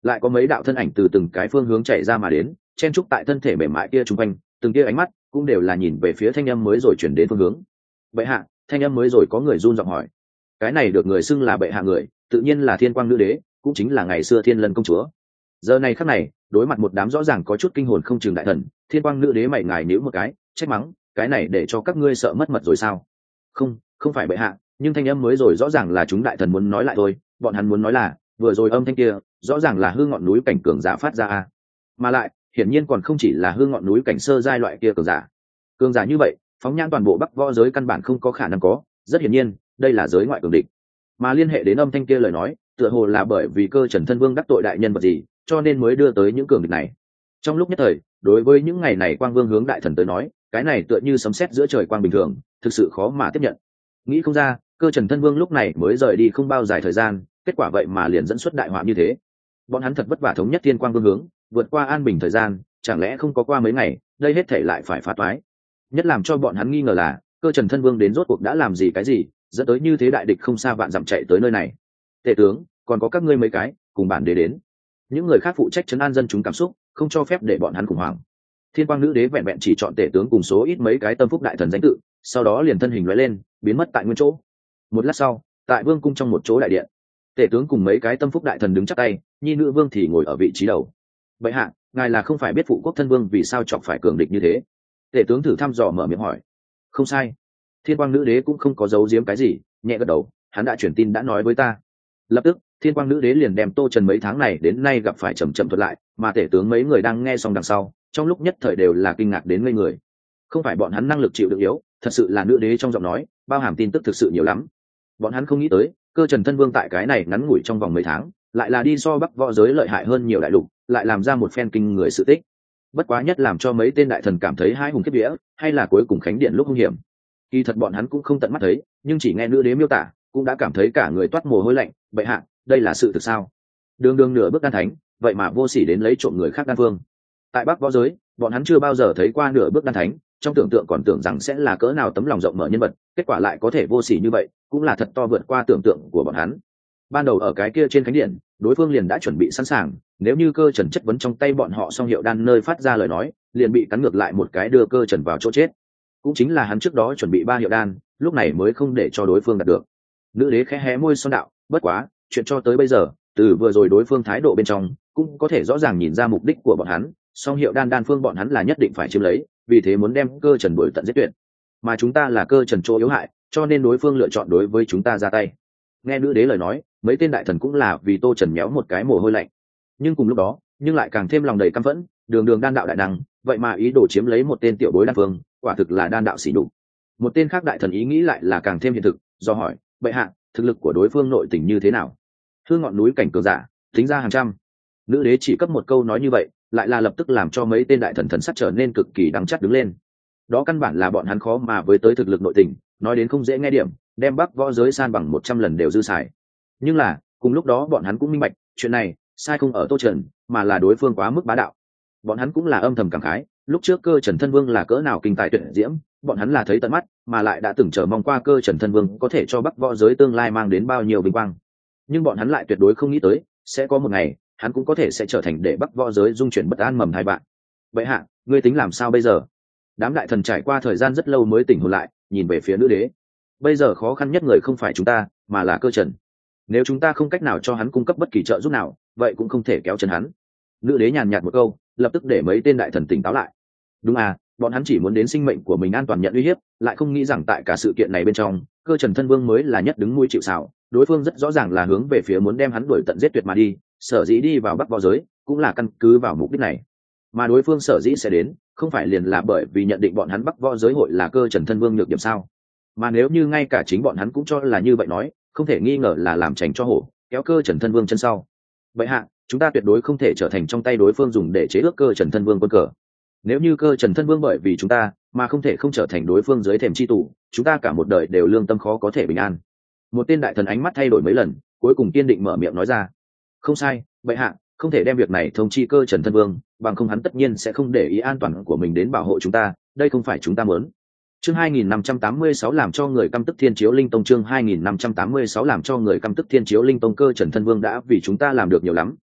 lại có mấy đạo thân ảnh từ từng cái phương hướng chạy ra mà đến, chen trúc tại thân thể mềm mại kia chung quanh, từng kia ánh mắt cũng đều là nhìn về phía thanh âm mới rồi chuyển đến phương hướng. Bệ hạ, thanh âm mới rồi có người run giọng hỏi. Cái này được người xưng là bệ hạ người, tự nhiên là Thiên Quang Nữ Đế, cũng chính là ngày xưa Thiên Lân công chúa. Giờ này khắc này, đối mặt một đám rõ ràng có chút kinh hồn không chừng đại thần, Thiên Quang Nữ Đế mày ngài nhíu một cái, trách mắng, cái này để cho các ngươi sợ mất mật rồi sao? Không, không phải bệ hạ, nhưng thanh âm mới rồi rõ ràng là chúng đại thần muốn nói lại thôi, bọn hắn muốn nói là, vừa rồi âm thanh kia, rõ ràng là hư ngọn núi cảnh cường giả phát ra a. Mà lại, hiển nhiên còn không chỉ là hư ngọn núi cảnh sơ giai loại kia cường giả. Cường giả như vậy, phóng nhãn toàn bộ Bắc Võ giới căn bản không có khả năng có, rất hiển nhiên, đây là giới ngoại cường địch. Mà liên hệ đến âm thanh kia lời nói, tựa hồ là bởi vì Cơ Trần Thân Vương đắc tội đại nhân vật gì, cho nên mới đưa tới những cường địch này. Trong lúc nhất thời, đối với những ngày này Quang Vương hướng đại thần tới nói, cái này tựa như sấm sét giữa trời quang bình thường, thực sự khó mà tiếp nhận. Nghĩ không ra, Cơ Trần Thân Vương lúc này mới rời đi không bao dài thời gian, kết quả vậy mà liền dẫn xuất đại họa như thế. Bọn hắn thật vất vả thống nhất Thiên Quang Vương hướng, vượt qua an bình thời gian, chẳng lẽ không có qua mấy ngày, đây hết thể lại phải phá toái. Nhất làm cho bọn hắn nghi ngờ là, Cơ Trần Thân Vương đến rốt cuộc đã làm gì cái gì, dẫn tới như thế đại địch không xa vạn dặm chạy tới nơi này. Tể tướng, còn có các ngươi mấy cái, cùng bản đế đến. Những người khác phụ trách trấn an dân chúng cảm xúc, không cho phép để bọn hắn khủng hoảng. Thiên Quang Nữ Đế vẹn vẹn chỉ chọn tể tướng cùng số ít mấy cái tâm phúc đại thần danh tự, sau đó liền thân hình lóe lên, biến mất tại nguyên chỗ. Một lát sau, tại vương cung trong một chỗ đại điện, tể tướng cùng mấy cái tâm phúc đại thần đứng chắp tay, nhi nữ vương thì ngồi ở vị trí đầu. Bệ hạ, ngài là không phải biết phụ quốc thân vương vì sao chọc phải cường địch như thế? Tể tướng thử thăm dò mở miệng hỏi. Không sai. Thiên Quang Nữ Đế cũng không có giấu giếm cái gì, nhẹ gật đầu, hắn đã chuyển tin đã nói với ta. Lập tức, Thiên Quang Nữ Đế liền đem Tô Trần mấy tháng này đến nay gặp phải chậm chậm thuật lại, mà tể tướng mấy người đang nghe xong đằng sau, trong lúc nhất thời đều là kinh ngạc đến ngây người. Không phải bọn hắn năng lực chịu đựng yếu, thật sự là nữ đế trong giọng nói bao hàm tin tức thực sự nhiều lắm. Bọn hắn không nghĩ tới, Cơ Trần Thân Vương tại cái này ngắn ngủi trong vòng mấy tháng, lại là đi so Bắc Võ giới lợi hại hơn nhiều đại lục, lại làm ra một phen kinh người sự tích. Bất quá nhất làm cho mấy tên đại thần cảm thấy hai hùng kiếp vía, hay là cuối cùng khánh điện lúc hung hiểm. Kỳ thật bọn hắn cũng không tận mắt thấy, nhưng chỉ nghe nữ đế miêu tả, cũng đã cảm thấy cả người toát mồ hôi lạnh. Bệ hạ, đây là sự thực sao? Đường đường nửa bước đan thánh, vậy mà vô sỉ đến lấy trộm người khác đan phương. Tại Bắc Võ giới, bọn hắn chưa bao giờ thấy qua nửa bước đan thánh, trong tưởng tượng còn tưởng rằng sẽ là cỡ nào tấm lòng rộng mở nhân vật, kết quả lại có thể vô sỉ như vậy, cũng là thật to vượt qua tưởng tượng của bọn hắn. Ban đầu ở cái kia trên khánh điện, đối phương liền đã chuẩn bị sẵn sàng, nếu như Cơ Trần chất vấn trong tay bọn họ song hiệu đan nơi phát ra lời nói, liền bị cắn ngược lại một cái đưa Cơ Trần vào chỗ chết. Cũng chính là hắn trước đó chuẩn bị ba hiệu đan, lúc này mới không để cho đối phương đạt được. Nữ đế khẽ hé môi son đạo, bất quá, chuyện cho tới bây giờ, từ vừa rồi đối phương thái độ bên trong, cũng có thể rõ ràng nhìn ra mục đích của bọn hắn, song hiệu đan đan phương bọn hắn là nhất định phải chiếm lấy, vì thế muốn đem Cơ Trần đuổi tận giết tuyệt. Mà chúng ta là Cơ Trần chỗ yếu hại, cho nên đối phương lựa chọn đối với chúng ta ra tay. Nghe nữ đế lời nói, mấy tên đại thần cũng là vì Tô Trần méo một cái mồ hôi lạnh. Nhưng cùng lúc đó, nhưng lại càng thêm lòng đầy căm phẫn, đường đường đan đạo đại năng, vậy mà ý đồ chiếm lấy một tên tiểu bối đan phương, quả thực là đan đạo sỉ nhục. Một tên khác đại thần ý nghĩ lại là càng thêm hiện thực, do hỏi, bệ hạ, thực lực của đối phương nội tình như thế nào? Hương ngọn núi cảnh cường giả, tính ra hàng trăm. Nữ đế chỉ cấp một câu nói như vậy, lại là lập tức làm cho mấy tên đại thần thần sắc trở nên cực kỳ đắng chắt đứng lên. Đó căn bản là bọn hắn khó mà với tới thực lực nội tình, nói đến không dễ nghe điểm, đem Bắc Võ giới san bằng một trăm lần đều dư xài. Nhưng là, cùng lúc đó bọn hắn cũng minh bạch, chuyện này, sai không ở Tô Trần, mà là đối phương quá mức bá đạo. Bọn hắn cũng là âm thầm cảm khái, lúc trước Cơ Trần Thân Vương là cỡ nào kinh tài tuyệt diễm, bọn hắn là thấy tận mắt, mà lại đã từng chờ mong qua Cơ Trần Thân Vương có thể cho Bắc Võ giới tương lai mang đến bao nhiêu vinh quang. Nhưng bọn hắn lại tuyệt đối không nghĩ tới, sẽ có một ngày, hắn cũng có thể sẽ trở thành để Bắc Võ giới dung chuyển bất an mầm hai bạn. Vậy hạ, ngươi tính làm sao bây giờ? Đám đại thần trải qua thời gian rất lâu mới tỉnh hồn lại, nhìn về phía nữ đế. Bây giờ khó khăn nhất người không phải chúng ta, mà là Cơ Trần. Nếu chúng ta không cách nào cho hắn cung cấp bất kỳ trợ giúp nào, vậy cũng không thể kéo chân hắn. Nữ đế nhàn nhạt một câu, lập tức để mấy tên đại thần tỉnh táo lại. Đúng à, bọn hắn chỉ muốn đến sinh mệnh của mình an toàn nhận uy hiếp, lại không nghĩ rằng tại cả sự kiện này bên trong, Cơ Trần Thân Vương mới là nhất đứng mũi chịu sào. Đối phương rất rõ ràng là hướng về phía muốn đem hắn đuổi tận giết tuyệt mà đi, sở dĩ đi vào Bắc Võ giới, cũng là căn cứ vào mục đích này. Mà đối phương sở dĩ sẽ đến, không phải liền là bởi vì nhận định bọn hắn Bắc Võ giới hội là Cơ Trần Thân Vương nhược điểm sao? Mà nếu như ngay cả chính bọn hắn cũng cho là như vậy nói, không thể nghi ngờ là làm chành cho hổ, kéo Cơ Trần Thân Vương chân sau. Vậy hạ, chúng ta tuyệt đối không thể trở thành trong tay đối phương dùng để chế ước Cơ Trần Thân Vương quân cờ. Nếu như Cơ Trần Thân Vương bởi vì chúng ta mà không thể không trở thành đối phương dưới thềm chi tù, chúng ta cả một đời đều lương tâm khó có thể bình an. Một tên đại thần ánh mắt thay đổi mấy lần, cuối cùng kiên định mở miệng nói ra. Không sai, bệ hạ, không thể đem việc này thông chi Cơ Trần Thân Vương, bằng không hắn tất nhiên sẽ không để ý an toàn của mình đến bảo hộ chúng ta, đây không phải chúng ta muốn. Chương hai nghìn năm trăm tám mươi sáu làm cho người căm tức Thiên Chiếu Linh Tông chương hai nghìn năm trăm tám mươi sáu làm cho người căm tức Thiên Chiếu Linh Tông Cơ Trần Thân Vương đã vì chúng ta làm được nhiều lắm,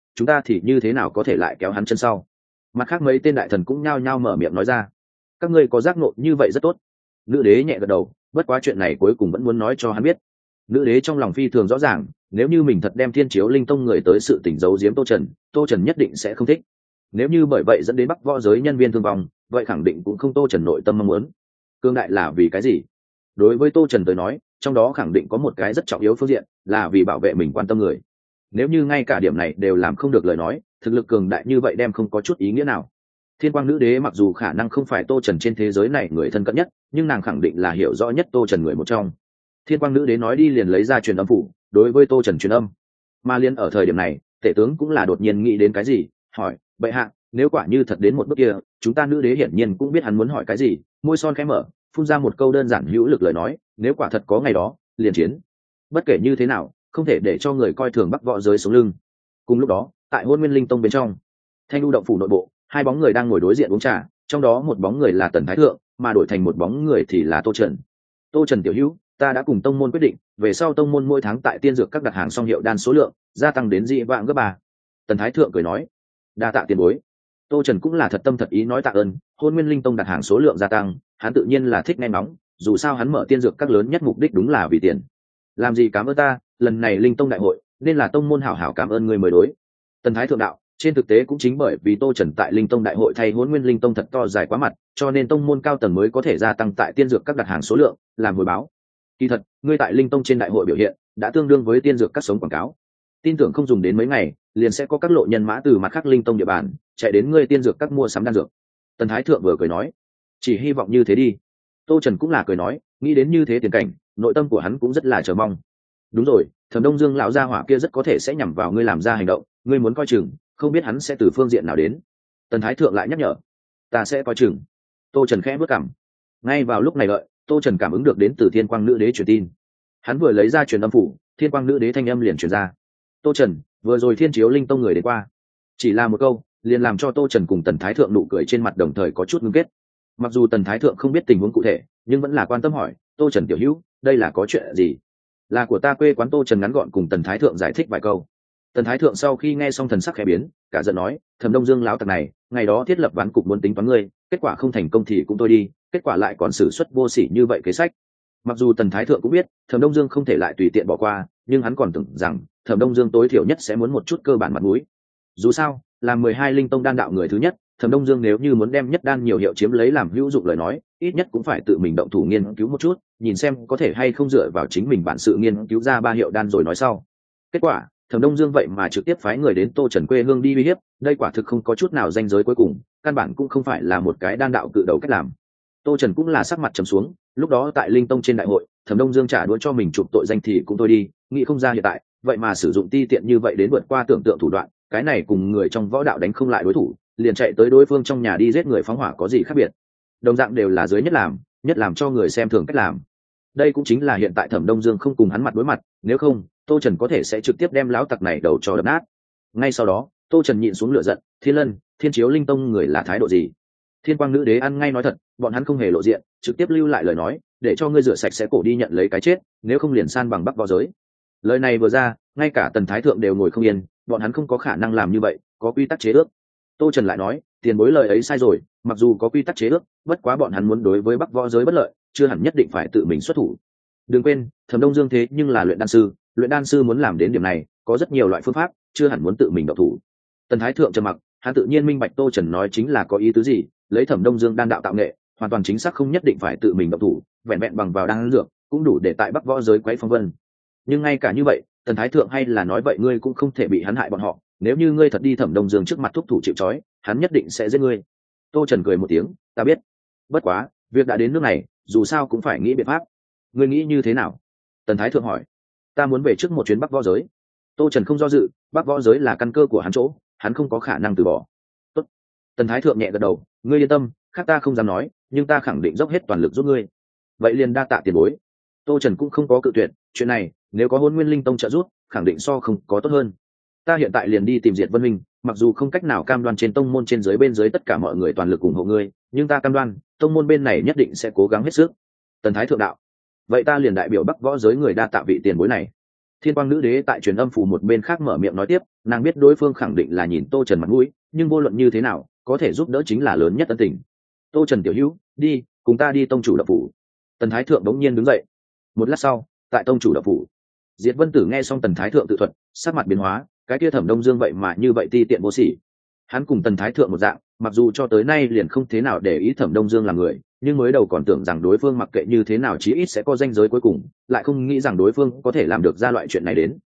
chúng ta thì như thế nào có thể lại kéo hắn chân sau? Mặt khác mấy tên đại thần cũng nhao nhao mở miệng nói ra. Các ngươi có giác ngộ như vậy rất tốt. Nữ đế nhẹ gật đầu, bất quá chuyện này cuối cùng vẫn muốn nói cho hắn biết. Nữ đế trong lòng phi thường rõ ràng, nếu như mình thật đem Thiên Chiếu Linh Tông người tới sự tình giấu giếm Tô Trần, Tô Trần nhất định sẽ không thích. Nếu như bởi vậy dẫn đến Bắc Võ giới nhân viên thương vong, vậy khẳng định cũng không Tô Trần nội tâm mong muốn. Cương đại là vì cái gì? Đối với Tô Trần tới nói, trong đó khẳng định có một cái rất trọng yếu phương diện, là vì bảo vệ mình quan tâm người. Nếu như ngay cả điểm này đều làm không được lời nói, thực lực cường đại như vậy đem không có chút ý nghĩa nào. Thiên Quang Nữ Đế mặc dù khả năng không phải Tô Trần trên thế giới này người thân cận nhất, nhưng nàng khẳng định là hiểu rõ nhất Tô Trần người một trong. Thiên Quang Nữ Đế nói đi liền lấy ra truyền âm phủ, đối với Tô Trần truyền âm. Mà liên ở thời điểm này, tể tướng cũng là đột nhiên nghĩ đến cái gì, hỏi: "Bệ hạ, nếu quả như thật đến một bước kia, chúng ta nữ đế hiển nhiên cũng biết hắn muốn hỏi cái gì." Môi son khẽ mở, phun ra một câu đơn giản hữu lực lời nói: "Nếu quả thật có ngày đó, liền chiến." Bất kể như thế nào, không thể để cho người coi thường Bắc Võ giới sống lưng. Cùng lúc đó, tại Hôn Nguyên Linh Tông bên trong, Thanh U động phủ nội bộ, hai bóng người đang ngồi đối diện uống trà, trong đó một bóng người là Tần Thái Thượng, mà đổi thành một bóng người thì là Tô Trần. "Tô Trần tiểu hữu, ta đã cùng tông môn quyết định, về sau tông môn mỗi tháng tại tiên dược các đặt hàng song hiệu đan số lượng gia tăng đến dị vãng gấp ba." Tần Thái Thượng cười nói: "Đa tạ tiền bối." Tô Trần cũng là thật tâm thật ý nói tạ ơn, Hôn Nguyên Linh Tông đặt hàng số lượng gia tăng, hắn tự nhiên là thích nghe ngóng, dù sao hắn mở tiên dược các lớn nhất mục đích đúng là vì tiền. "Làm gì cảm ơn ta, lần này Linh Tông đại hội, nên là tông môn hảo hảo cảm ơn người mới đối." Tần Thái Thượng đạo: "Trên thực tế cũng chính bởi vì Tô Trần tại Linh Tông đại hội thay Hôn Nguyên Linh Tông thật to dài quá mặt, cho nên tông môn cao tầng mới có thể gia tăng tại tiên dược các đặt hàng số lượng, làm hồi báo. Kỳ thật, ngươi tại Linh Tông trên đại hội biểu hiện, đã tương đương với tiên dược các sống quảng cáo. Tin tưởng không dùng đến mấy ngày, liền sẽ có các lộ nhân mã từ mặt khác Linh Tông địa bàn chạy đến ngươi tiên dược các mua sắm đan dược." Tần Thái Thượng vừa cười nói: "Chỉ hy vọng như thế đi." Tô Trần cũng là cười nói, nghĩ đến như thế tiền cảnh, nội tâm của hắn cũng rất là chờ mong. "Đúng rồi, Thẩm Đông Dương lão gia hỏa kia rất có thể sẽ nhằm vào ngươi làm ra hành động, ngươi muốn coi chừng, không biết hắn sẽ từ phương diện nào đến." Tần Thái Thượng lại nhắc nhở: "Ta sẽ coi chừng." Tô Trần khẽ bước cằm. Ngay vào lúc này đợi, Tô Trần cảm ứng được đến từ Thiên Quang Nữ Đế truyền tin. Hắn vừa lấy ra truyền âm phủ, Thiên Quang Nữ Đế thanh âm liền truyền ra: "Tô Trần, vừa rồi Thiên Chiếu Linh Tông người đến qua." Chỉ là một câu, liền làm cho Tô Trần cùng Tần Thái Thượng nụ cười trên mặt đồng thời có chút ngưng kết. Mặc dù Tần Thái Thượng không biết tình huống cụ thể, nhưng vẫn là quan tâm hỏi: "Tô Trần tiểu hữu, đây là có chuyện gì?" "Là của ta quê quán." Tô Trần ngắn gọn cùng Tần Thái Thượng giải thích vài câu. Tần Thái Thượng sau khi nghe xong thần sắc khẽ biến, cả giận nói: "Thẩm Đông Dương lão tặc này, ngày đó thiết lập ván cục muốn tính toán ngươi, kết quả không thành công thì cũng thôi đi, kết quả lại còn xử suất vô sỉ như vậy kế sách." Mặc dù Tần Thái Thượng cũng biết Thẩm Đông Dương không thể lại tùy tiện bỏ qua, nhưng hắn còn tưởng rằng Thẩm Đông Dương tối thiểu nhất sẽ muốn một chút cơ bản mặt mũi. Dù sao, là mười hai Linh Tông đan đạo người thứ nhất, Thẩm Đông Dương nếu như muốn đem nhất đan nhiều hiệu chiếm lấy làm hữu dụng lời nói, ít nhất cũng phải tự mình động thủ nghiên cứu một chút, nhìn xem có thể hay không dựa vào chính mình bản sự nghiên cứu ra ba hiệu đan rồi nói sau. Kết quả, Thẩm Đông Dương vậy mà trực tiếp phái người đến Tô Trần quê hương đi uy hiếp, đây quả thực không có chút nào ranh giới cuối cùng, căn bản cũng không phải là một cái đan đạo cự đầu cách làm. Tô Trần cũng là sắc mặt trầm xuống, lúc đó tại Linh Tông trên đại hội, Thẩm Đông Dương trả đũa cho mình chụp tội danh thì cũng thôi đi, nghĩ không ra hiện tại, vậy mà sử dụng ti tiện như vậy đến vượt qua tưởng tượng thủ đoạn, cái này cùng người trong võ đạo đánh không lại đối thủ, liền chạy tới đối phương trong nhà đi giết người phóng hỏa có gì khác biệt? Đồng dạng đều là dưới nhất làm, nhất làm cho người xem thường cách làm. Đây cũng chính là hiện tại Thẩm Đông Dương không cùng hắn mặt đối mặt, nếu không, Tô Trần có thể sẽ trực tiếp đem lão tặc này đầu cho đập nát. Ngay sau đó, Tô Trần nhịn xuống lửa giận: "Thiên Lân, Thiên Chiếu Linh Tông người là thái độ gì?" Thiên Quang Nữ Đế ăn ngay nói thật, bọn hắn không hề lộ diện, trực tiếp lưu lại lời nói, để cho ngươi rửa sạch sẽ cổ đi nhận lấy cái chết, nếu không liền san bằng Bắc Võ giới. Lời này vừa ra, ngay cả Tần Thái Thượng đều ngồi không yên, bọn hắn không có khả năng làm như vậy, có quy tắc chế ước. Tô Trần lại nói: "Tiền bối lời ấy sai rồi, mặc dù có quy tắc chế ước, bất quá bọn hắn muốn đối với Bắc Võ giới bất lợi, chưa hẳn nhất định phải tự mình xuất thủ. Đừng quên, Thẩm Đông Dương thế nhưng là luyện đan sư, luyện đan sư muốn làm đến điểm này, có rất nhiều loại phương pháp, chưa hẳn muốn tự mình động thủ." Tần Thái Thượng trầm mặc, hắn tự nhiên minh bạch Tô Trần nói chính là có ý tứ gì, lấy Thẩm Đông Dương đan đạo tạo nghệ, hoàn toàn chính xác không nhất định phải tự mình động thủ, vẹn vẹn bằng vào đan dược, cũng đủ để tại Bắc Võ giới quấy phong vân. Nhưng ngay cả như vậy, Tần Thái Thượng hay là nói vậy ngươi cũng không thể bị hắn hại bọn họ, nếu như ngươi thật đi Thẩm Đông Dương trước mặt thúc thủ chịu trói, hắn nhất định sẽ giết ngươi. Tô Trần cười một tiếng: "Ta biết. Bất quá, việc đã đến nước này, dù sao cũng phải nghĩ biện pháp. Ngươi nghĩ như thế nào?" Tần Thái Thượng hỏi. "Ta muốn về trước một chuyến Bắc Võ giới." Tô Trần không do dự, Bắc Võ giới là căn cơ của hắn chỗ, hắn không có khả năng từ bỏ. "Tốt." Tần Thái Thượng nhẹ gật đầu: "Ngươi yên tâm, khác ta không dám nói, nhưng ta khẳng định dốc hết toàn lực giúp ngươi." "Vậy liền đa tạ tiền bối." Tô Trần cũng không có cự tuyệt, chuyện này, nếu có Hôn Nguyên Linh Tông trợ giúp, khẳng định so không có tốt hơn. "Ta hiện tại liền đi tìm Diệt Vân Minh, mặc dù không cách nào cam đoan trên tông môn trên dưới bên dưới tất cả mọi người toàn lực ủng hộ ngươi, nhưng ta cam đoan, tông môn bên này nhất định sẽ cố gắng hết sức." Tần Thái Thượng đạo: "Vậy ta liền đại biểu Bắc Võ giới người đa tạ vị tiền bối này." Thiên quang nữ đế tại truyền âm phủ một bên khác mở miệng nói tiếp, nàng biết đối phương khẳng định là nhìn tô trần mặt mũi, nhưng vô luận như thế nào có thể giúp đỡ chính là lớn nhất ân tình. Tô trần tiểu hữu, đi cùng ta đi tông chủ đập phủ. Tần thái thượng đống nhiên đứng dậy. Một lát sau, tại tông chủ đập phủ, Diệt Vân Tử nghe xong tần thái thượng tự thuật, sắc mặt biến hóa, cái kia Thẩm Đông Dương vậy mà như vậy ti tiện vô sỉ. Hắn cùng tần thái thượng một dạng, mặc dù cho tới nay liền không thế nào để ý Thẩm Đông Dương là người, nhưng mới đầu còn tưởng rằng đối phương mặc kệ như thế nào chí ít sẽ có ranh giới cuối cùng, lại không nghĩ rằng đối phương có thể làm được ra loại chuyện này đến.